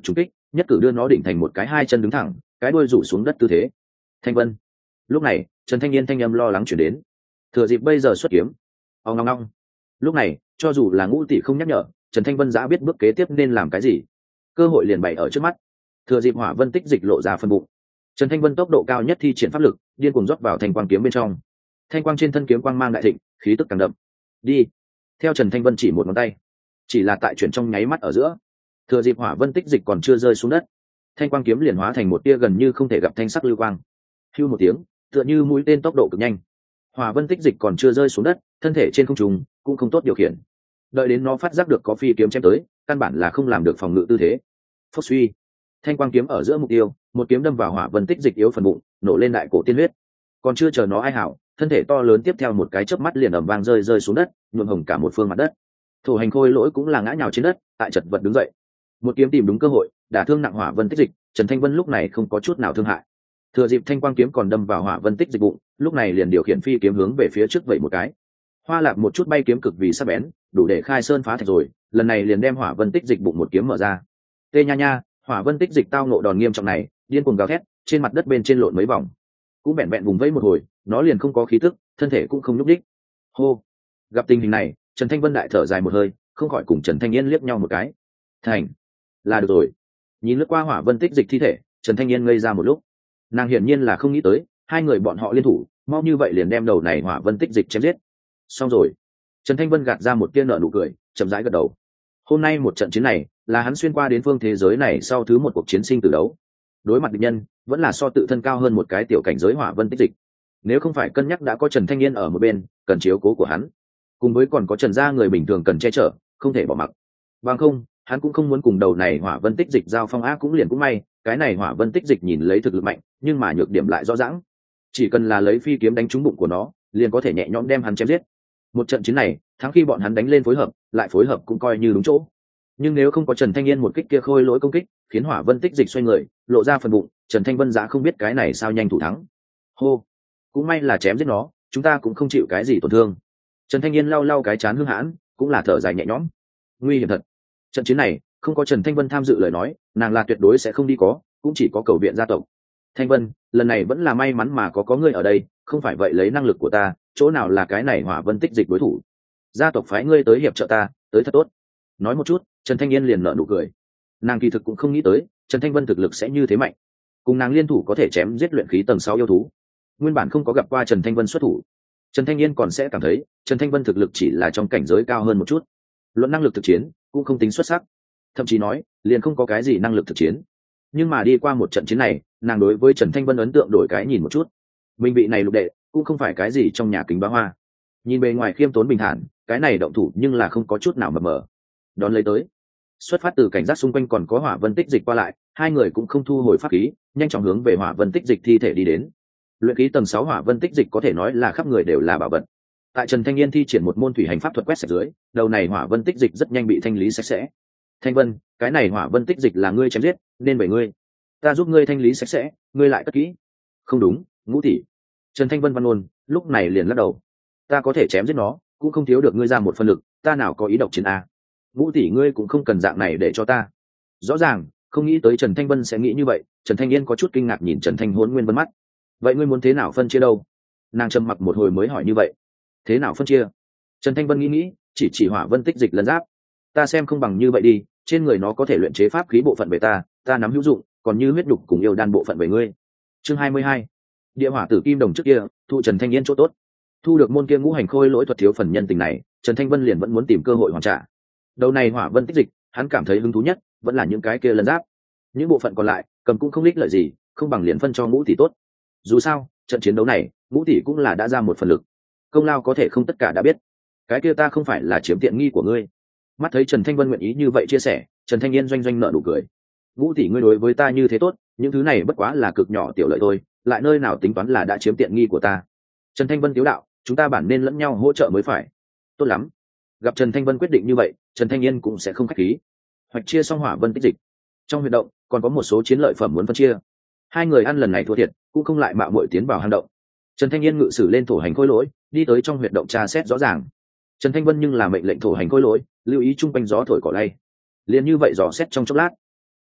nhất cử đưa nó đỉnh thành một cái hai chân đứng thẳng, cái đuôi rủ xuống đất tư thế. Thanh Vân. Lúc này Trần Thanh Yên thanh âm lo lắng chuyển đến. Thừa dịp bây giờ xuất kiếm. Ông ngong ngong. Lúc này cho dù là Ngũ tỷ không nhắc nhở, Trần Thanh Vân đã biết bước kế tiếp nên làm cái gì. Cơ hội liền bày ở trước mắt. Thừa dịp hỏa vân tích dịch lộ ra phân bụng, Trần Thanh Vân tốc độ cao nhất thi triển pháp lực, điên cuồng rót vào thanh quang kiếm bên trong. Thanh quang trên thân kiếm quang mang đại thịnh, khí tức càng đậm. Đi. Theo Trần Thanh Vân chỉ một ngón tay, chỉ là tại chuyển trong nháy mắt ở giữa, thừa dịp hỏa vân tích dịch còn chưa rơi xuống đất, thanh quang kiếm liền hóa thành một tia gần như không thể gặp thanh sắc lưu quang. Hưu một tiếng, tựa như mũi tên tốc độ cực nhanh. Hỏa vân tích dịch còn chưa rơi xuống đất, thân thể trên không trung cũng không tốt điều khiển. Đợi đến nó phát giác được có phi kiếm chém tới, căn bản là không làm được phòng ngự tư thế. Phốc suy, thanh quang kiếm ở giữa mục tiêu, một kiếm đâm vào hỏa vân tích dịch yếu phần bụng, nổ lên đại cổ tiên huyết. Còn chưa chờ nó ai hảo, thân thể to lớn tiếp theo một cái chớp mắt liền ầm vang rơi xuống đất, nhuộm hồng cả một phương mặt đất. Thổ hành khôi lỗi cũng là ngã nhào trên đất, tại chật vật đứng dậy. Một kiếm tìm đúng cơ hội, đả thương nặng hỏa vân tích dịch. Trần Thanh Vân lúc này không có chút nào thương hại. Thừa dịp thanh quang kiếm còn đâm vào hỏa vân tích dịch bụng, lúc này liền điều khiển phi kiếm hướng về phía trước vậy một cái. Hoa lạc một chút bay kiếm cực vì sắc bén, đủ để khai sơn phá thạch rồi. Lần này liền đem hỏa vân tích dịch bụng một kiếm mở ra. Tê nha nha, hỏa vân tích dịch tao nộ đòn nghiêm trọng này, điên cuồng gào thét, trên mặt đất bên trên lộn mấy vòng, cũng bẹn bẹn vùng vẫy một hồi, nó liền không có khí tức, thân thể cũng không nhúc đích. Hô. Gặp tình hình này, Trần Thanh Vân đại thở dài một hơi, không khỏi cùng Trần Thanh Yên liếc nhau một cái. Thành, là được rồi. Nhìn lướt qua hỏa vân tích dịch thi thể, Trần Thanh Yên ngây ra một lúc. Nàng hiển nhiên là không nghĩ tới, hai người bọn họ liên thủ, mau như vậy liền đem đầu này hỏa vân tích dịch chém giết. Xong rồi. Trần Thanh Vân gạt ra một tia nở nụ cười, chậm rãi gật đầu. Hôm nay một trận chiến này, là hắn xuyên qua đến phương thế giới này sau thứ một cuộc chiến sinh tử đấu. Đối mặt địch nhân, vẫn là so tự thân cao hơn một cái tiểu cảnh giới hỏa vân tích dịch. Nếu không phải cân nhắc đã có Trần Thanh Yên ở một bên, cần chiếu cố của hắn, cùng với còn có Trần gia người bình thường cần che chở, không thể bỏ mặc. Bằng không, hắn cũng không muốn cùng đầu này hỏa vân tích dịch giao phong á, cũng liền cũng may, cái này hỏa vân tích dịch nhìn lấy thực lực mạnh, nhưng mà nhược điểm lại rõ ràng. Chỉ cần là lấy phi kiếm đánh trúng bụng của nó, liền có thể nhẹ nhõm đem hắn chém giết. Một trận chiến này, thắng khi bọn hắn đánh lên phối hợp, lại phối hợp cũng coi như đúng chỗ. Nhưng nếu không có Trần Thanh Yên một kích kia khôi lỗi công kích, khiến hỏa vân tích dịch xoay người, lộ ra phần bụng, Trần Thanh Vân giá không biết cái này sao nhanh thủ thắng. Hô, cũng may là chém giết nó, chúng ta cũng không chịu cái gì tổn thương. Trần Thanh Yên lau lau cái chán hương hãn, cũng là thở dài nhẹ nhõm. Nguy hiểm thật. Trận chiến này, không có Trần Thanh Vân tham dự lời nói, nàng là tuyệt đối sẽ không đi có, cũng chỉ có cầu viện gia tộc. Thanh Vân, lần này vẫn là may mắn mà có ngươi ở đây, không phải vậy lấy năng lực của ta, chỗ nào là cái này hỏa vân tích dịch đối thủ. Gia tộc phái ngươi tới hiệp trợ ta, tới thật tốt. Nói một chút, Trần Thanh Yên liền nở nụ cười. Nàng kỳ thực cũng không nghĩ tới, Trần Thanh Vân thực lực sẽ như thế mạnh. Cùng nàng liên thủ có thể chém giết luyện khí tầng 6 yêu thú. Nguyên bản không có gặp qua Trần Thanh Vân xuất thủ, Trần Thanh Yên còn sẽ cảm thấy Trần Thanh Vân thực lực chỉ là trong cảnh giới cao hơn một chút. Luận năng lực thực chiến cũng không tính xuất sắc, thậm chí nói liền không có cái gì năng lực thực chiến. Nhưng mà đi qua một trận chiến này, nàng đối với Trần Thanh Vân ấn tượng đổi cái nhìn một chút. Minh vị này lục đệ cũng không phải cái gì trong nhà kính bá hoa, nhìn bề ngoài khiêm tốn bình thản, cái này động thủ nhưng là không có chút nào mập mờ. Đón lấy tới, xuất phát từ cảnh giác xung quanh còn có hỏa vân tích dịch qua lại, hai người cũng không thu hồi pháp khí, nhanh chóng hướng về hỏa vân tích dịch thi thể đi đến. Luyện khí tầng 6 hỏa vân tích dịch có thể nói là khắp người đều là bảo vật. Tại Trần Thanh Yên thi triển một môn thủy hành pháp thuật quét sạch dưới, đầu này hỏa vân tích dịch rất nhanh bị thanh lý sạch sẽ. Thanh Vân, cái này hỏa vân tích dịch là ngươi chém giết, nên bởi ngươi, ta giúp ngươi thanh lý sạch sẽ, ngươi lại cất kỹ. Không đúng, Ngũ tỷ. Trần Thanh Vân văn ôn, lúc này liền lắc đầu. Ta có thể chém giết nó, cũng không thiếu được ngươi ra một phân lực, ta nào có ý độc chiến a. Ngũ tỷ ngươi cũng không cần dạng này để cho ta. Rõ ràng, không nghĩ tới Trần Thanh Vân sẽ nghĩ như vậy, Trần Thanh Yên có chút kinh ngạc nhìn Trần Thanh Hỗn Nguyên Vân mắt. Vậy ngươi muốn thế nào phân chia đâu? Nàng trầm mặc một hồi mới hỏi như vậy. Thế nào phân chia? Trần Thanh Vân nghĩ, chỉ hỏa vân tích dịch lân giáp. Ta xem không bằng như vậy đi, trên người nó có thể luyện chế pháp khí bộ phận về ta nắm hữu dụng, còn như huyết đục cùng yêu đan bộ phận về ngươi. Chương 22. Địa hỏa tử kim đồng trước kia, thu Trần Thanh Yên chỗ tốt. Thu được môn kia ngũ hành khôi lỗi thuật thiếu phần nhân tình này, Trần Thanh Vân liền vẫn muốn tìm cơ hội hoàn trả. Đầu này hỏa vân tích dịch, hắn cảm thấy hứng thú nhất vẫn là những cái kia lân giáp. Những bộ phận còn lại, cầm cũng không lích lợi gì, không bằng liền phân cho Ngũ tỷ tốt. Dù sao, trận chiến đấu này, Ngũ tỷ cũng là đã ra một phần lực. Công lao có thể không tất cả đã biết. Cái kia ta không phải là chiếm tiện nghi của ngươi. Mắt thấy Trần Thanh Vân nguyện ý như vậy chia sẻ, Trần Thanh Yên doanh doanh nở nụ cười. Ngũ tỷ ngươi đối với ta như thế tốt, những thứ này bất quá là cực nhỏ tiểu lợi thôi, lại nơi nào tính toán là đã chiếm tiện nghi của ta. Trần Thanh Vân tiếu đạo, chúng ta bản nên lẫn nhau hỗ trợ mới phải. Tốt lắm. Gặp Trần Thanh Vân quyết định như vậy, Trần Thanh Yên cũng sẽ không khách khí. Hoạch chia xong hỏa vân tích dịch. Trong huyệt động còn có một số chiến lợi phẩm muốn phân chia. Hai người ăn lần này thua thiệt, cũng không lại mạo muội tiến vào hang động. Trần Thanh Yên ngự sử lên thổ hành khôi lỗi, đi tới trong huyệt động tra xét rõ ràng. Trần Thanh Vân nhưng là mệnh lệnh thổ hành khôi lỗi, lưu ý chung quanh gió thổi cỏ lay. Liền như vậy dò xét trong chốc lát,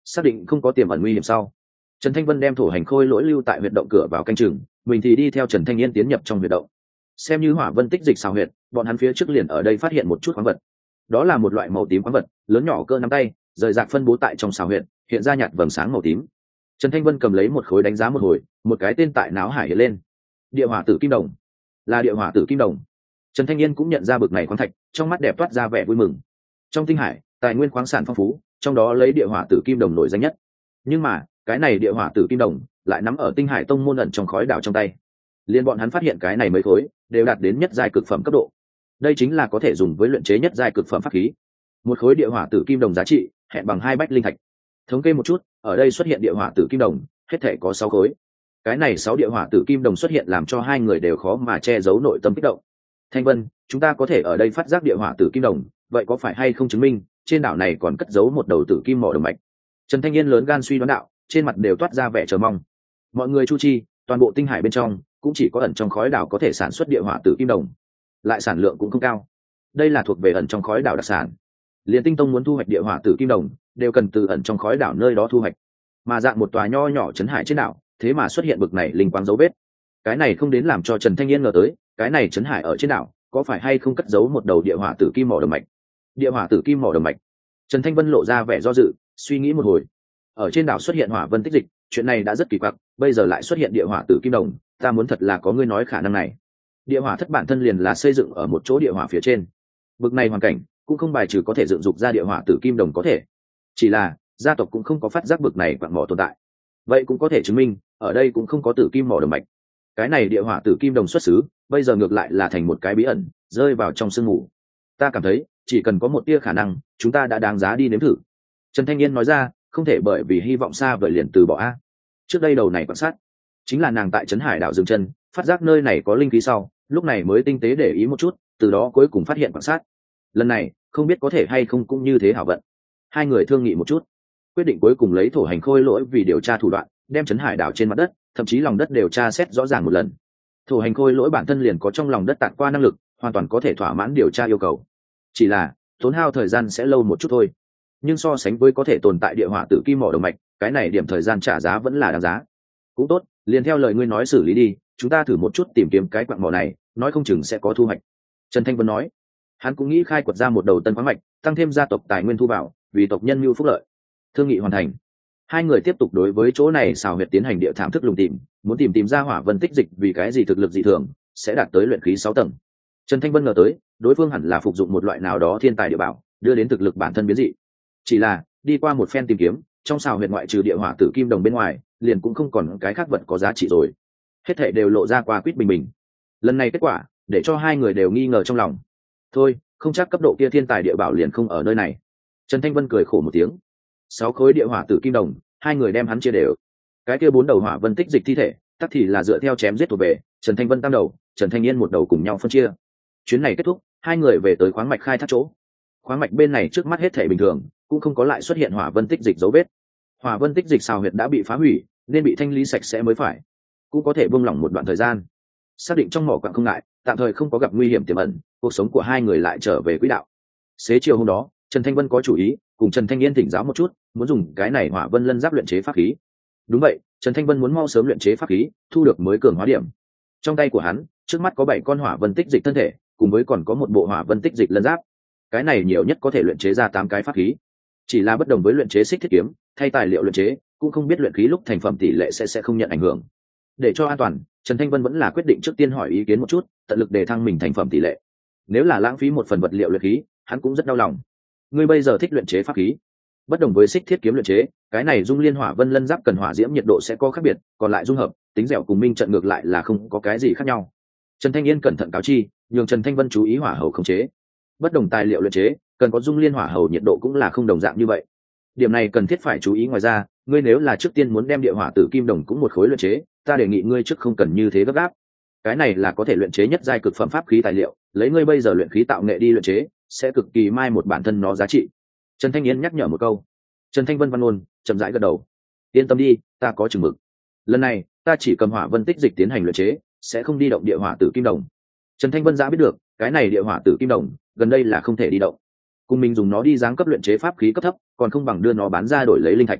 xác định không có tiềm ẩn nguy hiểm sau, Trần Thanh Vân đem thổ hành khôi lỗi lưu tại huyệt động cửa vào canh chừng, mình thì đi theo Trần Thanh Yên tiến nhập trong huyệt động. Xem như hỏa vân tích dịch xào huyệt, bọn hắn phía trước liền ở đây phát hiện một chút khoáng vật. Đó là một loại màu tím khoáng vật, lớn nhỏ cỡ nắm tay, rời rạc phân bố tại trong xào huyệt, hiện ra nhạt vầng sáng màu tím. Trần Thanh Vân cầm lấy một khối đánh giá một hồi, một cái tên tại não hải hiện lên. Địa hỏa tử kim đồng. Là địa hỏa tử kim đồng. Trần Thanh Yên cũng nhận ra bực này khoáng thạch, trong mắt đẹp toát ra vẻ vui mừng. Trong tinh hải, tài nguyên khoáng sản phong phú, trong đó lấy địa hỏa tử kim đồng nổi danh nhất. Nhưng mà, cái này địa hỏa tử kim đồng lại nắm ở tinh hải tông môn ẩn trong khói đảo trong tay. Liên bọn hắn phát hiện cái này mấy khối đều đạt đến nhất giai cực phẩm cấp độ. Đây chính là có thể dùng với luyện chế nhất giai cực phẩm pháp khí. Một khối địa hỏa tử kim đồng giá trị hẹn bằng 2 bách linh thạch. Thống kê một chút, ở đây xuất hiện địa hỏa tử kim đồng, hết thể có 6 khối. Cái này 6 địa hỏa tử kim đồng xuất hiện làm cho hai người đều khó mà che giấu nội tâm kích động. Thanh Vân, chúng ta có thể ở đây phát giác địa hỏa tử kim đồng, vậy có phải hay không chứng minh trên đảo này còn cất giấu một đầu tử kim mỏ đồng mạch? Trần Thanh Yên lớn gan suy đoán đạo, trên mặt đều toát ra vẻ chờ mong. Mọi người chu chi, toàn bộ tinh hải bên trong cũng chỉ có ẩn trong khói đảo có thể sản xuất địa hỏa tử kim đồng, lại sản lượng cũng không cao. Đây là thuộc về ẩn trong khói đảo đặc sản. Liên Tinh Tông muốn thu hoạch địa hỏa tử kim đồng, đều cần từ ẩn trong khói đảo nơi đó thu hoạch. Mà dạng một tòa nho nhỏ trấn hải trên đảo, thế mà xuất hiện bực này linh quang dấu vết. Cái này không đến làm cho Trần Thanh Yên ngờ tới, cái này trấn hải ở trên đảo, có phải hay không cất giấu một đầu địa hỏa tử kim mỏ đồng mạch? Địa hỏa tử kim mỏ đồng mạch. Trần Thanh Vân lộ ra vẻ do dự, suy nghĩ một hồi. Ở trên đảo xuất hiện hỏa vân tích dịch, chuyện này đã rất kỳ quặc, bây giờ lại xuất hiện địa hỏa tử kim đồng, ta muốn thật là có ngươi nói khả năng này. Địa hỏa thất bản thân liền là xây dựng ở một chỗ địa hỏa phía trên. Bực này hoàn cảnh, cũng không bài trừ có thể dựng dục ra địa hỏa tử kim đồng có thể. Chỉ là, gia tộc cũng không có phát giác bực này quặng mỏ tồn tại. Vậy cũng có thể chứng minh, ở đây cũng không có tử kim mỏ đồng mạch. Cái này địa hỏa tử kim đồng xuất xứ, bây giờ ngược lại là thành một cái bí ẩn, rơi vào trong sương mù. Ta cảm thấy, chỉ cần có một tia khả năng, chúng ta đã đáng giá đi nếm thử. Trần Thanh Yên nói ra, không thể bởi vì hy vọng xa vời liền từ bỏ a. Trước đây đầu này quan sát, chính là nàng tại trấn hải đảo dừng chân, phát giác nơi này có linh khí sau, lúc này mới tinh tế để ý một chút, từ đó cuối cùng phát hiện quan sát. Lần này, không biết có thể hay không cũng như thế hảo vận. Hai người thương nghị một chút, quyết định cuối cùng lấy thổ hành khôi lỗi vì điều tra thủ đoạn, đem trấn hải đảo trên mặt đất, thậm chí lòng đất đều tra xét rõ ràng một lần. Thổ hành khôi lỗi bản thân liền có trong lòng đất tản qua năng lực, hoàn toàn có thể thỏa mãn điều tra yêu cầu. Chỉ là tốn hao thời gian sẽ lâu một chút thôi. Nhưng so sánh với có thể tồn tại địa hỏa tử kim mỏ đồng mạch, cái này điểm thời gian trả giá vẫn là đáng giá. Cũng tốt, liền theo lời ngươi nói xử lý đi, chúng ta thử một chút tìm kiếm cái quặng mỏ này, nói không chừng sẽ có thu hoạch. Trần Thanh Vân nói, hắn cũng nghĩ khai quật ra một đầu tân khoáng mạch, tăng thêm gia tộc tài nguyên thu vào, vì tộc nhân mưu phúc lợi. Thương nghị hoàn thành, hai người tiếp tục đối với chỗ này xào huyệt tiến hành địa thảm thức lùng tìm, muốn tìm ra hỏa vân tích dịch vì cái gì thực lực dị thường sẽ đạt tới luyện khí 6 tầng. Trần Thanh Vân ngờ tới, đối phương hẳn là phục dụng một loại nào đó thiên tài địa bảo, đưa đến thực lực bản thân biến dị. Chỉ là đi qua một phen tìm kiếm, trong xào huyệt ngoại trừ địa hỏa tử kim đồng bên ngoài, liền cũng không còn cái khác vật có giá trị rồi. Hết thảy đều lộ ra qua quýt bình bình. Lần này kết quả, để cho hai người đều nghi ngờ trong lòng. Thôi, không chắc cấp độ kia thiên tài địa bảo liền không ở nơi này. Trần Thanh Vân cười khổ một tiếng. 6 khối địa hỏa tử kim đồng, hai người đem hắn chia đều. Cái kia 4 đầu hỏa vân tích dịch thi thể, tất thì là dựa theo chém giết thuộc về, Trần Thanh Vân tam đầu, Trần Thanh Yên một đầu cùng nhau phân chia. Chuyến này kết thúc, hai người về tới khoáng mạch khai thác chỗ. Khoáng mạch bên này trước mắt hết thể bình thường, cũng không có lại xuất hiện hỏa vân tích dịch dấu vết. Hỏa vân tích dịch xào huyệt đã bị phá hủy, nên bị thanh lý sạch sẽ mới phải. Cũng có thể buông lỏng một đoạn thời gian. Xác định trong mỏ quặng không ngại, tạm thời không có gặp nguy hiểm tiềm ẩn, cuộc sống của hai người lại trở về quỹ đạo. Xế chiều hôm đó, Trần Thanh Vân có chủ ý, cùng Trần Thanh Yên thỉnh giáo một chút, muốn dùng cái này hỏa vân lân giáp luyện chế pháp khí. Đúng vậy, Trần Thanh Vân muốn mau sớm luyện chế pháp khí, thu được mới cường hóa điểm. Trong tay của hắn, trước mắt có 7 con hỏa vân tích dịch thân thể, cùng với còn có một bộ hỏa vân tích dịch lân giáp. Cái này nhiều nhất có thể luyện chế ra 8 cái pháp khí. Chỉ là bất đồng với luyện chế xích thiết kiếm, thay tài liệu luyện chế, cũng không biết luyện khí lúc thành phẩm tỷ lệ sẽ không nhận ảnh hưởng. Để cho an toàn, Trần Thanh Vân vẫn là quyết định trước tiên hỏi ý kiến một chút, tận lực để thăng mình thành phẩm tỷ lệ. Nếu là lãng phí một phần vật liệu luyện khí, hắn cũng rất đau lòng. Ngươi bây giờ thích luyện chế pháp khí, bất đồng với xích thiết kiếm luyện chế, cái này dung liên hỏa vân lân giáp cần hỏa diễm nhiệt độ sẽ có khác biệt, còn lại dung hợp, tính dẻo cùng minh trận ngược lại là không có cái gì khác nhau. Trần Thanh Yên cẩn thận cáo chi, nhường Trần Thanh Vân chú ý hỏa hầu khống chế. Bất đồng tài liệu luyện chế, cần có dung liên hỏa hầu nhiệt độ cũng là không đồng dạng như vậy. Điểm này cần thiết phải chú ý. Ngoài ra, ngươi nếu là trước tiên muốn đem địa hỏa tử kim đồng cũng một khối luyện chế, ta đề nghị ngươi trước không cần như thế gấp gáp. Cái này là có thể luyện chế nhất giai cực phẩm pháp khí tài liệu, lấy ngươi bây giờ luyện khí tạo nghệ đi luyện chế, sẽ cực kỳ mai một bản thân nó giá trị. Trần Thanh Yên nhắc nhở một câu. Trần Thanh Vân văn ngôn, chậm rãi gật đầu. Yên tâm đi, ta có chừng mực. Lần này, ta chỉ cầm hỏa vân tích dịch tiến hành luyện chế, sẽ không đi động địa hỏa tử kim đồng. Trần Thanh Vân đã biết được, cái này địa hỏa tử kim đồng, gần đây là không thể đi động. Cùng mình dùng nó đi giáng cấp luyện chế pháp khí cấp thấp, còn không bằng đưa nó bán ra đổi lấy linh thạch.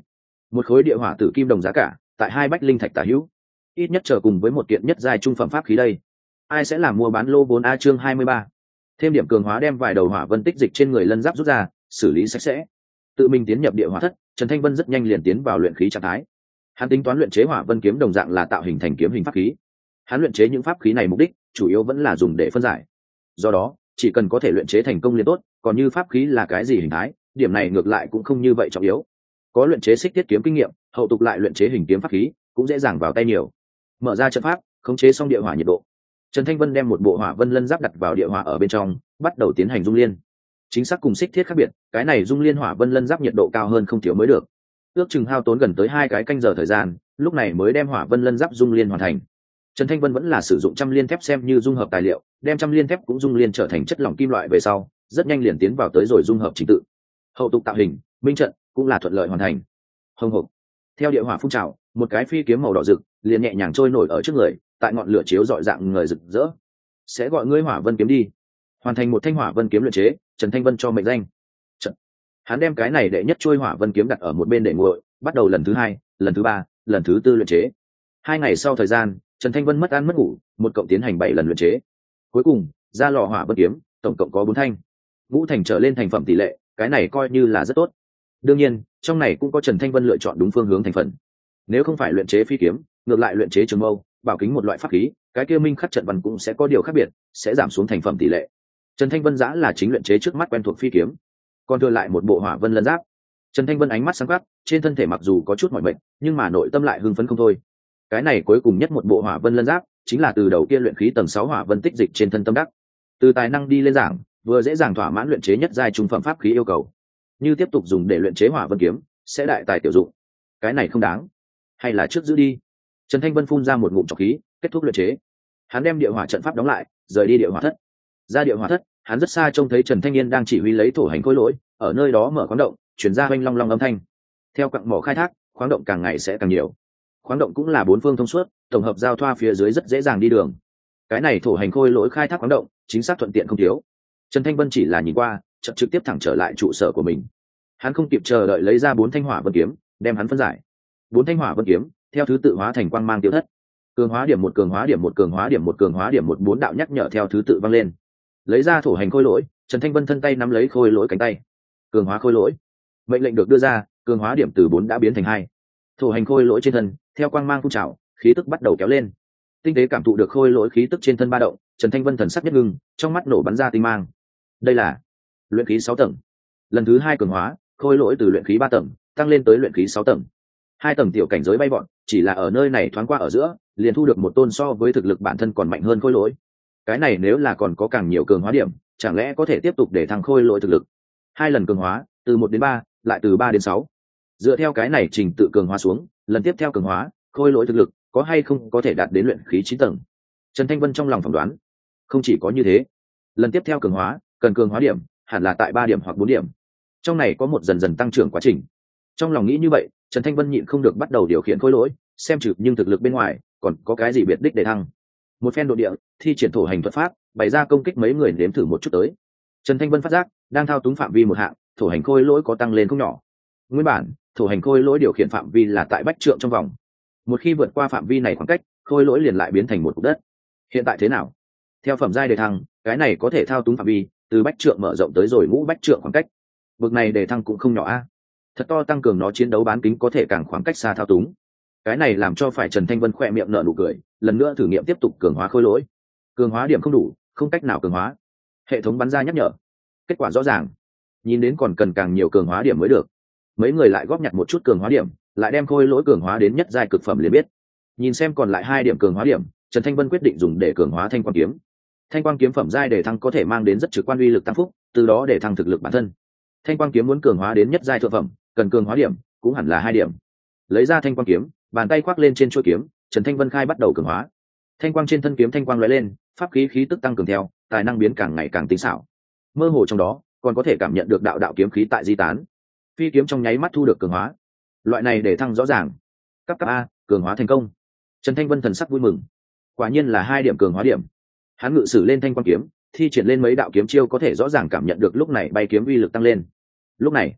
một khối địa hỏa tử kim đồng giá cả tại 2 bách linh thạch tả hữu, ít nhất chờ cùng với một kiện nhất giai trung phẩm pháp khí đây. Ai sẽ làm mua bán lô vốn a? Chương 23. Thêm điểm cường hóa, đem vài đầu hỏa vân tích dịch trên người lân giáp rút ra, xử lý sạch sẽ. Tự mình tiến nhập địa hỏa thất, Trần Thanh Vân rất nhanh liền tiến vào luyện khí trạng thái. Hắn tính toán luyện chế hỏa vân kiếm đồng dạng là tạo hình thành kiếm hình pháp khí. Hắn luyện chế những pháp khí này mục đích chủ yếu vẫn là dùng để phân giải. Do đó, chỉ cần có thể luyện chế thành công liền tốt, còn như pháp khí là cái gì hình thái, điểm này ngược lại cũng không như vậy trọng yếu. Có luyện chế xích thiết kiếm kinh nghiệm, hậu tục lại luyện chế hình kiếm pháp khí cũng dễ dàng vào tay nhiều. Mở ra trận pháp, khống chế xong địa hỏa nhiệt độ, Trần Thanh Vân đem một bộ hỏa vân lân giáp đặt vào địa hỏa ở bên trong, bắt đầu tiến hành dung liên. Chính xác cùng xích thiết khác biệt, cái này dung liên hỏa vân lân giáp nhiệt độ cao hơn không thiếu mới được. Ước chừng hao tốn gần tới 2 cái canh giờ thời gian, lúc này mới đem hỏa vân lân giáp dung liên hoàn thành. Trần Thanh Vân vẫn là sử dụng trăm liên thép xem như dung hợp tài liệu, đem trăm liên thép cũng dung liên trở thành chất lỏng kim loại về sau, rất nhanh liền tiến vào tới rồi dung hợp trình tự. Hậu tục tạo hình, minh trận cũng là thuận lợi hoàn thành. Hồng hộc. Theo địa hỏa phun trào, một cái phi kiếm màu đỏ rực liền nhẹ nhàng trôi nổi ở trước người, tại ngọn lửa chiếu rọi dạng người rực rỡ. Sẽ gọi ngươi Hỏa Vân kiếm đi. Hoàn thành một thanh Hỏa Vân kiếm luyện chế, Trần Thanh Vân cho mệnh danh. Trận. Hắn đem cái này đệ nhất trôi Hỏa Vân kiếm đặt ở một bên để nguội, bắt đầu lần thứ 2, lần thứ 3, lần thứ 4 luyện chế. 2 ngày sau thời gian, Trần Thanh Vân mất ăn mất ngủ, một cộng tiến hành 7 lần luyện chế. Cuối cùng, ra lò Hỏa Vân kiếm, tổng cộng có 4 thanh. Ngũ thành trở lên thành phẩm tỷ lệ, cái này coi như là rất tốt. Đương nhiên, trong này cũng có Trần Thanh Vân lựa chọn đúng phương hướng thành phần. Nếu không phải luyện chế phi kiếm, ngược lại luyện chế trường mâu, bảo kính một loại pháp khí, cái kia minh khắc trận văn cũng sẽ có điều khác biệt, sẽ giảm xuống thành phẩm tỷ lệ. Trần Thanh Vân giã là chính luyện chế trước mắt quen thuộc phi kiếm, còn thừa lại một bộ hỏa vân lân giáp. Trần Thanh Vân ánh mắt sáng quắc, trên thân thể mặc dù có chút mỏi mệt, nhưng mà nội tâm lại hưng phấn không thôi. Cái này cuối cùng nhất một bộ hỏa vân lân giáp, chính là từ đầu kia luyện khí tầng 6 hỏa vân tích dịch trên thân tâm đắc. Từ tài năng đi lên giảng, vừa dễ dàng thỏa mãn luyện chế nhất giai trung phẩm pháp khí yêu cầu. Như tiếp tục dùng để luyện chế hỏa vân kiếm, sẽ đại tài tiểu dụng. Cái này không đáng, hay là trước giữ đi. Trần Thanh Vân phun ra một ngụm trọc khí, kết thúc luyện chế. Hắn đem địa hỏa trận pháp đóng lại, rời đi địa hỏa thất. Ra địa hỏa thất, hắn rất xa trông thấy Trần Thanh Niên đang chỉ huy lấy thổ hành khối lỗi, ở nơi đó mở khoáng động, chuyển ra oanh long long âm thanh. Theo quặng mỏ khai thác, khoáng động càng ngày sẽ càng nhiều. Khoáng động cũng là 4 phương thông suốt, tổng hợp giao thoa phía dưới rất dễ dàng đi đường. Cái này thổ hành khôi lỗi khai thác khoáng động, chính xác thuận tiện không thiếu. Trần Thanh Vân chỉ là nhìn qua, chợt trực tiếp thẳng trở lại trụ sở của mình. Hắn không kịp chờ đợi lấy ra 4 thanh hỏa vân kiếm, đem hắn phân giải. 4 thanh hỏa vân kiếm theo thứ tự hóa thành quang mang tiêu thất. Cường hóa điểm 1, cường hóa điểm 1, cường hóa điểm 1, cường hóa điểm 1, 4 đạo nhắc nhở theo thứ tự vang lên. Lấy ra thổ hành khôi lỗi, Trần Thanh Vân thân tay nắm lấy khôi lỗi cánh tay. Cường hóa khôi lỗi. Mệnh lệnh được đưa ra, cường hóa điểm từ 4 đã biến thành 2. Thổ hành khôi lỗi trên thân, theo quang mang phun trào, khí tức bắt đầu kéo lên. Tinh tế cảm thụ được khôi lỗi khí tức trên thân ba động, Trần Thanh Vân thần sắc nhất ngưng, trong mắt nổ bắn ra tinh mang. Đây là luyện khí 6 tầng. Lần thứ 2 cường hóa, khôi lỗi từ luyện khí 3 tầng tăng lên tới luyện khí 6 tầng. 2 tầng tiểu cảnh giới bay bọn, chỉ là ở nơi này thoáng qua ở giữa, liền thu được một tôn so với thực lực bản thân còn mạnh hơn khôi lỗi. Cái này nếu là còn có càng nhiều cường hóa điểm, chẳng lẽ có thể tiếp tục để thăng khôi lỗi thực lực. 2 lần cường hóa, từ 1 đến 3, lại từ 3 đến 6. Dựa theo cái này trình tự cường hóa xuống, lần tiếp theo cường hóa, khôi lỗi thực lực có hay không có thể đạt đến luyện khí 9 tầng. Trần Thanh Vân trong lòng phỏng đoán, không chỉ có như thế, lần tiếp theo cường hóa, cần cường hóa điểm hẳn là tại 3 điểm hoặc 4 điểm. Trong này có một dần dần tăng trưởng quá trình. Trong lòng nghĩ như vậy, Trần Thanh Vân nhịn không được bắt đầu điều khiển khôi lỗi, xem trực nhưng thực lực bên ngoài còn có cái gì biệt đích để thăng. Một phen độ địa, thi triển thổ hành thuật pháp, bày ra công kích mấy người nếm thử một chút tới. Trần Thanh Vân phát giác, đang thao túng phạm vi một hạng, thổ hành khôi lỗi có tăng lên không nhỏ. Nguyên bản, thổ hành khôi lỗi điều khiển phạm vi là tại bách trượng trong vòng. Một khi vượt qua phạm vi này khoảng cách, khôi lỗi liền lại biến thành một cục đất. Hiện tại thế nào? Theo phẩm giai đề thăng, cái này có thể thao túng phạm vi từ bách trượng mở rộng tới rồi ngũ bách trượng khoảng cách. Bực này đề thăng cũng không nhỏ a. Thật to tăng cường nó chiến đấu bán kính có thể càng khoảng cách xa thao túng. Cái này làm cho phải Trần Thanh Vân khỏe miệng nở nụ cười, lần nữa thử nghiệm tiếp tục cường hóa khôi lỗi. Cường hóa điểm không đủ, không cách nào cường hóa. Hệ thống bắn ra nhắc nhở. Kết quả rõ ràng, nhìn đến còn cần càng nhiều cường hóa điểm mới được. Mấy người lại góp nhặt một chút cường hóa điểm, lại đem khôi lỗi cường hóa đến nhất giai cực phẩm liền biết. Nhìn xem còn lại 2 điểm cường hóa điểm, Trần Thanh Vân quyết định dùng để cường hóa thanh quang kiếm. Thanh quang kiếm phẩm giai để thăng có thể mang đến rất trực quan uy lực tăng phúc, từ đó để thăng thực lực bản thân. Thanh quang kiếm muốn cường hóa đến nhất giai thượng phẩm, cần cường hóa điểm cũng hẳn là 2 điểm. Lấy ra thanh quang kiếm, bàn tay khoác lên trên chuôi kiếm, Trần Thanh Vân khai bắt đầu cường hóa. Thanh quang trên thân kiếm thanh quang lóe lên, pháp khí khí tức tăng cường theo, tài năng biến càng ngày càng tinh xảo. Mơ hồ trong đó, còn có thể cảm nhận được đạo đạo kiếm khí tại di tán. Phi kiếm trong nháy mắt thu được cường hóa. Loại này để thăng rõ ràng. Cấp A, cường hóa thành công. Trần Thanh Vân thần sắc vui mừng. Quả nhiên là 2 điểm cường hóa điểm. Hắn ngự sử lên thanh quang kiếm, thi triển lên mấy đạo kiếm chiêu có thể rõ ràng cảm nhận được lúc này bay kiếm uy lực tăng lên. Lúc này,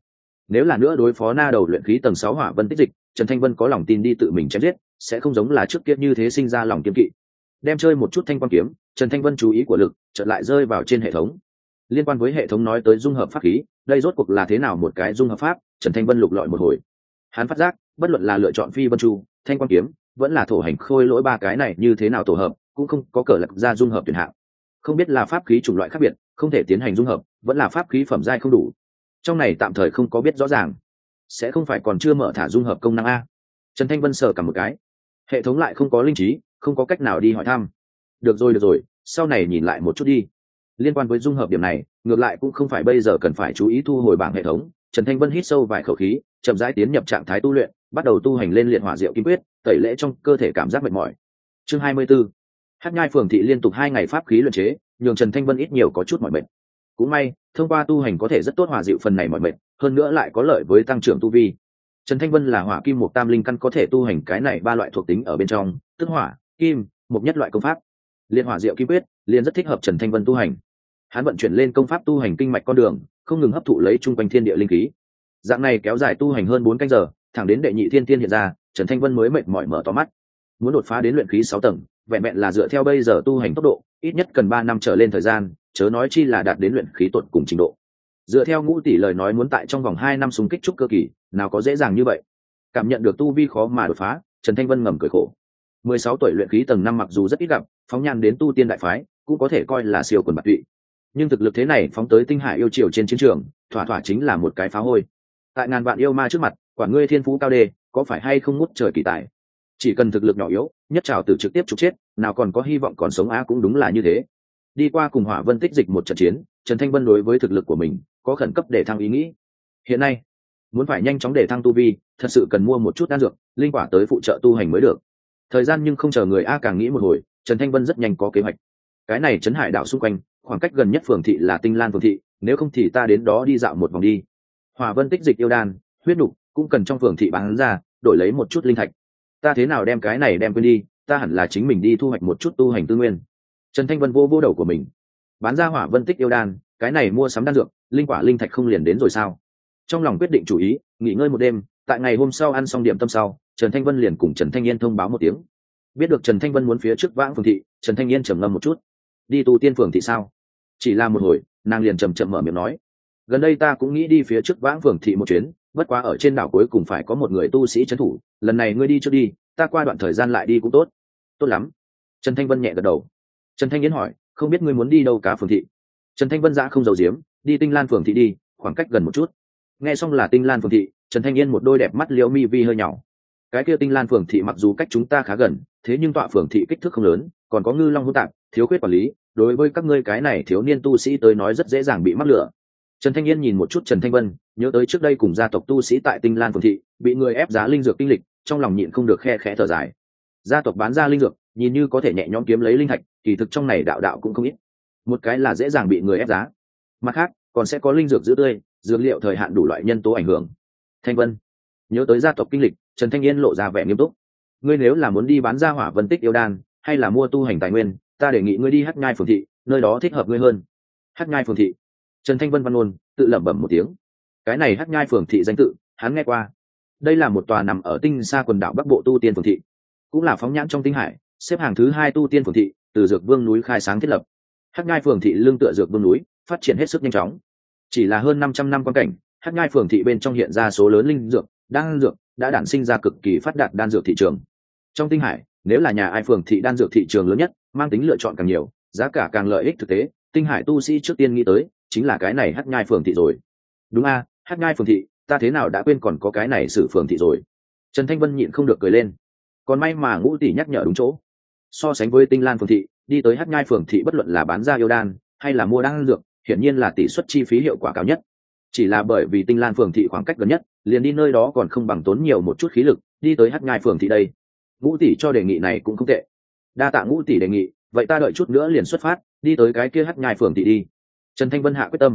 Nếu là nữa đối phó na đầu luyện khí tầng 6 hỏa vân tích dịch, Trần Thanh Vân có lòng tin đi tự mình chém giết, sẽ không giống là trước kia như thế sinh ra lòng kiêng kỵ. Đem chơi một chút thanh quang kiếm, Trần Thanh Vân chú ý của lực chợt lại rơi vào trên hệ thống. Liên quan với hệ thống nói tới dung hợp pháp khí, đây rốt cuộc là thế nào một cái dung hợp pháp? Trần Thanh Vân lục lọi một hồi, hắn phát giác, bất luận là lựa chọn phi vân chu, thanh quang kiếm, vẫn là thổ hành khôi lỗi, ba cái này như thế nào tổ hợp, cũng không có cờ lập ra dung hợp tuyển hạng. Không biết là pháp khí chủng loại khác biệt, không thể tiến hành dung hợp, vẫn là pháp khí phẩm giai không đủ. Trong này tạm thời không có biết rõ ràng, sẽ không phải còn chưa mở thả dung hợp công năng a. Trần Thanh Vân sờ cả một cái, hệ thống lại không có linh trí, không có cách nào đi hỏi thăm. Được rồi, sau này nhìn lại một chút đi. Liên quan với dung hợp điểm này, ngược lại cũng không phải bây giờ cần phải chú ý thu hồi bảng hệ thống. Trần Thanh Vân hít sâu vài khẩu khí, chậm rãi tiến nhập trạng thái tu luyện, bắt đầu tu hành lên liệt hỏa diệu kim quyết, tẩy lễ trong cơ thể cảm giác mệt mỏi. Chương 24. Hắc Nhai Phường thị liên tục 2 ngày pháp khí luyện chế, nhường Trần Thanh Vân ít nhiều có chút mỏi mệt. Cũng may, thông qua tu hành có thể rất tốt hòa dịu phần này mỏi mệt, hơn nữa lại có lợi với tăng trưởng tu vi. Trần Thanh Vân là hỏa kim mộc tam linh căn, có thể tu hành cái này 3 loại thuộc tính ở bên trong, tức hỏa, kim, mộc nhất loại công pháp. Liệt hỏa diệu kim quyết liền rất thích hợp Trần Thanh Vân tu hành. Hắn vận chuyển lên công pháp tu hành kinh mạch con đường, không ngừng hấp thụ lấy chung quanh thiên địa linh khí. Dạng này kéo dài tu hành hơn 4 canh giờ, thẳng đến đệ nhị thiên tiên hiện ra, Trần Thanh Vân mới mệt mỏi mở to mắt. Muốn đột phá đến luyện khí 6 tầng, vẹn vẹn là dựa theo bây giờ tu hành tốc độ, ít nhất cần 3 năm trở lên thời gian, chớ nói chi là đạt đến luyện khí tuột cùng trình độ. Dựa theo Ngũ tỷ lời nói, muốn tại trong vòng 2 năm xung kích trúc cơ kỳ, nào có dễ dàng như vậy. Cảm nhận được tu vi khó mà đột phá, Trần Thanh Vân ngầm cười khổ. 16 tuổi luyện khí tầng 5 mặc dù rất ít gặp, phóng nhan đến tu tiên đại phái, cũng có thể coi là siêu quần bạt tụy. Nhưng thực lực thế này phóng tới tinh hải yêu triều trên chiến trường, thỏa thỏa chính là một cái phá hôi. Tại ngàn vạn yêu ma trước mặt, quản ngươi thiên phú cao đề, có phải hay không ngút trời kỳ tài. Chỉ cần thực lực nhỏ yếu, nhất trảo tử trực tiếp trục chết, nào còn có hy vọng còn sống á. Cũng đúng là như thế. Đi qua cùng Hỏa Vân tích dịch một trận chiến, Trần Thanh Vân đối với thực lực của mình có khẩn cấp để thăng ý nghĩ. Hiện nay, muốn phải nhanh chóng để thăng tu vi, thật sự cần mua một chút đan dược, linh quả tới phụ trợ tu hành mới được. Thời gian nhưng không chờ người a, càng nghĩ một hồi, Trần Thanh Vân rất nhanh có kế hoạch. Cái này trấn hải đảo xung quanh, khoảng cách gần nhất phường thị là Tinh Lan phường thị, nếu không thì ta đến đó đi dạo một vòng đi. Hỏa Vân tích dịch yêu đan, huyết nục cũng cần trong phường thị bán ra, đổi lấy một chút linh thạch. Ta thế nào đem cái này đem quên đi, ta hẳn là chính mình đi thu hoạch một chút tu hành tư nguyên. Trần Thanh Vân vô đầu của mình, bán ra Hỏa Vân tích yêu đan, cái này mua sắm đan dược, linh quả linh thạch không liền đến rồi sao? Trong lòng quyết định chủ ý, nghỉ ngơi một đêm, tại ngày hôm sau ăn xong điểm tâm sau, Trần Thanh Vân liền cùng Trần Thanh Yên thông báo một tiếng. Biết được Trần Thanh Vân muốn phía trước vãng phường thị, Trần Thanh Yên trầm ngâm một chút. Đi tu tiên phường thị sao? Chỉ là một hồi, nàng liền chậm mở miệng nói, gần đây ta cũng nghĩ đi phía trước vãng phường thị một chuyến, bất quá ở trên đảo cuối cùng phải có một người tu sĩ trấn thủ, lần này ngươi đi trước đi, ta qua đoạn thời gian lại đi cũng tốt. Tốt lắm. Trần Thanh Vân nhẹ gật đầu. Trần Thanh Yến hỏi, không biết ngươi muốn đi đâu cá phường thị? Trần Thanh Vân giã không giấu giếm, đi Tinh Lan phường thị đi, khoảng cách gần một chút. Nghe xong là Tinh Lan phường thị, Trần Thanh Yên một đôi đẹp mắt liễu mi vi hơi nhỏ. Cái kia Tinh Lan phường thị mặc dù cách chúng ta khá gần, thế nhưng tọa phường thị kích thước không lớn, còn có ngư long hỗn tạp, thiếu khuyết quản lý, đối với các ngươi cái này thiếu niên tu sĩ tới nói rất dễ dàng bị mắc lửa. Trần Thanh Yên nhìn một chút Trần Thanh Vân, nhớ tới trước đây cùng gia tộc tu sĩ tại Tinh Lan phường thị bị người ép giá linh dược kinh lịch, trong lòng nhịn không được khe khẽ thở dài. Gia tộc bán ra linh dược, nhìn như có thể nhẹ nhõm kiếm lấy linh thạch, kỳ thực trong này đạo cũng không ít. Một cái là dễ dàng bị người ép giá, mặt khác còn sẽ có linh dược giữ tươi, dược liệu thời hạn đủ loại nhân tố ảnh hưởng. Thanh Vân nhớ tới gia tộc kinh lịch, Trần Thanh Yên lộ ra vẻ nghiêm túc. Ngươi nếu là muốn đi bán ra Hỏa Vân tích yêu đan, hay là mua tu hành tài nguyên, ta đề nghị ngươi đi Hắc Nhai phường thị, nơi đó thích hợp ngươi hơn. Hắc Nhai phường thị. Trần Thanh Vân văn ngôn tự lẩm bẩm một tiếng. Cái này Hắc Nhai phường thị danh tự hắn nghe qua. Đây là một tòa nằm ở tinh xa quần đảo Bắc Bộ tu tiên phường thị, cũng là phóng nhãn trong tinh hải xếp hàng thứ 2 tu tiên phường thị, từ Dược Vương núi khai sáng thiết lập. Hắc Nhai phường thị lưng tựa Dược Vương núi, phát triển hết sức nhanh chóng. Chỉ là hơn 500 năm quan cảnh, Hắc Nhai phường thị bên trong hiện ra số lớn linh dược, đan dược đã đản sinh ra cực kỳ phát đạt đan dược thị trường. Trong tinh hải, nếu là nhà ai phường thị đan dược thị trường lớn nhất, mang tính lựa chọn càng nhiều, giá cả càng lợi ích thực tế, tinh hải tu sĩ trước tiên nghĩ tới chính là cái này Hắc Nhai phường thị rồi. Đúng a, Hắc Nhai phường thị, ta thế nào đã quên còn có cái này Sử phường thị rồi. Trần Thanh Vân nhịn không được cười lên. Còn may mà Ngũ tỷ nhắc nhở đúng chỗ. So sánh với Tinh Lan phường thị, đi tới Hắc Nhai phường thị bất luận là bán ra yêu đan hay là mua đan dược, hiển nhiên là tỷ suất chi phí hiệu quả cao nhất. Chỉ là bởi vì Tinh Lan phường thị khoảng cách gần nhất, liền đi nơi đó còn không bằng tốn nhiều một chút khí lực đi tới Hắc Nhai phường thị đây. Ngũ tỷ cho đề nghị này cũng không tệ. Đa tạ Ngũ tỷ đề nghị, vậy ta đợi chút nữa liền xuất phát, đi tới cái kia Hắc Nhai phường thị đi. Trần Thanh Vân hạ quyết tâm.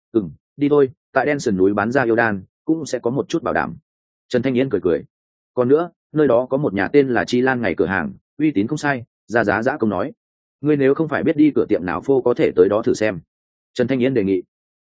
Đi thôi, tại đen sườn núi bán ra yêu đan cũng sẽ có một chút bảo đảm. Trần Thanh Yên cười. Còn nữa, nơi đó có một nhà tên là Chi Lan ngày cửa hàng, uy tín không sai, ra giá giã công nói. Ngươi nếu không phải biết đi cửa tiệm nào phô có thể tới đó thử xem. Trần Thanh Yên đề nghị.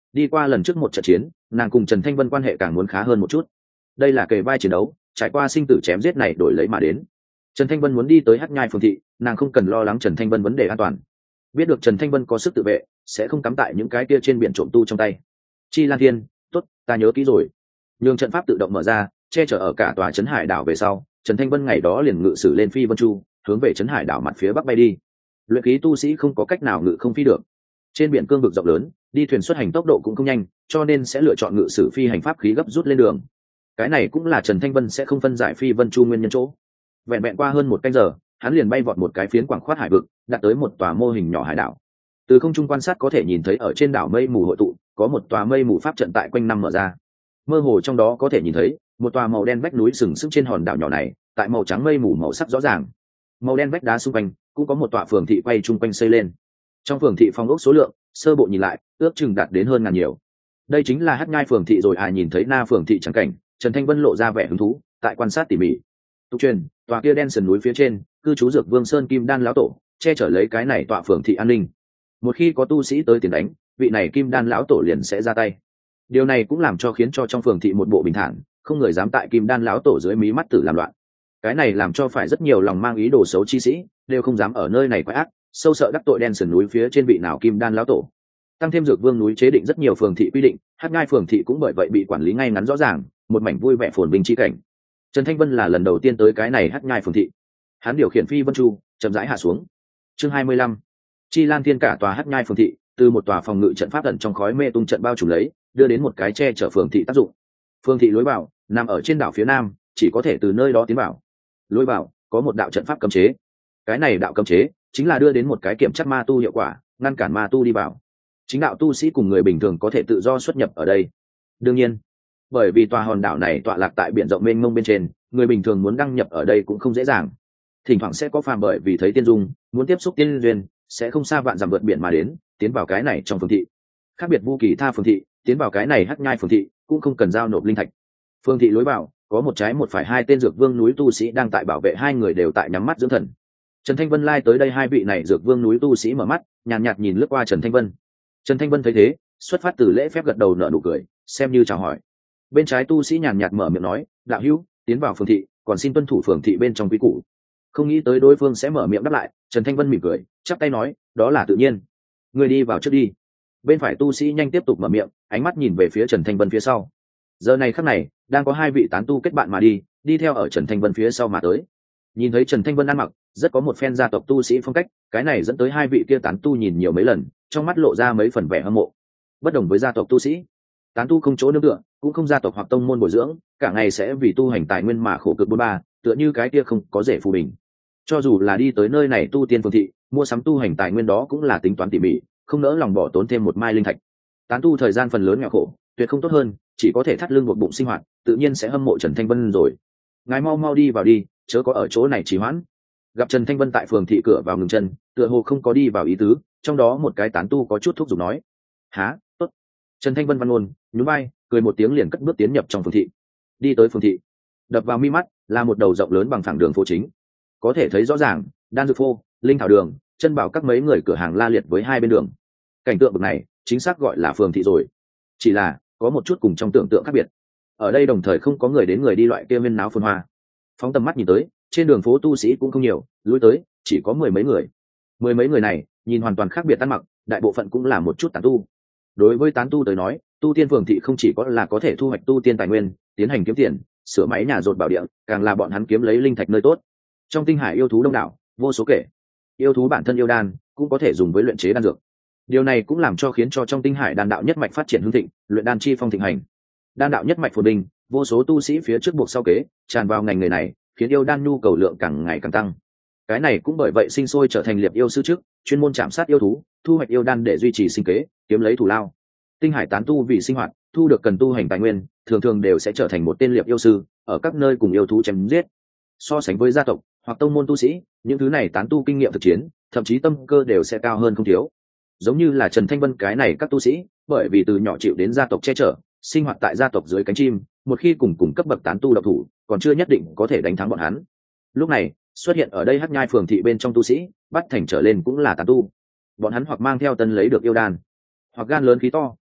Đi qua lần trước một trận chiến, nàng cùng Trần Thanh Vân quan hệ càng muốn khá hơn một chút. Đây là kề vai chiến đấu, trải qua sinh tử chém giết này đổi lấy mà đến. Trần Thanh Vân muốn đi tới Hắc Nhai phường thị, nàng không cần lo lắng Trần Thanh Vân vấn đề an toàn. Biết được Trần Thanh Vân có sức tự vệ, sẽ không cắm tại những cái kia trên biển trộm tu trong tay. Chi Lan Thiên, tốt, ta nhớ kỹ rồi. Nhường trận pháp tự động mở ra, che chở ở cả tòa trấn Hải đảo về sau, Trần Thanh Vân ngày đó liền ngự sử lên Phi Vân Chu, hướng về trấn Hải đảo mặt phía bắc bay đi. Luyện khí tu sĩ không có cách nào ngự không phi được. Trên biển cương vực rộng lớn, đi thuyền xuất hành tốc độ cũng không nhanh, cho nên sẽ lựa chọn ngự sử phi hành pháp khí gấp rút lên đường. Cái này cũng là Trần Thanh Vân sẽ không phân giải Phi Vân Chu nguyên nhân chỗ. Vẹn vẹn qua hơn một canh giờ, hắn liền bay vọt một cái phiến quảng khoát hải vực, đạt tới một tòa mô hình nhỏ hải đảo. Từ không trung quan sát có thể nhìn thấy ở trên đảo mây mù hội tụ, có một tòa mây mù pháp trận tại quanh năm mở ra. Mơ hồ trong đó có thể nhìn thấy một tòa màu đen vách núi sừng sững trên hòn đảo nhỏ này, tại màu trắng mây mù màu sắc rõ ràng. Màu đen vách đá xung quanh cũng có một tòa phường thị quay chung quanh xây lên. Trong phường thị phòng ốc số lượng, sơ bộ nhìn lại, ước chừng đạt đến hơn ngàn nhiều. Đây chính là Hắc Nhai phường thị rồi. Nhìn thấy Na phường thị trắng cảnh, Trần Thanh Vân lộ ra vẻ hứng thú, tại quan sát tỉ mỉ. Tục truyền, tòa kia đen sườn núi phía trên, cư trú Dược Vương Sơn Kim Đan lão tổ, che chở lấy cái này tọa phường thị an ninh. Một khi có tu sĩ tới tiền đánh, vị này Kim Đan lão tổ liền sẽ ra tay. Điều này cũng làm cho khiến cho trong phường thị một bộ bình thản, không người dám tại Kim Đan lão tổ dưới mí mắt tử làm loạn. Cái này làm cho phải rất nhiều lòng mang ý đồ xấu chi sĩ đều không dám ở nơi này quái ác, sâu sợ đắc tội đen sườn núi phía trên vị nào Kim Đan lão tổ. Tăng thêm Dược Vương núi chế định rất nhiều phường thị quy định, Hắc Nhai phường thị cũng bởi vậy bị quản lý ngay ngắn rõ ràng, một mảnh vui vẻ phồn vinh chi cảnh. Trần Thanh Vân là lần đầu tiên tới cái này Hắc Nhai phường thị. Hắn điều khiển Phi Vân Chu chậm rãi hạ xuống. Chương 25. Chi Lan Thiên cả tòa Hắc Nhai phường thị, từ một tòa phòng ngự trận pháp ẩn trong khói mê tung trận bao trùm lấy, đưa đến một cái che chở phường thị tác dụng. Phường thị lối vào nằm ở trên đảo phía nam, chỉ có thể từ nơi đó tiến vào. Lối vào có một đạo trận pháp cấm chế. Cái này đạo cấm chế chính là đưa đến một cái kiểm chắc ma tu hiệu quả, ngăn cản ma tu đi vào. Chính đạo tu sĩ cùng người bình thường có thể tự do xuất nhập ở đây. Đương nhiên, bởi vì tòa hòn đảo này tọa lạc tại biển rộng mênh mông bên trên, người bình thường muốn đăng nhập ở đây cũng không dễ dàng. Thỉnh thoảng sẽ có phàm bởi vì thấy tiên dung, muốn tiếp xúc tiên duyên, sẽ không xa vạn dặm vượt biển mà đến, tiến vào cái này trong phường thị. Khác biệt Vu Kỳ Tha phường thị, tiến vào cái này Hắc Nhai phường thị, cũng không cần giao nộp linh thạch. Phường thị lối vào có một trái một phải hai tên Dược Vương núi tu sĩ đang tại bảo vệ, hai người đều tại nhắm mắt dưỡng thần. Trần Thanh Vân lai tới đây, hai vị này Dược Vương núi tu sĩ mở mắt, nhàn nhạt nhìn lướt qua Trần Thanh Vân. Trần Thanh Vân thấy thế, xuất phát từ lễ phép gật đầu nở nụ cười, xem như chào hỏi. Bên trái tu sĩ nhàn nhạt mở miệng nói, đạo hữu, tiến vào phường thị, còn xin tuân thủ phường thị bên trong quý củ. Không nghĩ tới đối phương sẽ mở miệng đáp lại, Trần Thanh Vân mỉm cười, chắp tay nói, đó là tự nhiên. Người đi vào trước đi. Bên phải tu sĩ nhanh tiếp tục mở miệng, ánh mắt nhìn về phía Trần Thanh Vân phía sau. Giờ này khắc này, đang có hai vị tán tu kết bạn mà đi theo ở Trần Thanh Vân phía sau mà tới. Nhìn thấy Trần Thanh Vân ăn mặc, rất có một phen gia tộc tu sĩ phong cách, cái này dẫn tới hai vị kia tán tu nhìn nhiều mấy lần, trong mắt lộ ra mấy phần vẻ hâm mộ. Bất đồng với gia tộc tu sĩ, tán tu không chỗ nương tựa, cũng không gia tộc hoặc tông môn bồi dưỡng, cả ngày sẽ vì tu hành tài nguyên mà khổ cực bôn ba, tựa như cái kia không có rể phù bình. Cho dù là đi tới nơi này tu tiên phương thị, mua sắm tu hành tài nguyên đó cũng là tính toán tỉ mỉ, không nỡ lòng bỏ tốn thêm một mai linh thạch. Tán tu thời gian phần lớn nghèo khổ, tuyệt không tốt hơn, chỉ có thể thắt lưng buộc bụng sinh hoạt, tự nhiên sẽ hâm mộ Trần Thanh Vân rồi. Ngài mau mau đi vào đi, chớ có ở chỗ này trì hoãn. Gặp Trần Thanh Vân tại phường thị cửa vào ngừng chân, tựa hồ không có đi vào ý tứ, trong đó một cái tán tu có chút thúc giục nói: "Hả, tốt." Trần Thanh Vân văn ngôn, nhún vai, cười một tiếng liền cất bước tiến nhập trong phường thị. Đi tới phường thị, đập vào mi mắt là một đầu rộng lớn bằng phẳng đường phố chính. Có thể thấy rõ ràng, đan dược phô, linh thảo đường, chân bảo các mấy người cửa hàng la liệt với hai bên đường. Cảnh tượng bực này, chính xác gọi là phường thị rồi. Chỉ là có một chút cùng trong tưởng tượng khác biệt. Ở đây đồng thời không có người đến người đi loại kia huyên náo phồn hoa. Phóng tầm mắt nhìn tới, trên đường phố tu sĩ cũng không nhiều, lui tới chỉ có mười mấy người. Mười mấy người này nhìn hoàn toàn khác biệt ăn mặc, đại bộ phận cũng là một chút tán tu. Đối với tán tu tới nói, tu tiên phường thị không chỉ có là có thể thu hoạch tu tiên tài nguyên, tiến hành kiếm tiền, sửa máy nhà rột bảo địa, càng là bọn hắn kiếm lấy linh thạch nơi tốt. Trong tinh hải yêu thú đông đảo, vô số kể. Yêu thú bản thân yêu đan cũng có thể dùng với luyện chế đan dược. Điều này cũng làm cho khiến cho trong tinh hải đan đạo nhất mạch phát triển hưng thịnh, luyện đan chi phong thịnh hành. Đan đạo nhất mạch phồn bình, vô số tu sĩ phía trước buộc sau kế, tràn vào ngành nghề này, khiến yêu đan nhu cầu lượng càng ngày càng tăng. Cái này cũng bởi vậy sinh sôi trở thành liệp yêu sư trước, chuyên môn chạm sát yêu thú, thu hoạch yêu đan để duy trì sinh kế, kiếm lấy thù lao. Tinh hải tán tu vì sinh hoạt, thu được cần tu hành tài nguyên, thường thường đều sẽ trở thành một tên liệp yêu sư, ở các nơi cùng yêu thú chém giết. So sánh với gia tộc hoặc tông môn tu sĩ, những thứ này tán tu kinh nghiệm thực chiến, thậm chí tâm cơ đều sẽ cao hơn không thiếu. Giống như là Trần Thanh Vân cái này các tu sĩ, bởi vì từ nhỏ chịu đến gia tộc che chở, sinh hoạt tại gia tộc dưới cánh chim, một khi cùng cấp bậc tán tu độc thủ, còn chưa nhất định có thể đánh thắng bọn hắn. Lúc này, xuất hiện ở đây Hắc Nhai phường thị bên trong tu sĩ, bắt thành trở lên cũng là tán tu. Bọn hắn hoặc mang theo tân lấy được yêu đan, hoặc gan lớn khí to,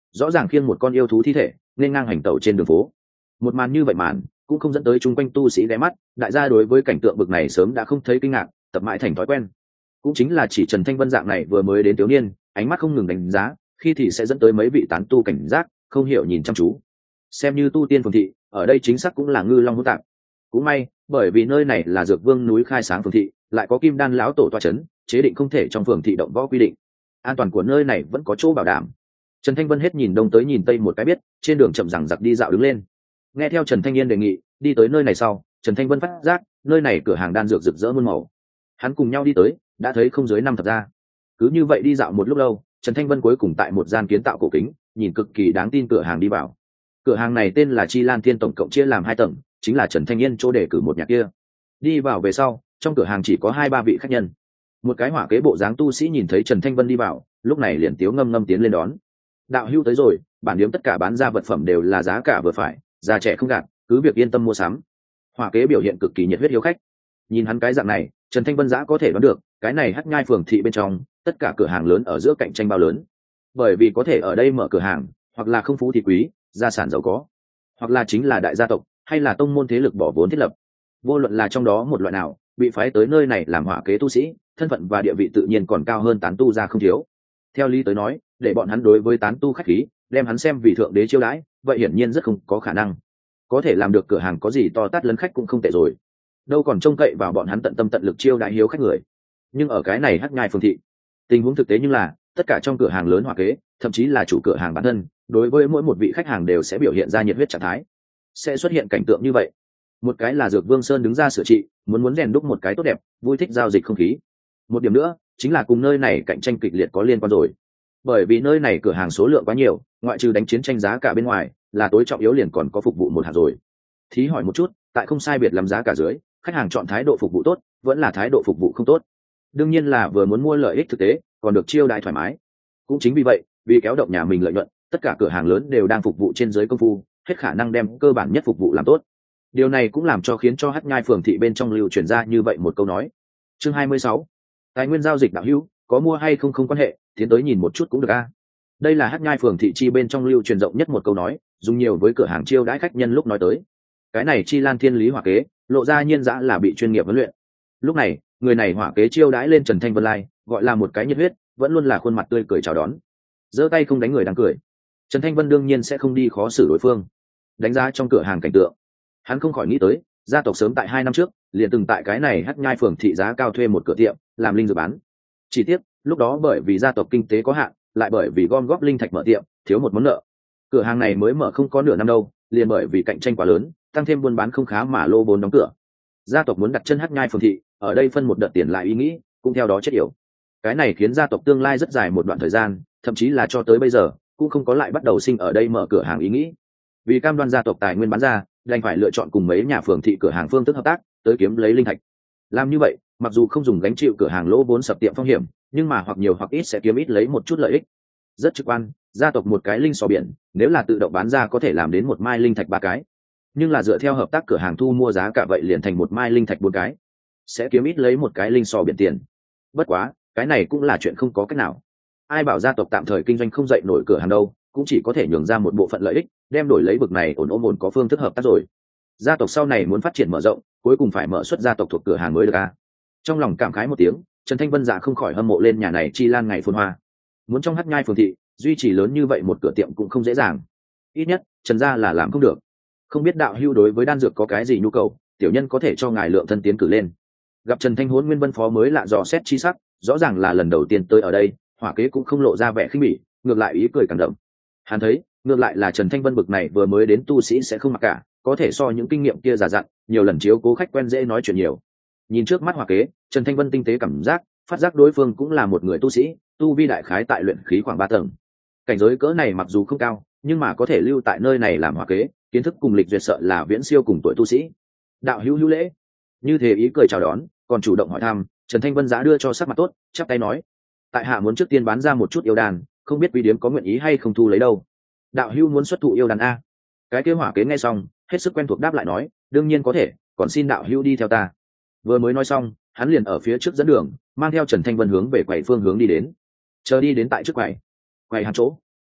rõ ràng khiêng một con yêu thú thi thể nên ngang hành tẩu trên đường phố. Một màn như vậy màn cũng không dẫn tới chung quanh tu sĩ ghé mắt, đại gia đối với cảnh tượng bực này sớm đã không thấy kinh ngạc, tập mãi thành thói quen. Cũng chính là chỉ Trần Thanh Vân dạng này vừa mới đến thiếu niên, ánh mắt không ngừng đánh giá, khi thì sẽ dẫn tới mấy vị tán tu cảnh giác, không hiểu nhìn chăm chú. Xem như tu tiên phường thị, ở đây chính xác cũng là ngư long hỗn tạp. Cũng may, bởi vì nơi này là Dược Vương núi khai sáng phường thị, lại có Kim Đan lão tổ tọa chấn, chế định không thể trong phường thị động võ quy định. An toàn của nơi này vẫn có chỗ bảo đảm. Trần Thanh Vân hết nhìn đông tới nhìn tây một cái biết, trên đường chậm ràng giặc đi dạo đứng lên. Nghe theo Trần Thanh Yên đề nghị, đi tới nơi này sau, Trần Thanh Vân phát giác, nơi này cửa hàng đan dược rực rỡ muôn màu. Hắn cùng nhau đi tới, đã thấy không dưới 5 thập gia. Cứ như vậy đi dạo một lúc lâu, Trần Thanh Vân cuối cùng tại một gian kiến tạo cổ kính, nhìn cực kỳ đáng tin cửa hàng đi vào. Cửa hàng này tên là Chi Lan Thiên, tổng cộng chia làm 2 tầng, chính là Trần Thanh Yên chỗ đề cử một nhà kia. Đi vào về sau, trong cửa hàng chỉ có 2-3 vị khách nhân. Một cái hỏa kế bộ dáng tu sĩ nhìn thấy Trần Thanh Vân đi vào, lúc này liền tiếu ngâm ngâm tiến lên đón. Đạo hữu tới rồi, bản điếm tất cả bán ra vật phẩm đều là giá cả vừa phải, già trẻ không gạt, cứ việc yên tâm mua sắm. Hỏa kế biểu hiện cực kỳ nhiệt huyết hiếu khách. Nhìn hắn cái dạng này, Trần Thanh Vân giã có thể đoán được, cái này Hắc Nhai phường thị bên trong, tất cả cửa hàng lớn ở giữa cạnh tranh bao lớn. Bởi vì có thể ở đây mở cửa hàng, hoặc là không phú thì quý, gia sản giàu có, hoặc là chính là đại gia tộc, hay là tông môn thế lực bỏ vốn thiết lập. Vô luận là trong đó một loại nào, bị phái tới nơi này làm hỏa kế tu sĩ, thân phận và địa vị tự nhiên còn cao hơn tán tu ra không thiếu. Theo lý tới nói, để bọn hắn đối với tán tu khách khí, đem hắn xem vì thượng đế chiêu đãi, vậy hiển nhiên rất không có khả năng. Có thể làm được cửa hàng có gì to tát lấn khách cũng không tệ rồi, đâu còn trông cậy vào bọn hắn tận tâm tận lực chiêu đãi hiếu khách người. Nhưng ở cái này Hắc Nhai phường thị, tình huống thực tế nhưng là tất cả trong cửa hàng lớn hỏa kế, thậm chí là chủ cửa hàng bản thân, đối với mỗi một vị khách hàng đều sẽ biểu hiện ra nhiệt huyết trạng thái. Sẽ xuất hiện cảnh tượng như vậy. Một cái là Dược Vương Sơn đứng ra sửa trị, muốn rèn đúc một cái tốt đẹp, vui thích giao dịch không khí. Một điểm nữa, chính là cùng nơi này cạnh tranh kịch liệt có liên quan rồi. Bởi vì nơi này cửa hàng số lượng quá nhiều, ngoại trừ đánh chiến tranh giá cả bên ngoài, là tối trọng yếu liền còn có phục vụ một hạng rồi. Thí hỏi một chút, tại không sai biệt lắm giá cả dưới, khách hàng chọn thái độ phục vụ tốt, vẫn là thái độ phục vụ không tốt. Đương nhiên là vừa muốn mua lợi ích thực tế, còn được chiêu đãi thoải mái. Cũng chính vì vậy, vì kéo động nhà mình lợi nhuận, tất cả cửa hàng lớn đều đang phục vụ trên dưới công phu, hết khả năng đem cơ bản nhất phục vụ làm tốt. Điều này cũng làm cho khiến cho Hắc Nhai phường thị bên trong lưu truyền ra như vậy một câu nói. Chương 26. Tài nguyên giao dịch đạo hữu, có mua hay không không quan hệ, tiến tới nhìn một chút cũng được a. Đây là Hắc Nhai phường thị chi bên trong lưu truyền rộng nhất một câu nói, dùng nhiều với cửa hàng chiêu đãi khách nhân lúc nói tới. Cái này Chi Lan Thiên lý hỏa kế, lộ ra nhiên dã là bị chuyên nghiệp huấn luyện. Lúc này, người này hỏa kế chiêu đãi lên Trần Thanh Vân Lai, gọi là một cái nhiệt huyết, vẫn luôn là khuôn mặt tươi cười chào đón. Giơ tay không đánh người đang cười. Trần Thanh Vân đương nhiên sẽ không đi khó xử đối phương. Đánh giá trong cửa hàng cảnh tượng, hắn không khỏi nghĩ tới, gia tộc sớm tại 2 năm trước, liền từng tại cái này Hắc Nhai phường thị giá cao thuê một cửa tiệm, làm linh dược bán. Chỉ tiếc, lúc đó bởi vì gia tộc kinh tế có hạn, lại bởi vì gom góp linh thạch mở tiệm, thiếu một món nợ. Cửa hàng này mới mở không có nửa năm đâu, liền bởi vì cạnh tranh quá lớn, tăng thêm buôn bán không khá mà lô vốn đóng cửa. Gia tộc muốn đặt chân Hắc Nhai phường thị, ở đây phân một đợt tiền lại ý nghĩ, cũng theo đó chết yểu. Cái này khiến gia tộc tương lai rất dài một đoạn thời gian, thậm chí là cho tới bây giờ, cũng không có lại bắt đầu sinh ở đây mở cửa hàng ý nghĩ. Vì cam đoan gia tộc tài nguyên bán ra, đành phải lựa chọn cùng mấy nhà phường thị cửa hàng phương thức hợp tác, tới kiếm lấy linh thạch. Làm như vậy, mặc dù không dùng gánh chịu cửa hàng lỗ vốn sập tiệm phong hiểm, nhưng mà hoặc nhiều hoặc ít sẽ kiếm ít lấy một chút lợi ích. Rất trực quan, gia tộc một cái linh sò biển, nếu là tự động bán ra có thể làm đến một mai linh thạch 3 cái. Nhưng là dựa theo hợp tác cửa hàng thu mua giá cả vậy liền thành một mai linh thạch 4 cái, sẽ kiếm ít lấy một cái linh sò biển tiền. Bất quá, cái này cũng là chuyện không có cách nào. Ai bảo gia tộc tạm thời kinh doanh không dậy nổi cửa hàng đâu, cũng chỉ có thể nhường ra một bộ phận lợi ích, đem đổi lấy bực này ổn có phương thức hợp tác rồi. Gia tộc sau này muốn phát triển mở rộng, cuối cùng phải mở xuất gia tộc thuộc cửa hàng mới được a. Trong lòng cảm khái một tiếng, Trần Thanh Vân dạ không khỏi hâm mộ lên nhà này Chi Lan ngày phồn hoa. Muốn trong Hắc Nhai phường thị duy trì lớn như vậy một cửa tiệm cũng không dễ dàng. Ít nhất, Trần gia là làm không được. Không biết đạo hữu đối với đan dược có cái gì nhu cầu, tiểu nhân có thể cho ngài lượng thân tiến cử lên. Gặp Trần Thanh Hốn Nguyên Vân phó mới lạ dò xét chi sắc, rõ ràng là lần đầu tiên tới ở đây, hỏa kế cũng không lộ ra vẻ khinh bỉ, ngược lại ý cười càng đậm. Hắn thấy, ngược lại là Trần Thanh Vân bực này vừa mới đến tu sĩ sẽ không mặc cả, có thể so những kinh nghiệm kia già dặn, nhiều lần chiếu cố khách quen dễ nói chuyện nhiều. Nhìn trước mắt hỏa kế, Trần Thanh Vân tinh tế cảm giác, phát giác đối phương cũng là một người tu sĩ, tu vi đại khái tại luyện khí khoảng 3 tầng. Cảnh giới cỡ này mặc dù không cao, nhưng mà có thể lưu tại nơi này làm hỏa kế, kiến thức cùng lịch duyệt sợ là viễn siêu cùng tuổi tu sĩ. Đạo hữu hữu lễ. Như thế ý cười chào đón, còn chủ động hỏi thăm, Trần Thanh Vân giá đưa cho sắc mặt tốt, chắp tay nói: tại hạ muốn trước tiên bán ra một chút yêu đàn, không biết quý điếm có nguyện ý hay không thu lấy đâu. Đạo hữu muốn xuất thụ yêu đàn a? Cái kế hỏa kế nghe xong, hết sức quen thuộc đáp lại nói: đương nhiên có thể, còn xin đạo hữu đi theo ta. Vừa mới nói xong, hắn liền ở phía trước dẫn đường, mang theo Trần Thanh Vân hướng về quầy phương hướng đi đến. Chờ đi đến tại trước quầy hàng chỗ,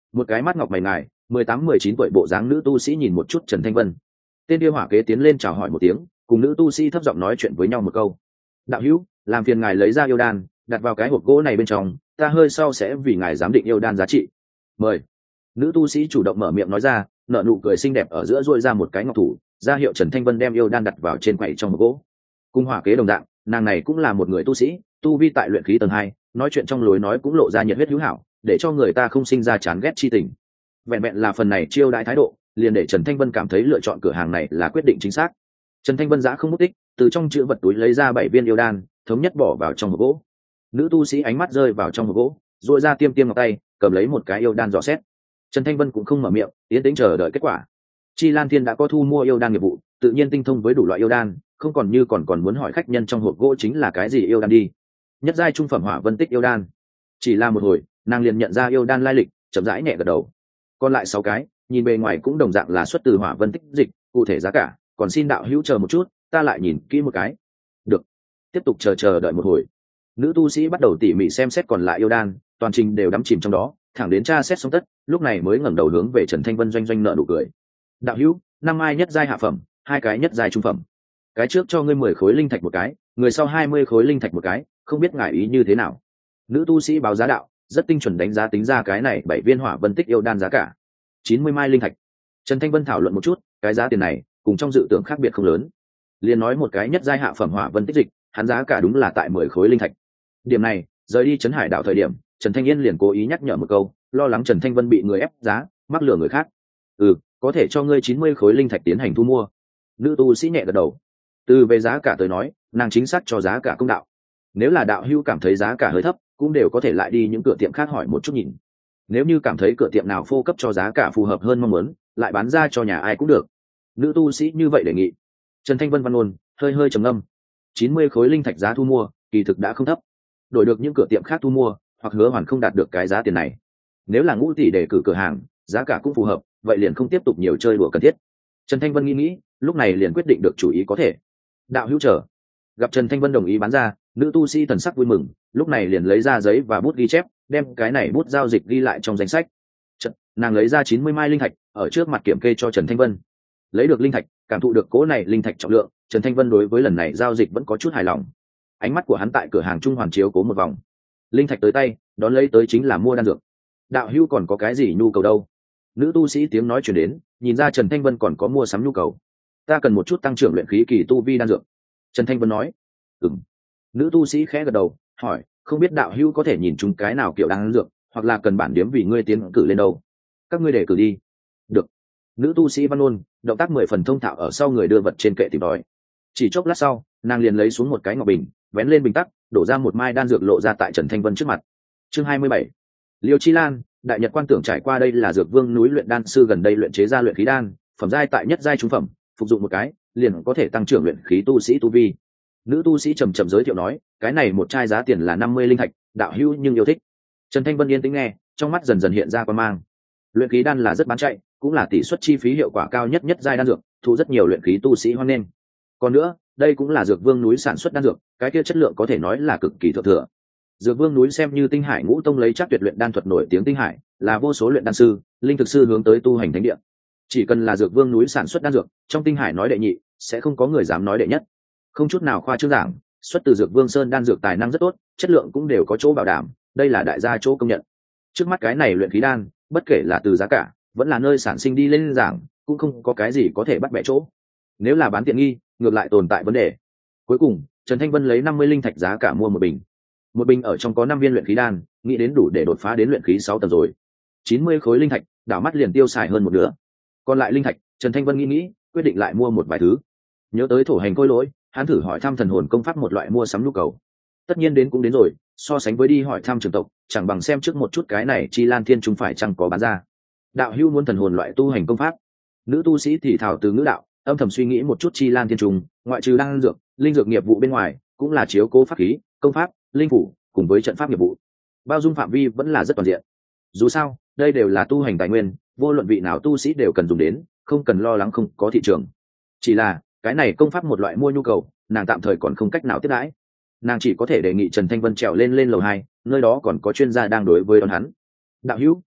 Một cái mắt ngọc mày ngài 18-19 tuổi bộ dáng nữ tu sĩ nhìn một chút Trần Thanh Vân. Tên điêu hỏa kế tiến lên chào hỏi một tiếng, cùng nữ tu sĩ thấp giọng nói chuyện với nhau một câu. Đạo hữu, làm phiền ngài lấy ra yêu đan đặt vào cái hộp gỗ này bên trong, ta hơi sau sẽ vì ngài giám định yêu đan giá trị. Mời. Nữ tu sĩ chủ động mở miệng nói ra, nở nụ cười xinh đẹp ở giữa duỗi ra một cái ngọc thủ, ra hiệu Trần Thanh Vân đem yêu đan đặt vào trên quầy trong hộp gỗ. Cùng hỏa kế đồng dạng, nàng này cũng là một người tu sĩ, tu vi tại luyện khí tầng 2, nói chuyện trong lối nói cũng lộ ra nhiệt huyết hữu hảo, để cho người ta không sinh ra chán ghét chi tình. Vẹn vẹn là phần này chiêu đãi thái độ, liền để Trần Thanh Vân cảm thấy lựa chọn cửa hàng này là quyết định chính xác. Trần Thanh Vân giã không mất tích, từ trong chữ vật túi lấy ra 7 viên yêu đan, thống nhất bỏ vào trong hộp gỗ. Nữ tu sĩ ánh mắt rơi vào trong hộp gỗ, duỗi ra tiêm ngọc tay, cầm lấy một cái yêu đan dò xét. Trần Thanh Vân cũng không mở miệng, yên tĩnh chờ đợi kết quả. Chi Lan Thiên đã có thu mua yêu đan nghiệp vụ, tự nhiên tinh thông với đủ loại yêu đan, không còn như còn muốn hỏi khách nhân trong hộp gỗ chính là cái gì yêu đan đi. Nhất giai trung phẩm Hỏa Vân Tích yêu đan. Chỉ là một hồi, nàng liền nhận ra yêu đan lai lịch, chậm rãi nhẹ gật đầu. Còn lại 6 cái, nhìn bề ngoài cũng đồng dạng là xuất từ Hỏa Vân Tích dịch, cụ thể giá cả, còn xin đạo hữu chờ một chút, ta lại nhìn kỹ một cái. Được. Tiếp tục chờ đợi một hồi. Nữ tu sĩ bắt đầu tỉ mỉ xem xét còn lại yêu đan, toàn trình đều đắm chìm trong đó, thẳng đến tra xét xong tất, lúc này mới ngẩng đầu hướng về Trần Thanh Vân doanh doanh nở nụ cười. Đạo hữu, 5 ai nhất giai hạ phẩm, 2 cái nhất giai trung phẩm. Cái trước cho ngươi 10 khối linh thạch một cái, người sau 20 khối linh thạch một cái, không biết ngài ý như thế nào. Nữ tu sĩ báo giá đạo, rất tinh chuẩn đánh giá tính ra cái này 7 viên Hỏa Vân Tích yêu đan giá cả 90 mai linh thạch. Trần Thanh Vân thảo luận một chút, cái giá tiền này cùng trong dự tưởng khác biệt không lớn. Liền nói một cái nhất giai hạ phẩm Hỏa Vân Tích dịch, hắn giá cả đúng là tại 10 khối linh thạch. Điểm này, rời đi Trấn Hải đảo thời điểm, Trần Thanh Yên liền cố ý nhắc nhở một câu, lo lắng Trần Thanh Vân bị người ép giá, mắc lừa người khác. Có thể cho ngươi 90 khối linh thạch tiến hành thu mua. Nữ tu sĩ nhẹ gật đầu. Từ về giá cả tới nói, nàng chính xác cho giá cả công đạo. Nếu là đạo hữu cảm thấy giá cả hơi thấp, cũng đều có thể lại đi những cửa tiệm khác hỏi một chút nhìn. Nếu như cảm thấy cửa tiệm nào phô cấp cho giá cả phù hợp hơn mong muốn, lại bán ra cho nhà ai cũng được. Nữ tu sĩ như vậy đề nghị. Trần Thanh Vân văn ngôn, hơi trầm ngâm. 90 khối linh thạch giá thu mua, kỳ thực đã không thấp. Đổi được những cửa tiệm khác thu mua, hoặc hứa hoàn không đạt được cái giá tiền này. Nếu là Ngũ tỷ để cử cửa hàng, giá cả cũng phù hợp, vậy liền không tiếp tục nhiều chơi đùa cần thiết. Trần Thanh Vân nghĩ, lúc này liền quyết định được chủ ý có thể. Đạo hữu chờ. Gặp Trần Thanh Vân đồng ý bán ra, nữ tu sĩ thần sắc vui mừng, lúc này liền lấy ra giấy và bút ghi chép, đem cái này bút giao dịch ghi lại trong danh sách. Nàng lấy ra 90 mai linh thạch, ở trước mặt kiểm kê cho Trần Thanh Vân. Lấy được linh thạch, cảm thụ được cố này linh thạch trọng lượng, Trần Thanh Vân đối với lần này giao dịch vẫn có chút hài lòng. Ánh mắt của hắn tại cửa hàng Trung Hoàn chiếu cố một vòng. Linh thạch tới tay, đón lấy tới chính là mua đan dược. Đạo hữu còn có cái gì nhu cầu đâu? Nữ tu sĩ tiếng nói chuyển đến, nhìn ra Trần Thanh Vân còn có mua sắm nhu cầu. Ta cần một chút tăng trưởng luyện khí kỳ tu vi đan dược. Trần Thanh Vân nói. Nữ tu sĩ khẽ gật đầu, hỏi, không biết đạo hữu có thể nhìn chúng cái nào kiểu đan dược, hoặc là cần bản điếm vì ngươi tiến cử lên đâu? Các ngươi để cử đi. Được. Nữ tu sĩ văn ôn, động tác 10 phần thông thạo ở sau người đưa vật trên kệ tìm đòi. Chỉ chốc lát sau, nàng liền lấy xuống một cái ngọc bình, vén lên bình tắc, đổ ra một mai đan dược lộ ra tại Trần Thanh Vân trước mặt. Chương 27. Liêu Chi Lan, Đại Nhật Quan tưởng trải qua đây là dược vương núi luyện đan sư gần đây luyện chế ra luyện khí đan, phẩm giai tại nhất giai trung phẩm, phục dụng một cái, liền có thể tăng trưởng luyện khí tu sĩ tu vi. Nữ tu sĩ trầm giới thiệu nói, cái này một chai giá tiền là 50 linh thạch, đạo hữu nhưng yêu thích. Trần Thanh Vân yên tĩnh nghe, trong mắt dần dần hiện ra quan mang. Luyện khí đan là rất bán chạy, cũng là tỷ suất chi phí hiệu quả cao nhất giai đan dược, thu rất nhiều luyện khí tu sĩ hoan nghênh. Còn nữa, đây cũng là dược vương núi sản xuất đan dược, cái kia chất lượng có thể nói là cực kỳ thượng thừa. Dược vương núi xem như Tinh Hải Ngũ Tông lấy chắc tuyệt luyện đan thuật nổi tiếng Tinh Hải, là vô số luyện đan sư, linh thực sư hướng tới tu hành thánh địa. Chỉ cần là dược vương núi sản xuất đan dược, trong Tinh Hải nói đệ nhị, sẽ không có người dám nói đệ nhất. Không chút nào khoa trương giảng, xuất từ dược vương sơn đan dược tài năng rất tốt, chất lượng cũng đều có chỗ bảo đảm, đây là đại gia chỗ công nhận. Trước mắt cái này luyện khí đan, bất kể là từ giá cả, vẫn là nơi sản sinh đi lên giảng, cũng không có cái gì có thể bắt bẻ chỗ. Nếu là bán tiện nghi, ngược lại tồn tại vấn đề. Cuối cùng, Trần Thanh Vân lấy 50 linh thạch giá cả mua một bình. Một bình ở trong có 5 viên luyện khí đan, nghĩ đến đủ để đột phá đến luyện khí 6 tầng rồi. 90 khối linh thạch, đảo mắt liền tiêu xài hơn một nửa. Còn lại linh thạch, Trần Thanh Vân nghĩ, quyết định lại mua một vài thứ. Nhớ tới thổ hành khôi lỗi, hắn thử hỏi thăm thần hồn công pháp một loại mua sắm nhu cầu. Tất nhiên đến cũng đến rồi, so sánh với đi hỏi thăm trường tộc, chẳng bằng xem trước một chút cái này Chi Lan Thiên Trung phải chăng có bán ra. Đạo hữu muốn thần hồn loại tu hành công pháp. Nữ tu sĩ thì thảo từ ngữ đạo, âm thầm suy nghĩ một chút Chi Lan Thiên Trung, ngoại trừ đan dược, linh dược nghiệp vụ bên ngoài, cũng là chiếu cố pháp khí, công pháp, linh phủ, cùng với trận pháp nghiệp vụ. Bao dung phạm vi vẫn là rất toàn diện. Dù sao, đây đều là tu hành tài nguyên, vô luận vị nào tu sĩ đều cần dùng đến, không cần lo lắng không có thị trường. Chỉ là, cái này công pháp một loại mua nhu cầu, nàng tạm thời còn không cách nào tiếp đãi. Nàng chỉ có thể đề nghị Trần Thanh Vân trèo lên lầu 2, nơi đó còn có chuyên gia đang đối với đón hắn. Đạo hữu,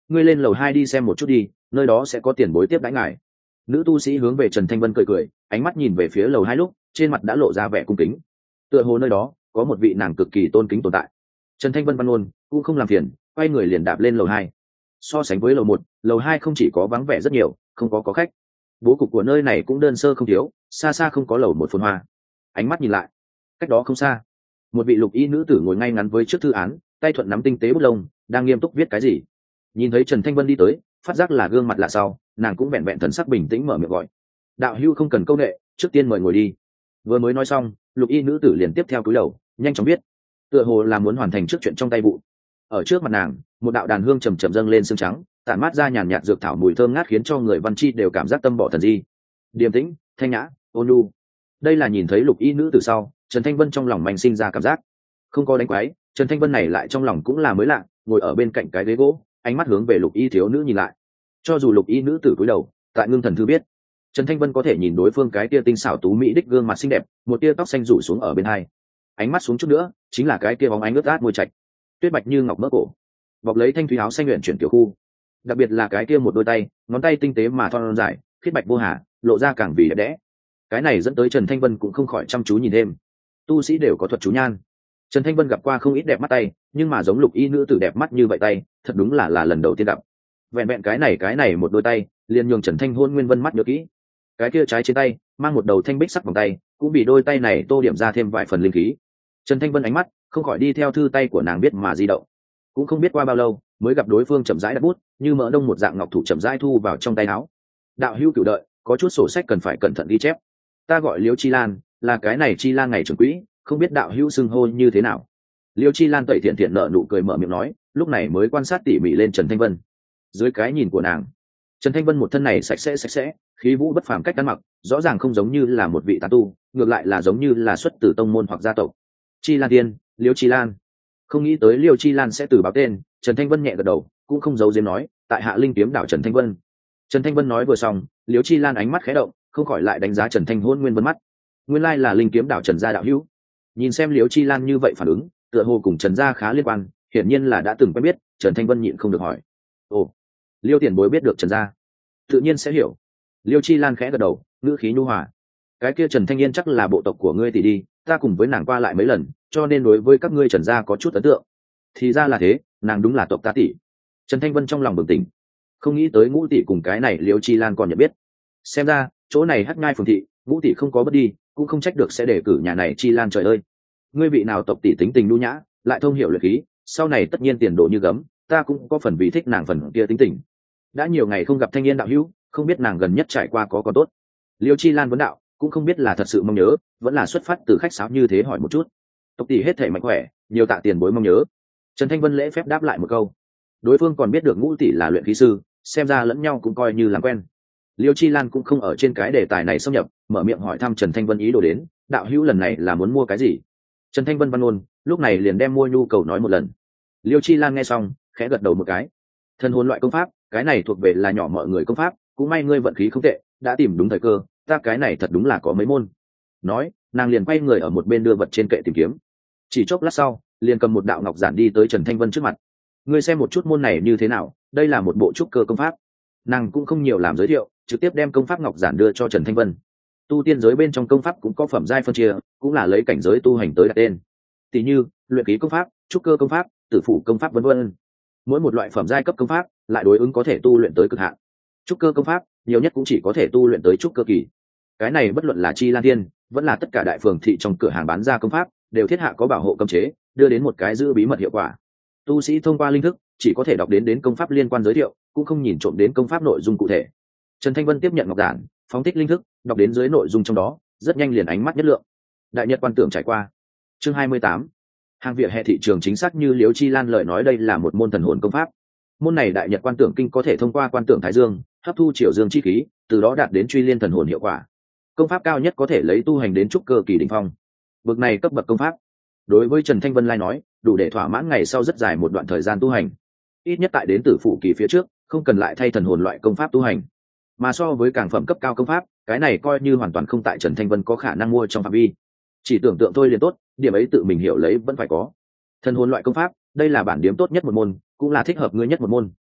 ngươi lên lầu 2 đi xem một chút đi, nơi đó sẽ có tiền bối tiếp đãi ngài. Nữ tu sĩ hướng về Trần Thanh Vân cười cười, ánh mắt nhìn về phía lầu 2 lúc trên mặt đã lộ ra vẻ cung kính, tựa hồ nơi đó có một vị nàng cực kỳ tôn kính tồn tại. Trần Thanh Vân văn ôn cũng không làm phiền, quay người liền đạp lên lầu 2. So sánh với lầu 1, lầu 2 không chỉ có vắng vẻ rất nhiều, không có khách, bố cục của nơi này cũng đơn sơ không thiếu, xa xa không có lầu 1 phồn hoa. Ánh mắt nhìn lại, cách đó không xa, một vị lục y nữ tử ngồi ngay ngắn với trước thư án, tay thuận nắm tinh tế bút lông, đang nghiêm túc viết cái gì. Nhìn thấy Trần Thanh Vân đi tới, phát giác là gương mặt lạ sau, nàng cũng vẹn vẹn thần sắc bình tĩnh mở miệng gọi: đạo hữu không cần câu nệ, trước tiên mời ngồi đi. Vừa mới nói xong, lục y nữ tử liền tiếp theo cúi đầu nhanh chóng viết, tựa hồ là muốn hoàn thành trước chuyện trong tay vụ. Ở trước mặt nàng, một đạo đàn hương trầm trầm dâng lên sương trắng, tản mát ra nhàn nhạt dược thảo mùi thơm ngát khiến cho người văn chi đều cảm giác tâm bỏ thần di. Điềm tĩnh, thanh nhã, ôn nhu. Đây là nhìn thấy lục y nữ tử sau, Trần Thanh Vân trong lòng mạnh sinh ra cảm giác không có đánh quái. Trần Thanh Vân này lại trong lòng cũng là mới lạ, ngồi ở bên cạnh cái ghế gỗ, ánh mắt hướng về lục y thiếu nữ nhìn lại. Cho dù lục y nữ tử cúi đầu, tại ngưng thần thư biết, Trần Thanh Vân có thể nhìn đối phương cái tia tinh xảo tú mỹ đích gương mặt xinh đẹp, một tia tóc xanh rủ xuống ở bên hai, ánh mắt xuống chút nữa chính là cái tia bóng ánh ướt át môi trạch, tuyết bạch như ngọc mỡ cổ, bọc lấy thanh thúy áo xanh luyện chuyển kiểu khu. Đặc biệt là cái tia một đôi tay, ngón tay tinh tế mà thon dài, khiết bạch vô hà, lộ ra càng vì đẹp đẽ. Cái này dẫn tới Trần Thanh Vân cũng không khỏi chăm chú nhìn thêm. Tu sĩ đều có thuật chú nhan, Trần Thanh Vân gặp qua không ít đẹp mắt tay, nhưng mà giống lục y nữ tử đẹp mắt như vậy tay, thật đúng là lần đầu tiên gặp. Vẹn vẹn cái này một đôi tay, liền nhường Trần Thanh Hôn Nguyên Vân mắt nhớ kỹ. Cái kia trái trên tay mang một đầu thanh bích sắc vòng tay, cũng bị đôi tay này tô điểm ra thêm vài phần linh khí. Trần Thanh Vân ánh mắt không khỏi đi theo thư tay của nàng biết mà di động. Cũng không biết qua bao lâu, mới gặp đối phương chậm rãi đặt bút, như mỡ đông một dạng ngọc thủ chậm rãi thu vào trong tay áo. đạo hữu cửu đợi, có chút sổ sách cần phải cẩn thận ghi chép. Ta gọi Liễu Chi Lan, là cái này Chi Lan ngày trưởng quỹ, không biết đạo hữu xưng hô như thế nào. Liễu Chi Lan tẩy thiện thiện nở nụ cười mở miệng nói, lúc này mới quan sát tỉ mỉ lên Trần Thanh Vân. Dưới cái nhìn của nàng, Trần Thanh Vân một thân này sạch sẽ, khí vũ bất phàm cách ăn mặc, rõ ràng không giống như là một vị tán tu, ngược lại là giống như là xuất từ tông môn hoặc gia tộc. Chi Lan Tiên, Liễu Chi Lan. Không nghĩ tới Liễu Chi Lan sẽ từ báo tên. Trần Thanh Vân nhẹ gật đầu, cũng không giấu giếm nói, tại Hạ Linh Kiếm đảo Trần Thanh Vân. Trần Thanh Vân nói vừa xong, Liễu Chi Lan ánh mắt khẽ động, không khỏi lại đánh giá Trần Thanh Hôn Nguyên Vân mắt. Nguyên lai là Linh Kiếm đảo Trần gia đạo hữu. Nhìn xem Liễu Chi Lan như vậy phản ứng, tựa hồ cùng Trần gia khá liên quan, hiển nhiên là đã từng quen biết. Trần Thanh Vân nhịn không được hỏi: ồ, Liêu tiền bối biết được Trần gia? Tự nhiên sẽ hiểu. Liêu Chi Lan khẽ gật đầu, ngữ khí nhu hòa. Cái kia Trần Thanh Yên chắc là bộ tộc của ngươi tỷ đi, ta cùng với nàng qua lại mấy lần, cho nên đối với các ngươi Trần gia có chút ấn tượng. Thì ra là thế, nàng đúng là tộc ta tỷ. Trần Thanh Vân trong lòng bừng tỉnh, không nghĩ tới Ngũ tỷ cùng cái này Liêu Chi Lan còn nhận biết. Xem ra chỗ này Hắc Ngai phường thị, Ngũ tỷ không có bất đi, cũng không trách được sẽ để cử nhà này Chi Lan. Trời ơi, ngươi vị nào tộc tỷ tính tình nhu nhã, lại thông hiểu luyện khí, sau này tất nhiên tiền đồ như gấm, ta cũng có phần vì thích nàng phần kia tính tình. Đã nhiều ngày không gặp Thanh Niên đạo hữu, không biết nàng gần nhất trải qua có còn tốt. Liêu Chi Lan vấn đạo, cũng không biết là thật sự mong nhớ, vẫn là xuất phát từ khách sáo như thế hỏi một chút. Tộc tỷ hết thể mạnh khỏe, nhiều tạ tiền bối mong nhớ. Trần Thanh Vân lễ phép đáp lại một câu. Đối phương còn biết được Ngũ tỷ là luyện khí sư, xem ra lẫn nhau cũng coi như làm quen. Liêu Chi Lan cũng không ở trên cái đề tài này xâm nhập, mở miệng hỏi thăm Trần Thanh Vân ý đồ đến, đạo hữu lần này là muốn mua cái gì? Trần Thanh Vân văn ngôn, lúc này liền đem mua nhu cầu nói một lần. Liêu Chi Lan nghe xong, khẽ gật đầu một cái. Thần hồn loại công pháp, cái này thuộc về là nhỏ mọi người công pháp, cũng may ngươi vận khí không tệ, đã tìm đúng thời cơ, ta cái này thật đúng là có mấy môn. Nói, nàng liền quay người ở một bên đưa vật trên kệ tìm kiếm. Chỉ chốc lát sau, liền cầm một đạo ngọc giản đi tới Trần Thanh Vân trước mặt. Ngươi xem một chút môn này như thế nào, đây là một bộ trúc cơ công pháp. Nàng cũng không nhiều làm giới thiệu, trực tiếp đem công pháp ngọc giản đưa cho Trần Thanh Vân. Tu tiên giới bên trong công pháp cũng có phẩm giai phân chia, cũng là lấy cảnh giới tu hành tới đặt tên. Tỷ như luyện khí công pháp, trúc cơ công pháp, tử phủ công pháp vân vân. Mỗi một loại phẩm giai cấp công pháp lại đối ứng có thể tu luyện tới cực hạn. Trúc cơ công pháp nhiều nhất cũng chỉ có thể tu luyện tới trúc cơ kỳ. Cái này bất luận là Chi Lan Thiên, vẫn là tất cả đại phường thị trong cửa hàng bán ra công pháp, đều thiết hạ có bảo hộ cấm chế, đưa đến một cái giữ bí mật hiệu quả. Tu sĩ thông qua linh thức chỉ có thể đọc đến công pháp liên quan giới thiệu, cũng không nhìn trộm đến công pháp nội dung cụ thể. Trần Thanh Vân tiếp nhận ngọc giản, phóng thích linh thức, đọc đến dưới nội dung trong đó, rất nhanh liền ánh mắt nhất lượng. Đại nhật quan tưởng trải qua. Chương 28. Hàng vỉa hè thị trường chính xác như Liễu Chi Lan lời nói, đây là một môn thần hồn công pháp. Môn này đại nhật quan tưởng kinh có thể thông qua quan tưởng thái dương, hấp thu triều dương chi khí, từ đó đạt đến truy liên thần hồn hiệu quả. Công pháp cao nhất có thể lấy tu hành đến trúc cơ kỳ đỉnh phong. Bậc này cấp bậc công pháp, đối với Trần Thanh Vân lai nói, đủ để thỏa mãn ngày sau rất dài một đoạn thời gian tu hành. Ít nhất tại đến tử phủ kỳ phía trước, không cần lại thay thần hồn loại công pháp tu hành. Mà so với càng phẩm cấp cao công pháp, cái này coi như hoàn toàn không tại Trần Thanh Vân có khả năng mua trong phạm vi. Chỉ tưởng tượng thôi liền tốt, điểm ấy tự mình hiểu lấy vẫn phải có. Thần hồn loại công pháp, đây là bản điểm tốt nhất một môn, cũng là thích hợp ngươi nhất một môn.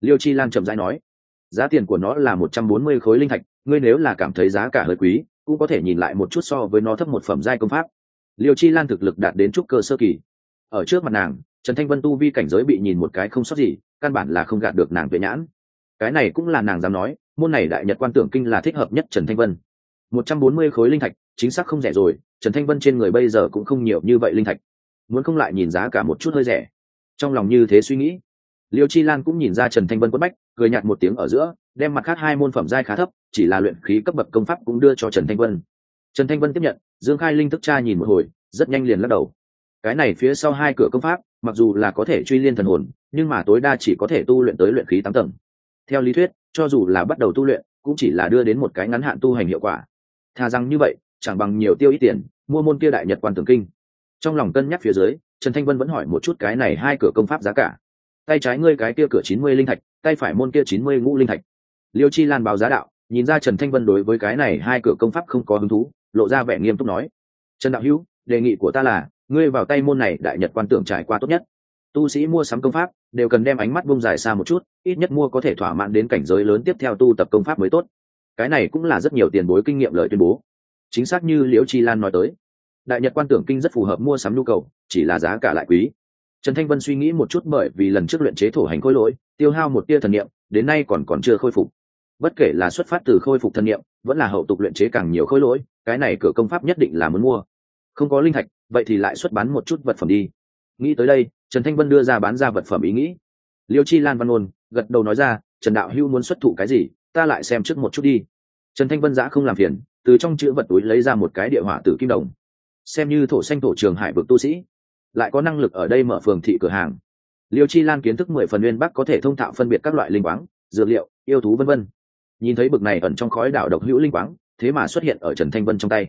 Liêu Chi Lan chậm rãi nói, giá tiền của nó là 140 khối linh thạch, ngươi nếu là cảm thấy giá cả hơi quý cũng có thể nhìn lại một chút so với nó thấp một phẩm giai công pháp. Liêu Chi Lan thực lực đạt đến trúc cơ sơ kỳ, ở trước mặt nàng Trần Thanh Vân tu vi cảnh giới bị nhìn một cái không sót gì, căn bản là không gạt được nàng tuệ nhãn. Cái này cũng là nàng dám nói môn này đại nhật quan tưởng kinh là thích hợp nhất Trần Thanh Vân. 140 khối linh thạch chính xác không rẻ rồi, Trần Thanh Vân trên người bây giờ cũng không nhiều như vậy linh thạch, muốn không lại nhìn giá cả một chút hơi rẻ. Trong lòng như thế suy nghĩ, Liêu Chi Lan cũng nhìn ra Trần Thanh Vân quất bách, cười nhạt một tiếng ở giữa, đem mặt khác hai môn phẩm giai khá thấp, chỉ là luyện khí cấp bậc công pháp cũng đưa cho Trần Thanh Vân. Trần Thanh Vân tiếp nhận, Dương Khai linh thức tra nhìn một hồi, rất nhanh liền lắc đầu. Cái này phía sau hai cửa công pháp, mặc dù là có thể truy liên thần hồn, nhưng mà tối đa chỉ có thể tu luyện tới luyện khí 8 tầng. Theo lý thuyết, cho dù là bắt đầu tu luyện, cũng chỉ là đưa đến một cái ngắn hạn tu hành hiệu quả. Thà rằng như vậy, chẳng bằng nhiều tiêu ít tiền, mua môn kia đại nhật quan tưởng kinh. Trong lòng cân nhắc phía dưới, Trần Thanh Vân vẫn hỏi một chút cái này hai cửa công pháp giá cả. Tay trái ngươi cái kia cửa 90 linh thạch, tay phải môn kia 90 ngũ linh thạch. Liêu Chi Lan báo giá đạo, nhìn ra Trần Thanh Vân đối với cái này hai cửa công pháp không có hứng thú, lộ ra vẻ nghiêm túc nói: "Trần đạo hữu, đề nghị của ta là, ngươi vào tay môn này đại nhật quan tưởng trải qua tốt nhất. Tu sĩ mua sắm công pháp đều cần đem ánh mắt buông dài xa một chút, ít nhất mua có thể thỏa mãn đến cảnh giới lớn tiếp theo tu tập công pháp mới tốt." Cái này cũng là rất nhiều tiền bối kinh nghiệm lời tuyên bố. Chính xác như Liễu Chi Lan nói tới, đại nhật quan tưởng kinh rất phù hợp mua sắm nhu cầu, chỉ là giá cả lại quý. Trần Thanh Vân suy nghĩ một chút, bởi vì lần trước luyện chế thổ hành khối lỗi tiêu hao một tia thần niệm, đến nay còn chưa khôi phục. Bất kể là xuất phát từ khôi phục thần niệm, vẫn là hậu tục luyện chế càng nhiều khối lỗi, cái này cửa công pháp nhất định là muốn mua. Không có linh thạch, vậy thì lại xuất bán một chút vật phẩm đi. Nghĩ tới đây, Trần Thanh Vân đưa ra bán ra vật phẩm ý nghĩ. Liêu Chi Lan văn ôn gật đầu nói ra: "Trần đạo hữu muốn xuất thủ cái gì, ta lại xem trước một chút đi." Trần Thanh Vân giã không làm phiền, từ trong chữ vật túi lấy ra một cái địa hỏa tử kim đồng. Xem như thổ xanh thổ trường hải vực tu sĩ, lại có năng lực ở đây mở phường thị cửa hàng. Liêu Chi Lan kiến thức 10 phần uyên bác, có thể thông thạo phân biệt các loại linh quáng, dược liệu, yêu thú vân vân. Nhìn thấy bực này ẩn trong khói đảo độc hữu linh quáng, thế mà xuất hiện ở Trần Thanh Vân trong tay.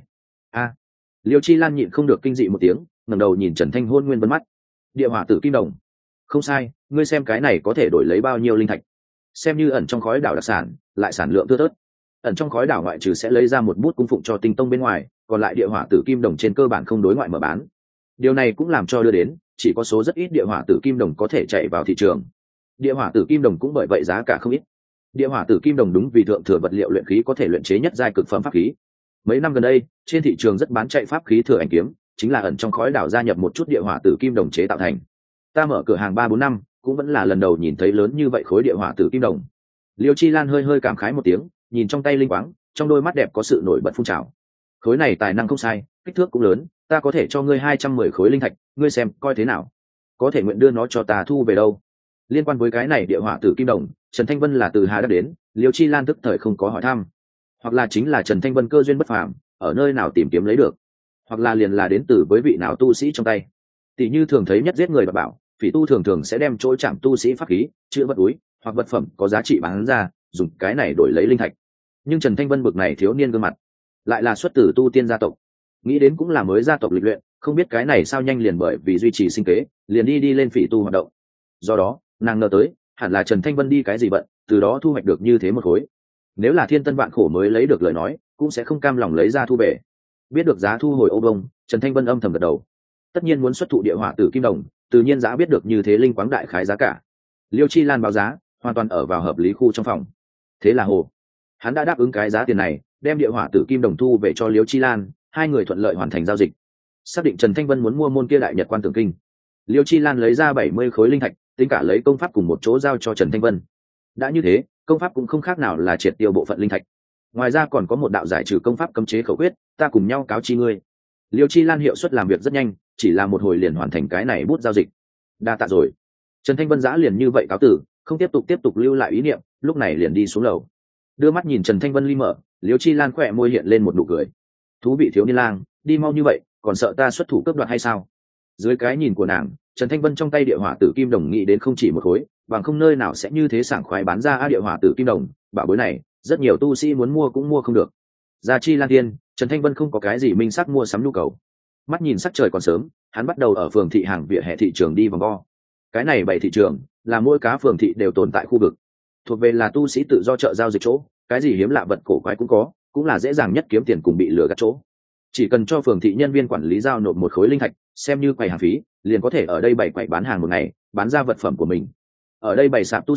Liêu Chi Lan nhịn không được kinh dị một tiếng, ngẩng đầu nhìn Trần Thanh Hôn nguyên vân mắt. Địa hỏa tử kim đồng, không sai, ngươi xem cái này có thể đổi lấy bao nhiêu linh thạch. Xem như ẩn trong khói đảo đặc sản, lại sản lượng thưa thớt. Ẩn trong khói đảo ngoại trừ sẽ lấy ra một bút cung phụng cho tinh tông bên ngoài, còn lại địa hỏa tử kim đồng trên cơ bản không đối ngoại mở bán. Điều này cũng làm cho đưa đến chỉ có số rất ít địa hỏa tử kim đồng có thể chạy vào thị trường. Địa hỏa tử kim đồng cũng bởi vậy giá cả không ít. Địa hỏa tử kim đồng đúng vì thượng thừa vật liệu luyện khí có thể luyện chế nhất giai cực phẩm pháp khí. Mấy năm gần đây, trên thị trường rất bán chạy pháp khí thừa ảnh kiếm, chính là ẩn trong khói đảo gia nhập một chút địa hỏa tử kim đồng chế tạo thành. Ta mở cửa hàng 3-4 năm, cũng vẫn là lần đầu nhìn thấy lớn như vậy khối địa hỏa tử kim đồng. Liêu Chi Lan hơi hơi cảm khái một tiếng, nhìn trong tay linh quáng, trong đôi mắt đẹp có sự nổi bật phun trào. Khối này tài năng không sai, kích thước cũng lớn, ta có thể cho ngươi 210 khối linh thạch, ngươi xem coi thế nào. Có thể nguyện đưa nó cho ta thu về đâu? Liên quan với cái này địa hỏa tử kim đồng, Trần Thanh Vân là từ Hà đã đến, Liêu Chi Lan tức thời không có hỏi thăm. Hoặc là chính là Trần Thanh Vân cơ duyên bất phàm, ở nơi nào tìm kiếm lấy được, hoặc là liền là đến từ với vị nào tu sĩ trong tay. Tỷ như thường thấy nhất giết người và bảo, phỉ tu thường thường sẽ đem chỗ chạm tu sĩ pháp khí, chữa vật túi hoặc vật phẩm có giá trị bán ra, dùng cái này đổi lấy linh thạch. Nhưng Trần Thanh Vân bực này thiếu niên gương mặt, lại là xuất từ tu tiên gia tộc, nghĩ đến cũng là mới gia tộc lịch luyện, không biết cái này sao nhanh liền bởi vì duy trì sinh kế, liền đi lên phỉ tu hoạt động. Do đó, nàng ngờ tới, hẳn là Trần Thanh Vân đi cái gì bận, từ đó thu hoạch được như thế một khối. Nếu là thiên tân vạn khổ mới lấy được lời nói, cũng sẽ không cam lòng lấy ra thu về. Biết được giá thu hồi ô bông, Trần Thanh Vân âm thầm gật đầu. Tất nhiên muốn xuất thụ địa hỏa tử kim đồng, tự nhiên giá biết được như thế linh quáng đại khái giá cả. Liêu Chi Lan báo giá, hoàn toàn ở vào hợp lý khu trong phòng. Thế là hồ, hắn đã đáp ứng cái giá tiền này, đem địa hỏa tử kim đồng thu về cho Liêu Chi Lan, hai người thuận lợi hoàn thành giao dịch. Xác định Trần Thanh Vân muốn mua môn kia đại nhật quan tưởng kinh. Liêu Chi Lan lấy ra 70 khối linh thạch, tính cả lấy công pháp cùng một chỗ giao cho Trần Thanh Vân. Đã như thế, công pháp cũng không khác nào là triệt tiêu bộ phận linh thạch. Ngoài ra còn có một đạo giải trừ công pháp cấm chế khẩu quyết, ta cùng nhau cáo chi ngươi. Liêu Chi Lan hiệu suất làm việc rất nhanh, chỉ là một hồi liền hoàn thành cái này bút giao dịch. Đa tạ rồi. Trần Thanh Vân giã liền như vậy cáo tử, không tiếp tục lưu lại ý niệm, lúc này liền đi xuống lầu. Đưa mắt nhìn Trần Thanh Vân ly mở, Liêu Chi Lan khỏe môi hiện lên một nụ cười. Thú vị thiếu niên lang, đi mau như vậy, còn sợ ta xuất thủ cướp đoạt hay sao? Dưới cái nhìn của nàng, Trần Thanh Vân trong tay địa hỏa tử kim đồng nghĩ đến không chỉ một khối, bằng không nơi nào sẽ như thế sảng khoái bán ra địa hỏa tử kim đồng, bảo bối này, rất nhiều tu sĩ muốn mua cũng mua không được. Gia chi Lan Tiên, Trần Thanh Vân không có cái gì minh xác mua sắm nhu cầu. Mắt nhìn sắc trời còn sớm, hắn bắt đầu ở phường thị hàng vỉa hè thị trường đi vòng vo. Cái này 7 thị trường, là mỗi cá phường thị đều tồn tại khu vực, thuộc về là tu sĩ tự do chợ giao dịch chỗ, cái gì hiếm lạ vật cổ quái cũng có, cũng là dễ dàng nhất kiếm tiền cùng bị lừa gạt chỗ. Chỉ cần cho phường thị nhân viên quản lý giao nộp một khối linh thạch, xem như quầy hàng phí, liền có thể ở đây bày quầy bán hàng một ngày, bán ra vật phẩm của mình. Ở đây bày sạp tu sĩ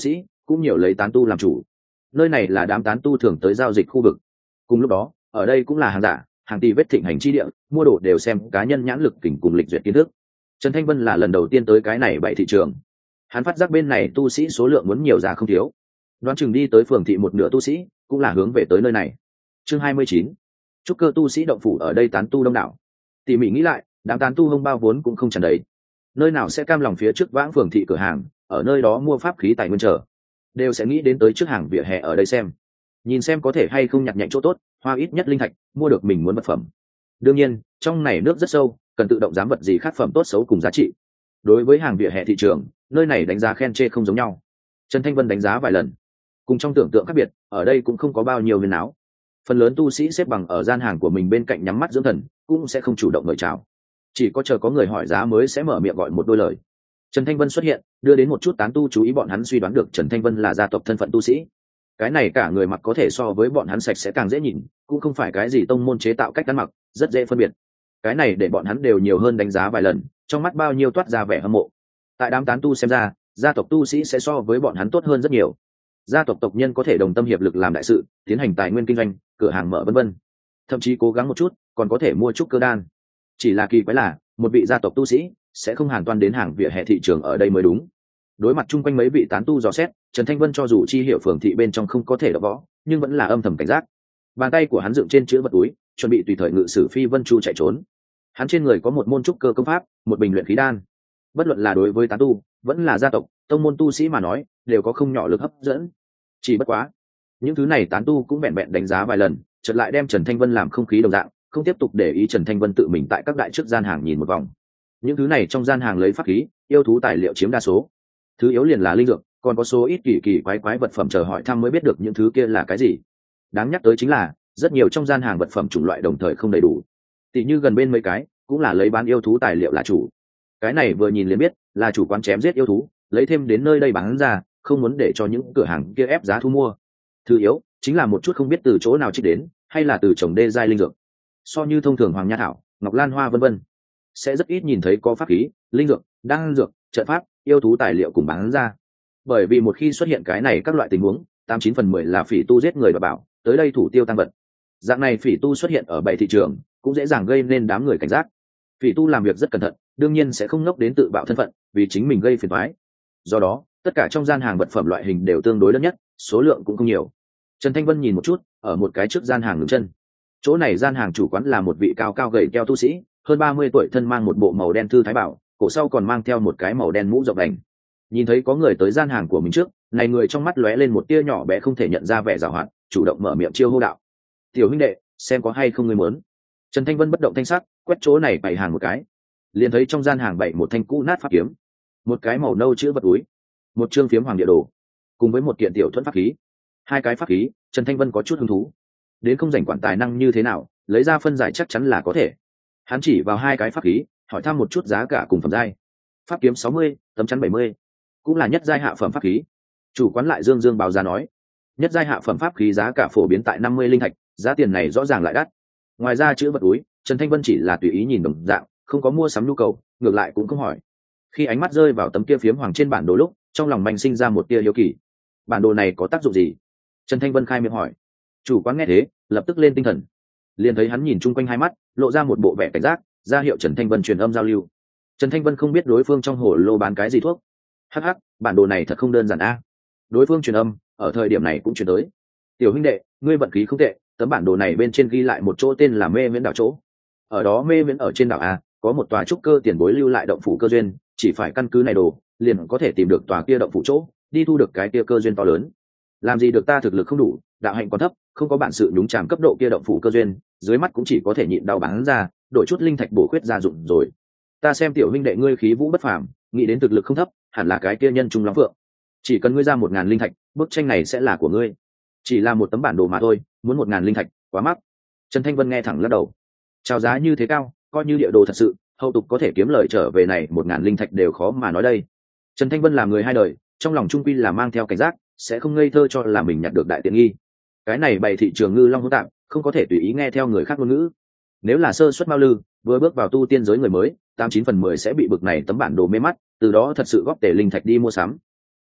cũng nhiều lấy tán tu làm chủ. Nơi này là đám tán tu thường tới giao dịch khu vực. Cùng lúc đó ở đây cũng là hàng giả hàng tỷ vết thịnh hành chi địa, mua đồ đều xem cá nhân nhãn lực kỉnh cùng lịch duyệt kiến thức. Trần Thanh Vân là lần đầu tiên tới cái này bảy thị trường, hắn phát giác bên này tu sĩ số lượng muốn nhiều giả không thiếu, đoán chừng đi tới phường thị một nửa tu sĩ cũng là hướng về tới nơi này. Chương 29. Trúc cơ tu sĩ động phủ ở đây tán tu đông đảo. Tỉ mỉ nghĩ lại, đám tán tu hông bao vốn cũng không tràn đầy, nơi nào sẽ cam lòng phía trước vãng phường thị cửa hàng ở nơi đó mua pháp khí tài nguyên trở, đều sẽ nghĩ đến tới trước hàng vỉa hè ở đây xem, nhìn xem có thể hay không nhặt nhạnh chỗ tốt, hoa ít nhất linh thạch mua được mình muốn vật phẩm. Đương nhiên trong này nước rất sâu, cần tự động giám vật gì khác phẩm tốt xấu cùng giá trị. Đối với hàng vỉa hè thị trường, nơi này đánh giá khen chê không giống nhau. Trần Thanh Vân đánh giá vài lần, cùng trong tưởng tượng khác biệt, ở đây cũng không có bao nhiêu viên áo. Phần lớn tu sĩ xếp bằng ở gian hàng của mình bên cạnh nhắm mắt dưỡng thần, cũng sẽ không chủ động mời chào, chỉ có chờ có người hỏi giá mới sẽ mở miệng gọi một đôi lời. Trần Thanh Vân xuất hiện, đưa đến một chút tán tu chú ý, bọn hắn suy đoán được Trần Thanh Vân là gia tộc thân phận tu sĩ. Cái này cả người mặc có thể so với bọn hắn sạch sẽ càng dễ nhìn, cũng không phải cái gì tông môn chế tạo cách ăn mặc, rất dễ phân biệt. Cái này để bọn hắn đều nhiều hơn đánh giá vài lần, trong mắt bao nhiêu toát ra vẻ hâm mộ. Tại đám tán tu xem ra, gia tộc tu sĩ sẽ so với bọn hắn tốt hơn rất nhiều. Gia tộc tộc nhân có thể đồng tâm hiệp lực làm đại sự, tiến hành tài nguyên kinh doanh, cửa hàng mở vân vân, thậm chí cố gắng một chút còn có thể mua trúc cơ đan. Chỉ là kỳ quái là một vị gia tộc tu sĩ sẽ không hàn toan đến hàng vỉa hè thị trường ở đây mới đúng. Đối mặt chung quanh mấy vị tán tu dò xét, Trần Thanh Vân cho dù chi hiệu phường thị bên trong không có thể đọ võ, nhưng vẫn là âm thầm cảnh giác. Bàn tay của hắn dựng trên chữ vật túi, chuẩn bị tùy thời ngự sử phi vân chu chạy trốn. Hắn trên người có một môn trúc cơ công pháp, một bình luyện khí đan. Bất luận là đối với tán tu vẫn là gia tộc tông môn tu sĩ mà nói, đều có không nhỏ lực hấp dẫn. Chỉ bất quá những thứ này tán tu cũng vẹn vẹn đánh giá vài lần, chợt lại đem Trần Thanh Vân làm không khí đồng dạng, không tiếp tục để ý Trần Thanh Vân tự mình tại các đại trước gian hàng nhìn một vòng. Những thứ này trong gian hàng lấy pháp khí, yêu thú tài liệu chiếm đa số, thứ yếu liền là linh dược, còn có số ít kỳ kỳ quái quái vật phẩm chờ hỏi thăm mới biết được những thứ kia là cái gì. Đáng nhắc tới chính là rất nhiều trong gian hàng vật phẩm chủng loại đồng thời không đầy đủ, tỷ như gần bên mấy cái cũng là lấy bán yêu thú tài liệu là chủ. Cái này vừa nhìn liền biết là chủ quán chém giết yêu thú, lấy thêm đến nơi đây bán ra, không muốn để cho những cửa hàng kia ép giá thu mua. Thứ yếu chính là một chút không biết từ chỗ nào trích đến, hay là từ trồng đê giai linh dược, so như thông thường hoàng nha thảo, ngọc lan hoa vân vân, sẽ rất ít nhìn thấy có pháp khí, linh dược, đan dược, trận pháp, yêu thú tài liệu cùng bán ra. Bởi vì một khi xuất hiện cái này các loại tình huống, 89/10 là phỉ tu giết người và bảo tới đây thủ tiêu tăng vật. Dạng này phỉ tu xuất hiện ở bảy thị trường cũng dễ dàng gây nên đám người cảnh giác. Phỉ tu làm việc rất cẩn thận, đương nhiên sẽ không ngốc đến tự bạo thân phận vì chính mình gây phiền toái. Do đó tất cả trong gian hàng vật phẩm loại hình đều tương đối đơn nhất, số lượng cũng không nhiều. Trần Thanh Vân nhìn một chút, ở một cái trước gian hàng ngừng chân. Chỗ này gian hàng chủ quán là một vị cao cao gầy teo tu sĩ, hơn 30 tuổi, thân mang một bộ màu đen thư thái bảo, cổ sau còn mang theo một cái màu đen mũ rộng đành. Nhìn thấy có người tới gian hàng của mình trước, này người trong mắt lóe lên một tia nhỏ bé không thể nhận ra vẻ giàu hạn, chủ động mở miệng chiêu hô đạo: "Tiểu huynh đệ, xem có hay không ngươi muốn." Trần Thanh Vân bất động thanh sắc, quét chỗ này bày hàng một cái, liền thấy trong gian hàng bày một thanh cũ nát pháp kiếm, một cái màu nâu chữ vật túi, một chương phiếm hoàng địa đồ, cùng với một kiện tiểu thuẫn pháp khí. Hai cái pháp khí, Trần Thanh Vân có chút hứng thú. Đến không rảnh quản tài năng như thế nào, lấy ra phân giải chắc chắn là có thể. Hắn chỉ vào hai cái pháp khí, hỏi thăm một chút giá cả cùng phẩm giai. Pháp kiếm 60, tấm chắn 70, cũng là nhất giai hạ phẩm pháp khí. Chủ quán lại dương báo giá nói, nhất giai hạ phẩm pháp khí giá cả phổ biến tại 50 linh thạch, giá tiền này rõ ràng lại đắt. Ngoài ra chữ vật túi, Trần Thanh Vân chỉ là tùy ý nhìn đồng dạng, không có mua sắm nhu cầu, ngược lại cũng không hỏi. Khi ánh mắt rơi vào tấm kia phiếm hoàng trên bản đồ lúc, trong lòng manh sinh ra một tia hiếu kỳ. Bản đồ này có tác dụng gì? Trần Thanh Vân khai miệng hỏi. Chủ quán nghe thế, lập tức lên tinh thần, liền thấy hắn nhìn chung quanh hai mắt, lộ ra một bộ vẻ cảnh giác, ra hiệu Trần Thanh Vân truyền âm giao lưu. Trần Thanh Vân không biết đối phương trong hồ lô bán cái gì thuốc. Hắc hắc, bản đồ này thật không đơn giản a. Đối phương truyền âm, ở thời điểm này cũng truyền tới. Tiểu huynh đệ, ngươi vận khí không tệ, tấm bản đồ này bên trên ghi lại một chỗ tên là Mê Viễn đảo chỗ. Ở đó Mê Viễn ở trên đảo a, có một tòa trúc cơ tiền bối lưu lại động phủ cơ duyên, chỉ phải căn cứ này đồ, liền có thể tìm được tòa kia động phủ chỗ, đi thu được cái kia cơ duyên to lớn. Làm gì được ta thực lực không đủ, đạo hạnh còn thấp, không có bản sự nhúng chàm cấp độ kia động phủ cơ duyên, dưới mắt cũng chỉ có thể nhịn đau bán ra, đổi chút linh thạch bổ khuyết gia dụng rồi. Ta xem tiểu huynh đệ ngươi khí vũ bất phàm, nghĩ đến thực lực không thấp, hẳn là cái kia nhân trung lắm phượng. Chỉ cần ngươi ra 1000 linh thạch, bức tranh này sẽ là của ngươi. Chỉ là một tấm bản đồ mà thôi, muốn 1000 linh thạch, quá mắc. Trần Thanh Vân nghe thẳng lắc đầu. Chào giá như thế cao, coi như địa đồ thật sự, hậu tục có thể kiếm lời trở về này 1000 linh thạch đều khó mà nói đây. Trần Thanh Vân là người hai đời, trong lòng trung quy là mang theo cảnh giác, sẽ không ngây thơ cho là mình nhặt được đại tiện nghi. Cái này bày thị trường ngư long hỗn tạp, không có thể tùy ý nghe theo người khác ngôn ngữ. Nếu là sơ suất mau lư, vừa bước vào tu tiên giới người mới, 89/10 sẽ bị bực này tấm bản đồ mê mắt, từ đó thật sự góp tể linh thạch đi mua sắm.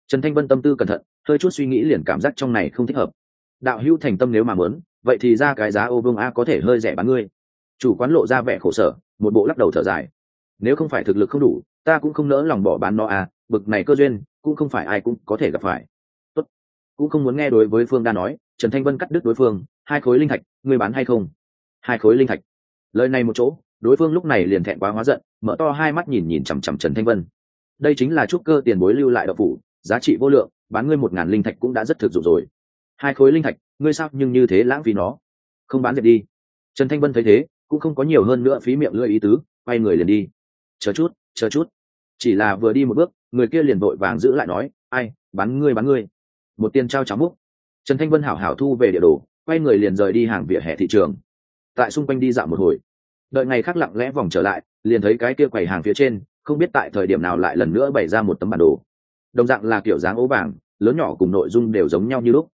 Trần Thanh Vân tâm tư cẩn thận, hơi chút suy nghĩ liền cảm giác trong này không thích hợp. Đạo hữu thành tâm nếu mà muốn, vậy thì ra cái giá ô vương a có thể hơi rẻ bán ngươi. Chủ quán lộ ra vẻ khổ sở, một bộ lắc đầu thở dài. Nếu không phải thực lực không đủ, ta cũng không nỡ lòng bỏ bán nó à, bực này cơ duyên, cũng không phải ai cũng có thể gặp phải. Tốt, cũng không muốn nghe đối với Phương Đa nói, Trần Thanh Vân cắt đứt đối phương, 2 khối linh thạch, ngươi bán hay không? 2 khối linh thạch. Lời này một chỗ, đối phương lúc này liền thẹn quá hóa giận, mở to hai mắt nhìn nhìn chằm chằm Trần Thanh Vân. Đây chính là trúc cơ tiền bối lưu lại đạo phủ, giá trị vô lượng, bán ngươi 1000 linh thạch cũng đã rất thực dụng rồi. 2 khối linh thạch, ngươi sao nhưng như thế lãng phí nó? Không bán việc đi. Trần Thanh Vân thấy thế, cũng không có nhiều hơn nữa phí miệng lưỡi ý tứ, quay người liền đi. Chờ chút. Chỉ là vừa đi một bước, người kia liền vội vàng giữ lại nói, ai, bán ngươi. Một tiền trao cháo múc. Trần Thanh Vân hảo hảo thu về địa đồ, quay người liền rời đi hàng vỉa hè thị trường. Tại xung quanh đi dạo một hồi, đợi ngày khác lặng lẽ vòng trở lại, liền thấy cái kia quầy hàng phía trên, không biết tại thời điểm nào lại lần nữa bày ra một tấm bản đồ. Đồng dạng là kiểu dáng ố vàng, lớn nhỏ cùng nội dung đều giống nhau như lúc.